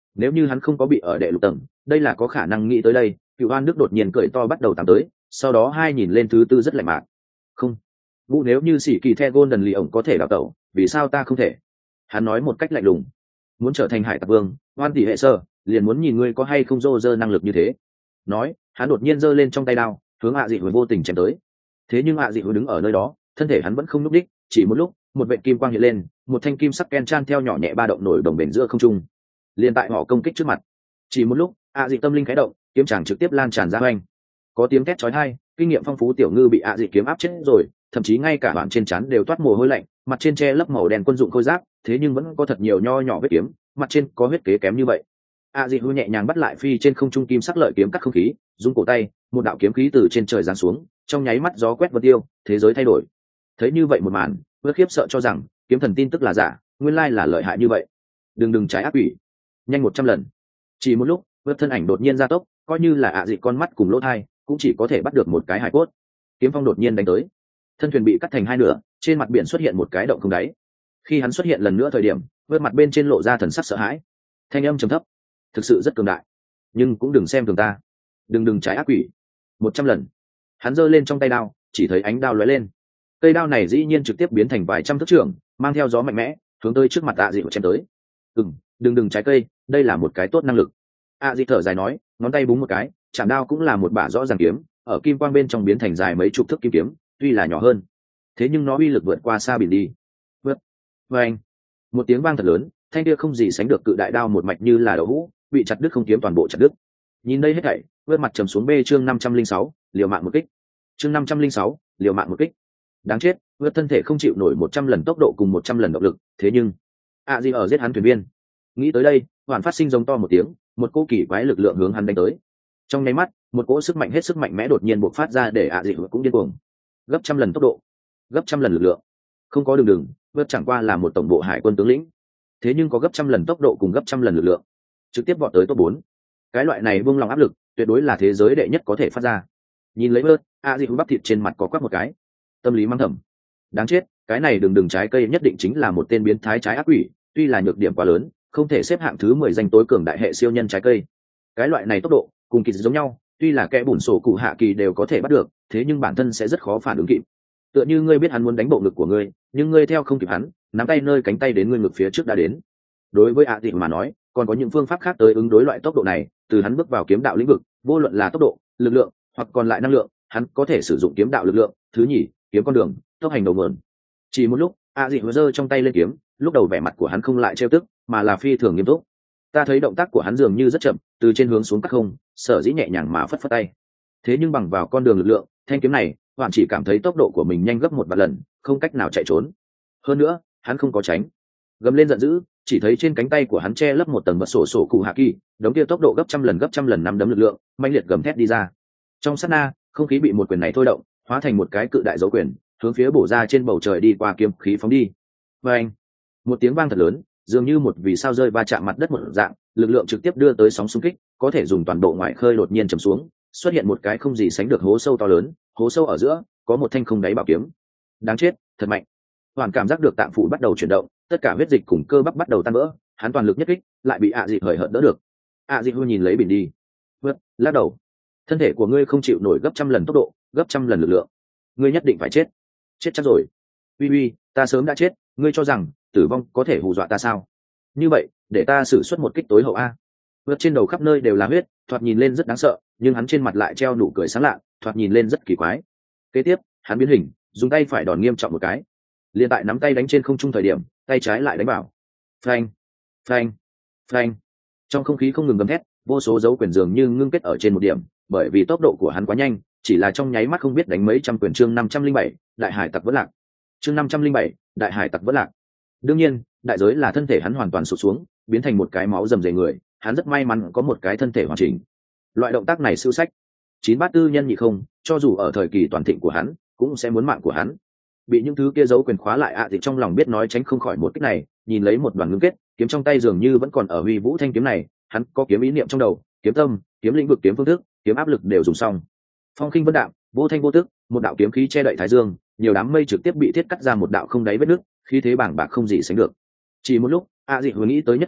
Nếu như hắn không có bị ở đệ lục tầng, đây là có khả năng nghĩ tới đây. Cựu An Đức đột nhiên cười to bắt đầu tắm tới, sau đó hai nhìn lên thứ tư rất lạnh mạc. Không, Vũ, nếu như sĩ kỳ the Golden lì ổng có thể đào tẩu, vì sao ta không thể? Hắn nói một cách lạnh lùng. Muốn trở thành hải tặc vương, oan tỷ hệ sơ, liền muốn nhìn ngươi có hay không dô dơ năng lực như thế. Nói, hắn đột nhiên giơ lên trong tay đao, hướng ạ dị hồi vô tình chém tới. Thế nhưng ạ dị hồi đứng ở nơi đó, thân thể hắn vẫn không nhúc đích, chỉ một lúc, một vệt kim quang hiện lên, một thanh kim sắc ken chan theo nhỏ nhẹ ba động nổi đồng bền giữa không trung. Liên tại họ công kích trước mặt. Chỉ một lúc, ạ dị tâm linh khẽ động, kiếm chàng trực tiếp lan tràn ra hoành. Có tiếng thét chói tai, kinh nghiệm phong phú tiểu ngư bị ạ dị kiếm áp chết rồi, thậm chí ngay cả đoạn trên trán đều toát mồ hôi lạnh, mặt trên che lấp màu đen quân dụng khôi giáp, thế nhưng vẫn có thật nhiều nho nhỏ vết kiếm, mặt trên có huyết kế kém như vậy. ạ dị hư nhẹ nhàng bắt lại phi trên không trung kim sắc lợi kiếm cắt không khí, rung cổ tay, một đạo kiếm khí từ trên trời giáng xuống, trong nháy mắt gió quét vân tiêu, thế giới thay đổi. Thấy như vậy một màn, Vớt khiếp sợ cho rằng kiếm thần tin tức là giả, nguyên lai là lợi hại như vậy. Đừng đừng trái ác quỷ, nhanh một trăm lần. Chỉ một lúc, Vớt thân ảnh đột nhiên gia tốc, coi như là ạ dị con mắt cùng lỗ thai, cũng chỉ có thể bắt được một cái hải cốt. Kiếm phong đột nhiên đánh tới, thân thuyền bị cắt thành hai nửa, trên mặt biển xuất hiện một cái động không đáy. Khi hắn xuất hiện lần nữa thời điểm, Vớt mặt bên trên lộ ra thần sắc sợ hãi, thanh âm trầm thấp, thực sự rất cường đại, nhưng cũng đừng xem thường ta, đừng đừng trái ác quỷ. Một trăm lần. Hắn giơ lên trong tay đao, chỉ thấy ánh đao lóe lên, cây đao này dĩ nhiên trực tiếp biến thành vài trăm thước trưởng, mang theo gió mạnh mẽ hướng tới trước mặt ạ dị chém tới. Đừng, đừng đừng trái cây, đây là một cái tốt năng lực. ạ dị thở dài nói, ngón tay búng một cái, chạm đao cũng là một bả rõ ràng kiếm, ở kim quang bên trong biến thành dài mấy chục thước kim kiếm, tuy là nhỏ hơn, thế nhưng nó uy lực vượt qua xa biển đi. Vượt, vang, một tiếng vang thật lớn, thanh kia không gì sánh được cự đại đao một mạch như là đậu hũ, bị chặt đứt không kiếm toàn bộ chặt đứt. Nhìn đây hết thảy, vớt mặt trầm xuống b chương năm trăm linh sáu, liều mạng một kích. Chương năm trăm linh sáu, liều mạng một kích. Đáng chết, vớt thân thể không chịu nổi một trăm lần tốc độ cùng một trăm lần động lực, thế nhưng ạ gì ở giết hắn thuyền viên. Nghĩ tới đây, hoàn phát sinh giống to một tiếng, một cỗ kỳ quái lực lượng hướng hắn đánh tới. Trong nháy mắt, một cỗ sức mạnh hết sức mạnh mẽ đột nhiên bộc phát ra để ạ gì cũng điên cuồng. Gấp trăm lần tốc độ, gấp trăm lần lực lượng. Không có đường đường, vớt chẳng qua là một tổng bộ hải quân tướng lĩnh, thế nhưng có gấp trăm lần tốc độ cùng gấp trăm lần lực lượng, trực tiếp vọt tới top bốn. Cái loại này buông lòng áp lực, tuyệt đối là thế giới đệ nhất có thể phát ra. Nhìn lấy vớt, ạ gì bắp thịt trên mặt có quắc một cái, tâm lý mang thầm, đáng chết, cái này đường đường trái cây nhất định chính là một tên biến thái trái ác quỷ, tuy là nhược điểm quá lớn, không thể xếp hạng thứ mười danh tối cường đại hệ siêu nhân trái cây. Cái loại này tốc độ cùng kỳ giống nhau, tuy là kẻ bùn sổ cụ hạ kỳ đều có thể bắt được, thế nhưng bản thân sẽ rất khó phản ứng kịp. Tựa như ngươi biết hắn muốn đánh bộ ngực của ngươi, nhưng ngươi theo không kịp hắn, nắm tay nơi cánh tay đến ngươi ngực phía trước đã đến. Đối với ạ dị mà nói, còn có những phương pháp khác tới ứng đối loại tốc độ này, từ hắn bước vào kiếm đạo lĩnh vực, vô luận là tốc độ, lực lượng hoặc còn lại năng lượng, hắn có thể sử dụng kiếm đạo lực lượng. Thứ nhì, kiếm con đường, tốc hành đầu nguồn. Chỉ một lúc, ạ dị giơ trong tay lên kiếm, lúc đầu vẻ mặt của hắn không lại trêu tức, mà là phi thường nghiêm túc. Ta thấy động tác của hắn dường như rất chậm, từ trên hướng xuống cắt không, sở dĩ nhẹ nhàng mà phất phất tay. Thế nhưng bằng vào con đường lực lượng, thanh kiếm này, hoàn chỉ cảm thấy tốc độ của mình nhanh gấp một vạn lần, không cách nào chạy trốn. Hơn nữa, hắn không có tránh, gầm lên giận dữ, chỉ thấy trên cánh tay của hắn che lấp một tầng mật sổ sổ cụ hạ kỳ, đống kia tốc độ gấp trăm lần gấp trăm lần năm đấm lực lượng, mãnh liệt gầm thét đi ra. Trong sát na, không khí bị một quyền này thôi động, hóa thành một cái cự đại dấu quyền, hướng phía bổ ra trên bầu trời đi qua kiếm khí phóng đi. Và anh, một tiếng vang thật lớn, dường như một vì sao rơi va chạm mặt đất một dạng, lực lượng trực tiếp đưa tới sóng xung kích, có thể dùng toàn bộ ngoại khơi đột nhiên trầm xuống, xuất hiện một cái không gì sánh được hố sâu to lớn, hố sâu ở giữa có một thanh không đáy bảo kiếm. Đáng chết, thật mạnh. Hoàn cảm giác được tạng phủ bắt đầu chuyển động, tất cả huyết dịch cùng cơ bắp bắt đầu tan vỡ, hắn toàn lực nhất kích, lại bị ạ dị hời hợt đỡ được. ạ dị hư nhìn lấy biển đi, vớt, lắc đầu. Thân thể của ngươi không chịu nổi gấp trăm lần tốc độ, gấp trăm lần lực lượng, ngươi nhất định phải chết. Chết chắc rồi. Uy uy, ta sớm đã chết, ngươi cho rằng tử vong có thể hù dọa ta sao? Như vậy, để ta sử xuất một kích tối hậu a. Vớt trên đầu khắp nơi đều là huyết, thoạt nhìn lên rất đáng sợ, nhưng hắn trên mặt lại treo nụ cười sáng lạ, thoạt nhìn lên rất kỳ quái. Kế tiếp, hắn biến hình, dùng tay phải đòn nghiêm trọng một cái. Liên tại nắm tay đánh trên không trung thời điểm, tay trái lại đánh vào. Phanh, phanh, phanh. Trong không khí không ngừng gầm thét, vô số dấu quyền dường như ngưng kết ở trên một điểm, bởi vì tốc độ của hắn quá nhanh, chỉ là trong nháy mắt không biết đánh mấy trăm quyền. Chương năm trăm linh bảy, đại hải tặc vẫn lạc. Chương năm trăm linh bảy, đại hải tặc vẫn lạc. Đương nhiên, đại giới là thân thể hắn hoàn toàn sụt xuống, biến thành một cái máu rầm rề người, hắn rất may mắn có một cái thân thể hoàn chỉnh. Loại động tác này siêu sách, chín bát tư nhân nhị không, cho dù ở thời kỳ toàn thịnh của hắn, cũng sẽ muốn mạng của hắn. Bị những thứ kia giấu quyền khóa lại ạ à thì trong lòng biết nói tránh không khỏi một kích này, nhìn lấy một đoàn ngưng kết, kiếm trong tay dường như vẫn còn ở huy vũ thanh kiếm này, hắn có kiếm ý niệm trong đầu, kiếm tâm, kiếm lĩnh vực, kiếm phương thức, kiếm áp lực đều dùng xong. Phong khinh vân đạm, vô thanh vô tức, một đạo kiếm khí che đậy thái dương, nhiều đám mây trực tiếp bị thiết cắt ra một đạo không đáy vết nước, khí thế bảng bạc không gì sánh được. Chỉ một lúc, ạ à dị vừa nghĩ tới nhất chiêu,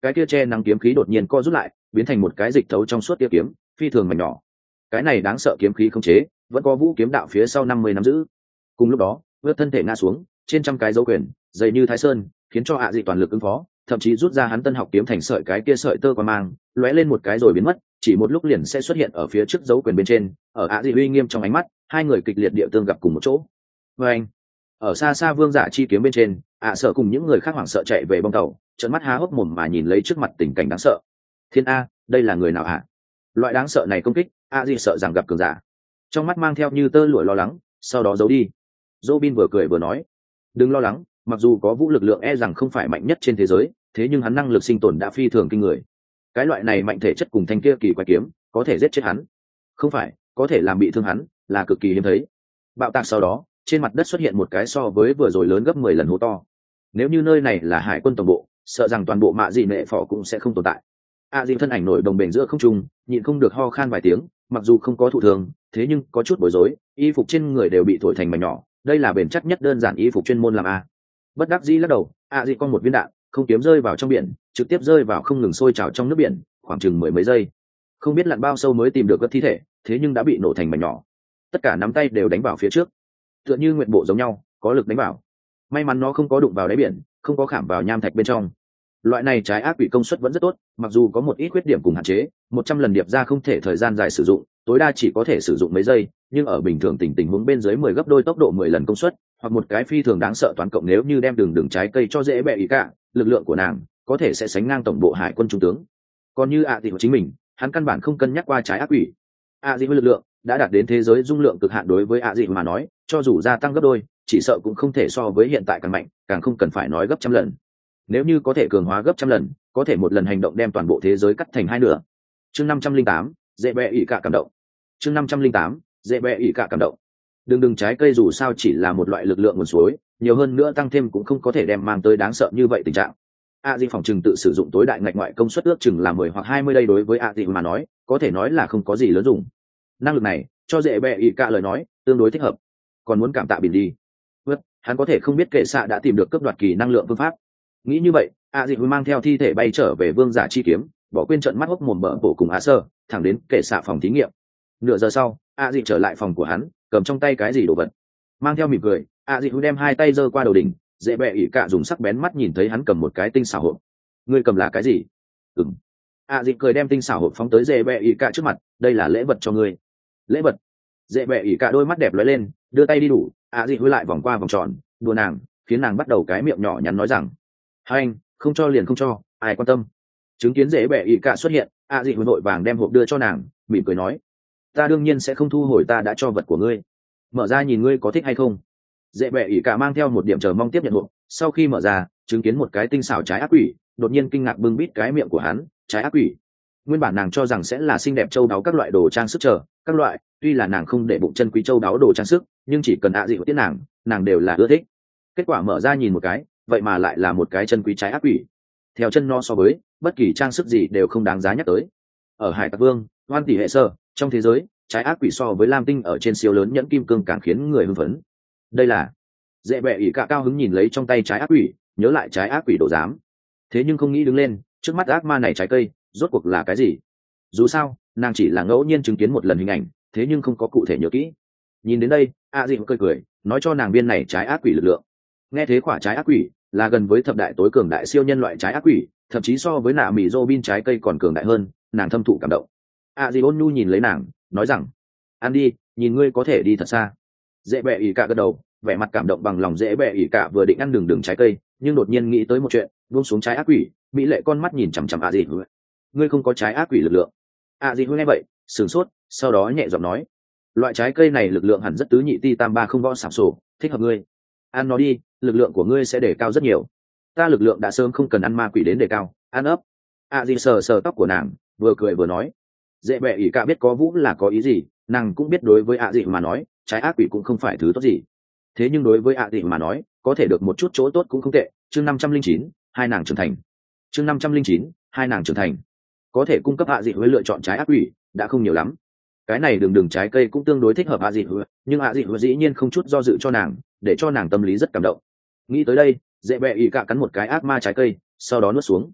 cái kia che nắng kiếm khí đột nhiên co rút lại, biến thành một cái dịch thấu trong suốt tia kiếm, phi thường mảnh nhỏ. Cái này đáng sợ kiếm khí không chế, vẫn có vũ kiếm đạo phía sau năm mươi năm giữ. Cùng lúc đó, vớt thân thể ngã xuống, trên trăm cái dấu quyền, dày như thái sơn, khiến cho ạ dị toàn lực ứng phó, thậm chí rút ra hắn tân học kiếm thành sợi cái kia sợi tơ qua mang, lóe lên một cái rồi biến mất, chỉ một lúc liền sẽ xuất hiện ở phía trước dấu quyền bên trên, ở ạ dị uy nghiêm trong ánh mắt, hai người kịch liệt địa tương gặp cùng một chỗ. Và anh, ở xa xa vương giả chi kiếm bên trên, ạ sợ cùng những người khác hoảng sợ chạy về bong tàu, trợn mắt há hốc mồm mà nhìn lấy trước mặt tình cảnh đáng sợ. Thiên a, đây là người nào hả? Loại đáng sợ này công kích, ạ dị sợ rằng gặp cường giả. Trong mắt mang theo như tơ lụa lo lắng, sau đó giấu đi. Robin vừa cười vừa nói, đừng lo lắng, mặc dù có vũ lực lượng e rằng không phải mạnh nhất trên thế giới, thế nhưng hắn năng lực sinh tồn đã phi thường kinh người. Cái loại này mạnh thể chất cùng thanh kia kỳ quái kiếm, có thể giết chết hắn. Không phải, có thể làm bị thương hắn, là cực kỳ hiếm thấy. Bạo tạc sau đó, trên mặt đất xuất hiện một cái so với vừa rồi lớn gấp mười lần hố to. Nếu như nơi này là hải quân tổng bộ, sợ rằng toàn bộ mạ dị nệ phỏ cũng sẽ không tồn tại. A Diêm thân ảnh nổi đồng bền giữa không trung, nhịn không được ho khan vài tiếng, mặc dù không có thụ thường, thế nhưng có chút bối rối, y phục trên người đều bị thổi thành mảnh nhỏ, đây là bền chắc nhất đơn giản y phục chuyên môn làm a. Bất đắc dĩ lắc đầu, A Diêm con một viên đạn, không kiếm rơi vào trong biển, trực tiếp rơi vào không ngừng sôi trào trong nước biển, khoảng chừng mười mấy giây. Không biết lặn bao sâu mới tìm được cái thi thể, thế nhưng đã bị nổ thành mảnh nhỏ. Tất cả nắm tay đều đánh vào phía trước, tựa như nguyện bộ giống nhau, có lực đánh vào. May mắn nó không có đụng vào đáy biển, không có khảm vào nham thạch bên trong. Loại này trái ác quỷ công suất vẫn rất tốt, mặc dù có một ít khuyết điểm cùng hạn chế, một trăm lần điệp ra không thể thời gian dài sử dụng, tối đa chỉ có thể sử dụng mấy giây, nhưng ở bình thường tình tình huống bên dưới mười gấp đôi tốc độ mười lần công suất, hoặc một cái phi thường đáng sợ toán cộng nếu như đem đường đường trái cây cho dễ bẹ ý cả, lực lượng của nàng có thể sẽ sánh ngang tổng bộ hải quân trung tướng. Còn như ạ à thì của chính mình, hắn căn bản không cân nhắc qua trái ác quỷ. ạ à gì với lực lượng đã đạt đến thế giới dung lượng cực hạn, đối với ạ à gì mà nói, cho dù gia tăng gấp đôi, chỉ sợ cũng không thể so với hiện tại càng mạnh, càng không cần phải nói gấp trăm lần. Nếu như có thể cường hóa gấp trăm lần, có thể một lần hành động đem toàn bộ thế giới cắt thành hai nửa. Chương năm trăm linh tám, dễ bẹ ỉ cả cảm động. Chương năm trăm linh tám, dễ bẹ ỉ cả cảm động. Đường đường trái cây dù sao chỉ là một loại lực lượng nguồn suối, nhiều hơn nữa tăng thêm cũng không có thể đem mang tới đáng sợ như vậy tình trạng. A Di phòng trừng tự sử dụng tối đại ngạch ngoại công suất ước chừng là mười hoặc hai mươi đây, đối với A Di mà nói, có thể nói là không có gì lớn dùng. Năng lực này, cho dễ bẹ ỉ cả lời nói, tương đối thích hợp. Còn muốn cảm tạ bình đi. Vứt, hắn có thể không biết kệ xạ đã tìm được cấp đoạt kỳ năng lượng phương pháp. Nghĩ như vậy, A Dị mang theo thi thể bay trở về vương giả chi kiếm, bỏ quên trận mắt hốc mồm bở bổ cùng A Sơ, thẳng đến kệ xạ phòng thí nghiệm. Nửa giờ sau, A Dị trở lại phòng của hắn, cầm trong tay cái gì đồ vật, mang theo mỉm cười. A Dị đem hai tay giơ qua đầu đỉnh, dễ bẹ ỉ cả dùng sắc bén mắt nhìn thấy hắn cầm một cái tinh xảo hộp. Ngươi cầm là cái gì? Ừm. A Dị cười đem tinh xảo hộp phóng tới dễ bẹ ỉ cả trước mặt, đây là lễ vật cho ngươi. Lễ vật? Dễ bẹ ỉ cả đôi mắt đẹp lóe lên, đưa tay đi đủ. A Dị lại vòng qua vòng tròn, đùa nàng, khiến nàng bắt đầu cái miệng nhỏ nhắn nói rằng: hai anh, không cho liền không cho, ai quan tâm. Chứng kiến dễ bẹ ỉ cả xuất hiện, A Dị vội vàng đem hộp đưa cho nàng, mỉm cười nói: ta đương nhiên sẽ không thu hồi ta đã cho vật của ngươi, mở ra nhìn ngươi có thích hay không. Dễ bẹ ỉ cả mang theo một điểm chờ mong tiếp nhận hộp, sau khi mở ra, chứng kiến một cái tinh xảo trái ác quỷ, đột nhiên kinh ngạc bưng bít cái miệng của hắn. Trái ác quỷ? Nguyên bản nàng cho rằng sẽ là xinh đẹp châu đáo các loại đồ trang sức chờ các loại, tuy là nàng không để bụng chân quý châu đáo đồ trang sức, nhưng chỉ cần A Dị tiết nàng, nàng đều là ưa thích. Kết quả mở ra nhìn một cái, vậy mà lại là một cái chân quý trái ác quỷ. Theo chân nó so với bất kỳ trang sức gì đều không đáng giá nhắc tới. Ở hải tặc vương hoan tỷ hệ sơ trong thế giới, trái ác quỷ so với lam tinh ở trên siêu lớn nhẫn kim cương càng khiến người hưng phấn. Đây là dễ bẹ ỉ cả cao hứng nhìn lấy trong tay trái ác quỷ, nhớ lại trái ác quỷ đồ giám, thế nhưng không nghĩ đứng lên, trước mắt ác ma này trái cây rốt cuộc là cái gì. Dù sao nàng chỉ là ngẫu nhiên chứng kiến một lần hình ảnh, thế nhưng không có cụ thể nhớ kỹ. Nhìn đến đây, A Dị cười cười nói cho nàng viên này trái ác quỷ lực lượng. Nghe thế quả trái ác quỷ là gần với thập đại tối cường đại siêu nhân loại trái ác quỷ, thậm chí so với nạ mì Robin trái cây còn cường đại hơn, nàng thâm thụ cảm động. A Di ôn nhu nhìn lấy nàng, nói rằng: ăn đi, nhìn ngươi có thể đi thật xa. Dễ bẹ ỉ cả gật đầu, vẻ mặt cảm động bằng lòng. Dễ bẹ ỉ cả vừa định ăn đường đường trái cây, nhưng đột nhiên nghĩ tới một chuyện, buông xuống trái ác quỷ, mỹ lệ con mắt nhìn chằm chằm A Di. ngươi không có trái ác quỷ lực lượng? A Di nghe vậy sửng sốt, sau đó nhẹ giọng nói: loại trái cây này lực lượng hẳn rất tứ nhị ti tam ba không võ sảm sổ, thích hợp ngươi. Ăn nó đi, lực lượng của ngươi sẽ đề cao rất nhiều. Ta lực lượng đã sớm không cần ăn ma quỷ đến đề cao, ăn ấp. A Di sờ sờ tóc của nàng, vừa cười vừa nói. Dễ bẹ ỉ cả biết có vũ là có ý gì, nàng cũng biết đối với A Di mà nói, trái ác quỷ cũng không phải thứ tốt gì. Thế nhưng đối với A Di mà nói, có thể được một chút chỗ tốt cũng không tệ. Chương năm trăm linh chín, hai nàng trưởng thành. Chương năm trăm linh chín, hai nàng trưởng thành. Có thể cung cấp A Di với lựa chọn trái ác quỷ đã không nhiều lắm. Cái này đường đường trái cây cũng tương đối thích hợp A Di, nhưng A Di dĩ nhiên không chút do dự cho nàng, để cho nàng tâm lý rất cảm động. Nghĩ tới đây, dễ bẹ ỉ cả cắn một cái ác ma trái cây, sau đó nuốt xuống.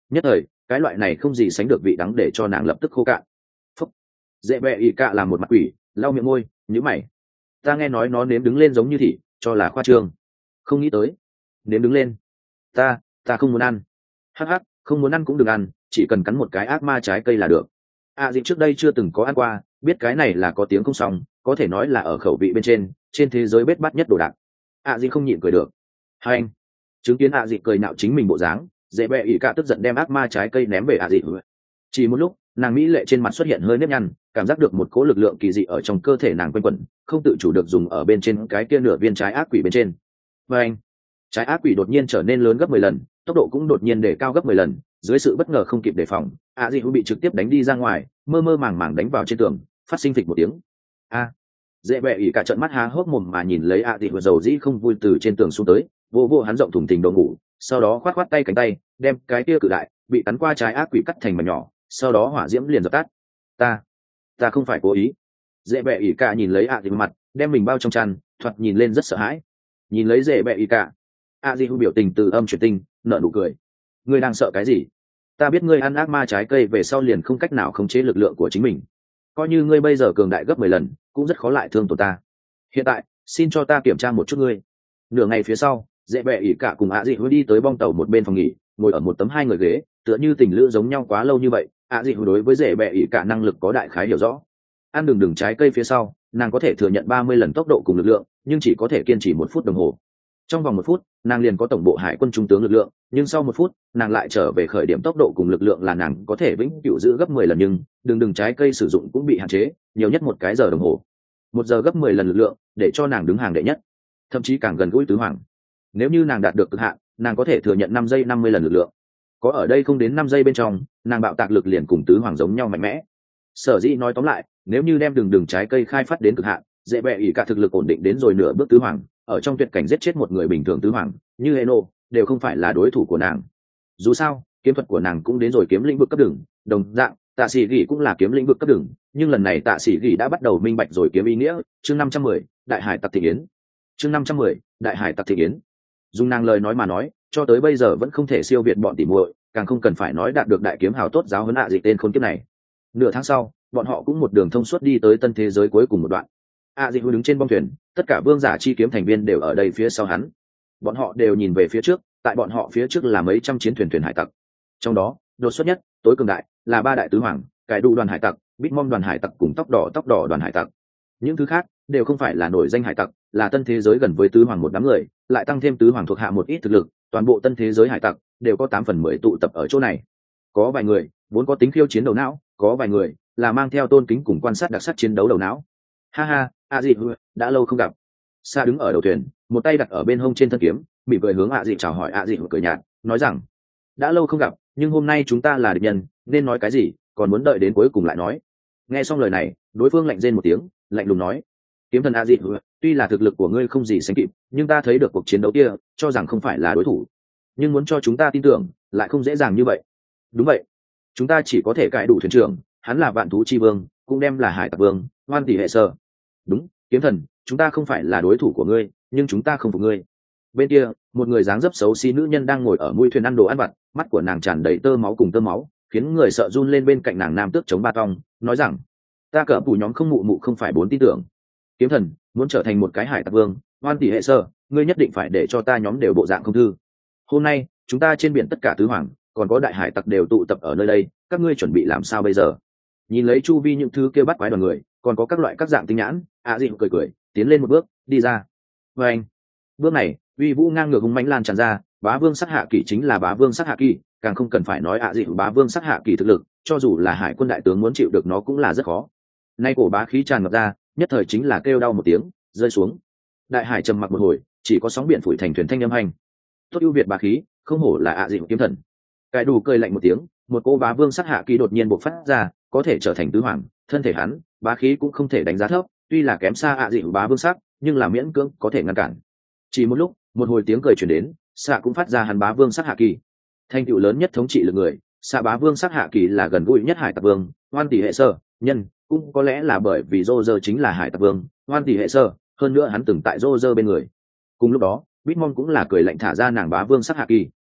nhất thời cái loại này không gì sánh được vị đắng để cho nàng lập tức khô cạn. Phúc. Dễ bẹ ỉ cạ làm một mặt quỷ, lau miệng môi, nhíu mày. Ta nghe nói nó nếm đứng lên giống như thỉ, cho là khoa trương. Không nghĩ tới nếm đứng lên. ta ta không muốn ăn. Hắc hắc, không muốn ăn cũng đừng ăn, chỉ cần cắn một cái ác ma trái cây là được. A Dịp trước đây chưa từng có ăn qua, biết cái này là có tiếng không xong, có thể nói là ở khẩu vị bên trên, trên thế giới bết bát nhất đồ đạc. A Dịp không nhịn cười được. Hai anh, chứng kiến A Dịp cười nạo chính mình bộ dáng, dễ bẹ ỉ cả tức giận đem ác ma trái cây ném về A Dịp. Chỉ một lúc, nàng mỹ lệ trên mặt xuất hiện hơi nếp nhăn, cảm giác được một cỗ lực lượng kỳ dị ở trong cơ thể nàng quanh quẩn, không tự chủ được dùng ở bên trên cái kia nửa viên trái ác quỷ bên trên. Và anh, trái ác quỷ đột nhiên trở nên lớn gấp mười lần, tốc độ cũng đột nhiên để cao gấp mười lần, dưới sự bất ngờ không kịp đề phòng, A Dịp bị trực tiếp đánh đi ra ngoài, mơ mơ màng màng đánh vào trên tường, phát sinh phịch một tiếng. A, dễ bẹ ỉ cả trận mắt há hốc mồm mà nhìn lấy A Dịp dầu dĩ không vui từ trên tường xuống tới, vô vô hắn rộng thùng thình đồ ngủ, sau đó khoát khoát tay cánh tay, đem cái kia cự đại bị cắn qua trái ác quỷ cắt thành mảnh nhỏ, sau đó hỏa diễm liền dập tắt. Ta, ta không phải cố ý. Dễ bẹ ỉ cả nhìn lấy A Dịp mặt, đem mình bao trong chăn, thoạt nhìn lên rất sợ hãi. Nhìn lấy dễ bẹ ỉ cả, A Dịp biểu tình từ âm chuyển tinh, nở nụ cười. Ngươi đang sợ cái gì? Ta biết ngươi ăn ác ma trái cây về sau liền không cách nào khống chế lực lượng của chính mình, coi như ngươi bây giờ cường đại gấp mười lần cũng rất khó lại thương tổn ta. Hiện tại xin cho ta kiểm tra một chút ngươi. Nửa ngày phía sau, dễ bẹ ỉ cả cùng ạ dị hữu đi tới bong tàu một bên phòng nghỉ, ngồi ở một tấm hai người ghế, tựa như tình lữ giống nhau quá lâu như vậy. ạ dị hữu đối với dễ bẹ ỉ cả năng lực có đại khái hiểu rõ. Ăn đường đường trái cây phía sau, nàng có thể thừa nhận ba mươi lần tốc độ cùng lực lượng, nhưng chỉ có thể kiên trì một phút đồng hồ. Trong vòng một phút, nàng liền có tổng bộ hải quân trung tướng lực lượng, nhưng sau một phút, nàng lại trở về khởi điểm tốc độ cùng lực lượng là nàng có thể vĩnh cửu giữ gấp mười lần, nhưng đường đường trái cây sử dụng cũng bị hạn chế, nhiều nhất một cái giờ đồng hồ. Một giờ gấp mười lần lực lượng, để cho nàng đứng hàng đệ nhất, thậm chí càng gần gũi tứ hoàng. Nếu như nàng đạt được cực hạn, nàng có thể thừa nhận năm giây năm mươi lần lực lượng. Có ở đây không đến năm giây bên trong, nàng bạo tạc lực liền cùng tứ hoàng giống nhau mạnh mẽ. Sở dĩ nói tóm lại, nếu như đem đường đường trái cây khai phát đến cực hạn, dễ bẹ ỉ cả thực lực ổn định đến rồi nửa bước tứ hoàng, ở trong tuyệt cảnh giết chết một người bình thường tứ hoàng như Eno đều không phải là đối thủ của nàng. Dù sao kiếm thuật của nàng cũng đến rồi kiếm lĩnh vực cấp đường, đồng dạng tạ sĩ gỉ cũng là kiếm lĩnh vực cấp đường, nhưng lần này tạ sĩ gỉ đã bắt đầu minh bạch rồi kiếm ý nghĩa. Chương năm trăm mười đại hải tặc thị yến. Chương năm trăm mười đại hải tặc thị yến. Dùng nàng lời nói mà nói, cho tới bây giờ vẫn không thể siêu việt bọn tỉ muội, càng không cần phải nói đạt được đại kiếm hào tốt giáo huấn hạ dịch tên khốn kiếp này. Nửa tháng sau, bọn họ cũng một đường thông suốt đi tới tân thế giới cuối cùng một đoạn. A Dị Hữu đứng trên bong thuyền, tất cả vương giả chi kiếm thành viên đều ở đây phía sau hắn. Bọn họ đều nhìn về phía trước, tại bọn họ phía trước là mấy trăm chiến thuyền thuyền hải tặc. Trong đó, đột xuất nhất, tối cường đại là ba đại tứ hoàng, cải đủ đoàn hải tặc, Bitmom đoàn hải tặc cùng tóc đỏ tóc đỏ đoàn hải tặc. Những thứ khác đều không phải là nổi danh hải tặc, là tân thế giới gần với tứ hoàng một đám người, lại tăng thêm tứ hoàng thuộc hạ một ít thực lực, toàn bộ tân thế giới hải tặc đều có tám phần mười tụ tập ở chỗ này. Có vài người vốn có tính khiêu chiến đầu não, có vài người là mang theo tôn kính cùng quan sát đặc sắc chiến đấu đầu não. Ha ha, A Dị đã lâu không gặp. Sa đứng ở đầu thuyền, một tay đặt ở bên hông trên thân kiếm, mỉm cười hướng A Dị chào hỏi. A Dị cười nhạt, nói rằng đã lâu không gặp, nhưng hôm nay chúng ta là địch nhân, nên nói cái gì còn muốn đợi đến cuối cùng lại nói. Nghe xong lời này, đối phương lạnh rên một tiếng, lạnh lùng nói: kiếm thần A Dị, tuy là thực lực của ngươi không gì sánh kịp, nhưng ta thấy được cuộc chiến đấu kia, cho rằng không phải là đối thủ, nhưng muốn cho chúng ta tin tưởng lại không dễ dàng như vậy. Đúng vậy, chúng ta chỉ có thể cãi đủ thuyền trưởng, hắn là vạn thú chi vương, cũng đem là hải tặc vương, hoan tỷ hệ sơ. Đúng, kiếm thần, chúng ta không phải là đối thủ của ngươi, nhưng chúng ta không phục ngươi. Bên kia, một người dáng dấp xấu xí nữ nhân đang ngồi ở mũi thuyền ăn đồ ăn vặt, mắt của nàng tràn đầy tơ máu cùng tơ máu, khiến người sợ run lên. Bên cạnh nàng nam tước chống ba tong, nói rằng: ta cỡ phủ nhóm không mụ mụ không phải bốn tin tưởng. Kiếm thần muốn trở thành một cái hải tặc vương, hoan tỷ hệ sơ, ngươi nhất định phải để cho ta nhóm đều bộ dạng không thư. Hôm nay chúng ta trên biển tất cả tứ hoàng còn có đại hải tặc đều tụ tập ở nơi đây, các ngươi chuẩn bị làm sao bây giờ? Nhìn lấy chu vi những thứ kêu bắt quái đoàn người, còn có các loại các dạng tinh nhãn, A Dị cười cười tiến lên một bước đi ra. Và anh, bước này uy vũ ngang ngược hung mãnh lan tràn ra. Bá vương sắc hạ kỳ chính là bá vương sắc hạ kỳ, càng không cần phải nói A Dị bá vương sắc hạ kỳ thực lực, cho dù là hải quân đại tướng muốn chịu được nó cũng là rất khó. Nay cổ bá khí tràn ngập ra, nhất thời chính là kêu đau một tiếng rơi xuống. Đại hải trầm mặc một hồi, chỉ có sóng biển phủi thành thuyền thanh âm hành. Tốt ưu việt bá khí, không hổ là A Dị kiếm thần. Cái đủ cười lạnh một tiếng, một cô bá vương sắc hạ kỳ đột nhiên bộc phát ra, có thể trở thành tứ hoàng, thân thể hắn bá khí cũng không thể đánh giá thấp, tuy là kém xa ạ à dị bá vương sắc, nhưng là miễn cưỡng có thể ngăn cản. Chỉ một lúc, một hồi tiếng cười truyền đến, xạ cũng phát ra hắn bá vương sắc hạ kỳ. Thành tựu lớn nhất thống trị lực người, xạ bá vương sắc hạ kỳ là gần gũi nhất hải tặc vương, hoan tỷ hệ sơ, nhân cũng có lẽ là bởi vì Roger chính là hải tặc vương, hoan tỷ hệ sơ, hơn nữa hắn từng tại Roger bên người. Cùng lúc đó, Bitmon cũng là cười lạnh thả ra nàng bá vương sắc hạ kỳ.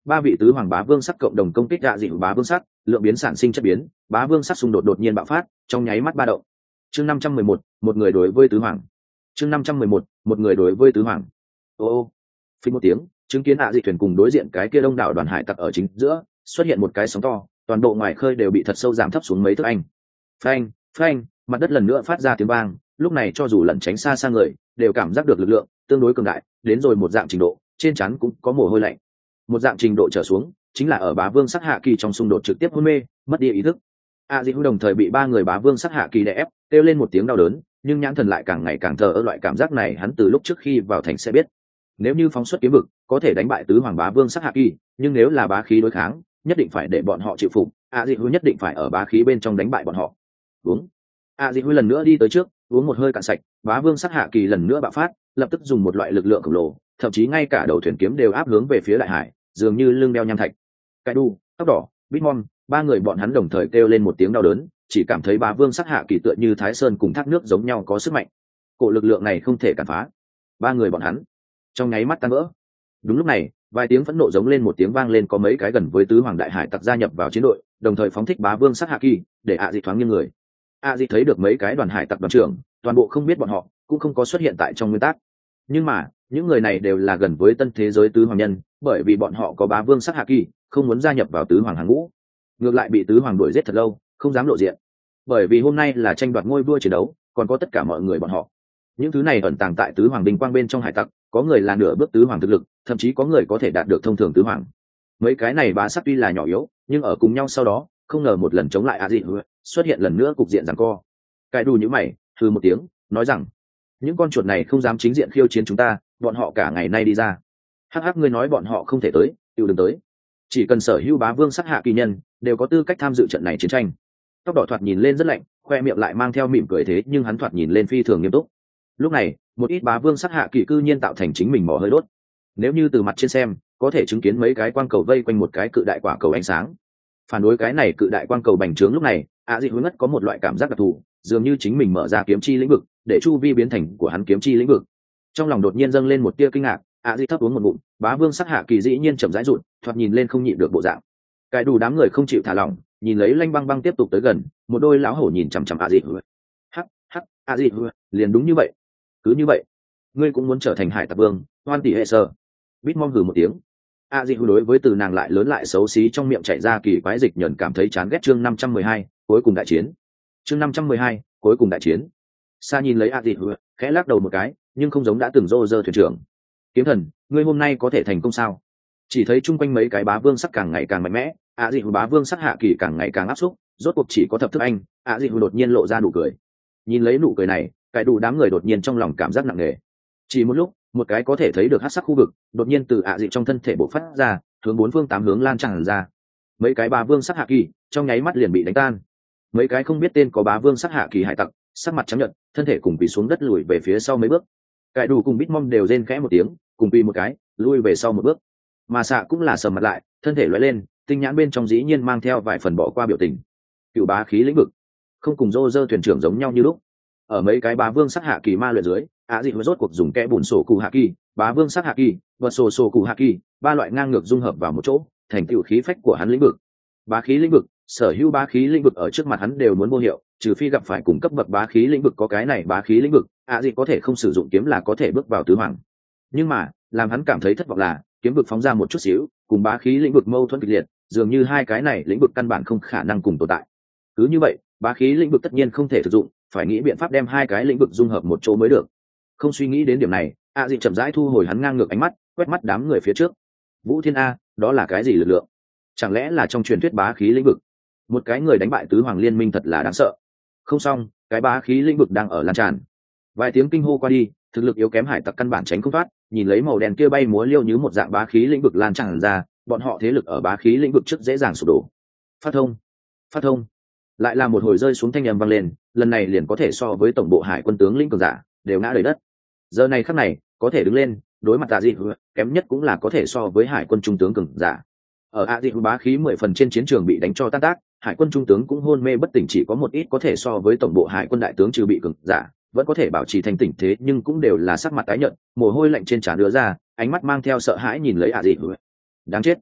ba vị tứ hoàng bá vương sắc cộng đồng công kích ạ dị bá vương sắc, lượng biến sản sinh chất biến, bá vương sắc xung đột đột nhiên bạo phát, trong nháy mắt ba động. Chương năm trăm mười một, một người đối với tứ hoàng. Chương năm trăm mười một, một người đối với tứ hoàng. Ô ô. Phình một tiếng, chứng kiến ạ dị thuyền cùng đối diện cái kia đông đảo đoàn hải tặc ở chính giữa, xuất hiện một cái sóng to, toàn bộ ngoài khơi đều bị thật sâu giảm thấp xuống mấy thước anh. Phanh, phanh, mặt đất lần nữa phát ra tiếng vang, lúc này cho dù lẩn tránh xa xa người, đều cảm giác được lực lượng tương đối cường đại, đến rồi một dạng trình độ, trên trán cũng có mồ hôi lạnh. Một dạng trình độ trở xuống, chính là ở bá vương sắc hạ kỳ trong xung đột trực tiếp hôn mê, mất đi ý thức. A Di Hu đồng thời bị ba người bá vương sắc hạ kỳ đè ép, kêu lên một tiếng đau đớn, nhưng nhãn thần lại càng ngày càng thờ ơ, loại cảm giác này hắn từ lúc trước khi vào thành sẽ biết. Nếu như phóng xuất kiếm vực, có thể đánh bại tứ hoàng bá vương sắc hạ kỳ, nhưng nếu là bá khí đối kháng, nhất định phải để bọn họ chịu phục, A Di Hu nhất định phải ở bá khí bên trong đánh bại bọn họ. Uống. A Di Hu lần nữa đi tới trước, uống một hơi cạn sạch, bá vương sắc hạ kỳ lần nữa bạo phát, lập tức dùng một loại lực lượng khổng lồ, thậm chí ngay cả đầu thuyền kiếm đều áp hướng về phía đại hải, dường như lưng đeo nham thạch. Cái đu, tóc đỏ, Bitmon, ba người bọn hắn đồng thời kêu lên một tiếng đau đớn, chỉ cảm thấy bá vương sắc hạ kỳ tựa như thái sơn cùng thác nước giống nhau có sức mạnh. Cổ lực lượng này không thể cản phá. Ba người bọn hắn trong nháy mắt tan vỡ. Đúng lúc này, vài tiếng phẫn nộ giống lên một tiếng vang lên, có mấy cái gần với tứ hoàng đại hải tặc gia nhập vào chiến đội, đồng thời phóng thích bá vương sắc hạ kỳ, để ạ dị thoáng nghiêng người. ạ dị thấy được mấy cái đoàn hải tặc đoàn trưởng, toàn bộ không biết bọn họ, cũng không có xuất hiện tại trong nguyên tắc. Nhưng mà, những người này đều là gần với tân thế giới tứ hoàng nhân, bởi vì bọn họ có bá vương sắc hạ kỳ, không muốn gia nhập vào tứ hoàng hàng ngũ, ngược lại bị tứ hoàng đuổi giết thật lâu, không dám lộ diện. Bởi vì hôm nay là tranh đoạt ngôi vua chiến đấu, còn có tất cả mọi người bọn họ. Những thứ này ẩn tàng tại tứ hoàng đình quang bên trong hải tặc, có người là nửa bước tứ hoàng thực lực, thậm chí có người có thể đạt được thông thường tứ hoàng. Mấy cái này bá sắc tuy là nhỏ yếu, nhưng ở cùng nhau sau đó, không ngờ một lần chống lại a dị xuất hiện lần nữa cục diện giằng co. Cải đủ như mày, hừ một tiếng, nói rằng những con chuột này không dám chính diện khiêu chiến chúng ta, bọn họ cả ngày nay đi ra. Hắc hắc, ngươi nói bọn họ không thể tới, tiêu đừng tới. Chỉ cần sở hữu bá vương sắc hạ kỳ nhân đều có tư cách tham dự trận này chiến tranh. Tóc đỏ thoạt nhìn lên rất lạnh, khoe miệng lại mang theo mỉm cười, thế nhưng hắn thoạt nhìn lên phi thường nghiêm túc. Lúc này, một ít bá vương sắc hạ kỳ cư nhiên tạo thành chính mình mỏ hơi đốt. Nếu như từ mặt trên xem, có thể chứng kiến mấy cái quang cầu vây quanh một cái cự đại quả cầu ánh sáng. Phản đối cái này cự đại quang cầu bành trướng lúc này, ạ dị hướng ngất có một loại cảm giác đặc thù, dường như chính mình mở ra kiếm chi lĩnh vực, để chu vi biến thành của hắn kiếm chi lĩnh vực. Trong lòng đột nhiên dâng lên một tia kinh ngạc, ạ dị thấp uống một ngụm, bá vương sắc hạ kỳ dĩ nhiên chậm rãi rụt, thoạt nhìn lên không nhịn được bộ dạng. Cái đủ đám người không chịu thả lỏng, nhìn lấy Lanh Băng Băng tiếp tục tới gần, một đôi lão hổ nhìn chằm chằm ạ dị. Hắc hắc, ạ dị, liền đúng như vậy. Cứ như vậy, ngươi cũng muốn trở thành hải tặc vương, hoan tỷ hệ sơ. Bitmom hừ một tiếng. A Di đối với từ nàng lại lớn lại xấu xí trong miệng chạy ra kỳ quái dịch nhẫn cảm thấy chán ghét. Chương năm trăm mười hai, cuối cùng đại chiến. Chương năm trăm mười hai, cuối cùng đại chiến. Sa nhìn lấy A Di khẽ lắc đầu một cái, nhưng không giống đã từng rô rơ thuyền trưởng. Kiếm thần, ngươi hôm nay có thể thành công sao? Chỉ thấy chung quanh mấy cái bá vương sắc càng ngày càng mạnh mẽ, A Di bá vương sắc hạ kỳ càng ngày càng áp xúc, rốt cuộc chỉ có thập thức anh. A Di đột nhiên lộ ra nụ cười. Nhìn lấy nụ cười này, cái đủ đám người đột nhiên trong lòng cảm giác nặng nề. Chỉ một lúc, một cái có thể thấy được hắc sắc khu vực đột nhiên từ ạ dị trong thân thể bộc phát ra, hướng bốn phương tám hướng lan tràn ra. Mấy cái bá vương sắc hạ kỳ trong nháy mắt liền bị đánh tan. Mấy cái không biết tên có bá vương sắc hạ kỳ hải tặc sắc mặt trắng nhợt, thân thể cùng quỳ xuống đất lùi về phía sau mấy bước. Cái đủ cùng Bitmom đều rên khẽ một tiếng, cùng quỳ một cái lùi về sau một bước. Mà xạ cũng là sầm mặt lại, thân thể lóe lên, tinh nhãn bên trong dĩ nhiên mang theo vài phần bỏ qua biểu tình. Cựu bá khí lĩnh vực không cùng rô rơ thuyền trưởng giống nhau như lúc. Ở mấy cái bá vương sắc hạ kỳ ma luyện dưới, ạ dị rốt cuộc dùng kẽ bùn sổ cụ hạ kỳ, bá vương sắc hạ kỳ và sổ sổ cụ hạ kỳ, ba loại ngang ngược dung hợp vào một chỗ, thành tựu khí phách của hắn lĩnh vực. Bá khí lĩnh vực, sở hữu bá khí lĩnh vực ở trước mặt hắn đều muốn vô hiệu, trừ phi gặp phải cùng cấp bậc bá khí lĩnh vực có cái này bá khí lĩnh vực, ạ dị có thể không sử dụng kiếm là có thể bước vào tứ hoàng. Nhưng mà, làm hắn cảm thấy thất vọng là, kiếm vực phóng ra một chút xíu, cùng bá khí lĩnh vực mâu thuẫn kịch liệt, dường như hai cái này lĩnh vực căn bản không khả năng cùng tồn tại. Cứ như vậy, bá khí lĩnh vực tất nhiên không thể sử dụng, phải nghĩ biện pháp đem hai cái lĩnh vực dung hợp một chỗ mới được. Không suy nghĩ đến điểm này, a dị chậm rãi thu hồi hắn ngang ngược ánh mắt, quét mắt đám người phía trước. Vũ Thiên A, đó là cái gì lực lượng? Chẳng lẽ là trong truyền thuyết bá khí lĩnh vực? Một cái người đánh bại tứ hoàng liên minh thật là đáng sợ. Không xong, cái bá khí lĩnh vực đang ở lan tràn. Vài tiếng kinh hô qua đi, thực lực yếu kém hải tặc căn bản tránh không thoát, nhìn lấy màu đen kia bay múa liêu như một dạng bá khí lĩnh vực lan tràn ra, bọn họ thế lực ở bá khí lĩnh vực trước dễ dàng sụp đổ. Phát thông, phát thông. Lại là một hồi rơi xuống thanh âm vang lên, lần này liền có thể so với tổng bộ hải quân tướng lĩnh cường giả đều ngã đầy đất. Giờ này khắc này, có thể đứng lên, đối mặt A Dị, kém nhất cũng là có thể so với hải quân trung tướng cường giả. Ở A Dị bá khí mười phần trên chiến trường bị đánh cho tan tác, hải quân trung tướng cũng hôn mê bất tỉnh, chỉ có một ít có thể so với tổng bộ hải quân đại tướng trừ bị cường giả, vẫn có thể bảo trì thành tỉnh thế nhưng cũng đều là sắc mặt tái nhợt, mồ hôi lạnh trên trán đưa ra, ánh mắt mang theo sợ hãi nhìn lấy A Dị. Đáng chết.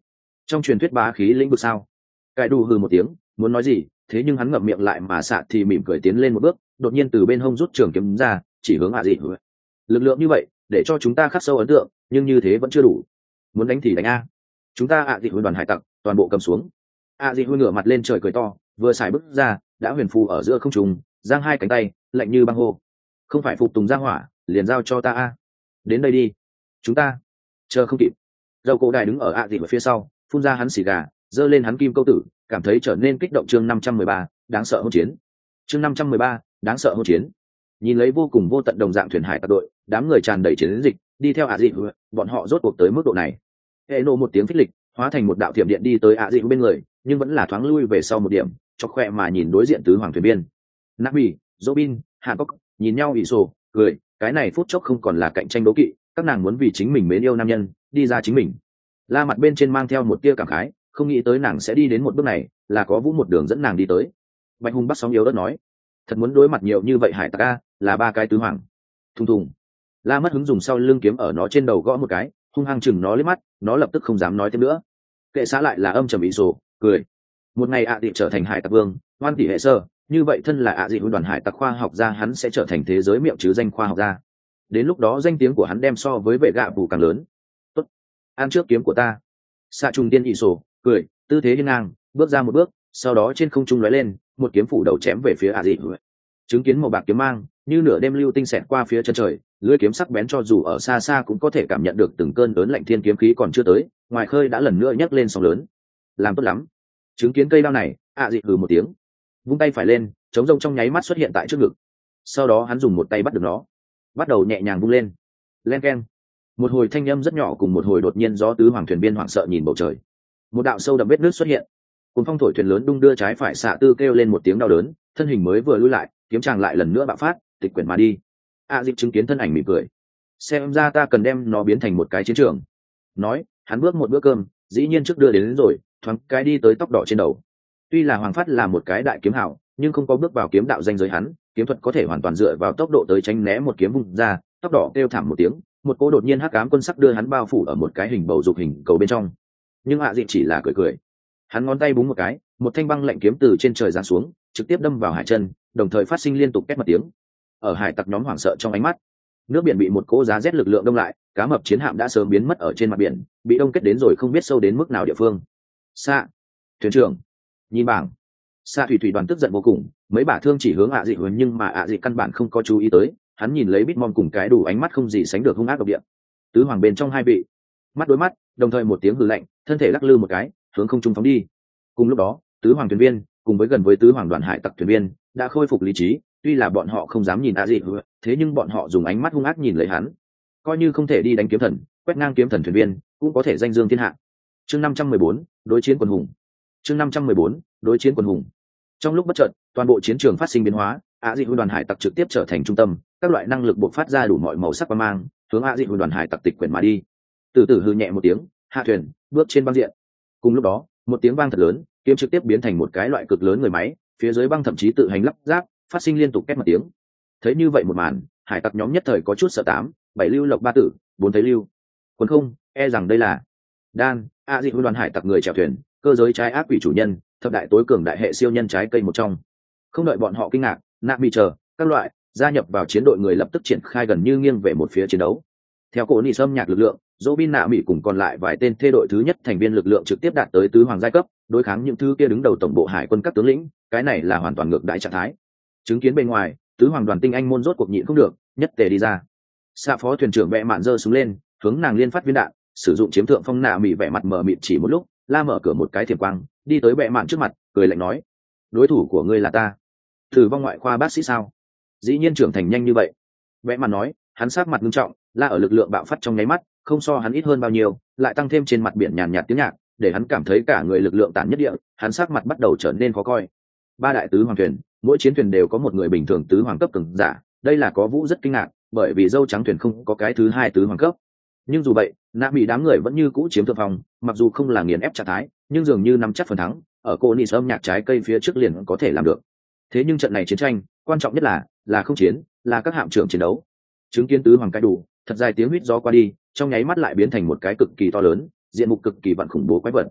trong truyền thuyết bá khí lĩnh vực sao? Cải đủ hừ một tiếng, muốn nói gì, thế nhưng hắn ngậm miệng lại mà xạ thì mỉm cười tiến lên một bước, đột nhiên từ bên hông rút trường kiếm ra, chỉ hướng ạ dị hứa. Lực lượng như vậy để cho chúng ta khắc sâu ấn tượng, nhưng như thế vẫn chưa đủ. Muốn đánh thì đánh a. Chúng ta ạ dị hứa đoàn hải tặc toàn bộ cầm xuống. ạ dị hứa ngửa mặt lên trời cười to, vừa xài bước ra đã huyền phù ở giữa không trung, giang hai cánh tay lạnh như băng hô, không phải phục tùng ra hỏa liền giao cho ta a. Đến đây đi. Chúng ta chờ không kịp. Dầu cổ đại đứng ở ạ dị hứa phía sau, phun ra hắn xì gà, giơ lên hắn kim câu tử, cảm thấy trở nên kích động. Chương năm trăm mười ba, đáng sợ hỗn chiến. Chương năm trăm mười ba, đáng sợ hỗn chiến. Nhìn lấy vô cùng vô tận đồng dạng thuyền hải tặc đội, đám người tràn đầy chiến dịch, đi theo ạ dị hứa, bọn họ rốt cuộc tới mức độ này. Hệ nổ một tiếng phích lịch, hóa thành một đạo thiểm điện đi tới ạ dị hứa bên người, nhưng vẫn là thoáng lui về sau một điểm, cho khoe mà nhìn đối diện tứ hoàng thuyền biên. Nami, Robin, Hàn Quốc nhìn nhau ỷ sổ, cười, cái này phút chốc không còn là cạnh tranh đố kỵ, các nàng muốn vì chính mình mến yêu nam nhân, đi ra chính mình. La mặt bên trên mang theo một tia cảm khái, không nghĩ tới nàng sẽ đi đến một bước này, là có Vũ một đường dẫn nàng đi tới. Bạch Hùng bắt sóng yếu đất nói, thật muốn đối mặt nhiều như vậy hải tặc a, là ba cái tứ hoàng. Thùng thùng. La mất hứng dùng sau lưng kiếm ở nó trên đầu gõ một cái, hung hăng chừng nó liếc mắt, nó lập tức không dám nói thêm nữa. Kệ xã lại là âm trầm ý sổ, cười. Một ngày ạ à trở thành hải tặc vương, hoan tỷ hệ sơ, như vậy thân là ạ à dị đoàn hải tặc khoa học gia, hắn sẽ trở thành thế giới miệng chứ danh khoa học gia. Đến lúc đó danh tiếng của hắn đem so với vệ gạ bù càng lớn. Tốt, ăn trước kiếm của ta. Xạ trùng tiên ỷ sổ, cười, tư thế hiên ngang, bước ra một bước, sau đó trên không trung lóe lên, một kiếm phủ đầu chém về phía ạ à dị. Chứng kiến màu bạc kiếm mang như nửa đêm lưu tinh xẹt qua phía chân trời, lưỡi kiếm sắc bén cho dù ở xa xa cũng có thể cảm nhận được từng cơn lớn lạnh thiên kiếm khí còn chưa tới, ngoài khơi đã lần nữa nhấc lên sóng lớn. Làm tốt lắm. Chứng kiến cây đao này, ạ à dị hừ một tiếng, vung tay phải lên, trống rông trong nháy mắt xuất hiện tại trước ngực. Sau đó hắn dùng một tay bắt được nó, bắt đầu nhẹ nhàng vung lên. Len keng. Một hồi thanh âm rất nhỏ cùng một hồi đột nhiên gió tứ hoàng thuyền biên hoảng sợ nhìn bầu trời. Một đạo sâu đậm vết nước xuất hiện. Cuốn phong thổi thuyền lớn đung đưa trái phải, xạ tư kêu lên một tiếng đau đớn, thân hình mới vừa lui lại, kiếm chàng lại lần nữa bạo phát, tịch quyển mà đi. A Dịch chứng kiến thân ảnh mỉm cười, xem ra ta cần đem nó biến thành một cái chiến trường. Nói, hắn bước một bữa cơm, dĩ nhiên trước đưa đến, đến rồi, thoáng cái đi tới tóc đỏ trên đầu. Tuy là Hoàng Phát là một cái đại kiếm hảo, nhưng không có bước vào kiếm đạo danh giới hắn, kiếm thuật có thể hoàn toàn dựa vào tốc độ tới tránh né một kiếm vung ra. Tóc đỏ kêu thảm một tiếng, một cỗ đột nhiên hắc ám quân sắc đưa hắn bao phủ ở một cái hình bầu dục hình cầu bên trong. Nhưng A Dịch chỉ là cười cười, hắn ngón tay búng một cái, một thanh băng lạnh kiếm từ trên trời giáng xuống, trực tiếp đâm vào hải chân, đồng thời phát sinh liên tục két một tiếng. Ở hải tặc nhóm hoảng sợ trong ánh mắt, nước biển bị một cỗ giá rét lực lượng đông lại, cá mập chiến hạm đã sớm biến mất ở trên mặt biển, bị đông kết đến rồi không biết sâu đến mức nào địa phương. Xa, thuyền trưởng, nhìn bảng. Xa thủy thủy đoàn tức giận vô cùng, mấy bả thương chỉ hướng ạ dị huấn, nhưng mà ạ dị căn bản không có chú ý tới. Hắn nhìn lấy Bitmon cùng cái đủ ánh mắt không gì sánh được hung ác độc địa. Tứ hoàng bên trong hai vị, mắt đối mắt, đồng thời một tiếng hừ lạnh, thân thể lắc lư một cái, hướng không trung phóng đi. Cùng lúc đó, tứ hoàng thuyền viên cùng với gần với tứ hoàng đoàn hải tặc thuyền viên đã khôi phục lý trí, tuy là bọn họ không dám nhìn a dị, thế nhưng bọn họ dùng ánh mắt hung ác nhìn lấy hắn, coi như không thể đi đánh kiếm thần, quét ngang kiếm thần thuyền viên cũng có thể danh dương thiên hạ. Chương năm trăm mười bốn, đối chiến quần hùng. Chương năm trăm mười bốn, đối chiến quần hùng. Trong lúc bất chợt, toàn bộ chiến trường phát sinh biến hóa, a dị đoàn hải tặc trực tiếp trở thành trung tâm, các loại năng lực bộc phát ra đủ mọi màu sắc và mang, hướng a dị đoàn hải tặc tịch quyển mà đi. Từ từ hư nhẹ một tiếng, hạ thuyền bước trên băng diện. Cùng lúc đó, một tiếng vang thật lớn, kiếm trực tiếp biến thành một cái loại cực lớn người máy, phía dưới băng thậm chí tự hành lắp ráp, phát sinh liên tục két một tiếng. Thấy như vậy một màn, hải tặc nhóm nhất thời có chút sợ tám, bảy lưu lộc ba tử, bốn thấy lưu. Quân không, e rằng đây là đan, a dị đoàn hải tặc người chèo thuyền, cơ giới trái ác quỷ chủ nhân, thập đại tối cường đại hệ siêu nhân trái cây một trong. Không đợi bọn họ kinh ngạc, nạ bị chờ, các loại gia nhập vào chiến đội người lập tức triển khai gần như nghiêng về một phía chiến đấu. Theo cổ nị xâm nhạc lực lượng, Robin nạ mỹ cùng còn lại vài tên thê đội thứ nhất thành viên lực lượng trực tiếp đạt tới tứ hoàng giai cấp, đối kháng những thứ kia đứng đầu tổng bộ hải quân các tướng lĩnh, cái này là hoàn toàn ngược đại trạng thái. Chứng kiến bên ngoài, tứ hoàng đoàn tinh anh môn rốt cuộc nhịn không được, nhất tề đi ra. Xạ phó thuyền trưởng vẽ mạn giơ súng lên, hướng nàng liên phát viên đạn, sử dụng chiếm thượng phong nạ mỹ vẻ mặt mờ mịt chỉ một lúc, la mở cửa một cái thiểm quang, đi tới vẽ mạn trước mặt, cười lạnh nói: "Đối thủ của ngươi là ta." Thử vong ngoại khoa bác sĩ sao? Dĩ nhiên trưởng thành nhanh như vậy. Vẽ mạn nói, hắn sát mặt nghiêm trọng, la ở lực lượng bạo phát trong nháy mắt, không so hắn ít hơn bao nhiêu, lại tăng thêm trên mặt biển nhàn nhạt tiếng nhạc, để hắn cảm thấy cả người lực lượng tàn nhất địa, hắn sắc mặt bắt đầu trở nên khó coi. Ba đại tứ hoàng thuyền, mỗi chiến thuyền đều có một người bình thường tứ hoàng cấp cường giả, đây là có Vũ rất kinh ngạc, bởi vì dâu trắng thuyền không có cái thứ hai tứ hoàng cấp. Nhưng dù vậy, nạ bị đám người vẫn như cũ chiếm thượng phong, mặc dù không là nghiền ép trạng thái, nhưng dường như nắm chắc phần thắng, ở cô nị âm nhạc trái cây phía trước liền có thể làm được. Thế nhưng trận này chiến tranh, quan trọng nhất là là không chiến, là các hạm trưởng chiến đấu. Chứng kiến tứ hoàng cái đủ, thật dài tiếng huýt gió qua đi, trong nháy mắt lại biến thành một cái cực kỳ to lớn, diện mục cực kỳ vặn khủng bố quái vật.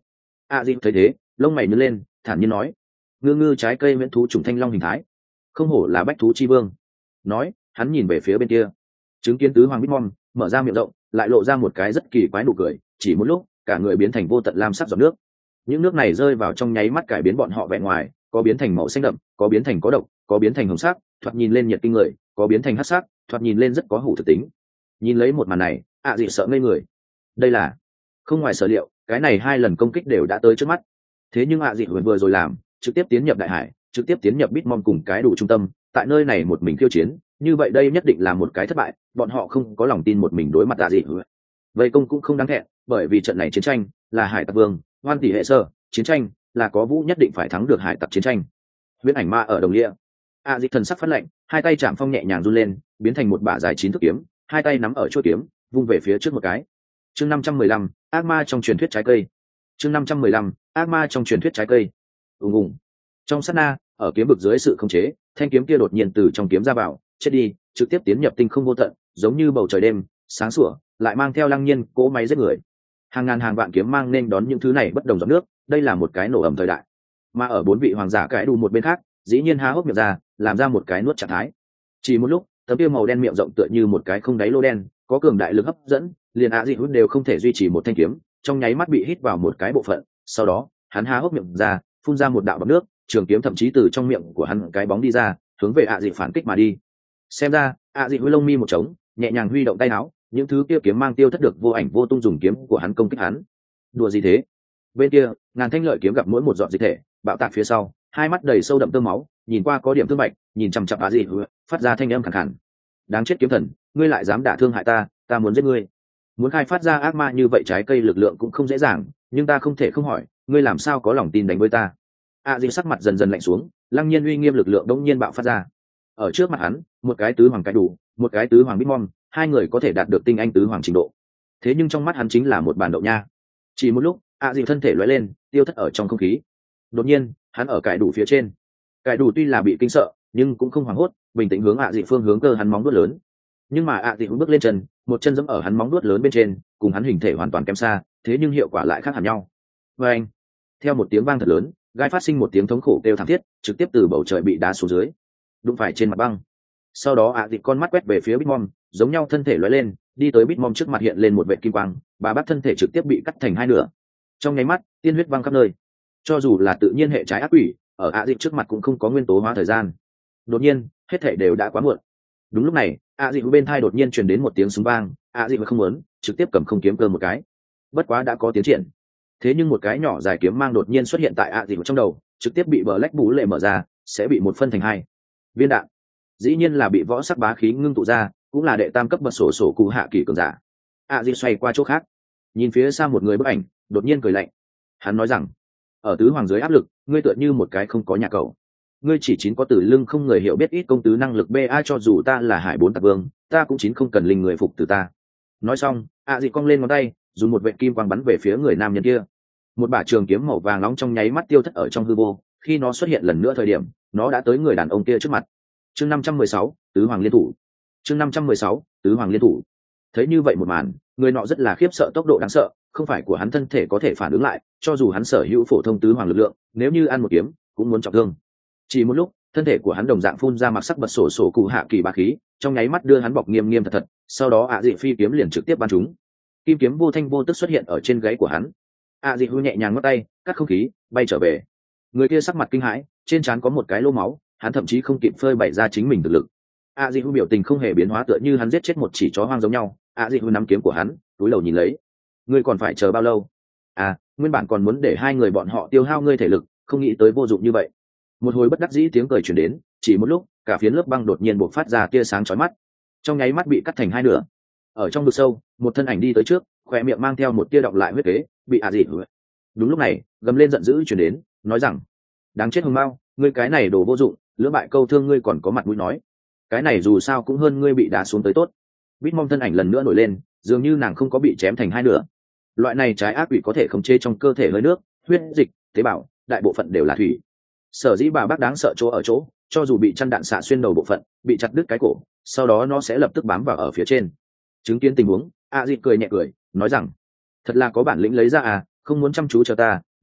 a dịp thấy thế lông mày nhớ lên thản nhiên nói, ngư ngư trái cây miễn thú trùng thanh long hình thái, không hổ là bách thú chi vương. Nói hắn nhìn về phía bên kia, chứng kiến tứ hoàng bitmon mở ra miệng rộng, lại lộ ra một cái rất kỳ quái nụ cười, chỉ một lúc cả người biến thành vô tận lam sắc giọt nước. Những nước này rơi vào trong nháy mắt cải biến bọn họ vẻ ngoài, có biến thành màu xanh đậm, có biến thành có độc, có biến thành hồng sắc, thoạt nhìn lên nhiệt kinh người, có biến thành hắc sắc, thoạt nhìn lên rất có hủ thực tính. Nhìn lấy một màn này, ạ à dị sợ ngây người. Đây là không ngoài sở liệu, cái này hai lần công kích đều đã tới trước mắt. Thế nhưng ạ à dị vừa vừa rồi làm, trực tiếp tiến nhập đại hải, trực tiếp tiến nhập bitmon cùng cái đủ trung tâm, tại nơi này một mình khiêu chiến, như vậy đây nhất định là một cái thất bại, bọn họ không có lòng tin một mình đối mặt ạ à dị. Vậy công cũng không đáng thẹn, bởi vì trận này chiến tranh là hải tặc vương, hoan tỷ hệ sơ, chiến tranh là có vũ nhất định phải thắng được hải tặc chiến tranh. Huyễn ảnh ma ở đồng địa, a di thần sắc phát lệnh, hai tay chạm phong nhẹ nhàng run lên, biến thành một bả dài chín thước kiếm, hai tay nắm ở chuôi kiếm, vung về phía trước một cái. Chương năm trăm mười lăm, ác ma trong truyền thuyết trái cây. Chương năm trăm mười lăm, ác ma trong truyền thuyết trái cây. Ùng ùng. Trong sát na, ở kiếm vực dưới sự khống chế, thanh kiếm kia đột nhiên từ trong kiếm ra vào, chết đi, trực tiếp tiến nhập tinh không vô tận, giống như bầu trời đêm, sáng sủa, lại mang theo lăng nhiên cỗ máy giết người. Hàng ngàn hàng vạn kiếm mang nên đón những thứ này bất đồng giọt nước, đây là một cái nổ ầm thời đại. Mà ở bốn vị hoàng giả cái đủ một bên khác, dĩ nhiên há hốc miệng ra, làm ra một cái nuốt trạng thái. Chỉ một lúc, tấm kia màu đen miệng rộng tựa như một cái không đáy lô đen, có cường đại lực hấp dẫn, liền ạ dị hút đều không thể duy trì một thanh kiếm, trong nháy mắt bị hít vào một cái bộ phận. Sau đó, hắn há hốc miệng ra, phun ra một đạo bọt nước, trường kiếm thậm chí từ trong miệng của hắn cái bóng đi ra, hướng về ạ dị phản kích mà đi. Xem ra, ạ dị huy lông mi một trống, nhẹ nhàng huy động tay áo, những thứ kia kiếm mang tiêu thất được vô ảnh vô tung, dùng kiếm của hắn công kích hắn. Đùa gì thế? Bên kia, ngàn thanh lợi kiếm gặp mỗi một giọt dịch thể, bạo tạc phía sau, hai mắt đầy sâu đậm tơ máu, nhìn qua có điểm thương bạch, nhìn chằm chằm ạ dị, phát ra thanh âm khàn khàn. Đáng chết kiếm thần, ngươi lại dám đả thương hại ta, ta muốn giết ngươi. Muốn khai phát ra ác ma như vậy trái cây lực lượng cũng không dễ dàng, nhưng ta không thể không hỏi, ngươi làm sao có lòng tin đánh với ta? ạ dị sắc mặt dần dần lạnh xuống, lăng nhiên uy nghiêm lực lượng đống nhiên bạo phát ra. Ở trước mặt hắn, một cái tứ hoàng cái đủ, một cái tứ hoàng bitmon, hai người có thể đạt được tinh anh tứ hoàng trình độ. Thế nhưng trong mắt hắn chính là một bàn đậu nha. Chỉ một lúc, ạ dị thân thể lóe lên, tiêu thất ở trong không khí. Đột nhiên, hắn ở cải đủ phía trên. Cải đủ tuy là bị kinh sợ, nhưng cũng không hoảng hốt, bình tĩnh hướng ạ dị phương hướng cơ hắn móng vuốt lớn. Nhưng mà ạ dị bước lên chân, một chân giẫm ở hắn móng vuốt lớn bên trên, cùng hắn hình thể hoàn toàn kém xa, thế nhưng hiệu quả lại khác hẳn nhau. Và anh, theo một tiếng vang thật lớn, gai phát sinh một tiếng thống khổ kêu thảm thiết, trực tiếp từ bầu trời bị đá xuống dưới, đụng phải trên mặt băng. Sau đó ạ dị con mắt quét về phía bitmon, giống nhau thân thể lóe lên, đi tới bitmon trước mặt, hiện lên một vệt kim quang, bà bắt thân thể trực tiếp bị cắt thành hai nửa. Trong nháy mắt, tiên huyết văng khắp nơi. Cho dù là tự nhiên hệ trái ác quỷ, ở ạ dị trước mặt cũng không có nguyên tố hóa thời gian. Đột nhiên, hết thể đều đã quá muộn. Đúng lúc này, ạ dị bên thai đột nhiên truyền đến một tiếng súng vang, ạ dị không muốn, trực tiếp cầm không kiếm cơ một cái. Bất quá đã có tiến triển. Thế nhưng một cái nhỏ dài kiếm mang đột nhiên xuất hiện tại ạ dị trong đầu, trực tiếp bị bờ lách bú lệ mở ra, sẽ bị một phân thành hai viên đạn. Dĩ nhiên là bị võ sắc bá khí ngưng tụ ra, cũng là đệ tam cấp bậc sổ sổ cụ hạ kỳ cường giả. ạ dị xoay qua chỗ khác, nhìn phía xa một người bức ảnh, đột nhiên cười lạnh. Hắn nói rằng, ở tứ hoàng dưới áp lực, ngươi tựa như một cái không có nhà cầu. Ngươi chỉ chín có tử lưng không người hiểu biết ít công tứ năng lực ba, cho dù ta là hải bốn tặc vương, ta cũng chín không cần linh người phục từ ta. Nói xong, ạ dị cong lên ngón tay, dùng một vệt kim quang bắn về phía người nam nhân kia. Một bả trường kiếm màu vàng nóng trong nháy mắt tiêu thất ở trong hư vô, khi nó xuất hiện lần nữa thời điểm, nó đã tới người đàn ông kia trước mặt. Chương năm trăm mười sáu, tứ hoàng liên thủ. Chương năm trăm mười sáu, tứ hoàng liên thủ. Thấy như vậy một màn, người nọ rất là khiếp sợ, tốc độ đáng sợ, không phải của hắn thân thể có thể phản ứng lại, cho dù hắn sở hữu phổ thông tứ hoàng lực lượng, nếu như ăn một kiếm, cũng muốn trọng thương. Chỉ một lúc, thân thể của hắn đồng dạng phun ra mặc sắc bật sổ sổ cụ hạ kỳ bá khí, trong nháy mắt đưa hắn bọc nghiêm nghiêm thật thật, sau đó ạ dị phi kiếm liền trực tiếp bắn trúng. Kim kiếm vô thanh vô tức xuất hiện ở trên gáy của hắn. ạ dị hư nhẹ nhàng ngắt tay, cắt không khí, bay trở về. Người kia sắc mặt kinh hãi, trên trán có một cái lỗ máu, hắn thậm chí không kịp phơi bày ra chính mình thực lực. ạ dị hư biểu tình không hề biến hóa, tựa như hắn giết chết một chỉ chó hoang giống nhau. ạ dị hư nắm kiếm của hắn, túi đầu nhìn lấy. Ngươi còn phải chờ bao lâu? À, nguyên bản còn muốn để hai người bọn họ tiêu hao ngươi thể lực, không nghĩ tới vô dụng như vậy. Một hồi bất đắc dĩ tiếng cười truyền đến, chỉ một lúc, cả phiến lớp băng đột nhiên bộc phát ra tia sáng chói mắt, trong nháy mắt bị cắt thành hai nửa. Ở trong vực sâu, một thân ảnh đi tới trước, khóe miệng mang theo một tia đọng lại huyết kế, bị ạ dị hư. Đúng lúc này, gầm lên giận dữ truyền đến, nói rằng: đáng chết hùng mao, ngươi cái này đồ vô dụng, lưỡng bại câu thương ngươi còn có mặt mũi nói. Cái này dù sao cũng hơn ngươi bị đá xuống tới tốt. Bitmon thân ảnh lần nữa nổi lên, dường như nàng không có bị chém thành hai nửa. Loại này trái ác quỷ có thể khống chế trong cơ thể hơi nước, huyết dịch, tế bào, đại bộ phận đều là thủy. Sở dĩ bà bác đáng sợ chỗ ở chỗ, cho dù bị chăn đạn xạ xuyên đầu bộ phận, bị chặt đứt cái cổ, sau đó nó sẽ lập tức bám vào ở phía trên. Chứng kiến tình huống, a dị cười nhẹ cười, nói rằng: thật là có bản lĩnh lấy ra à, không muốn chăm chú chờ ta,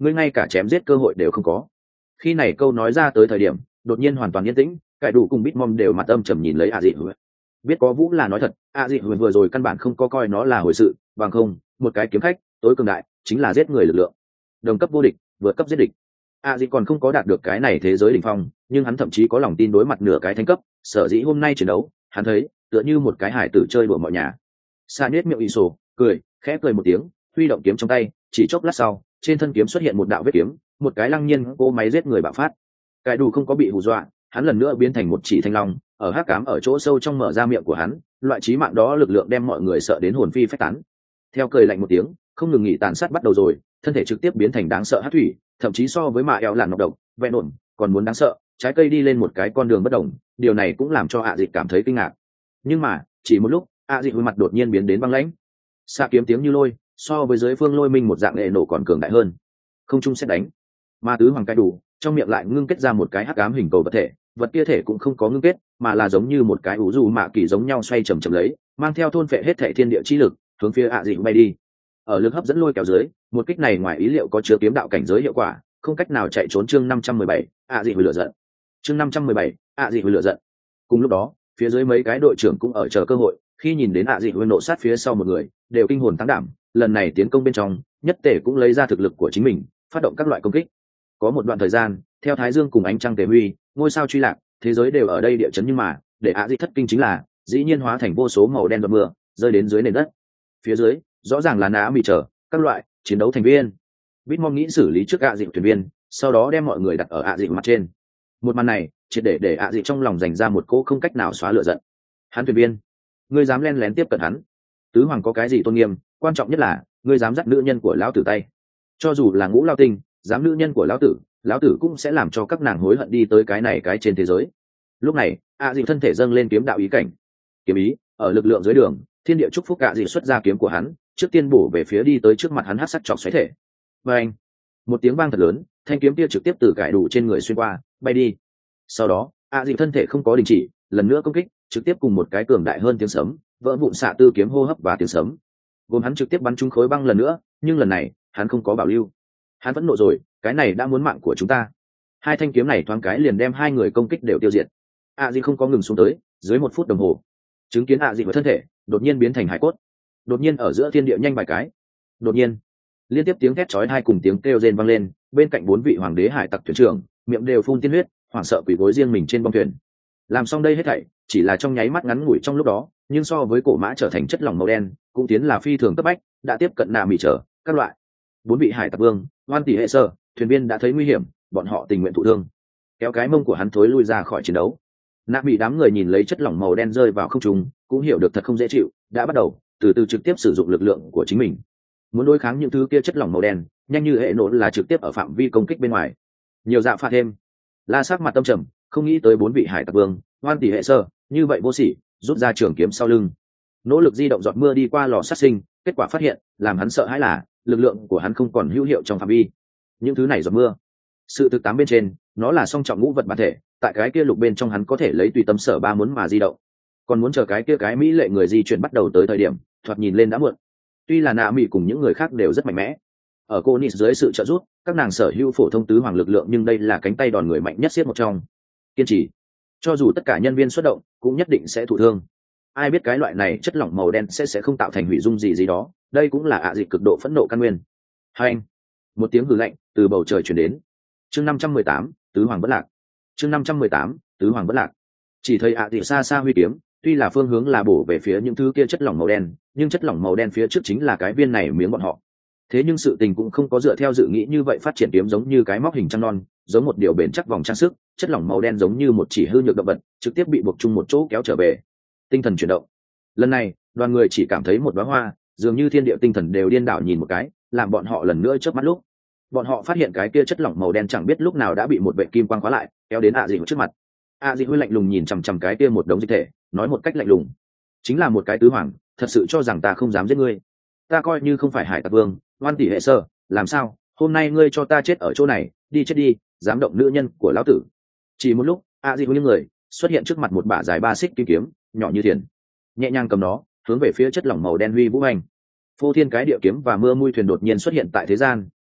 ngươi ngay cả chém giết cơ hội đều không có. Khi này câu nói ra tới thời điểm, đột nhiên hoàn toàn yên tĩnh, cải đủ cùng Bitmom đều mặt âm trầm nhìn lấy ạ dị hữu. Biết có Vũ là nói thật, ạ dị hữu vừa rồi căn bản không có coi nó là hồi sự, bằng không, một cái kiếm khách, tối cường đại, chính là giết người lực lượng. Đồng cấp vô địch, vượt cấp giết địch. ạ dị còn không có đạt được cái này thế giới đỉnh phong, nhưng hắn thậm chí có lòng tin đối mặt nửa cái thánh cấp, sở dĩ hôm nay chiến đấu, hắn thấy tựa như một cái hải tử chơi đùa mọi nhà. Sa nhếch miệng y sổ, cười, khẽ cười một tiếng, huy động kiếm trong tay, chỉ chốc lát sau, trên thân kiếm xuất hiện một đạo vết kiếm, một cái lăng nhiên cỗ máy giết người bạo phát. Cái đủ không có bị hù dọa, hắn lần nữa biến thành một chỉ thanh long, ở hắc ám ở chỗ sâu trong mở ra miệng của hắn, loại chí mạng đó lực lượng đem mọi người sợ đến hồn phi phách tán. Theo cười lạnh một tiếng, không ngừng nghỉ tàn sát bắt đầu rồi, thân thể trực tiếp biến thành đáng sợ hắc thủy, thậm chí so với mạ eo làn nọc độc, vẹn ổn, còn muốn đáng sợ, trái cây đi lên một cái con đường bất đồng, điều này cũng làm cho hạ dịch cảm thấy kinh ngạc. Nhưng mà, chỉ một lúc, hạ dịch mặt đột nhiên biến đến băng lãnh. Xạ kiếm tiếng như lôi, so với dưới phương lôi minh một dạng nghệ nổ còn cường đại hơn. Không trung sẽ đánh. Ma tứ hoàng cái đủ, trong miệng lại ngưng kết ra một cái hắc ám hình cầu vật thể, vật kia thể cũng không có ngưng kết, mà là giống như một cái ủ dù mạ kỳ giống nhau xoay chầm chậm lấy, mang theo thôn phệ hết thể thiên địa chi lực, hướng phía hạ dịch bay đi. Ở lực hấp dẫn lôi kéo dưới, một kích này ngoài ý liệu có chứa kiếm đạo cảnh giới hiệu quả, không cách nào chạy trốn. Chương năm trăm mười bảy, hạ dịch hồi lửa giận. Chương năm trăm mười bảy, hạ dịch hồi lửa giận. Cùng lúc đó, phía dưới mấy cái đội trưởng cũng ở chờ cơ hội, khi nhìn đến hạ dịch hồi nộ sát phía sau một người, đều kinh hồn tăng đảm, lần này tiến công bên trong, nhất tể cũng lấy ra thực lực của chính mình, phát động các loại công kích. Có một đoạn thời gian, theo Thái Dương cùng ánh trăng tề huy, ngôi sao truy lạc, thế giới đều ở đây địa chấn, nhưng mà, để hạ dịch thất kinh chính là, dĩ nhiên hóa thành vô số màu đen giọt mưa, rơi đến dưới nền đất. Phía dưới, rõ ràng là nã mì chờ các loại chiến đấu thành viên. Bitmom nghĩ xử lý trước hạ dịch thuyền viên, sau đó đem mọi người đặt ở hạ dịch mặt trên. Một màn này, chỉ để để hạ dịch trong lòng dành ra một cỗ không cách nào xóa lửa giận. Hắn thuyền viên, ngươi dám len lén tiếp cận hắn? Tứ hoàng có cái gì tôn nghiêm, quan trọng nhất là ngươi dám dắt nữ nhân của lão tử tay. Cho dù là Ngũ Lao Tinh, dám nữ nhân của lão tử, lão tử cũng sẽ làm cho các nàng hối hận đi tới cái này cái trên thế giới. Lúc này, hạ dịch thân thể dâng lên kiếm đạo ý cảnh. Kiếm ý ở lực lượng dưới đường, thiên địa chúc phúc hạ dịch xuất ra kiếm của hắn, trước tiên bổ về phía đi tới trước mặt hắn hắc sắc chọc xoáy thể. Và anh, một tiếng vang thật lớn, thanh kiếm kia trực tiếp từ cải đủ trên người xuyên qua, bay đi. Sau đó, hạ dịch thân thể không có đình chỉ, lần nữa công kích, trực tiếp cùng một cái cường đại hơn tiếng sấm, vỡ vụn xạ tư kiếm hô hấp và tiếng sấm. Gồm hắn trực tiếp bắn trúng khối băng lần nữa, nhưng lần này, hắn không có bảo lưu. Hắn vẫn nộ rồi, cái này đã muốn mạng của chúng ta. Hai thanh kiếm này thoáng cái liền đem hai người công kích đều tiêu diệt. hạ dịch không có ngừng xuống tới, dưới một phút đồng hồ, chứng kiến hạ dịch với thân thể đột nhiên biến thành hải cốt, đột nhiên ở giữa thiên địa nhanh vài cái, đột nhiên liên tiếp tiếng thét chói tai cùng tiếng kêu rên vang lên, bên cạnh bốn vị hoàng đế hải tặc thuyền trưởng miệng đều phun tiên huyết, hoảng sợ quỳ gối riêng mình trên bong thuyền. Làm xong đây hết thảy chỉ là trong nháy mắt ngắn ngủi trong lúc đó, nhưng so với cổ mã trở thành chất lỏng màu đen cũng tiến là phi thường cấp bách, đã tiếp cận nà mỉ trở các loại. Bốn vị hải tặc vương hoan tỷ hệ sơ thuyền viên đã thấy nguy hiểm, bọn họ tình nguyện thụ thương, kéo cái mông của hắn thối lui ra khỏi chiến đấu. Nạ bị đám người nhìn lấy chất lỏng màu đen rơi vào không trung, cũng hiểu được thật không dễ chịu, đã bắt đầu từ từ trực tiếp sử dụng lực lượng của chính mình, muốn đối kháng những thứ kia chất lỏng màu đen, nhanh như hệ nổ là trực tiếp ở phạm vi công kích bên ngoài. Nhiều dạ pha thêm, la sắc mặt tâm trầm, không nghĩ tới bốn vị hải tặc vương hoan tỷ hệ sơ như vậy vô sỉ, rút ra trường kiếm sau lưng, nỗ lực di động giọt mưa đi qua lò sát sinh, kết quả phát hiện làm hắn sợ hãi là lực lượng của hắn không còn hữu hiệu trong phạm vi. Những thứ này giọt mưa, sự thực tám bên trên, nó là song trọng ngũ vật bản thể, tại cái kia lục bên trong hắn có thể lấy tùy tâm sở ba muốn mà di động, còn muốn chờ cái kia cái mỹ lệ người di chuyển bắt đầu tới thời điểm, thoạt nhìn lên đã muộn. Tuy là nạ mỹ cùng những người khác đều rất mạnh mẽ, ở cô Nis dưới sự trợ giúp, các nàng sở hữu phổ thông tứ hoàng lực lượng, nhưng đây là cánh tay đòn người mạnh nhất xiết một trong. Kiên trì, cho dù tất cả nhân viên xuất động, cũng nhất định sẽ thụ thương. Ai biết cái loại này chất lỏng màu đen sẽ sẽ không tạo thành hủy dung gì gì đó, đây cũng là ạ dịch cực độ phẫn nộ căn nguyên. Hai anh, một tiếng hừ lạnh từ bầu trời truyền đến. Chương năm trăm mười tám, tứ hoàng bất lạc. Chương năm trăm mười tám, tứ hoàng bất lạc. Chỉ thấy ạ dịch xa xa huy kiếm, tuy là phương hướng là bổ về phía những thứ kia chất lỏng màu đen, nhưng chất lỏng màu đen phía trước chính là cái viên này miếng bọn họ. Thế nhưng sự tình cũng không có dựa theo dự nghĩ như vậy phát triển, kiếm giống như cái móc hình trăng non, giống một điều bền chắc vòng trang sức, chất lỏng màu đen giống như một chỉ hư nhược động vật, trực tiếp bị buộc chung một chỗ kéo trở về. Tinh thần chuyển động. Lần này, đoàn người chỉ cảm thấy một đóa hoa, dường như thiên địa tinh thần đều điên đảo nhìn một cái, làm bọn họ lần nữa chớp mắt lúc. Bọn họ phát hiện cái kia chất lỏng màu đen chẳng biết lúc nào đã bị một vệ kim quang khóa lại, kéo đến ạ dị trước mặt. ạ dị huy lạnh lùng nhìn chằm chằm cái kia một đống dịch thể, nói một cách lạnh lùng: chính là một cái tứ hoàng, thật sự cho rằng ta không dám giết ngươi? Ta coi như không phải hải tặc vương oan tỷ hệ sơ, làm sao hôm nay ngươi cho ta chết ở chỗ này, đi chết đi, dám động nữ nhân của lão tử. Chỉ một lúc, ạ dị huy những người xuất hiện trước mặt một bả dài ba xích kim kiếm, nhỏ như thiền, nhẹ nhàng cầm nó hướng về phía chất lỏng màu đen huy vũ hành. Phô thiên cái địa kiếm và mưa mui thuyền đột nhiên xuất hiện tại thế gian,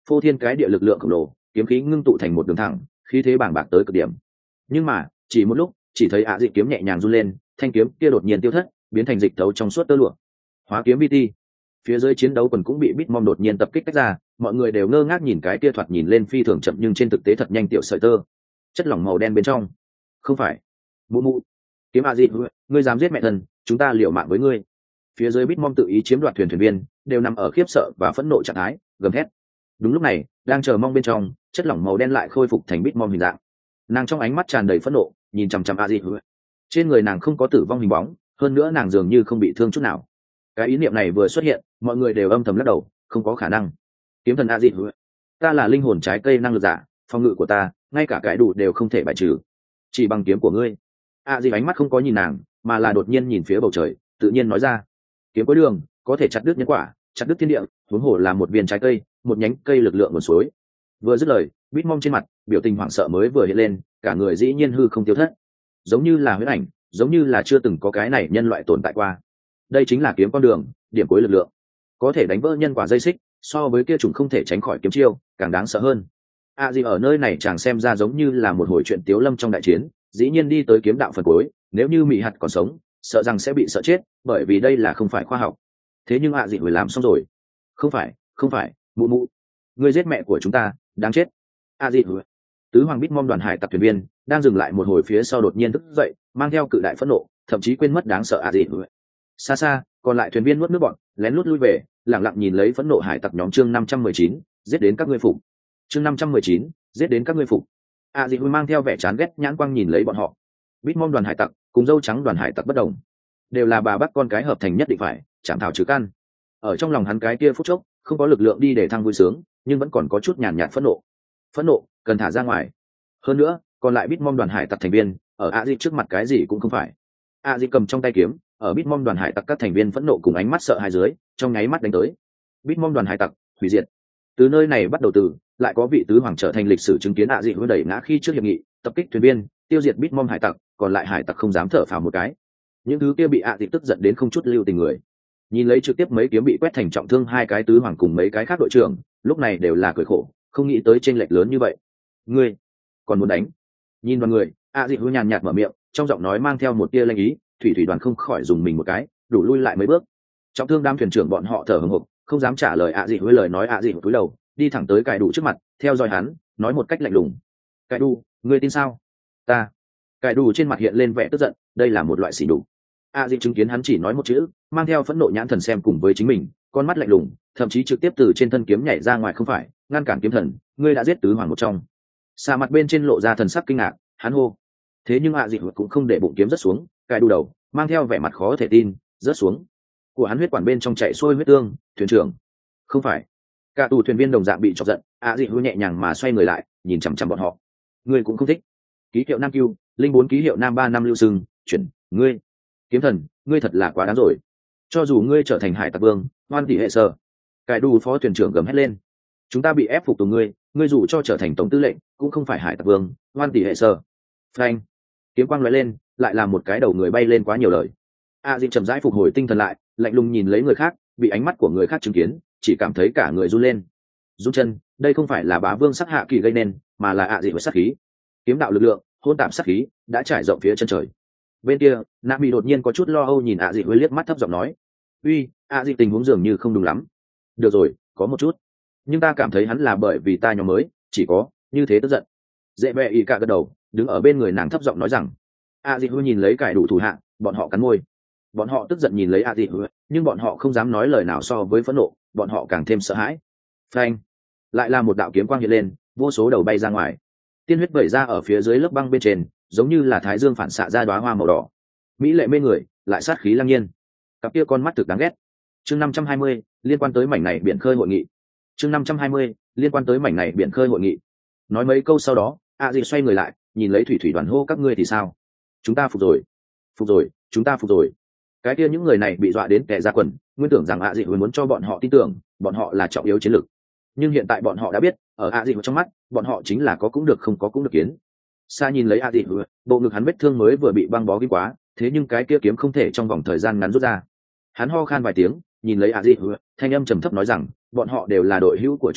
phô thiên cái địa lực lượng khổng lồ, kiếm khí ngưng tụ thành một đường thẳng, khí thế bàng bạc tới cực điểm. Nhưng mà chỉ một lúc, chỉ thấy ạ dịch kiếm nhẹ nhàng run lên, thanh kiếm kia đột nhiên tiêu thất, biến thành dịch thấu trong suốt tơ lụa. Hóa kiếm vê tê. Phía dưới chiến đấu quần cũng bị Bitmom đột nhiên tập kích tách ra, mọi người đều ngơ ngác nhìn cái kia thoạt nhìn lên phi thường chậm nhưng trên thực tế thật nhanh tiểu sợi tơ, chất lỏng màu đen bên trong. Không phải mụ mụ kiếm a di, ngươi dám giết mẹ thần, chúng ta liều mạng với ngươi. Phía dưới Bitmom tự ý chiếm đoạt thuyền thuyền viên đều nằm ở khiếp sợ và phẫn nộ trạng thái, gầm thét. Đúng lúc này, đang chờ mong bên trong, chất lỏng màu đen lại khôi phục thành Bitmom hình dạng. Nàng trong ánh mắt tràn đầy phẫn nộ, nhìn chằm chằm a di. Trên người nàng không có tử vong hình bóng, hơn nữa nàng dường như không bị thương chút nào. Cái ý niệm này vừa xuất hiện, mọi người đều âm thầm lắc đầu, không có khả năng. Kiếm thần a di, ta là linh hồn trái cây năng lực giả, phòng ngự của ta ngay cả cái đủ đều không thể bài trừ, chỉ bằng kiếm của ngươi. a di ánh mắt không có nhìn nàng, mà là đột nhiên nhìn phía bầu trời, tự nhiên nói ra, kiếm cuối đường có thể chặt đứt nhân quả, chặt đứt thiên địa, huống hồ là một viên trái cây, một nhánh cây lực lượng nguồn suối. Vừa dứt lời, Bitmom trên mặt biểu tình hoảng sợ mới vừa hiện lên, cả người dĩ nhiên hư không tiêu thất, giống như là huyễn ảnh, giống như là chưa từng có cái này nhân loại tồn tại qua. Đây chính là kiếm con đường, điểm cuối lực lượng, có thể đánh vỡ nhân quả dây xích, so với kia trùng không thể tránh khỏi kiếm chiêu càng đáng sợ hơn. a di ở nơi này chẳng xem ra giống như là một hồi chuyện tiếu lâm trong đại chiến, dĩ nhiên đi tới kiếm đạo phần cuối, nếu như mị hạt còn sống sợ rằng sẽ bị sợ chết, bởi vì đây là không phải khoa học. Thế nhưng a di vừa làm xong rồi. Không phải, không phải, mụ mụ, ngươi giết mẹ của chúng ta, đáng chết. a di tứ hoàng Bitmom đoàn hải tặc thuyền viên đang dừng lại một hồi phía sau đột nhiên thức dậy, mang theo cự đại phẫn nộ, thậm chí quên mất đáng sợ a di. Xa xa còn lại thuyền viên nuốt nước bọn, lén lút lui về, lặng lặng nhìn lấy phẫn nộ hải tặc nhóm. Chương năm trăm mười chín, giết đến các ngươi phục. Chương năm trăm mười chín, giết đến các ngươi phục. a di mang theo vẻ chán ghét nhãn quang nhìn lấy bọn họ. Bitmom đoàn hải tặc cùng dâu trắng đoàn hải tặc bất đồng, đều là bà bắt con cái hợp thành, nhất định phải chạm thảo trừ căn. Ở trong lòng hắn cái kia phút chốc không có lực lượng đi để thăng vui sướng, nhưng vẫn còn có chút nhàn nhạt phẫn nộ. Phẫn nộ cần thả ra ngoài. Hơn nữa còn lại Bitmom đoàn hải tặc thành viên ở a di trước mặt cái gì cũng không phải. a di cầm trong tay kiếm, ở Bitmom đoàn hải tặc các thành viên phẫn nộ cùng ánh mắt sợ hãi dưới, trong nháy mắt đánh tới. Bitmom đoàn hải tặc hủy diệt. Từ nơi này bắt đầu, từ lại có vị tứ hoàng trở thành lịch sử chứng kiến ạ dị hứa đẩy ngã khi trước hiệp nghị, tập kích thuyền viên, tiêu diệt Bitmom hải tặc, còn lại hải tặc không dám thở phào một cái. Những thứ kia bị ạ dị tức giận đến không chút lưu tình người, nhìn lấy trực tiếp mấy kiếm bị quét thành trọng thương hai cái tứ hoàng cùng mấy cái khác đội trưởng, lúc này đều là cười khổ, không nghĩ tới chênh lệch lớn như vậy. Ngươi còn muốn đánh? Nhìn đoàn người, ạ dị hứa nhàn nhạt mở miệng, trong giọng nói mang theo một tia lanh ý. Thủy thủy đoàn không khỏi dùng mình một cái, đủ lui lại mấy bước. Trọng thương đám thuyền trưởng bọn họ thở hổn hộc, không dám trả lời ạ dị với lời nói. ạ dị cúi đầu đi thẳng tới cải đủ trước mặt, theo dõi hắn, nói một cách lạnh lùng, cải đủ, ngươi tin sao? Ta. Cải đủ trên mặt hiện lên vẻ tức giận, đây là một loại sỉ nhục. ạ dị chứng kiến hắn chỉ nói một chữ, mang theo phẫn nộ nhãn thần xem cùng với chính mình, con mắt lạnh lùng, thậm chí trực tiếp từ trên thân kiếm nhảy ra ngoài. Không phải, ngăn cản kiếm thần, ngươi đã giết tứ hoàng một trong. Xa mặt bên trên lộ ra thần sắc kinh ngạc, hắn hô. Thế nhưng ạ dị cũng không để bụng kiếm rớt xuống, cải đủ đầu mang theo vẻ mặt khó thể tin rớt xuống. Của hắn huyết quản bên trong chảy xuôi huyết tương. Thuyền trưởng, không phải. Cả tù thuyền viên đồng dạng bị chọc giận, ạ dị hư nhẹ nhàng mà xoay người lại, nhìn chằm chằm bọn họ. Ngươi cũng không thích? Ký hiệu nam cưu linh bốn, ký hiệu nam ba năm lưu sừng chuyển. Ngươi kiếm thần, ngươi thật là quá đáng rồi. Cho dù ngươi trở thành hải tặc vương, hoan tỷ hệ sơ. Cải đủ phó thuyền trưởng gầm hét lên, chúng ta bị ép phục tùng ngươi, ngươi dù cho trở thành tổng tư lệnh cũng không phải hải tặc vương, hoan tỷ hệ sơ. Phanh, kiếm quang lóe lên, lại là một cái đầu người bay lên. Quá nhiều lời. a di chậm rãi phục hồi tinh thần lại, lạnh lùng nhìn lấy người khác, bị ánh mắt của người khác chứng kiến, chỉ cảm thấy cả người run lên. Run chân, đây không phải là bá vương sắc hạ kỳ gây nên, mà là ạ dị với sát khí. Kiếm đạo lực lượng hôn tạp sát khí đã trải rộng phía chân trời. Bên kia nạ bị đột nhiên có chút lo âu nhìn ạ dị với liếc mắt thấp giọng nói, uy, ạ dị tình huống dường như không đúng lắm. Được rồi, có một chút, nhưng ta cảm thấy hắn là bởi vì ta nhóm mới chỉ có như thế tức giận. Dễ bẹ y cả gật đầu, đứng ở bên người nàng thấp giọng nói rằng, a dị hư nhìn lấy cải đủ thủ hạ, bọn họ cắn môi. Bọn họ tức giận nhìn lấy a dị hư, nhưng bọn họ không dám nói lời nào. So với phẫn nộ, bọn họ càng thêm sợ hãi. Phanh, lại là một đạo kiếm quang hiện lên, vô số đầu bay ra ngoài, tiên huyết vẩy ra ở phía dưới lớp băng bên trên, giống như là thái dương phản xạ ra đóa hoa màu đỏ, mỹ lệ mê người, lại sát khí lăng nhiên. Cặp kia con mắt thực đáng ghét. Chương năm trăm hai mươi, liên quan tới mảnh này biển khơi hội nghị. Chương năm trăm hai mươi, liên quan tới mảnh này biển khơi hội nghị. Nói mấy câu sau đó, a dị xoay người lại, nhìn lấy thủy thủy đoàn hô, các ngươi thì sao? Chúng ta phục rồi, phục rồi, chúng ta phục rồi. Cái kia những người này bị dọa đến kẻ ra quần, nguyên tưởng rằng ạ dị muốn cho bọn họ tin tưởng bọn họ là trọng yếu chiến lược, nhưng hiện tại bọn họ đã biết, ở ạ dị trong mắt bọn họ chính là có cũng được không có cũng được kiến. Sa nhìn lấy ạ dị, bộ ngực hắn vết thương mới vừa bị băng bó kim quá, thế nhưng cái kia kiếm không thể trong vòng thời gian ngắn rút ra. Hắn ho khan vài tiếng, nhìn lấy ạ dị, thanh âm trầm thấp nói rằng, bọn họ đều là đội hữu của chúng ta,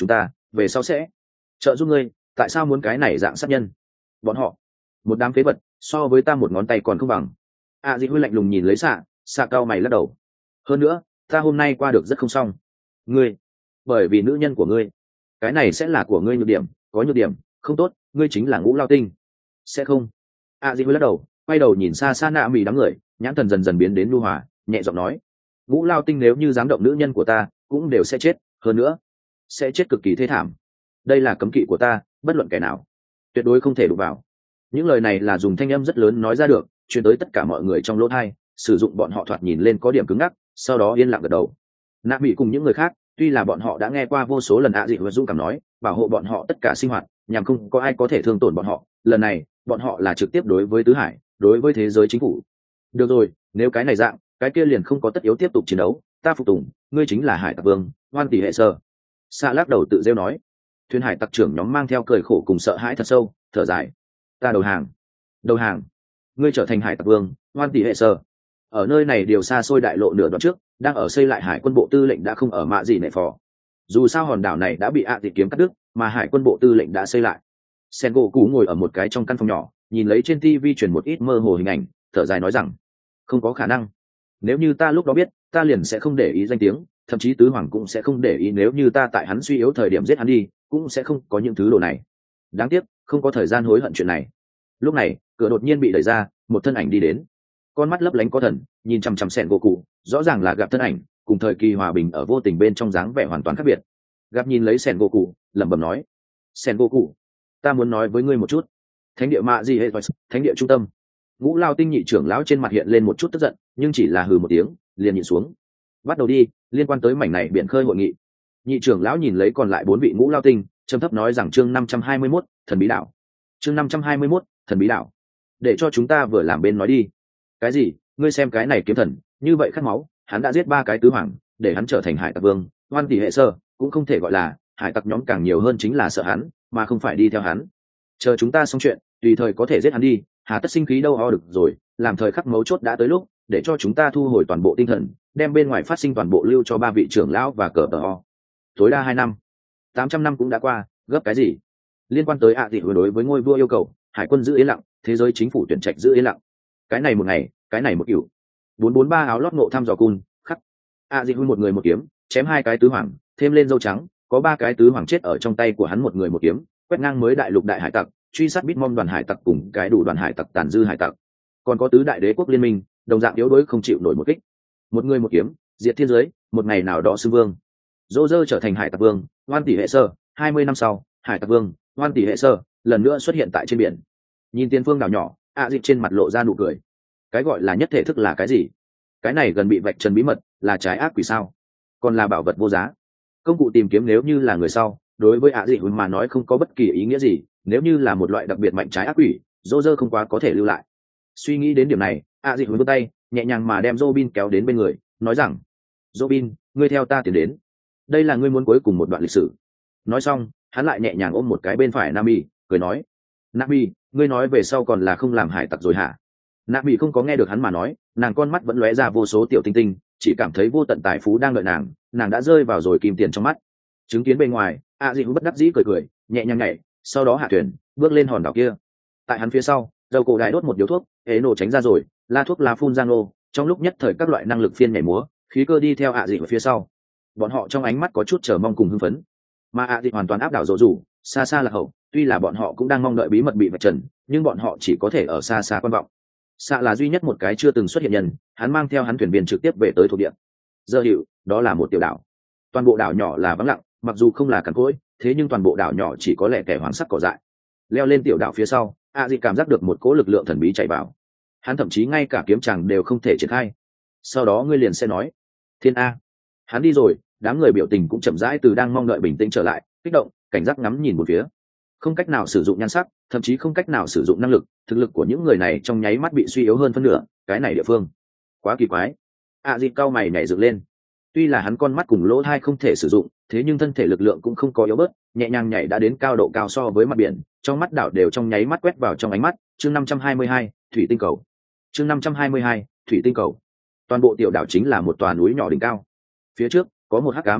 về sau sẽ trợ giúp ngươi. Tại sao muốn cái này dạng sát nhân? Bọn họ một đám phế vật, so với ta một ngón tay còn không bằng. A Di huy lạnh lùng nhìn lấy xạ, xạ cao mày lắc đầu. Hơn nữa, ta hôm nay qua được rất không xong. Ngươi, bởi vì nữ nhân của ngươi, cái này sẽ là của ngươi nhược điểm, có nhược điểm, không tốt, ngươi chính là Ngũ Lao Tinh. Sẽ không. A Di huy lắc đầu, quay đầu nhìn xa xa nạ mì đám người, nhãn thần dần dần biến đến nhu hòa, nhẹ giọng nói: Ngũ Lao Tinh nếu như dám động nữ nhân của ta, cũng đều sẽ chết, hơn nữa, sẽ chết cực kỳ thê thảm. Đây là cấm kỵ của ta, bất luận kẻ nào tuyệt đối không thể đụng vào. Những lời này là dùng thanh âm rất lớn nói ra được, truyền tới tất cả mọi người trong lỗ tai, sử dụng bọn họ thoạt nhìn lên có điểm cứng ngắc, sau đó yên lặng gật đầu. Nạ bị cùng những người khác, tuy là bọn họ đã nghe qua vô số lần ạ dị và dũng cảm nói bảo hộ bọn họ tất cả sinh hoạt, nhằm không có ai có thể thương tổn bọn họ, lần này bọn họ là trực tiếp đối với tứ hải, đối với thế giới chính phủ. Được rồi, nếu cái này dạng, cái kia liền không có tất yếu tiếp tục chiến đấu, ta phục tùng, ngươi chính là hải tặc vương, hoan tỷ hệ sơ. Xạ lắc đầu tự rêu nói. Thuyền hải tặc trưởng nhóm mang theo cười khổ cùng sợ hãi thật sâu, thở dài. Ta đầu hàng. Đầu hàng. Ngươi trở thành hải tặc vương, hoan tỷ hệ sơ. Ở nơi này điều xa xôi đại lộ nửa đoạn trước, đang ở xây lại hải quân bộ tư lệnh đã không ở mạ gì nệ phò. Dù sao hòn đảo này đã bị ạ dị kiếm cắt đứt, mà hải quân bộ tư lệnh đã xây lại. Sen gỗ cũ ngồi ở một cái trong căn phòng nhỏ, nhìn lấy trên tivi truyền một ít mơ hồ hình ảnh, thở dài nói rằng: không có khả năng. Nếu như ta lúc đó biết, ta liền sẽ không để ý danh tiếng, thậm chí tứ hoàng cũng sẽ không để ý, nếu như ta tại hắn suy yếu thời điểm giết hắn đi, cũng sẽ không có những thứ đồ này. Đáng tiếc, không có thời gian hối hận chuyện này. Lúc này, cửa đột nhiên bị đẩy ra, một thân ảnh đi đến. Con mắt lấp lánh có thần, nhìn chằm chằm Sen gỗ cụ, rõ ràng là gặp thân ảnh, cùng thời kỳ hòa bình ở vô tình bên trong dáng vẻ hoàn toàn khác biệt. Gặp nhìn lấy Sen gỗ cụ, lẩm bẩm nói: Sen gỗ cụ, ta muốn nói với ngươi một chút. Thánh địa mạ gì hệ, thánh địa trung tâm. Ngũ Lao Tinh nhị trưởng lão trên mặt hiện lên một chút tức giận, nhưng chỉ là hừ một tiếng, liền nhìn xuống. Bắt đầu đi, liên quan tới mảnh này biển khơi hội nghị. Nhị trưởng lão nhìn lấy còn lại bốn vị Ngũ Lao Tinh, trầm thấp nói rằng chương năm trăm hai mươi mốt, thần bí đảo. Chương năm trăm hai mươi mốt, thần bí đảo. Để cho chúng ta vừa làm bên nói đi. Cái gì? Ngươi xem cái này kiếm thần, như vậy khát máu, hắn đã giết ba cái tứ hoàng, để hắn trở thành hải tặc vương, hoan tỷ hệ sơ, cũng không thể gọi là hải tặc nhóm, càng nhiều hơn chính là sợ hắn, mà không phải đi theo hắn. Chờ chúng ta xong chuyện, tùy thời có thể giết hắn đi, hà tất sinh khí đâu ho được rồi, làm thời khắc mấu chốt đã tới lúc, để cho chúng ta thu hồi toàn bộ tinh thần, đem bên ngoài phát sinh toàn bộ lưu cho ba vị trưởng lão và cờ tờ ho. Tối đa hai năm, tám trăm năm cũng đã qua, gấp cái gì? Liên quan tới ạ dị hồi đối với ngôi vua yêu cầu, hải quân giữ yên lặng, thế giới chính phủ tuyển trạch giữ yên lặng. Cái này một ngày, cái này một kiểu. Bốn bốn ba áo lót ngộ thăm dò cun, khắc. ạ dị hồi một người một kiếm, chém hai cái tứ hoàng, thêm lên dâu trắng, có ba cái tứ hoàng chết ở trong tay của hắn, một người một kiếm, quét ngang mới đại lục đại hải tặc, truy sát Bitmom đoàn hải tặc cùng cái đủ đoàn hải tặc tàn dư hải tặc, còn có tứ đại đế quốc liên minh, đồng dạng yếu đuối không chịu nổi một kích. Một người một kiếm, diệt thiên giới, một ngày nào đó xưng vương. Dô dơ trở thành hải tặc vương, hoan tỷ hệ sơ, hai mươi năm sau, hải tặc vương, hoan tỷ hệ sơ, lần nữa xuất hiện tại trên biển. Nhìn tiên phương đảo nhỏ, ạ à dịch trên mặt lộ ra nụ cười. Cái gọi là nhất thể thức là cái gì? Cái này gần bị vạch trần bí mật, là trái ác quỷ sao? Còn là bảo vật vô giá. Công cụ tìm kiếm nếu như là người sau, đối với ạ à dị mà nói không có bất kỳ ý nghĩa gì, nếu như là một loại đặc biệt mạnh trái ác quỷ, dô dơ không quá có thể lưu lại. Suy nghĩ đến điểm này, ạ à dị vươn tay nhẹ nhàng mà đem Robin kéo đến bên người, nói rằng: Robin, ngươi theo ta tiến đến, đây là ngươi muốn cuối cùng một đoạn lịch sử. Nói xong, hắn lại nhẹ nhàng ôm một cái bên phải Nami, cười nói: Nami, ngươi nói về sau còn là không làm hải tặc rồi hả? Nami không có nghe được hắn mà nói, nàng con mắt vẫn lóe ra vô số tiểu tinh tinh, chỉ cảm thấy vô tận tài phú đang đợi nàng, nàng đã rơi vào rồi kim tiền trong mắt. Chứng kiến bên ngoài, ạ dị bất đắc dĩ cười cười, nhẹ nhàng nhảy, sau đó hạ thuyền, bước lên hòn đảo kia. Tại hắn phía sau, dầu cổ đại đốt một điếu thuốc, hễ nổ tránh ra rồi, la thuốc lá phun giang lô, trong lúc nhất thời các loại năng lực phiên nhảy múa, khí cơ đi theo ạ dị ở phía sau. Bọn họ trong ánh mắt có chút chờ mong cùng hưng phấn, mà ạ dị hoàn toàn áp đảo dỗ rủ, xa xa là hậu. Tuy là bọn họ cũng đang mong đợi bí mật bị vạch trần, nhưng bọn họ chỉ có thể ở xa xa quan vọng. Xạ là duy nhất một cái chưa từng xuất hiện nhân, hắn mang theo hắn thuyền viên trực tiếp về tới thuộc địa. Giờ hiệu, đó là một tiểu đảo. Toàn bộ đảo nhỏ là vắng lặng, mặc dù không là cằn cỗi, thế nhưng toàn bộ đảo nhỏ chỉ có lẻ tẻ hoàng sắc cỏ dại. Leo lên tiểu đảo phía sau, a dị cảm giác được một cỗ lực lượng thần bí chạy vào. Hắn thậm chí ngay cả kiếm chàng đều không thể triển khai. Sau đó ngươi liền sẽ nói: Thiên A. Hắn đi rồi, đám người biểu tình cũng chậm rãi từ đang mong đợi bình tĩnh trở lại, kích động, cảnh giác ngắm nhìn một phía. Không cách nào sử dụng nhan sắc, thậm chí không cách nào sử dụng năng lực, thực lực của những người này trong nháy mắt bị suy yếu hơn phân nửa. Cái này địa phương quá kỳ quái. a dị cao mày nhảy dựng lên. Tuy là hắn con mắt cùng lỗ tai không thể sử dụng, thế nhưng thân thể lực lượng cũng không có yếu bớt, nhẹ nhàng nhảy đã đến cao độ cao so với mặt biển, trong mắt đảo đều trong nháy mắt quét vào trong ánh mắt. Chương năm trăm hai mươi hai, thủy tinh cầu. Chương năm trăm hai mươi hai, thủy tinh cầu. Toàn bộ tiểu đảo chính là một tòa núi nhỏ đỉnh cao. Phía trước có một hắc ám huy động,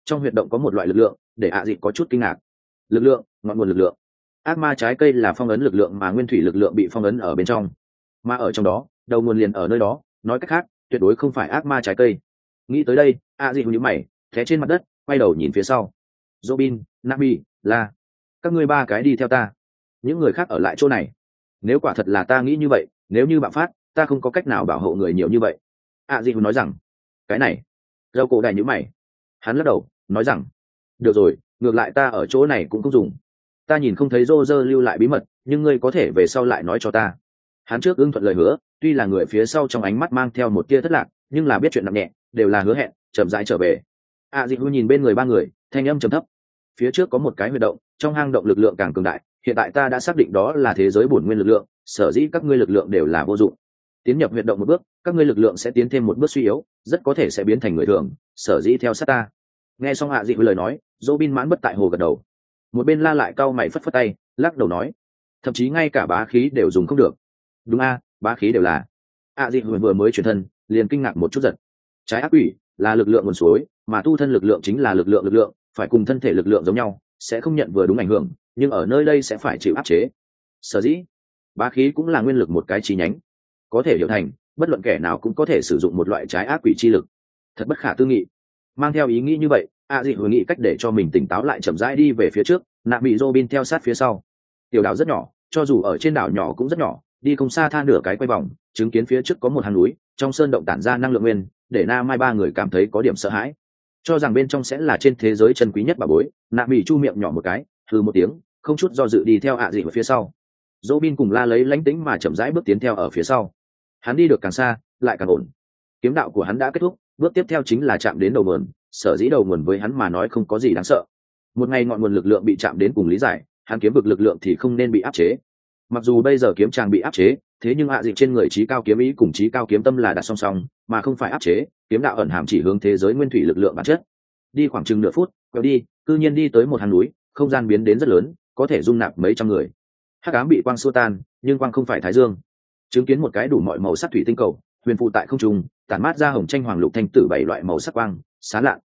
Trong huyệt động có một loại lực lượng để ạ dịu có chút kinh ngạc. Lực lượng, ngọn nguồn lực lượng. Ác ma trái cây là phong ấn lực lượng mà nguyên thủy lực lượng bị phong ấn ở bên trong, mà ở trong đó đầu nguồn liền ở nơi đó, nói cách khác tuyệt đối không phải ác ma trái cây. Nghĩ tới đây, ạ dịu nhíu mày, té trên mặt đất, quay đầu nhìn phía sau. Robin, Nabi, La, các ngươi ba cái đi theo ta, những người khác ở lại chỗ này. Nếu quả thật là ta nghĩ như vậy, nếu như bạo phát, ta không có cách nào bảo hộ người nhiều như vậy. ạ dịu nói rằng, cái này râu cổ đại nhíu mày, hắn lắc đầu nói rằng, được rồi, ngược lại ta ở chỗ này cũng không dùng. Ta nhìn không thấy Roger lưu lại bí mật, nhưng ngươi có thể về sau lại nói cho ta. Hắn trước ưng thuận lời hứa, tuy là người phía sau trong ánh mắt mang theo một tia thất lạc, nhưng là biết chuyện nặng nhẹ, đều là hứa hẹn, chậm rãi trở về. A Dịu nhìn bên người ba người, thanh âm trầm thấp. Phía trước có một cái huyệt động, trong hang động lực lượng càng cường đại, hiện tại ta đã xác định đó là thế giới bổn nguyên lực lượng, sở dĩ các ngươi lực lượng đều là vô dụng. Tiến nhập huyệt động một bước, các ngươi lực lượng sẽ tiến thêm một bước suy yếu, rất có thể sẽ biến thành người thường, sở dĩ theo sát ta. Nghe xong A Dịu lời nói, Robin mãn bất tại hồ gật đầu. Một bên La lại cau mày phất phất tay, lắc đầu nói, thậm chí ngay cả bá khí đều dùng không được. Đúng a, bá khí đều là. A Dịu vừa mới chuyển thân, liền kinh ngạc một chút giật. Trái ác quỷ là lực lượng nguồn suối, mà tu thân lực lượng chính là lực lượng lực lượng, phải cùng thân thể lực lượng giống nhau, sẽ không nhận vừa đúng ảnh hưởng, nhưng ở nơi đây sẽ phải chịu áp chế. Sở dĩ, bá khí cũng là nguyên lực một cái chi nhánh, có thể hiểu thành, bất luận kẻ nào cũng có thể sử dụng một loại trái ác quỷ chi lực. Thật bất khả tư nghị. Mang theo ý nghĩ như vậy, A Dị hồi nghĩ cách để cho mình tỉnh táo lại, chậm rãi đi về phía trước, nạ bị Robin theo sát phía sau. Tiểu đảo rất nhỏ, cho dù ở trên đảo nhỏ cũng rất nhỏ, đi không xa tha nửa cái quay vòng, chứng kiến phía trước có một hang núi, trong sơn động tản ra năng lượng nguyên, để Na Mai ba người cảm thấy có điểm sợ hãi, cho rằng bên trong sẽ là trên thế giới chân quý nhất bà bối. Nạ bị chu miệng nhỏ một cái, hừ một tiếng, không chút do dự đi theo A Dị ở phía sau. Robin cùng La lấy lánh tính mà chậm rãi bước tiến theo ở phía sau. Hắn đi được càng xa, lại càng ổn. Kiếm đạo của hắn đã kết thúc, bước tiếp theo chính là chạm đến đầu nguồn, sở dĩ đầu nguồn với hắn mà nói không có gì đáng sợ. Một ngày ngọn nguồn lực lượng bị chạm đến cùng lý giải, hắn kiếm vực lực lượng thì không nên bị áp chế. Mặc dù bây giờ kiếm tràng bị áp chế, thế nhưng hạ dị trên người trí cao kiếm ý cùng trí cao kiếm tâm là đặt song song, mà không phải áp chế. Kiếm đạo ẩn hàm chỉ hướng thế giới nguyên thủy lực lượng bản chất. Đi khoảng chừng nửa phút, quẹo đi, cư nhiên đi tới một hang núi, không gian biến đến rất lớn, có thể dung nạp mấy trăm người. Hắc ám bị quang xua tan, nhưng quang không phải thái dương. Chứng kiến một cái đủ mọi màu sắc thủy tinh cầu huyền phụ tại không trung, tản mát ra hồng tranh hoàng lục thanh tử bảy loại màu sắc quang sáng lạ.